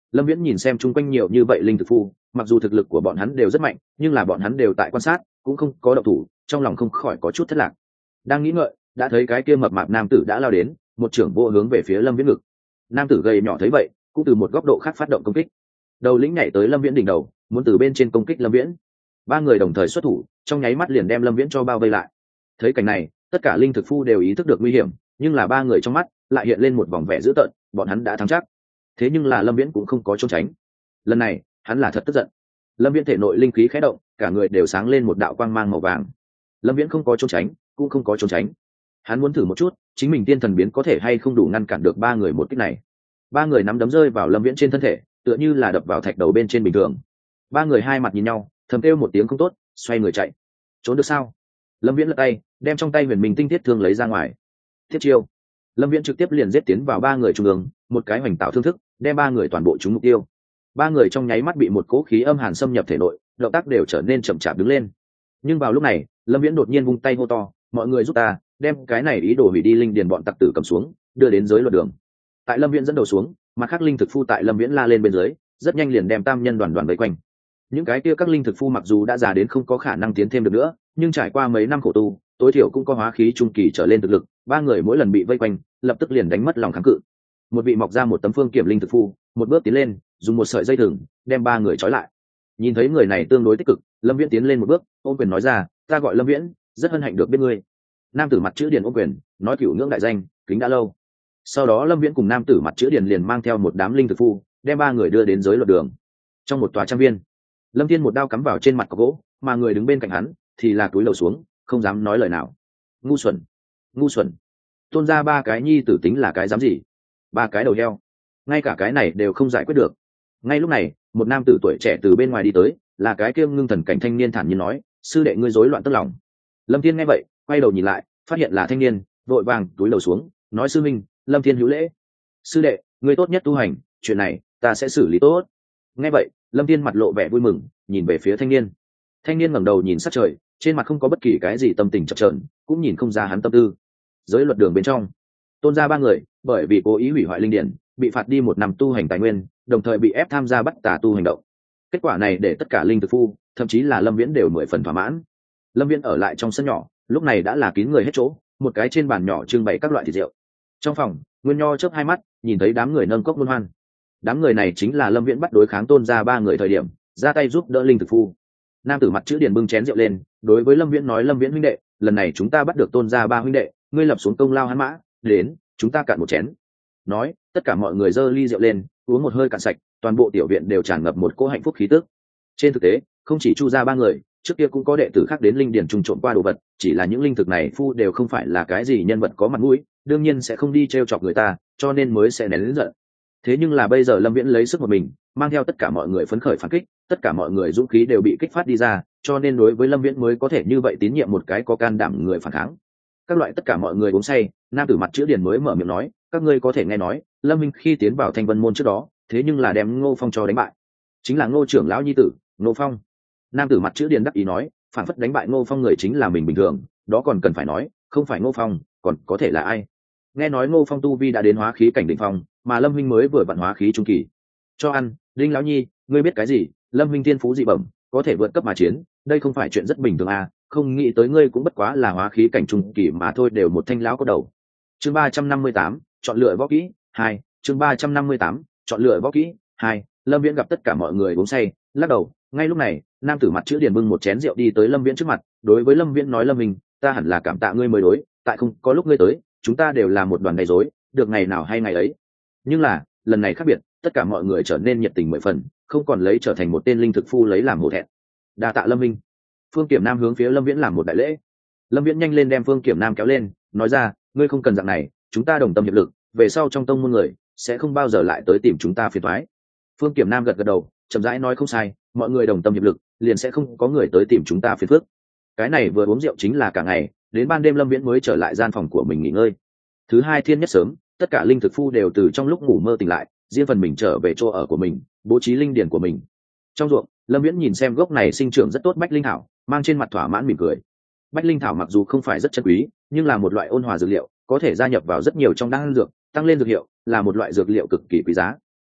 Lâm Viễn nhìn xem chung quanh nhiều như vậy linh thực phu, mặc dù thực lực của bọn hắn đều rất mạnh, nhưng là bọn hắn đều tại quan sát, cũng không có động thủ, trong lòng không khỏi có chút thất lạc. Đang nghĩ ngợi, đã thấy cái kia mập mạp nam tử đã lao đến, một trưởng vô hướng về phía Lâm Viễn ngực. Nam tử gầy nhỏ thấy vậy, cũng từ một góc độ khác phát động công kích. Đầu lĩnh nhảy tới Lâm Viễn đỉnh đầu, muốn từ bên trên công kích Lâm Viễn. Ba người đồng thời xuất thủ, trong nháy mắt liền đem Lâm Viễn cho bao vây lại. Thấy cảnh này, tất cả linh thực phu đều ý thức được nguy hiểm, nhưng là ba người trong mắt lại hiện lên một vòng vẻ dữ tợn, bọn hắn đã thắng chắc. Thế nhưng là Lâm Viễn cũng không có trốn tránh. Lần này, hắn là thật tức giận. Lâm Viễn thể nội linh khí khẽ động, cả người đều sáng lên một đạo quang mang màu vàng. Lâm Viễn không có trốn tránh, cũng không có trốn tránh. Hắn muốn thử một chút, chính mình tiên thần biến có thể hay không đủ ngăn cản được ba người một kích này. Ba người nắm đấm rơi vào Lâm Viễn trên thân thể, tựa như là đập vào thạch đầu bên trên bình thường. Ba người hai mặt nhìn nhau, thầm kêu một tiếng không tốt, xoay người chạy. Trốn được sao? Lâm Viễn lật tay, đem trong tay huyền minh tinh thiết thương lấy ra ngoài. Thiết chiêu. Lâm Viễn trực tiếp liền giết tiến vào ba người trung ương, một cái hoành tạo thương thức, đem ba người toàn bộ trúng mục tiêu. Ba người trong nháy mắt bị một cỗ khí âm hàn xâm nhập thể nội, động tác đều trở nên chậm chạp đứng lên. Nhưng vào lúc này, Lâm Viễn đột nhiên vung tay hô to, mọi người giúp ta, đem cái này ý đồ hủy đi linh điền bọn tặc tử cầm xuống, đưa đến giới luật đường. Tại Lâm Viễn dẫn đầu xuống, mà các linh thực phu tại Lâm Viễn la lên bên dưới, rất nhanh liền đem tam nhân đoàn đoàn vây quanh. Những cái kia các linh thực phu mặc dù đã già đến không có khả năng tiến thêm được nữa, nhưng trải qua mấy năm khổ tu, tối thiểu cũng có hóa khí trung kỳ trở lên thực lực. Ba người mỗi lần bị vây quanh, lập tức liền đánh mất lòng kháng cự. Một vị mọc ra một tấm phương kiểm linh thực phu, một bước tiến lên, dùng một sợi dây thừng đem ba người trói lại. Nhìn thấy người này tương đối tích cực, Lâm Viễn tiến lên một bước, ôm quyền nói ra, ta gọi Lâm Viễn, rất hân hạnh được biết ngươi. Nam tử mặt chữ điền ôm quyền, nói cửu ngưỡng đại danh, kính đã lâu. Sau đó Lâm Viễn cùng nam tử mặt chữ điền liền mang theo một đám linh thực phu, đem ba người đưa đến giới luật đường. Trong một tòa trang viên, Lâm Thiên một đao cắm vào trên mặt cọc gỗ, mà người đứng bên cạnh hắn thì là cúi đầu xuống, không dám nói lời nào. Ngu xuẩn, ngu xuẩn. Tôn ra ba cái nhi tử tính là cái dám gì? Ba cái đầu heo, ngay cả cái này đều không giải quyết được. Ngay lúc này, một nam tử tuổi trẻ từ bên ngoài đi tới, là cái kia ngưng thần cảnh thanh niên thản nhiên nói, sư đệ ngươi rối loạn tức lòng. Lâm Thiên nghe vậy, quay đầu nhìn lại, phát hiện là thanh niên, vội vàng cúi đầu xuống, nói sư minh, Lâm Thiên hữu lễ. Sư đệ, ngươi tốt nhất tu hành, chuyện này ta sẽ xử lý tốt. Nghe vậy, Lâm Thiên mặt lộ vẻ vui mừng, nhìn về phía thanh niên. Thanh niên ngẩng đầu nhìn sát trời, trên mặt không có bất kỳ cái gì tâm tình chập chờn, cũng nhìn không ra hắn tâm tư. Giới luật đường bên trong, Tôn gia ba người bởi vì cố ý hủy hoại linh điển, bị phạt đi 1 năm tu hành tài nguyên, đồng thời bị ép tham gia bắt tà tu hành động. Kết quả này để tất cả linh thực phu, thậm chí là Lâm Viễn đều 10 phần thỏa mãn. Lâm Viễn ở lại trong sân nhỏ, lúc này đã là kín người hết chỗ, một cái trên bàn nhỏ trưng bày các loại thịt rượu. Trong phòng, Nguyên Nho chớp hai mắt, nhìn thấy đám người nâng cốc luân hoan. Đám người này chính là Lâm Viễn bắt đối kháng Tôn gia ba người thời điểm, ra tay giúp đỡ linh thực phu. Nam tử mặt chữ điền bưng chén rượu lên, đối với Lâm Viễn nói, Lâm Viễn huynh đệ, lần này chúng ta bắt được Tôn gia ba huynh đệ, ngươi lập xuống công lao hắn mã, đến, chúng ta cạn một chén. Nói, tất cả mọi người giơ ly rượu lên, uống một hơi cạn sạch, toàn bộ tiểu viện đều tràn ngập một cỗ hạnh phúc khí tức. Trên thực tế, không chỉ Chu gia ba người, trước kia cũng có đệ tử khác đến linh điền trùng trộm qua đồ vật, chỉ là những linh thực này phu đều không phải là cái gì nhân vật có mặt mũi, đương nhiên sẽ không đi trêu chọc người ta, cho nên mới sẽ nén lớn giận. Thế nhưng là bây giờ Lâm Viễn lấy sức một mình, mang theo tất cả mọi người phấn khởi phản kích, tất cả mọi người dũng khí đều bị kích phát đi ra, cho nên đối với Lâm Viễn mới có thể như vậy tín nhiệm một cái có can đảm người phản kháng. Các loại tất cả mọi người uống say, nam tử mặt chữ điền mới mở miệng nói, các ngươi có thể nghe nói, Lâm Minh khi tiến vào Thanh Vân môn trước đó, thế nhưng là đem Ngô Phong cho đánh bại, chính là Ngô trưởng lão nhi tử, Ngô Phong. Nam tử mặt chữ điền đắc ý nói, phản phất đánh bại Ngô Phong người chính là mình bình thường, đó còn cần phải nói, không phải Ngô Phong, còn có thể là ai? Nghe nói Ngô Phong tu vi đã đến hóa khí cảnh đỉnh phong, mà Lâm Minh mới vừa vận hóa khí trung kỳ. Cho ăn, Đinh lão nhi, ngươi biết cái gì? Lâm Minh thiên phú dị bẩm, có thể vượt cấp mà chiến, đây không phải chuyện rất bình thường à? Không nghĩ tới ngươi cũng bất quá là hóa khí cảnh trung kỳ mà thôi, đều một thanh lão có đầu. Chương 358, chọn lựa võ kỹ 2, chương 358, chọn lựa võ kỹ 2. Lâm Viễn gặp tất cả mọi người uống say, lắc đầu. Ngay lúc này, nam tử mặt chữ điền bưng một chén rượu đi tới Lâm Viễn trước mặt, đối với Lâm Viễn nói, Lâm Minh, ta hẳn là cảm tạ ngươi mới đối, tại không có lúc ngươi tới, chúng ta đều là một đoàn gây rối, được ngày nào hay ngày ấy. Nhưng là, lần này khác biệt, tất cả mọi người trở nên nhiệt tình 10 phần, không còn lấy trở thành một tên linh thực phu lấy làm hổ thẹn. Đa tạ Lâm Minh. Phương Kiểm Nam hướng phía Lâm Viễn làm một đại lễ. Lâm Viễn nhanh lên đem Phương Kiểm Nam kéo lên, nói ra, ngươi không cần dạng này, chúng ta đồng tâm hiệp lực, về sau trong tông môn người sẽ không bao giờ lại tới tìm chúng ta phiền toái. Phương Kiểm Nam gật gật đầu, chậm rãi nói, không sai, mọi người đồng tâm hiệp lực, liền sẽ không có người tới tìm chúng ta phiền phức. Cái này vừa uống rượu chính là cả ngày, đến ban đêm Lâm Viễn mới trở lại gian phòng của mình nghỉ ngơi. Thứ hai thiên nhất sớm, tất cả linh thực phu đều từ trong lúc ngủ mơ tỉnh lại, riêng phần mình trở về chỗ ở của mình, bố trí linh điển của mình. Trong ruộng, Lâm Viễn nhìn xem gốc này sinh trưởng rất tốt bách linh thảo, mang trên mặt thỏa mãn mỉm cười. Bách linh thảo mặc dù không phải rất chân quý, nhưng là một loại ôn hòa dược liệu, có thể gia nhập vào rất nhiều trong đan dược, tăng lên dược hiệu, là một loại dược liệu cực kỳ quý giá.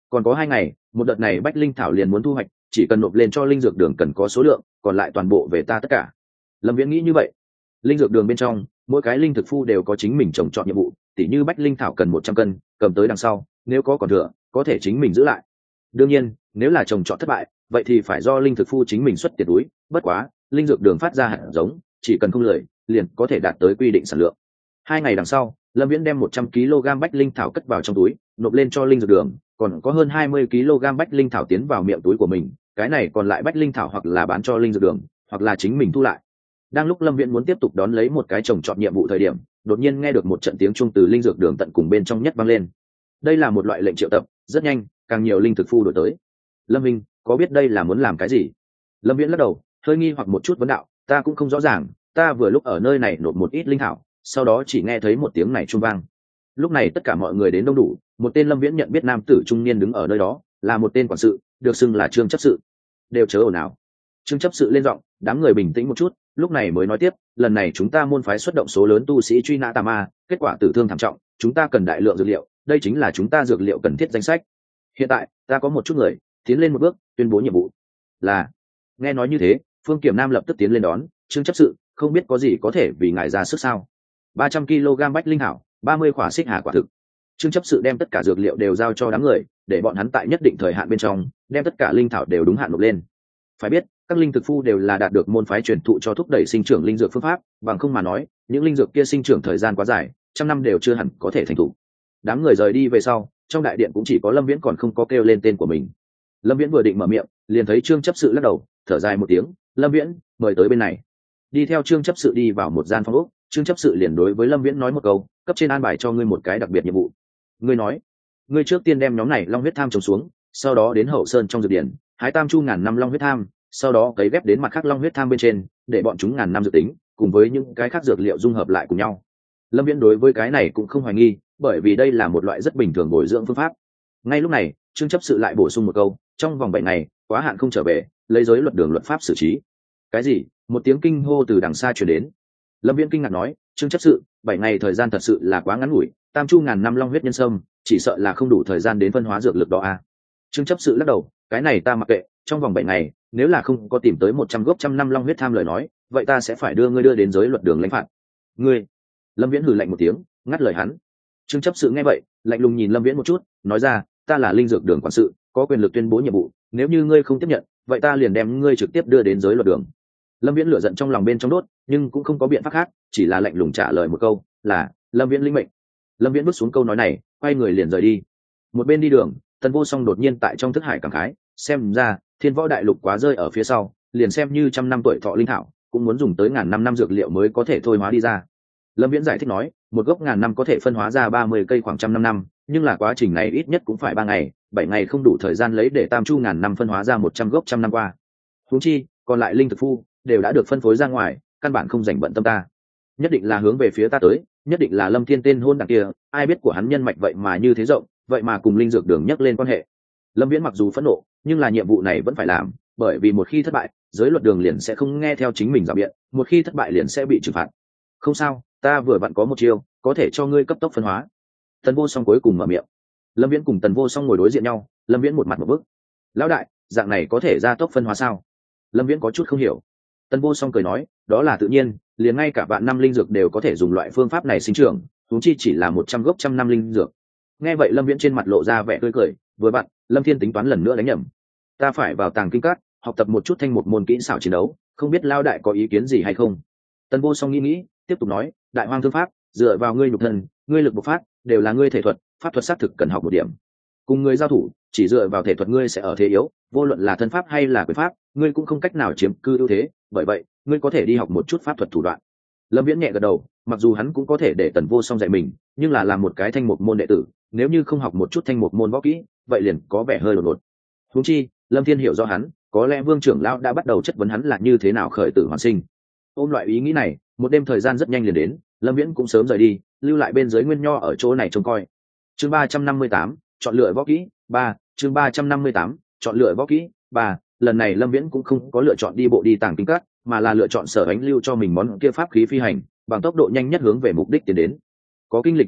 còn có 2 ngày, một đợt này bách linh thảo liền muốn thu hoạch, chỉ cần nộp lên cho linh dược đường cần có số lượng, còn lại toàn bộ về ta tất cả. Lâm Viễn nghĩ như vậy. Linh dược đường bên trong, mỗi cái linh thực phu đều có chính mình trồng chọn nhiệm vụ, tỉ như bách linh thảo cần 100 cân, cầm tới đằng sau, nếu có còn thừa, có thể chính mình giữ lại. Đương nhiên, nếu là trồng chọn thất bại, vậy thì phải do linh thực phu chính mình xuất tiền túi, bất quá, linh dược đường phát ra hạt giống, chỉ cần không lười, liền có thể đạt tới quy định sản lượng. 2 ngày đằng sau, Lâm Viễn đem 100 kg bách linh thảo cất vào trong túi, nộp lên cho linh dược đường, còn có hơn 20 kg bách linh thảo tiến vào miệng túi của mình, cái này còn lại bách linh thảo hoặc là bán cho linh dược đường, hoặc là chính mình thu lại. Đang lúc Lâm Viễn muốn tiếp tục đón lấy một cái trồng chọn nhiệm vụ thời điểm, đột nhiên nghe được một trận tiếng chuông từ linh dược đường tận cùng bên trong nhất vang lên. Đây là một loại lệnh triệu tập, rất nhanh, càng nhiều linh thực phu đổi tới. Lâm Minh, có biết đây là muốn làm cái gì? Lâm Viễn lắc đầu, hơi nghi hoặc một chút vấn đạo, ta cũng không rõ ràng, ta vừa lúc ở nơi này nộp một ít linh thảo, sau đó chỉ nghe thấy một tiếng này chuông vang. Lúc này tất cả mọi người đến đông đủ, một tên Lâm Viễn nhận biết nam tử trung niên đứng ở nơi đó, là một tên quản sự, được xưng là Trương chấp sự. Đều chớ ồn ào. Trương chấp sự lên giọng, đám người bình tĩnh một chút, lúc này mới nói tiếp, lần này chúng ta môn phái xuất động số lớn tu sĩ truy nã tà ma, kết quả tử thương thảm trọng, chúng ta cần đại lượng dược liệu, đây chính là chúng ta dược liệu cần thiết danh sách. Hiện tại, ta có một chút người, tiến lên một bước, tuyên bố nhiệm vụ. Là. Nghe nói như thế, Phương Kiểm Nam lập tức tiến lên đón, Trương chấp sự, không biết có gì có thể vì ngài ra sức sao? 300 kg bách linh hảo, 30 quả xích hà quả thực. Trương chấp sự đem tất cả dược liệu đều giao cho đám người, để bọn hắn tại nhất định thời hạn bên trong, đem tất cả linh thảo đều đúng hạn nộp lên. Phải biết, các linh thực phu đều là đạt được môn phái truyền thụ cho thúc đẩy sinh trưởng linh dược phương pháp, bằng không mà nói, những linh dược kia sinh trưởng thời gian quá dài, trăm năm đều chưa hẳn có thể thành thục. Đám người rời đi về sau, trong đại điện cũng chỉ có Lâm Viễn còn không có kêu lên tên của mình. Lâm Viễn vừa định mở miệng, liền thấy Trương chấp sự lắc đầu, thở dài một tiếng, "Lâm Viễn, mời tới bên này." Đi theo Trương chấp sự đi vào một gian phòng ốc, Trương chấp sự liền đối với Lâm Viễn nói một câu, "Cấp trên an bài cho ngươi một cái đặc biệt nhiệm vụ." Ngươi nói, "Ngươi trước tiên đem nhóm này long huyết tham trồng xuống, sau đó đến hậu sơn trong dược điển, hái tam chu ngàn năm long huyết tham, sau đó cấy ghép đến mặt khác long huyết tham bên trên, để bọn chúng ngàn năm dự tính, cùng với những cái khác dược liệu dung hợp lại cùng nhau." Lâm Viễn đối với cái này cũng không hoài nghi, bởi vì đây là một loại rất bình thường bồi dưỡng phương pháp. Ngay lúc này, Trương chấp sự lại bổ sung một câu, "Trong vòng 7 ngày, quá hạn không trở về, lấy giới luật đường luật pháp xử trí." Cái gì? Một tiếng kinh hô từ đằng xa truyền đến. Lâm Viễn kinh ngạc nói, "Trương chấp sự, 7 ngày thời gian thật sự là quá ngắn ngủi, tam chu ngàn năm long huyết nhân sâm, chỉ sợ là không đủ thời gian đến phân hóa dược lực đó à?" Trương chấp sự lắc đầu, "Cái này ta mặc kệ, trong vòng 7 ngày, nếu là không có tìm tới 100 gốc trăm năm long huyết tham lời nói, vậy ta sẽ phải đưa ngươi đưa đến giới luật đường lãnh phạt." "Ngươi?" Lâm Viễn hừ lạnh một tiếng, ngắt lời hắn. Trương chấp sự nghe vậy, lạnh lùng nhìn Lâm Viễn một chút, nói ra, "Ta là linh dược đường quản sự, có quyền lực tuyên bố nhiệm vụ, nếu như ngươi không tiếp nhận, vậy ta liền đem ngươi trực tiếp đưa đến giới luật đường." Lâm Viễn lửa giận trong lòng bên trong đốt, nhưng cũng không có biện pháp khác, chỉ là lạnh lùng trả lời một câu, là Lâm Viễn lĩnh mệnh. Lâm Viễn bước xuống câu nói này, quay người liền rời đi. Một bên đi đường, Tần Vô Song đột nhiên tại trong thức hải cảm khái, xem ra Thiên Võ Đại Lục quá rơi ở phía sau, liền xem như trăm năm tuổi thọ linh thảo, cũng muốn dùng tới ngàn năm dược liệu mới có thể thôi hóa đi ra. Lâm Viễn giải thích nói, một gốc ngàn năm có thể phân hóa ra 30 cây khoảng trăm năm, nhưng là quá trình này ít nhất cũng phải 3 ngày, 7 ngày không đủ thời gian lấy để tam chu ngàn năm phân hóa ra 100 gốc trăm năm qua. Huống chi, còn lại linh thực phu đều đã được phân phối ra ngoài, căn bản không rảnh bận tâm ta. Nhất định là hướng về phía ta tới, nhất định là Lâm Thiên tên hôn đảng kia, ai biết của hắn nhân mạch vậy mà như thế rộng, vậy mà cùng linh dược đường nhắc lên quan hệ. Lâm Viễn mặc dù phẫn nộ, nhưng là nhiệm vụ này vẫn phải làm, bởi vì một khi thất bại, giới luật đường liền sẽ không nghe theo chính mình rào biện, một khi thất bại liền sẽ bị trừng phạt. "Không sao, ta vừa vặn có một chiêu, có thể cho ngươi cấp tốc phân hóa." Tần Vô Song cuối cùng mở miệng. Lâm Viễn cùng Tần Vô Song ngồi đối diện nhau, Lâm Viễn một mặt một bức. "Lão đại, dạng này có thể gia tốc phân hóa sao?" Lâm Viễn có chút không hiểu. Tần Vô Song cười nói, "Đó là tự nhiên, liền ngay cả vạn năm linh dược đều có thể dùng loại phương pháp này sinh trưởng, huống chi chỉ là 100 gốc trăm năm linh dược." Nghe vậy Lâm Viễn trên mặt lộ ra vẻ tươi cười, vừa vặn, Lâm Thiên tính toán lần nữa đánh nhầm. "Ta phải vào tàng kinh các, học tập một chút thanh một môn kỹ xảo chiến đấu, không biết lão đại có ý kiến gì hay không?" Tần Vô Song nghĩ, tiếp tục nói, "Đại hoang thương pháp, dựa vào ngươi nhục thân, ngươi lực bộc phát, đều là ngươi thể thuật, pháp thuật xác thực cần học một điểm. Cùng ngươi giao thủ, chỉ dựa vào thể thuật ngươi sẽ ở thế yếu, vô luận là thân pháp hay là quyền pháp, ngươi cũng không cách nào chiếm cư ưu thế, bởi vậy, ngươi có thể đi học một chút pháp thuật thủ đoạn." Lâm Viễn nhẹ gật đầu, mặc dù hắn cũng có thể để Tần Vô Song dạy mình, nhưng là làm một cái thanh mục môn đệ tử, nếu như không học một chút thanh mục môn võ kỹ, vậy liền có vẻ hơi đột ngột. Huống chi, Lâm Thiên hiểu rõ hắn, có lẽ Vương trưởng lão đã bắt đầu chất vấn hắn là như thế nào khởi tử hoàn sinh. Ôm loại ý nghĩ này, một đêm thời gian rất nhanh liền đến, Lâm Viễn cũng sớm rời đi, lưu lại bên dưới Nguyên Nho ở chỗ này trông coi. Chương 358, chọn lựa võ kỹ 3, chương 358, chọn lựa võ kỹ 3, lần này Lâm Viễn cũng không có lựa chọn đi bộ đi tàng kinh các, mà là lựa chọn Sở Ánh lưu cho mình món kia pháp khí phi hành, bằng tốc độ nhanh nhất hướng về mục đích tiến đến. Có kinh lịch lần trước,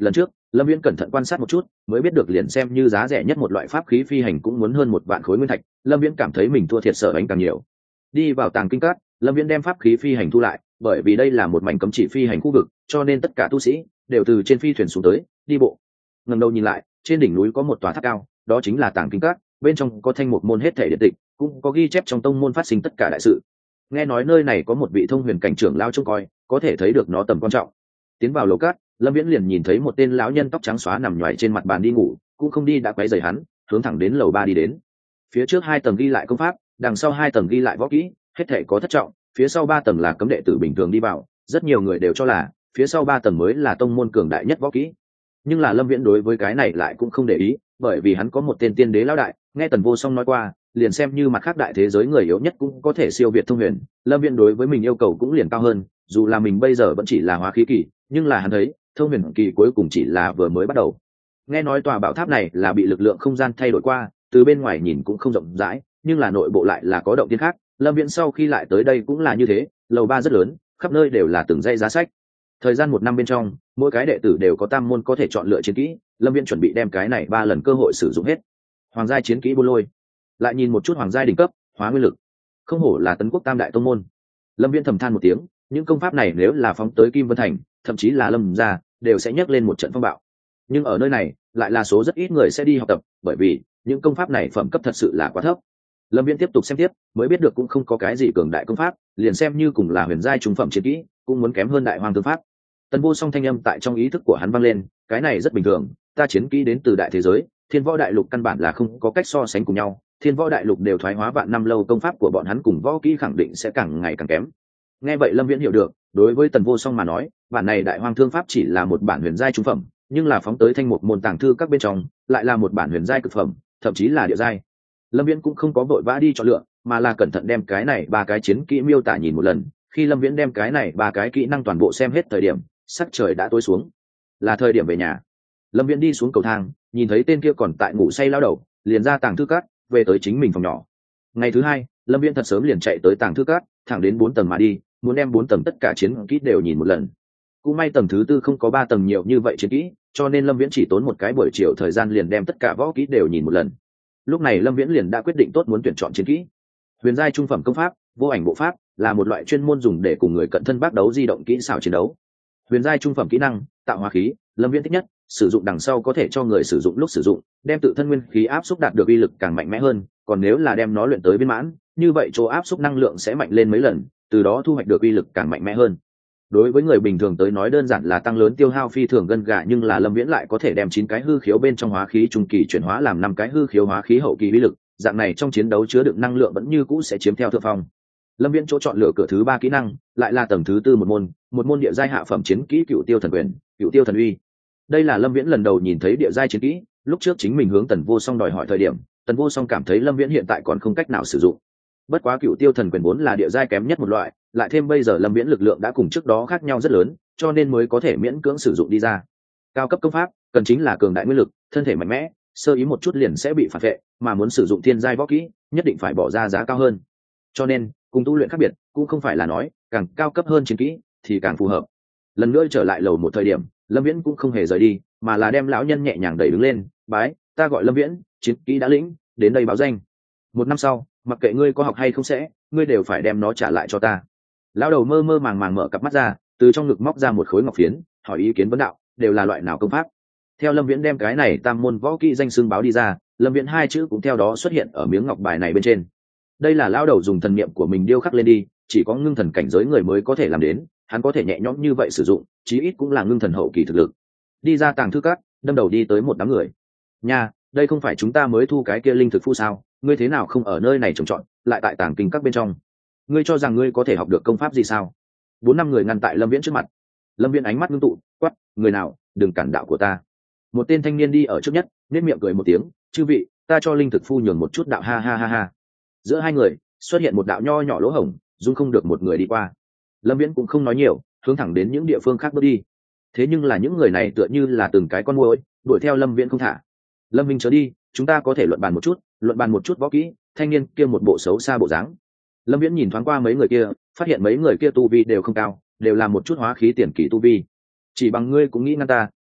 Lâm Viễn cẩn thận quan sát một chút mới biết được liền xem như giá rẻ nhất một loại pháp khí phi hành cũng muốn hơn 1 vạn khối nguyên thạch. Lâm Viễn cảm thấy mình thua thiệt Sở Ánh càng nhiều. Đi vào tàng kinh các, Lâm Viễn đem pháp khí phi hành thu lại, bởi vì đây là một mảnh cấm chỉ phi hành khu vực, cho nên tất cả tu sĩ đều từ trên phi thuyền xuống tới, đi bộ. Ngẩng đầu nhìn lại, trên đỉnh núi có một tòa tháp cao, đó chính là tàng kinh các, bên trong có thanh mục môn hết thể điện tịch, cũng có ghi chép trong tông môn phát sinh tất cả đại sự. Nghe nói nơi này có một vị thông huyền cảnh trưởng lao trông coi, có thể thấy được nó tầm quan trọng. Tiến vào lầu cát, Lâm Viễn liền nhìn thấy một tên lão nhân tóc trắng xóa nằm nhoài trên mặt bàn đi ngủ, cũng không đi đã quấy rầy hắn, hướng thẳng đến lầu 3 đi đến. Phía trước 2 tầng ghi lại công pháp, đằng sau 2 tầng ghi lại võ kỹ, hết thể có thất trọng, phía sau 3 tầng là cấm đệ tử bình thường đi vào, rất nhiều người đều cho là phía sau 3 tầng mới là tông môn cường đại nhất võ kỹ. Nhưng là Lâm Viễn đối với cái này lại cũng không để ý, bởi vì hắn có một tên tiên đế lão đại, nghe Tần Vô Song nói qua, liền xem như mặt khác đại thế giới người yếu nhất cũng có thể siêu việt thông huyền. Lâm Viễn đối với mình yêu cầu cũng liền cao hơn, dù là mình bây giờ vẫn chỉ là hóa khí kỳ, nhưng là hắn thấy thông huyền kỳ cuối cùng chỉ là vừa mới bắt đầu. Nghe nói tòa bảo tháp này là bị lực lượng không gian thay đổi qua, từ bên ngoài nhìn cũng không rộng rãi, nhưng là nội bộ lại là có động tiên khác. Lâm Viễn sau khi lại tới đây cũng là như thế, lầu 3 rất lớn, khắp nơi đều là từng dãy giá sách. Thời gian 1 năm bên trong, mỗi cái đệ tử đều có tam môn có thể chọn lựa chiến kỹ. Lâm Viễn chuẩn bị đem cái này 3 lần cơ hội sử dụng hết. Hoàng giai chiến kỹ Buôn Lôi, lại nhìn một chút hoàng giai đỉnh cấp Hóa Nguyên Lực, không hổ là Tấn Quốc tam đại tông môn. Lâm Viễn thầm than một tiếng, những công pháp này nếu là phóng tới Kim Vân Thành, thậm chí là Lâm gia, đều sẽ nhấc lên một trận phong bạo. Nhưng ở nơi này lại là số rất ít người sẽ đi học tập, bởi vì những công pháp này phẩm cấp thật sự là quá thấp. Lâm Viễn tiếp tục xem tiếp, mới biết được cũng không có cái gì cường đại công pháp, liền xem như cùng là huyền giai trung phẩm chiến kỹ, cũng muốn kém hơn đại hoàng thương pháp. Tần Vô Song thanh âm tại trong ý thức của hắn vang lên, cái này rất bình thường, ta chiến kỹ đến từ đại thế giới, Thiên Võ Đại Lục căn bản là không có cách so sánh cùng nhau, Thiên Võ Đại Lục đều thoái hóa vạn năm lâu, công pháp của bọn hắn cùng võ kỹ khẳng định sẽ càng ngày càng kém. Nghe vậy Lâm Viễn hiểu được, đối với Tần Vô Song mà nói, bản này đại hoang thương pháp chỉ là một bản huyền giai trung phẩm, nhưng là phóng tới thanh mục môn tàng thư các bên trong, lại là một bản huyền giai cực phẩm, thậm chí là địa giai. Lâm Viễn cũng không có vội vã đi chọn lựa, mà là cẩn thận đem cái này 3 cái chiến kỹ miêu tả nhìn một lần. Khi Lâm Viễn đem cái này 3 cái kỹ năng toàn bộ xem hết thời điểm, sắc trời đã tối xuống, là thời điểm về nhà. Lâm Viễn đi xuống cầu thang, nhìn thấy tên kia còn tại ngủ say lao đầu, liền ra tàng thư các, về tới chính mình phòng nhỏ. Ngày thứ 2, Lâm Viễn thật sớm liền chạy tới tàng thư các, thẳng đến 4 tầng mà đi, muốn đem 4 tầng tất cả chiến kỹ đều nhìn một lần. Cũng may tầng thứ 4 không có 3 tầng nhiều như vậy chiến kỹ, cho nên Lâm Viễn chỉ tốn một cái buổi chiều thời gian liền đem tất cả võ kỹ đều nhìn một lần. Lúc này Lâm Viễn liền đã quyết định tốt muốn tuyển chọn chiến kỹ. Huyền giai trung phẩm công pháp, vô ảnh bộ pháp, là một loại chuyên môn dùng để cùng người cận thân bác đấu di động kỹ xảo chiến đấu. Huyền giai trung phẩm kỹ năng, tạo hóa khí, Lâm Viễn thích nhất, sử dụng đằng sau có thể cho người sử dụng lúc sử dụng, đem tự thân nguyên khí áp xúc đạt được uy lực càng mạnh mẽ hơn, còn nếu là đem nó luyện tới viên mãn, như vậy chỗ áp xúc năng lượng sẽ mạnh lên mấy lần, từ đó thu hoạch được uy lực càng mạnh mẽ hơn. Đối với người bình thường tới nói đơn giản là tăng lớn tiêu hao phi thường gân gà, nhưng là Lâm Viễn lại có thể đem 9 cái hư khiếu bên trong hóa khí trung kỳ chuyển hóa làm 5 cái hư khiếu hóa khí hậu kỳ uy lực, dạng này trong chiến đấu chứa đựng năng lượng vẫn như cũ sẽ chiếm theo thượng phong. Lâm Viễn chỗ chọn lựa cửa thứ 3 kỹ năng, lại là tầng thứ 4 một môn địa giai hạ phẩm chiến kỹ Cựu Tiêu Thần Quyền, Cựu Tiêu Thần Uy. Đây là Lâm Viễn lần đầu nhìn thấy địa giai chiến kỹ, lúc trước chính mình hướng Tần Vô Song đòi hỏi thời điểm, Tần Vô Song cảm thấy Lâm Viễn hiện tại còn không cách nào sử dụng. Bất quá Cựu Tiêu Thần Quyền vốn là địa giai kém nhất một loại, lại thêm bây giờ Lâm Viễn lực lượng đã cùng trước đó khác nhau rất lớn, cho nên mới có thể miễn cưỡng sử dụng đi ra. Cao cấp công pháp cần chính là cường đại nguyên lực, thân thể mạnh mẽ, sơ ý một chút liền sẽ bị phản vệ, mà muốn sử dụng thiên giai võ kỹ, nhất định phải bỏ ra giá cao hơn. Cho nên, cùng tu luyện khác biệt, cũng không phải là nói càng cao cấp hơn chiến kỹ thì càng phù hợp. Lần nữa trở lại lầu 1 thời điểm, Lâm Viễn cũng không hề rời đi, mà là đem lão nhân nhẹ nhàng đẩy đứng lên, bái, ta gọi Lâm Viễn, chiến kỹ đã lĩnh, đến đây báo danh. 1 năm sau, mặc kệ ngươi có học hay không sẽ, ngươi đều phải đem nó trả lại cho ta. Lão đầu mơ mơ màng màng mở cặp mắt ra, từ trong ngực móc ra một khối ngọc phiến, hỏi ý kiến vấn đạo, đều là loại nào công pháp. Theo Lâm Viễn đem cái này tam môn võ kỹ danh xưng báo đi ra, Lâm Viễn 2 chữ cũng theo đó xuất hiện ở miếng ngọc bài này bên trên. Đây là lão đầu dùng thần niệm của mình điêu khắc lên đi, chỉ có ngưng thần cảnh giới người mới có thể làm đến, hắn có thể nhẹ nhõm như vậy sử dụng, chí ít cũng là ngưng thần hậu kỳ thực lực. Đi ra tàng thư các, đâm đầu đi tới một đám người. Nha, đây không phải chúng ta mới thu cái kia linh thực phu sao, ngươi thế nào không ở nơi này trồng trọt, lại tại tàng kinh các bên trong? Ngươi cho rằng ngươi có thể học được công pháp gì sao? 4-5 người ngăn tại Lâm Viễn trước mặt. Lâm Viễn ánh mắt ngưng tụ, quát, người nào, đừng cản đạo của ta. Một tên thanh niên đi ở trước nhất, nét miệng cười một tiếng, chư vị, ta cho linh thực phu nhường một chút đạo, ha ha ha ha. Giữa hai người xuất hiện một đạo nho nhỏ lỗ hổng, dung không được một người đi qua. Lâm Viễn cũng không nói nhiều, hướng thẳng đến những địa phương khác bước đi. Thế nhưng là những người này tựa như là từng cái con muỗi, đuổi theo Lâm Viễn không thả. Lâm Minh chớ đi, chúng ta có thể luận bàn một chút võ kỹ. Thanh niên kia một bộ xấu xa bộ dáng. Lâm Viễn nhìn thoáng qua mấy người kia, phát hiện mấy người kia tu vi đều không cao, đều là một chút hóa khí tiền kỳ tu vi. Chỉ bằng ngươi cũng nghĩ ngăn ta,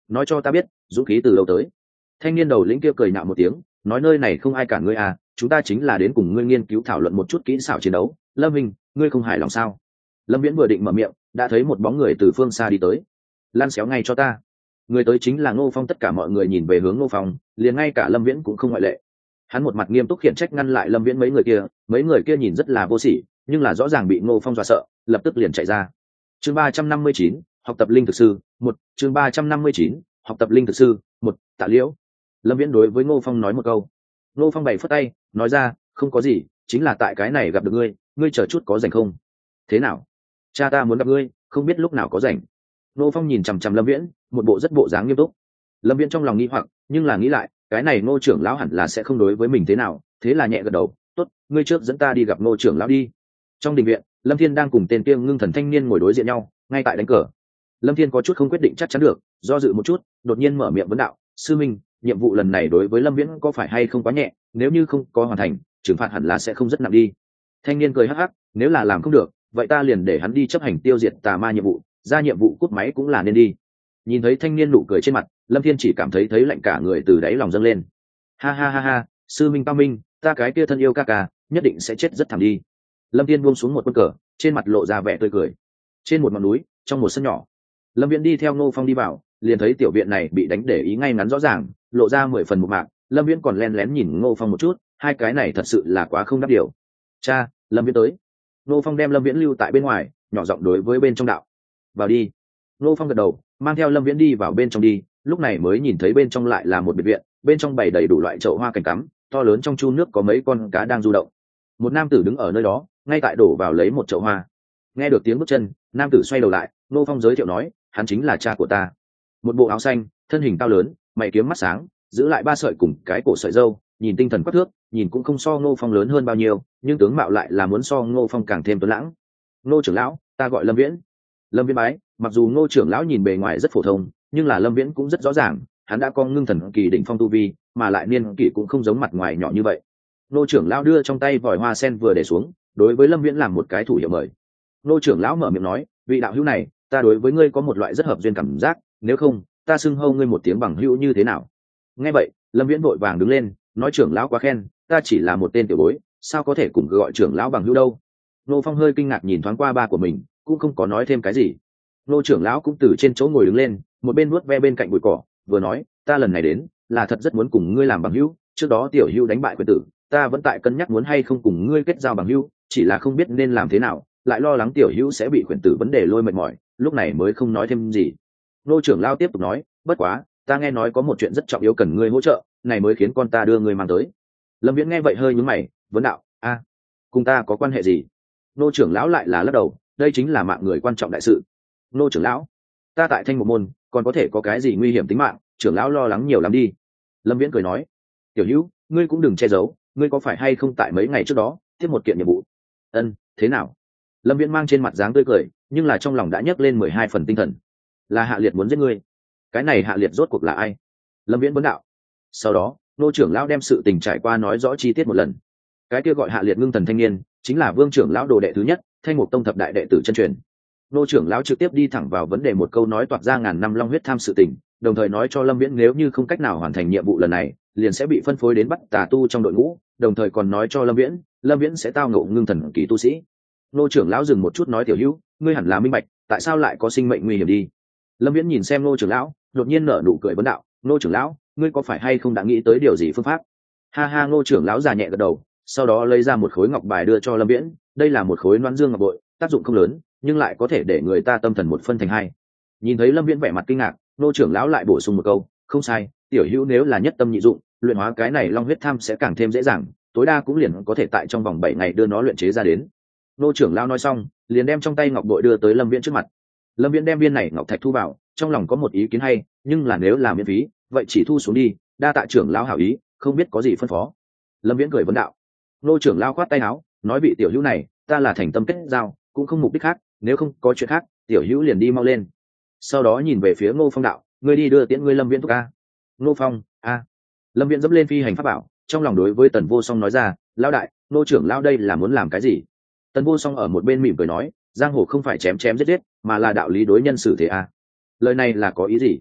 nói cho ta biết dũng khí từ lâu tới. Thanh niên đầu lĩnh kia cười nhạo một tiếng, nói nơi này không ai cản ngươi à, chúng ta chính là đến cùng ngươi nghiên cứu thảo luận một chút kỹ xảo chiến đấu. Lâm Minh, ngươi không hài lòng sao? Lâm Viễn vừa định mở miệng, đã thấy một bóng người từ phương xa đi tới. Lan xéo ngay cho ta. Người tới chính là Ngô Phong. Tất cả mọi người nhìn về hướng Ngô Phong, liền ngay cả Lâm Viễn cũng không ngoại lệ. Hắn một mặt nghiêm túc khiển trách ngăn lại Lâm Viễn. Mấy người kia nhìn rất là vô sỉ, nhưng là rõ ràng bị Ngô Phong dọa sợ, lập tức liền chạy ra. Chương 359, học tập linh thực sư 1. Chương 359, học tập linh thực sư 1. Tạ Liễu. Lâm Viễn đối với Ngô Phong nói một câu. Ngô Phong bày phất tay, nói ra, không có gì, chính là tại cái này gặp được ngươi, ngươi chờ chút có rảnh không? Thế nào? Cha ta muốn gặp ngươi, không biết lúc nào có rảnh. Ngô Phong nhìn chằm chằm Lâm Viễn, một bộ rất bộ dáng nghiêm túc. Lâm Viễn trong lòng nghi hoặc, nhưng là nghĩ lại, cái này Ngô trưởng lão hẳn là sẽ không đối với mình thế nào, thế là nhẹ gật đầu, tốt, ngươi trước dẫn ta đi gặp Ngô trưởng lão đi. Trong đình viện, Lâm Thiên đang cùng tên kia ngưng thần thanh niên ngồi đối diện nhau, ngay tại đánh cờ. Lâm Thiên có chút không quyết định chắc chắn được, do dự một chút, đột nhiên mở miệng vấn đạo, sư minh, nhiệm vụ lần này đối với Lâm Viễn có phải hay không quá nhẹ, nếu như không có hoàn thành, trừng phạt hẳn là sẽ không rất nặng đi. Thanh niên cười hắc hắc, nếu là làm không được, vậy ta liền để hắn đi chấp hành tiêu diệt tà ma nhiệm vụ, ra nhiệm vụ cút máy cũng là nên đi. Nhìn thấy thanh niên nụ cười trên mặt, Lâm Thiên chỉ cảm thấy lạnh cả người từ đáy lòng dâng lên. Ha ha ha ha, sư minh cao minh, ta cái kia thân yêu ca ca, nhất định sẽ chết rất thảm đi. Lâm Thiên buông xuống một quân cờ, trên mặt lộ ra vẻ tươi cười. Trên một ngọn núi, trong một sân nhỏ, Lâm Viễn đi theo Ngô Phong đi vào, liền thấy tiểu viện này bị đánh để ý ngay ngắn rõ ràng, lộ ra 10 phần một mạc. Lâm Viễn còn lén lén nhìn Ngô Phong một chút, hai cái này thật sự là quá không đáp điều. Cha, Lâm Viễn tới. Ngô Phong đem Lâm Viễn lưu tại bên ngoài, nhỏ giọng đối với bên trong đạo, vào đi. Ngô Phong gật đầu, mang theo Lâm Viễn đi vào bên trong đi, lúc này mới nhìn thấy bên trong lại là một biệt viện, bên trong bày đầy đủ loại chậu hoa cảnh cắm, to lớn trong chu nước có mấy con cá đang du động. Một nam tử đứng ở nơi đó, ngay tại đổ vào lấy một chậu hoa. Nghe được tiếng bước chân, nam tử xoay đầu lại, Ngô Phong giới thiệu nói, hắn chính là cha của ta. Một bộ áo xanh, thân hình cao lớn, mày kiếm mắt sáng, giữ lại 3 sợi cùng cái cổ sợi râu, nhìn tinh thần quắc thước, nhìn cũng không so Ngô Phong lớn hơn bao nhiêu, nhưng tướng mạo lại là muốn so Ngô Phong càng thêm tuấn lãng. Ngô trưởng lão, ta gọi Lâm Viễn. Lâm Viễn bái. Mặc dù Ngô trưởng lão nhìn bề ngoài rất phổ thông, nhưng là Lâm Viễn cũng rất rõ ràng, hắn đã có ngưng thần kỳ đỉnh phong tu vi, mà lại niên kỷ cũng không giống mặt ngoài nhỏ như vậy. Ngô trưởng lão đưa trong tay vòi hoa sen vừa để xuống, đối với Lâm Viễn làm một cái thủ hiệu mời. Ngô trưởng lão mở miệng nói, vị đạo hữu này, ta đối với ngươi có một loại rất hợp duyên cảm giác, nếu không, ta xưng hô ngươi một tiếng bằng hữu như thế nào? Nghe vậy, Lâm Viễn vội vàng đứng lên, nói trưởng lão quá khen, ta chỉ là một tên tiểu bối, sao có thể cùng gọi trưởng lão bằng hữu đâu? Ngô Phong hơi kinh ngạc nhìn thoáng qua ba của mình, cũng không có nói thêm cái gì. Ngô trưởng lão cũng từ trên chỗ ngồi đứng lên, một bên vuốt ve bên cạnh bụi cỏ, vừa nói, ta lần này đến, là thật rất muốn cùng ngươi làm bằng hữu, trước đó tiểu hữu đánh bại quyền tử, ta vẫn tại cân nhắc muốn hay không cùng ngươi kết giao bằng hữu, chỉ là không biết nên làm thế nào, lại lo lắng tiểu hữu sẽ bị quyền tử vấn đề lôi mệt mỏi, lúc này mới không nói thêm gì. Ngô trưởng lão tiếp tục nói, bất quá, ta nghe nói có một chuyện rất trọng yếu cần ngươi hỗ trợ, này mới khiến con ta đưa ngươi mang tới. Lâm Viễn nghe vậy hơi nhướng mày, vấn đạo, a, cùng ta có quan hệ gì? Ngô trưởng lão lại là lắc đầu, đây chính là mạng người quan trọng đại sự. Ngô trưởng lão, ta tại Thanh Một môn, còn có thể có cái gì nguy hiểm tính mạng, trưởng lão lo lắng nhiều lắm đi. Lâm Viễn cười nói, tiểu hữu, ngươi cũng đừng che giấu, ngươi có phải hay không tại mấy ngày trước đó tiếp một kiện nhiệm vụ? Ân, thế nào? Lâm Viễn mang trên mặt dáng tươi cười, nhưng là trong lòng đã nhấc lên 12 phần tinh thần. Là Hạ Liệt muốn giết ngươi. Cái này Hạ Liệt rốt cuộc là ai? Lâm Viễn vấn đạo. Sau đó, Ngô trưởng lão đem sự tình trải qua nói rõ chi tiết một lần. Cái kia gọi Hạ Liệt ngưng thần thanh niên, chính là Vương trưởng lão đồ đệ thứ nhất, Thanh Mục tông thập đại đệ tử chân truyền. Ngô trưởng lão trực tiếp đi thẳng vào vấn đề, một câu nói toạc ra ngàn năm long huyết tham sự tình, đồng thời nói cho Lâm Viễn nếu như không cách nào hoàn thành nhiệm vụ lần này, liền sẽ bị phân phối đến bắt tà tu trong đội ngũ, đồng thời còn nói cho Lâm Viễn sẽ tao ngộ ngưng thần kỳ tu sĩ. Ngô trưởng lão dừng một chút nói, tiểu hữu, ngươi hẳn là minh bạch, tại sao lại có sinh mệnh nguy hiểm đi? Lâm Viễn nhìn xem Ngô trưởng lão, đột nhiên nở nụ cười vấn đạo, Ngô trưởng lão, ngươi có phải hay không đã nghĩ tới điều gì phương pháp? Ha ha, Ngô trưởng lão già nhẹ gật đầu, sau đó lấy ra một khối ngọc bài đưa cho Lâm Viễn, đây là một khối Loan Dương ngọc bội, tác dụng không lớn, nhưng lại có thể để người ta tâm thần một phân thành hai. Nhìn thấy Lâm Viễn vẻ mặt kinh ngạc, Ngô trưởng lão lại bổ sung một câu, không sai, tiểu hữu nếu là nhất tâm nhị dụng, luyện hóa cái này long huyết tham sẽ càng thêm dễ dàng, tối đa cũng liền có thể tại trong vòng 7 ngày đưa nó luyện chế ra đến. Ngô trưởng lão nói xong, liền đem trong tay ngọc bội đưa tới Lâm Viễn trước mặt. Lâm Viễn đem viên này ngọc thạch thu vào, trong lòng có một ý kiến hay, nhưng là nếu làm miễn phí, vậy chỉ thu xuống đi, đa tạ trưởng lão hảo ý, không biết có gì phân phó. Lâm Viễn cười vấn đạo. Ngô trưởng lão khoát tay áo, nói, vị tiểu hữu này, ta là thành tâm kết giao, cũng không mục đích khác, nếu không có chuyện khác, tiểu hữu liền đi mau lên. Sau đó nhìn về phía Ngô Phong đạo, ngươi đi đưa tiễn ngươi Lâm Viễn thúc a. Ngô Phong, a. Lâm Viễn dẫm lên phi hành pháp bảo, trong lòng đối với Tần Vô Song nói ra, lão đại, Ngô trưởng lão đây là muốn làm cái gì? Tần Vô Song ở một bên mỉm cười nói, giang hồ không phải chém chém giết giết, mà là đạo lý đối nhân xử thế a. Lời này là có ý gì?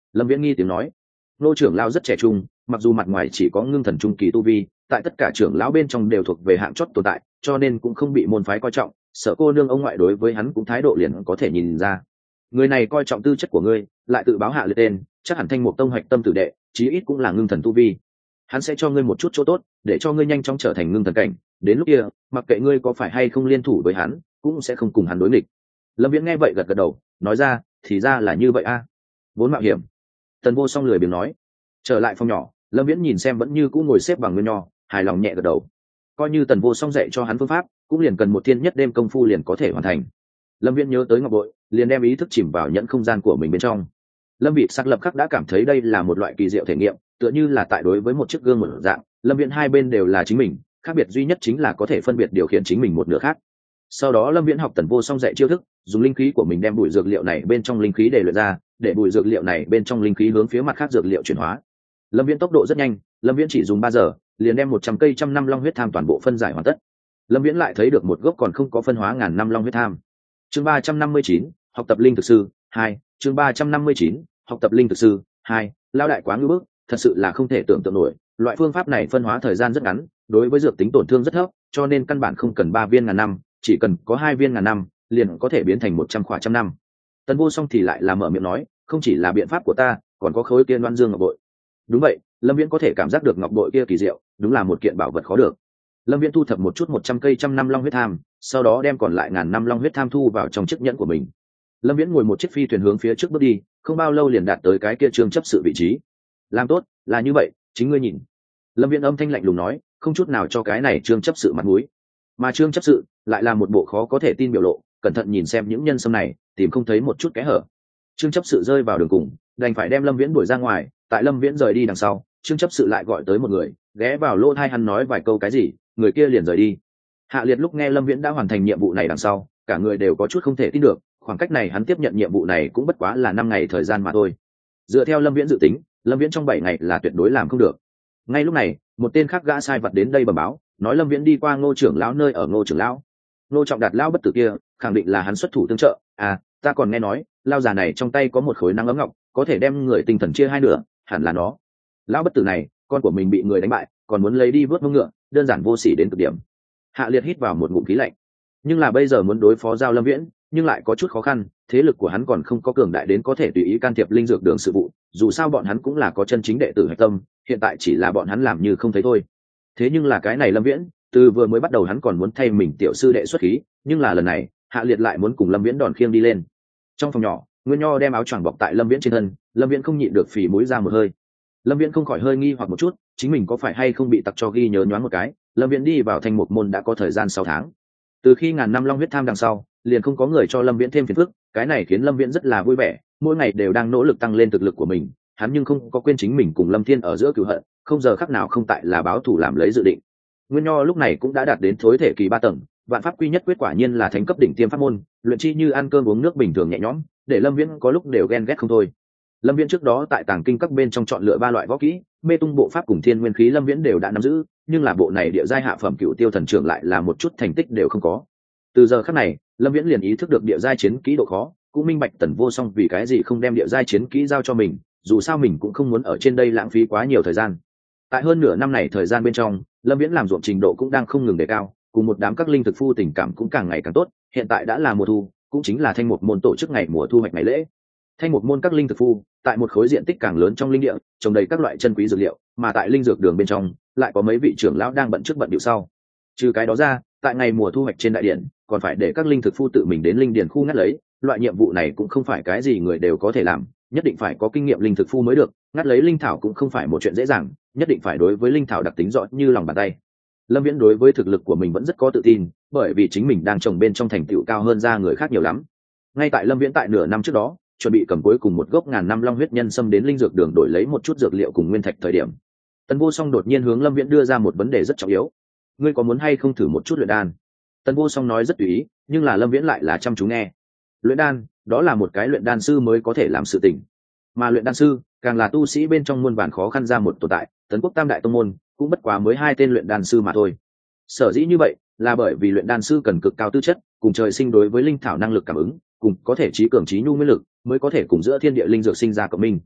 Lâm Viễn nghi tiếng nói. Ngô trưởng lão rất trẻ trung, mặc dù mặt ngoài chỉ có ngưng thần trung kỳ tu vi, tại tất cả trưởng lão bên trong đều thuộc về hạng chót tồn tại, cho nên cũng không bị môn phái coi trọng. Sở cô nương ông ngoại đối với hắn cũng thái độ liền có thể nhìn ra. Người này coi trọng tư chất của ngươi, lại tự báo hạ liệt tên, chắc hẳn Thanh Mục Tông hoạch tâm tử đệ, chí ít cũng là ngưng thần tu vi. Hắn sẽ cho ngươi một chút chỗ tốt, để cho ngươi nhanh chóng trở thành ngưng thần cảnh. Đến lúc kia, mặc kệ ngươi có phải hay không liên thủ với hắn, cũng sẽ không cùng hắn đối nghịch. Lâm Viễn nghe vậy gật gật đầu, nói ra, thì ra là như vậy a. Vốn mạo hiểm. Tần Vô Song lười biếng nói. Trở lại phòng nhỏ, Lâm Viễn nhìn xem vẫn như cũ ngồi xếp bằng nguyên nho, hài lòng nhẹ gật đầu. Coi như Tần Vô Song dạy cho hắn phương pháp, cũng liền cần một thiên nhất đêm công phu liền có thể hoàn thành. Lâm Viễn nhớ tới ngọc bội, liền đem ý thức chìm vào nhẫn không gian của mình bên trong. Lâm Vị sắc lập khắc đã cảm thấy đây là một loại kỳ diệu thể nghiệm, tựa như là tại đối với một chiếc gương một dạng. Lâm Viễn hai bên đều là chính mình, khác biệt duy nhất chính là có thể phân biệt điều khiển chính mình một nửa khác. Sau đó Lâm Viễn học Tần Vô Song dạy chiêu thức, dùng linh khí của mình đem bụi dược liệu này bên trong linh khí để luyện ra, để bụi dược liệu này bên trong linh khí hướng phía mặt khác dược liệu chuyển hóa. Lâm Viễn tốc độ rất nhanh, Lâm Viễn chỉ dùng 3 giờ, liền đem 100 cây trăm năm long huyết tham toàn bộ phân giải hoàn tất. Lâm Viễn lại thấy được một gốc còn không có phân hóa ngàn năm long huyết tham. Chương 359, học tập linh thực sư 2, chương 359, học tập linh thực sư 2, lao đại quá ngưu bức, thật sự là không thể tưởng tượng nổi, loại phương pháp này phân hóa thời gian rất ngắn, đối với dược tính tổn thương rất thấp, cho nên căn bản không cần 3 viên ngàn năm, chỉ cần có 2 viên ngàn năm, liền có thể biến thành 100 khỏa trăm năm. Tần Vô Song thì lại là mở miệng nói, không chỉ là biện pháp của ta, còn có khối kia Loan Dương ngọc bội. Đúng vậy, Lâm Viễn có thể cảm giác được ngọc bội kia kỳ diệu, đúng là một kiện bảo vật khó được. Lâm Viễn thu thập một chút 100 cây trăm năm long huyết tham, sau đó đem còn lại ngàn năm long huyết tham thu vào trong chiếc nhẫn của mình. Lâm Viễn ngồi một chiếc phi thuyền hướng phía trước bước đi, không bao lâu liền đạt tới cái kia Trương chấp sự vị trí. Làm tốt, là như vậy, chính ngươi nhìn. Lâm Viễn âm thanh lạnh lùng nói, không chút nào cho cái này Trương chấp sự mặt mũi. Mà Trương chấp sự lại là một bộ khó có thể tin biểu lộ, cẩn thận nhìn xem những nhân sâm này, tìm không thấy một chút kẽ hở. Trương chấp sự rơi vào đường cùng, đành phải đem Lâm Viễn đuổi ra ngoài. Tại Lâm Viễn rời đi đằng sau, Trương chấp sự lại gọi tới một người, ghé vào lỗ tai hắn nói vài câu cái gì, người kia liền rời đi. Hạ Liệt lúc nghe Lâm Viễn đã hoàn thành nhiệm vụ này đằng sau, cả người đều có chút không thể tin được, khoảng cách này hắn tiếp nhận nhiệm vụ này cũng bất quá là 5 ngày thời gian mà thôi. Dựa theo Lâm Viễn dự tính, Lâm Viễn trong 7 ngày là tuyệt đối làm không được. Ngay lúc này, một tên khác gã sai vật đến đây bẩm báo, nói Lâm Viễn đi qua Ngô trưởng lão nơi ở Ngô trưởng lão. Ngô Trọng Đạt lão bất tử kia, khẳng định là hắn xuất thủ tương trợ. À, ta còn nghe nói, lão già này trong tay có một khối năng ấm ngọc, có thể đem người tinh thần chia hai nửa, hẳn là nó. Lão bất tử này, con của mình bị người đánh bại, còn muốn lấy đi vớt mông ngựa, đơn giản vô sỉ đến cực điểm. Hạ Liệt hít vào một ngụm khí lạnh. Nhưng là bây giờ muốn đối phó giao Lâm Viễn, nhưng lại có chút khó khăn, thế lực của hắn còn không có cường đại đến có thể tùy ý can thiệp linh dược đường sự vụ, dù sao bọn hắn cũng là có chân chính đệ tử hạch tâm, hiện tại chỉ là bọn hắn làm như không thấy thôi. Thế nhưng là cái này Lâm Viễn, từ vừa mới bắt đầu hắn còn muốn thay mình tiểu sư đệ xuất khí, nhưng là lần này, Hạ Liệt lại muốn cùng Lâm Viễn đòn khiêng đi lên. Trong phòng nhỏ, Nguyên Nho đem áo choàng bọc tại Lâm Viễn trên thân, Lâm Viễn không nhịn được phì mũi ra một hơi. Lâm Viễn không khỏi hơi nghi hoặc một chút, chính mình có phải hay không bị tặc cho ghi nhớ nhoáng một cái. Lâm Viễn đi vào Thanh Mục môn đã có thời gian 6 tháng. Từ khi ngàn năm long huyết tham đằng sau, liền không có người cho Lâm Viễn thêm phiền phức, cái này khiến Lâm Viễn rất là vui vẻ, mỗi ngày đều đang nỗ lực tăng lên thực lực của mình, hắn nhưng không có quên chính mình cùng Lâm Thiên ở giữa cừu hận, không giờ khắc nào không tại là báo thù làm lấy dự định. Nguyên Nho lúc này cũng đã đạt đến thối thể kỳ 3 tầng, vạn pháp quy nhất quyết quả nhiên là thánh cấp đỉnh tiêm pháp môn, luyện chi như ăn cơm uống nước bình thường nhẹ nhõm, để Lâm Viễn có lúc đều ghen ghét không thôi. Lâm Viễn trước đó tại tàng kinh các bên trong chọn lựa 3 loại võ kỹ, mê tung bộ pháp cùng thiên nguyên khí Lâm Viễn đều đã nắm giữ, nhưng là bộ này địa giai hạ phẩm cựu tiêu thần trưởng lại là một chút thành tích đều không có. Từ giờ khắc này, Lâm Viễn liền ý thức được địa giai chiến kỹ độ khó, cũng minh bạch Tần Vô Song vì cái gì không đem địa giai chiến kỹ giao cho mình, dù sao mình cũng không muốn ở trên đây lãng phí quá nhiều thời gian. Tại hơn nửa năm này thời gian bên trong, Lâm Viễn làm ruộng trình độ cũng đang không ngừng đề cao, cùng một đám các linh thực phu tình cảm cũng càng ngày càng tốt, hiện tại đã là mùa thu, cũng chính là Thanh Mục môn tổ chức ngày mùa thu hoạch ngày lễ. Thanh Mục môn các linh thực phu, tại một khối diện tích càng lớn trong linh địa, trồng đầy các loại chân quý dược liệu, mà tại linh dược đường bên trong, lại có mấy vị trưởng lão đang bận trước bận điệu sau. Trừ cái đó ra, tại ngày mùa thu hoạch trên đại điện, còn phải để các linh thực phu tự mình đến linh điền khu ngắt lấy, loại nhiệm vụ này cũng không phải cái gì người đều có thể làm, nhất định phải có kinh nghiệm linh thực phu mới được, ngắt lấy linh thảo cũng không phải một chuyện dễ dàng, nhất định phải đối với linh thảo đặc tính rõ như lòng bàn tay. Lâm Viễn đối với thực lực của mình vẫn rất có tự tin, bởi vì chính mình đang trồng bên trong thành tựu cao hơn ra người khác nhiều lắm. Ngay tại Lâm Viễn tại nửa năm trước đó, chuẩn bị cầm cuối cùng một gốc ngàn năm long huyết nhân xâm đến linh dược đường đổi lấy một chút dược liệu cùng nguyên thạch thời điểm, Tần Vô Song đột nhiên hướng Lâm Viễn đưa ra một vấn đề rất trọng yếu. Ngươi có muốn hay không thử một chút luyện đan? Tần Vô Song nói rất tùy ý, nhưng là Lâm Viễn lại là chăm chú nghe. Luyện đan, đó là một cái luyện đan sư mới có thể làm sự tình, mà luyện đan sư càng là tu sĩ bên trong muôn vàn khó khăn ra một tồn tại, Tấn Quốc Tam đại tông môn cũng bất quá mới 2 tên luyện đan sư mà thôi. Sở dĩ như vậy là bởi vì luyện đan sư cần cực cao tư chất, cùng trời sinh đối với linh thảo năng lực cảm ứng, cùng có thể trí cường trí nhu nguyên lực, mới có thể cùng giữa thiên địa linh dược sinh ra cộng minh.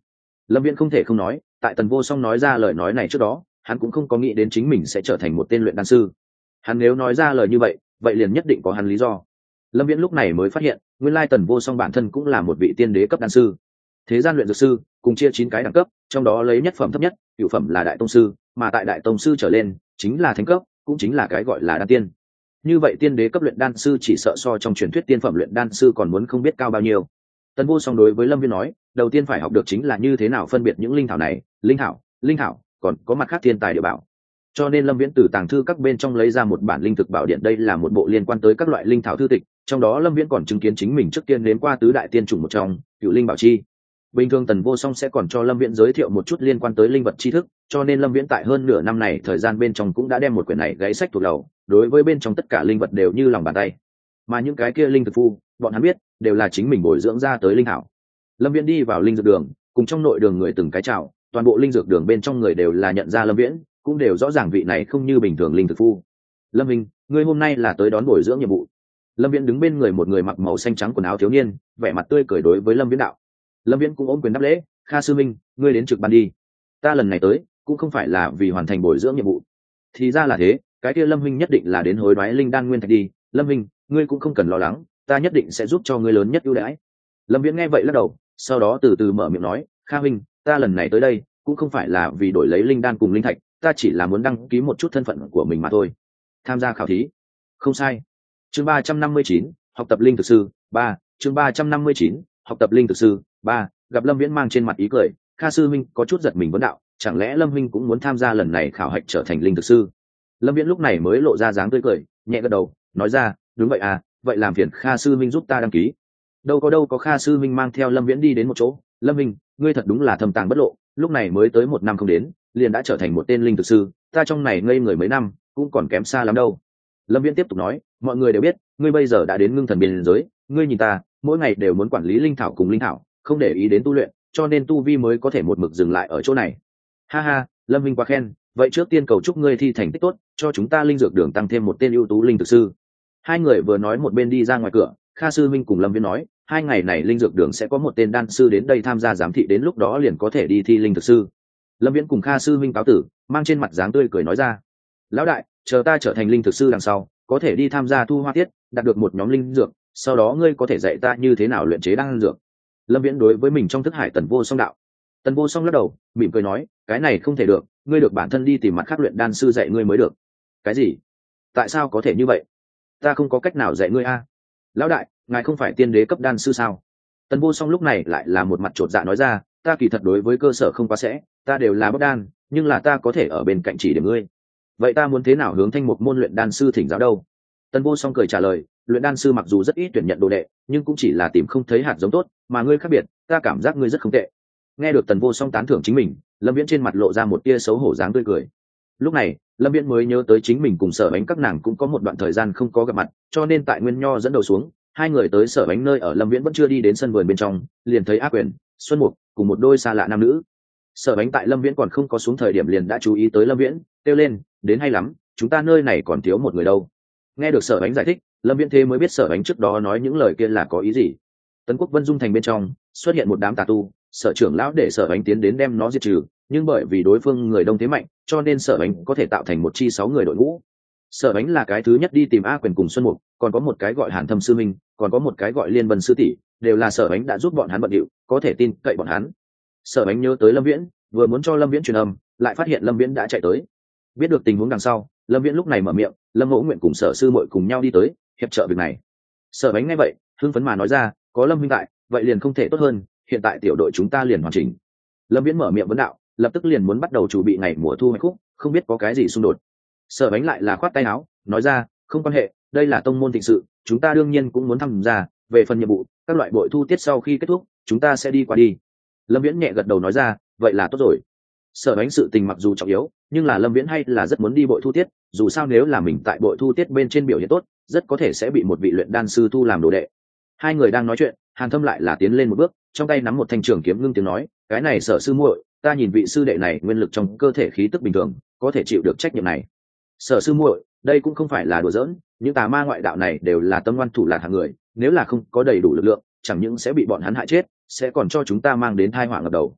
Lâm Viễn không thể không nói, tại Tần Vô Song nói ra lời nói này trước đó, hắn cũng không có nghĩ đến chính mình sẽ trở thành một tên luyện đan sư. Hắn nếu nói ra lời như vậy, vậy liền nhất định có hắn lý do. Lâm Viễn lúc này mới phát hiện, nguyên lai Tần Vô Song bản thân cũng là một vị tiên đế cấp đan sư. Thế gian luyện dược sư cùng chia 9 cái đẳng cấp, trong đó lấy nhất phẩm thấp nhất, cửu phẩm là đại tông sư, mà tại đại tông sư trở lên chính là thánh cấp, cũng chính là cái gọi là đan tiên. Như vậy tiên đế cấp luyện đan sư chỉ sợ so trong truyền thuyết tiên phẩm luyện đan sư còn muốn không biết cao bao nhiêu. Tần Vô Song đối với Lâm Viễn nói, đầu tiên phải học được chính là như thế nào phân biệt những linh thảo này, linh thảo, còn có mặt khác thiên tài địa bảo. Cho nên Lâm Viễn từ tàng thư các bên trong lấy ra một bản linh thực bảo điện, đây là một bộ liên quan tới các loại linh thảo thư tịch, trong đó Lâm Viễn còn chứng kiến chính mình trước tiên nếm qua tứ đại tiên chủng một trong, Cửu Linh Bảo Chi. Bình thường Tần Vô Song sẽ còn cho Lâm Viễn giới thiệu một chút liên quan tới linh vật tri thức, cho nên Lâm Viễn tại hơn nửa năm này thời gian bên trong cũng đã đem một quyển này gãy sách thuộc đầu, đối với bên trong tất cả linh vật đều như lòng bàn tay. Mà những cái kia linh thực phu, bọn hắn biết, đều là chính mình bồi dưỡng ra tới linh thảo. Lâm Viễn đi vào linh dược đường, cùng trong nội đường người từng cái chào, toàn bộ linh dược đường bên trong người đều là nhận ra Lâm Viễn, cũng đều rõ ràng vị này không như bình thường linh thực phu. Lâm Minh, ngươi hôm nay là tới đón bồi dưỡng nhiệm vụ. Lâm Viễn đứng bên người một người mặc màu xanh trắng quần áo thiếu niên, vẻ mặt tươi cười đối với Lâm Viễn đạo. Lâm Viễn cũng ôm quyền đáp lễ, Kha sư minh, ngươi đến trực ban đi. Ta lần này tới cũng không phải là vì hoàn thành bồi dưỡng nhiệm vụ. Thì ra là thế, cái kia Lâm huynh nhất định là đến hối đoái linh đan nguyên thạch đi. Lâm huynh, ngươi cũng không cần lo lắng, ta nhất định sẽ giúp cho ngươi lớn nhất ưu đãi. Lâm Viễn nghe vậy lắc đầu, sau đó từ từ mở miệng nói, Kha huynh, ta lần này tới đây cũng không phải là vì đổi lấy linh đan cùng linh thạch, ta chỉ là muốn đăng ký một chút thân phận của mình mà thôi. Tham gia khảo thí. Không sai. Chương 359, học tập linh thực sư 3, chương 359, học tập linh thực sư 3, gặp Lâm Viễn mang trên mặt ý cười, Kha sư minh có chút giật mình vấn đạo, chẳng lẽ Lâm huynh cũng muốn tham gia lần này khảo hạch trở thành linh thực sư? Lâm Viễn lúc này mới lộ ra dáng tươi cười, nhẹ gật đầu, nói ra, đúng vậy à, vậy làm phiền Kha sư minh giúp ta đăng ký. Đâu có, Kha sư minh mang theo Lâm Viễn đi đến một chỗ, Lâm huynh, ngươi thật đúng là thâm tàng bất lộ, lúc này mới tới 1 năm không đến, liền đã trở thành một tên linh thực sư, ta trong này ngây người mấy năm, cũng còn kém xa lắm đâu. Lâm Viễn tiếp tục nói, mọi người đều biết, ngươi bây giờ đã đến ngưng thần biên giới, ngươi nhìn ta, mỗi ngày đều muốn quản lý linh thảo cùng linh thảo, không để ý đến tu luyện, cho nên tu vi mới có thể một mực dừng lại ở chỗ này. Ha ha, Lâm Vinh quá khen, vậy trước tiên cầu chúc ngươi thi thành tích tốt, cho chúng ta linh dược đường tăng thêm một tên ưu tú linh thực sư. Hai người vừa nói một bên đi ra ngoài cửa, Kha sư minh cùng Lâm Viễn nói, 2 ngày này linh dược đường sẽ có một tên đan sư đến đây tham gia giám thị, đến lúc đó liền có thể đi thi linh thực sư. Lâm Viễn cùng Kha sư minh cáo tử, mang trên mặt dáng tươi cười nói ra, lão đại, chờ ta trở thành linh thực sư đằng sau, có thể đi tham gia thu hoa tiết, đạt được một nhóm linh dược, sau đó ngươi có thể dạy ta như thế nào luyện chế đan dược. Lâm Viễn đối với mình trong thức hải Tần Vô Song đạo. Tần Vô Song lắc đầu, mỉm cười nói, cái này không thể được, ngươi được bản thân đi tìm mặt khác luyện đan sư dạy ngươi mới được. Cái gì? Tại sao có thể như vậy? Ta không có cách nào dạy ngươi a. Lão đại, ngài không phải tiên đế cấp đan sư sao? Tần Vô Song lúc này lại là một mặt chột dạ nói ra, ta kỳ thật đối với cơ sở không quá sẽ, ta đều là bốc đan, nhưng là ta có thể ở bên cạnh chỉ điểm ngươi. Vậy ta muốn thế nào hướng Thanh Mục môn luyện đan sư thỉnh giáo đâu? Tần Vô Song cười trả lời, luyện đan sư mặc dù rất ít tuyển nhận đồ đệ, nhưng cũng chỉ là tìm không thấy hạt giống tốt, mà ngươi khác biệt, ta cảm giác ngươi rất không tệ. Nghe được Tần Vô Song tán thưởng chính mình, Lâm Viễn trên mặt lộ ra một tia xấu hổ dáng tươi cười. Lúc này, Lâm Viễn mới nhớ tới chính mình cùng Sở Bánh các nàng cũng có một đoạn thời gian không có gặp mặt, cho nên tại Nguyên Nho dẫn đầu xuống, 2 người tới Sở Bánh nơi ở, Lâm Viễn vẫn chưa đi đến sân vườn bên trong, liền thấy A Quyền, Xuân Mục cùng một đôi xa lạ nam nữ. Sở Bánh tại Lâm Viễn còn không có xuống thời điểm liền đã chú ý tới Lâm Viễn, kêu lên, đến hay lắm, chúng ta nơi này còn thiếu một người đâu. Nghe được Sở Bánh giải thích, Lâm Viễn thế mới biết Sở Bánh trước đó nói những lời kia là có ý gì. Tấn Quốc Vân Dung thành bên trong xuất hiện một đám tà tu, Sở trưởng lão để Sở Bánh tiến đến đem nó diệt trừ, nhưng bởi vì đối phương người đông thế mạnh, cho nên Sở Bánh có thể tạo thành một chi 6 người đội ngũ. Sở Bánh là cái thứ nhất đi tìm A Quyền cùng Xuân Mục, còn có một cái gọi Hàn Thâm sư minh, còn có một cái gọi Liên Vân sư tỷ, đều là Sở Bánh đã giúp bọn hắn bận điệu, có thể tin cậy bọn hắn. Sở Bánh nhớ tới Lâm Viễn, vừa muốn cho Lâm Viễn truyền âm, lại phát hiện Lâm Viễn đã chạy tới. Biết được tình huống đằng sau, Lâm Viễn lúc này mở miệng, Lâm Mỗ Nguyện cùng Sở sư muội cùng nhau đi tới, hiệp trợ việc này. Sở Bánh nghe vậy, hưng phấn mà nói ra, có Lâm huynh tại, vậy liền không thể tốt hơn, hiện tại tiểu đội chúng ta liền hoàn chỉnh. Lâm Viễn mở miệng vấn đạo, lập tức liền muốn bắt đầu chuẩn bị ngày mùa thu hoạch khúc, không biết có cái gì xung đột. Sở Bánh lại là khoát tay áo, nói ra, không quan hệ, đây là tông môn thịnh sự, chúng ta đương nhiên cũng muốn tham gia, về phần nhiệm vụ, các loại bội thu tiết sau khi kết thúc, chúng ta sẽ đi qua đi. Lâm Viễn nhẹ gật đầu nói ra, vậy là tốt rồi. Sở Bánh sự tình mặc dù trọng yếu, nhưng là Lâm Viễn hay là rất muốn đi bội thu tiết, dù sao nếu là mình tại bội thu tiết bên trên biểu hiện tốt, rất có thể sẽ bị một vị luyện đan sư thu làm đồ đệ. 2 người đang nói chuyện, Hàn Thâm lại là tiến lên một bước, trong tay nắm một thanh trường kiếm ngưng tiếng nói, cái này Sở sư muội, ta nhìn vị sư đệ này nguyên lực trong cơ thể khí tức bình thường, có thể chịu được trách nhiệm này. Sở sư muội, đây cũng không phải là đùa giỡn, những tà ma ngoại đạo này đều là tâm ngoan thủ lạt hạng người, nếu là không có đầy đủ lực lượng, chẳng những sẽ bị bọn hắn hại chết, sẽ còn cho chúng ta mang đến tai họa ngập đầu.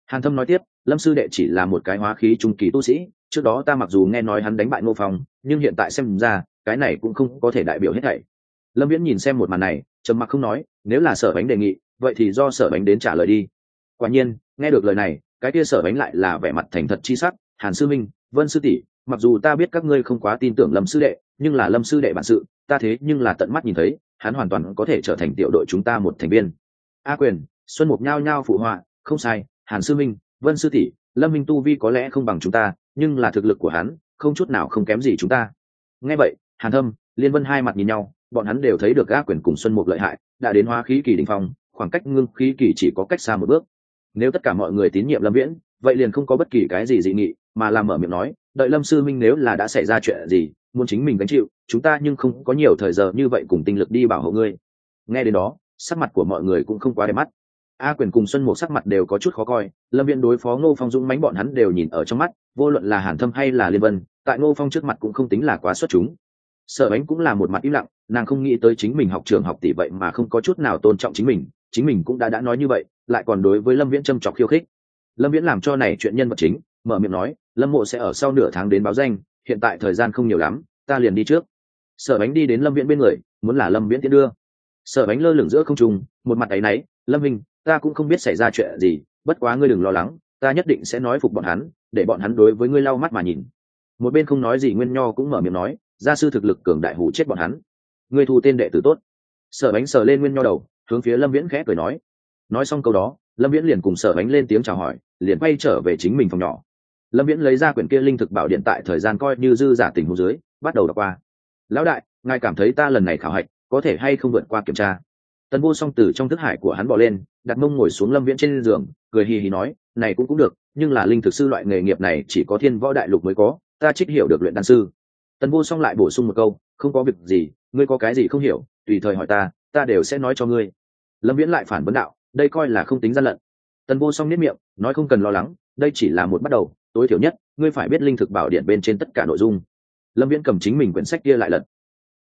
Hàn Thâm nói tiếp, Lâm sư đệ chỉ là một cái hóa khí trung kỳ tu sĩ, trước đó ta mặc dù nghe nói hắn đánh bại Ngô Phong, nhưng hiện tại xem ra, cái này cũng không có thể đại biểu hết thảy. Lâm Viễn nhìn xem một màn này, trầm mặc không nói, nếu là Sở Bánh đề nghị, vậy thì do Sở Bánh đến trả lời đi. Quả nhiên, nghe được lời này, cái kia Sở Bánh lại là vẻ mặt thành thật chi sắc, Hàn sư minh, Vân sư tỷ, mặc dù ta biết các ngươi không quá tin tưởng Lâm sư đệ, nhưng là Lâm sư đệ bản sự, ta thế nhưng là tận mắt nhìn thấy, hắn hoàn toàn có thể trở thành tiểu đội chúng ta một thành viên. A Quyền, Xuân Mục nhao nhao phụ họa, không sai, Hàn sư minh, Vân sư tỷ, Lâm minh tu vi có lẽ không bằng chúng ta, nhưng là thực lực của hắn không chút nào không kém gì chúng ta. Nghe vậy, Hàn Thâm, Liên Vân hai mặt nhìn nhau, bọn hắn đều thấy được A Quyền cùng Xuân Mục lợi hại, đã đến hóa khí kỳ đỉnh phong, khoảng cách ngưng khí kỳ chỉ có cách xa một bước. Nếu tất cả mọi người tín nhiệm Lâm Viễn, vậy liền không có bất kỳ cái gì dị nghị, mà làm mở miệng nói, đợi Lâm sư minh nếu là đã xảy ra chuyện gì, muốn chính mình gánh chịu, chúng ta nhưng không có nhiều thời giờ như vậy cùng tinh lực đi bảo hộ ngươi. Nghe đến đó, sắc mặt của mọi người cũng không quá đẹp mắt. A Quyền cùng Xuân Mục sắc mặt đều có chút khó coi, Lâm Viễn đối phó Ngô Phong dũng mãnh bọn hắn đều nhìn ở trong mắt, vô luận là Hàn Thâm hay là Liên Vân, tại Ngô Phong trước mặt cũng không tính là quá xuất chúng. Sở Bánh cũng là một mặt im lặng, nàng không nghĩ tới chính mình học trường học tỷ vậy mà không có chút nào tôn trọng chính mình cũng đã nói như vậy, lại còn đối với Lâm Viễn châm chọc khiêu khích. Lâm Viễn làm cho này chuyện nhân vật chính, mở miệng nói, Lâm mộ sẽ ở sau nửa tháng đến báo danh, hiện tại thời gian không nhiều lắm, ta liền đi trước. Sở Bánh đi đến Lâm Viễn bên người, muốn là Lâm Viễn tiến đưa. Sở Bánh lơ lửng giữa không trung, một mặt áy náy, Lâm Minh, ta cũng không biết xảy ra chuyện gì, bất quá ngươi đừng lo lắng, ta nhất định sẽ nói phục bọn hắn, để bọn hắn đối với ngươi lau mắt mà nhìn. Một bên không nói gì Nguyên Nho cũng mở miệng nói, gia sư thực lực cường đại hủ chết bọn hắn, ngươi thu tên đệ tử tốt. Sở Bánh sờ lên Nguyên Nho đầu, hướng phía Lâm Viễn khẽ cười nói xong câu đó, Lâm Viễn liền cùng Sở Bánh lên tiếng chào hỏi, liền quay trở về chính mình phòng nhỏ. Lâm Viễn lấy ra quyển kia linh thực bảo điện, tại thời gian coi như dư giả tình huống dưới, bắt đầu đọc qua. Lão đại, ngài cảm thấy ta lần này khảo hạch có thể hay không vượt qua kiểm tra? Tần Vô Song từ trong thức hải của hắn bò lên, đặt mông ngồi xuống Lâm Viễn trên giường, cười hì hì nói, này cũng được, nhưng là linh thực sư loại nghề nghiệp này chỉ có Thiên Võ Đại Lục mới có, ta trích hiểu được luyện đan sư. Tần Vô Song lại bổ sung một câu, không có việc gì, ngươi có cái gì không hiểu, tùy thời hỏi ta đều sẽ nói cho ngươi. Lâm Viễn lại phản vấn đạo, đây coi là không tính gian lận. Tần Vô Song nhếch miệng, nói không cần lo lắng, đây chỉ là một bắt đầu, tối thiểu nhất, ngươi phải biết linh thực bảo điện bên trên tất cả nội dung. Lâm Viễn cầm chính mình quyển sách kia lại lật.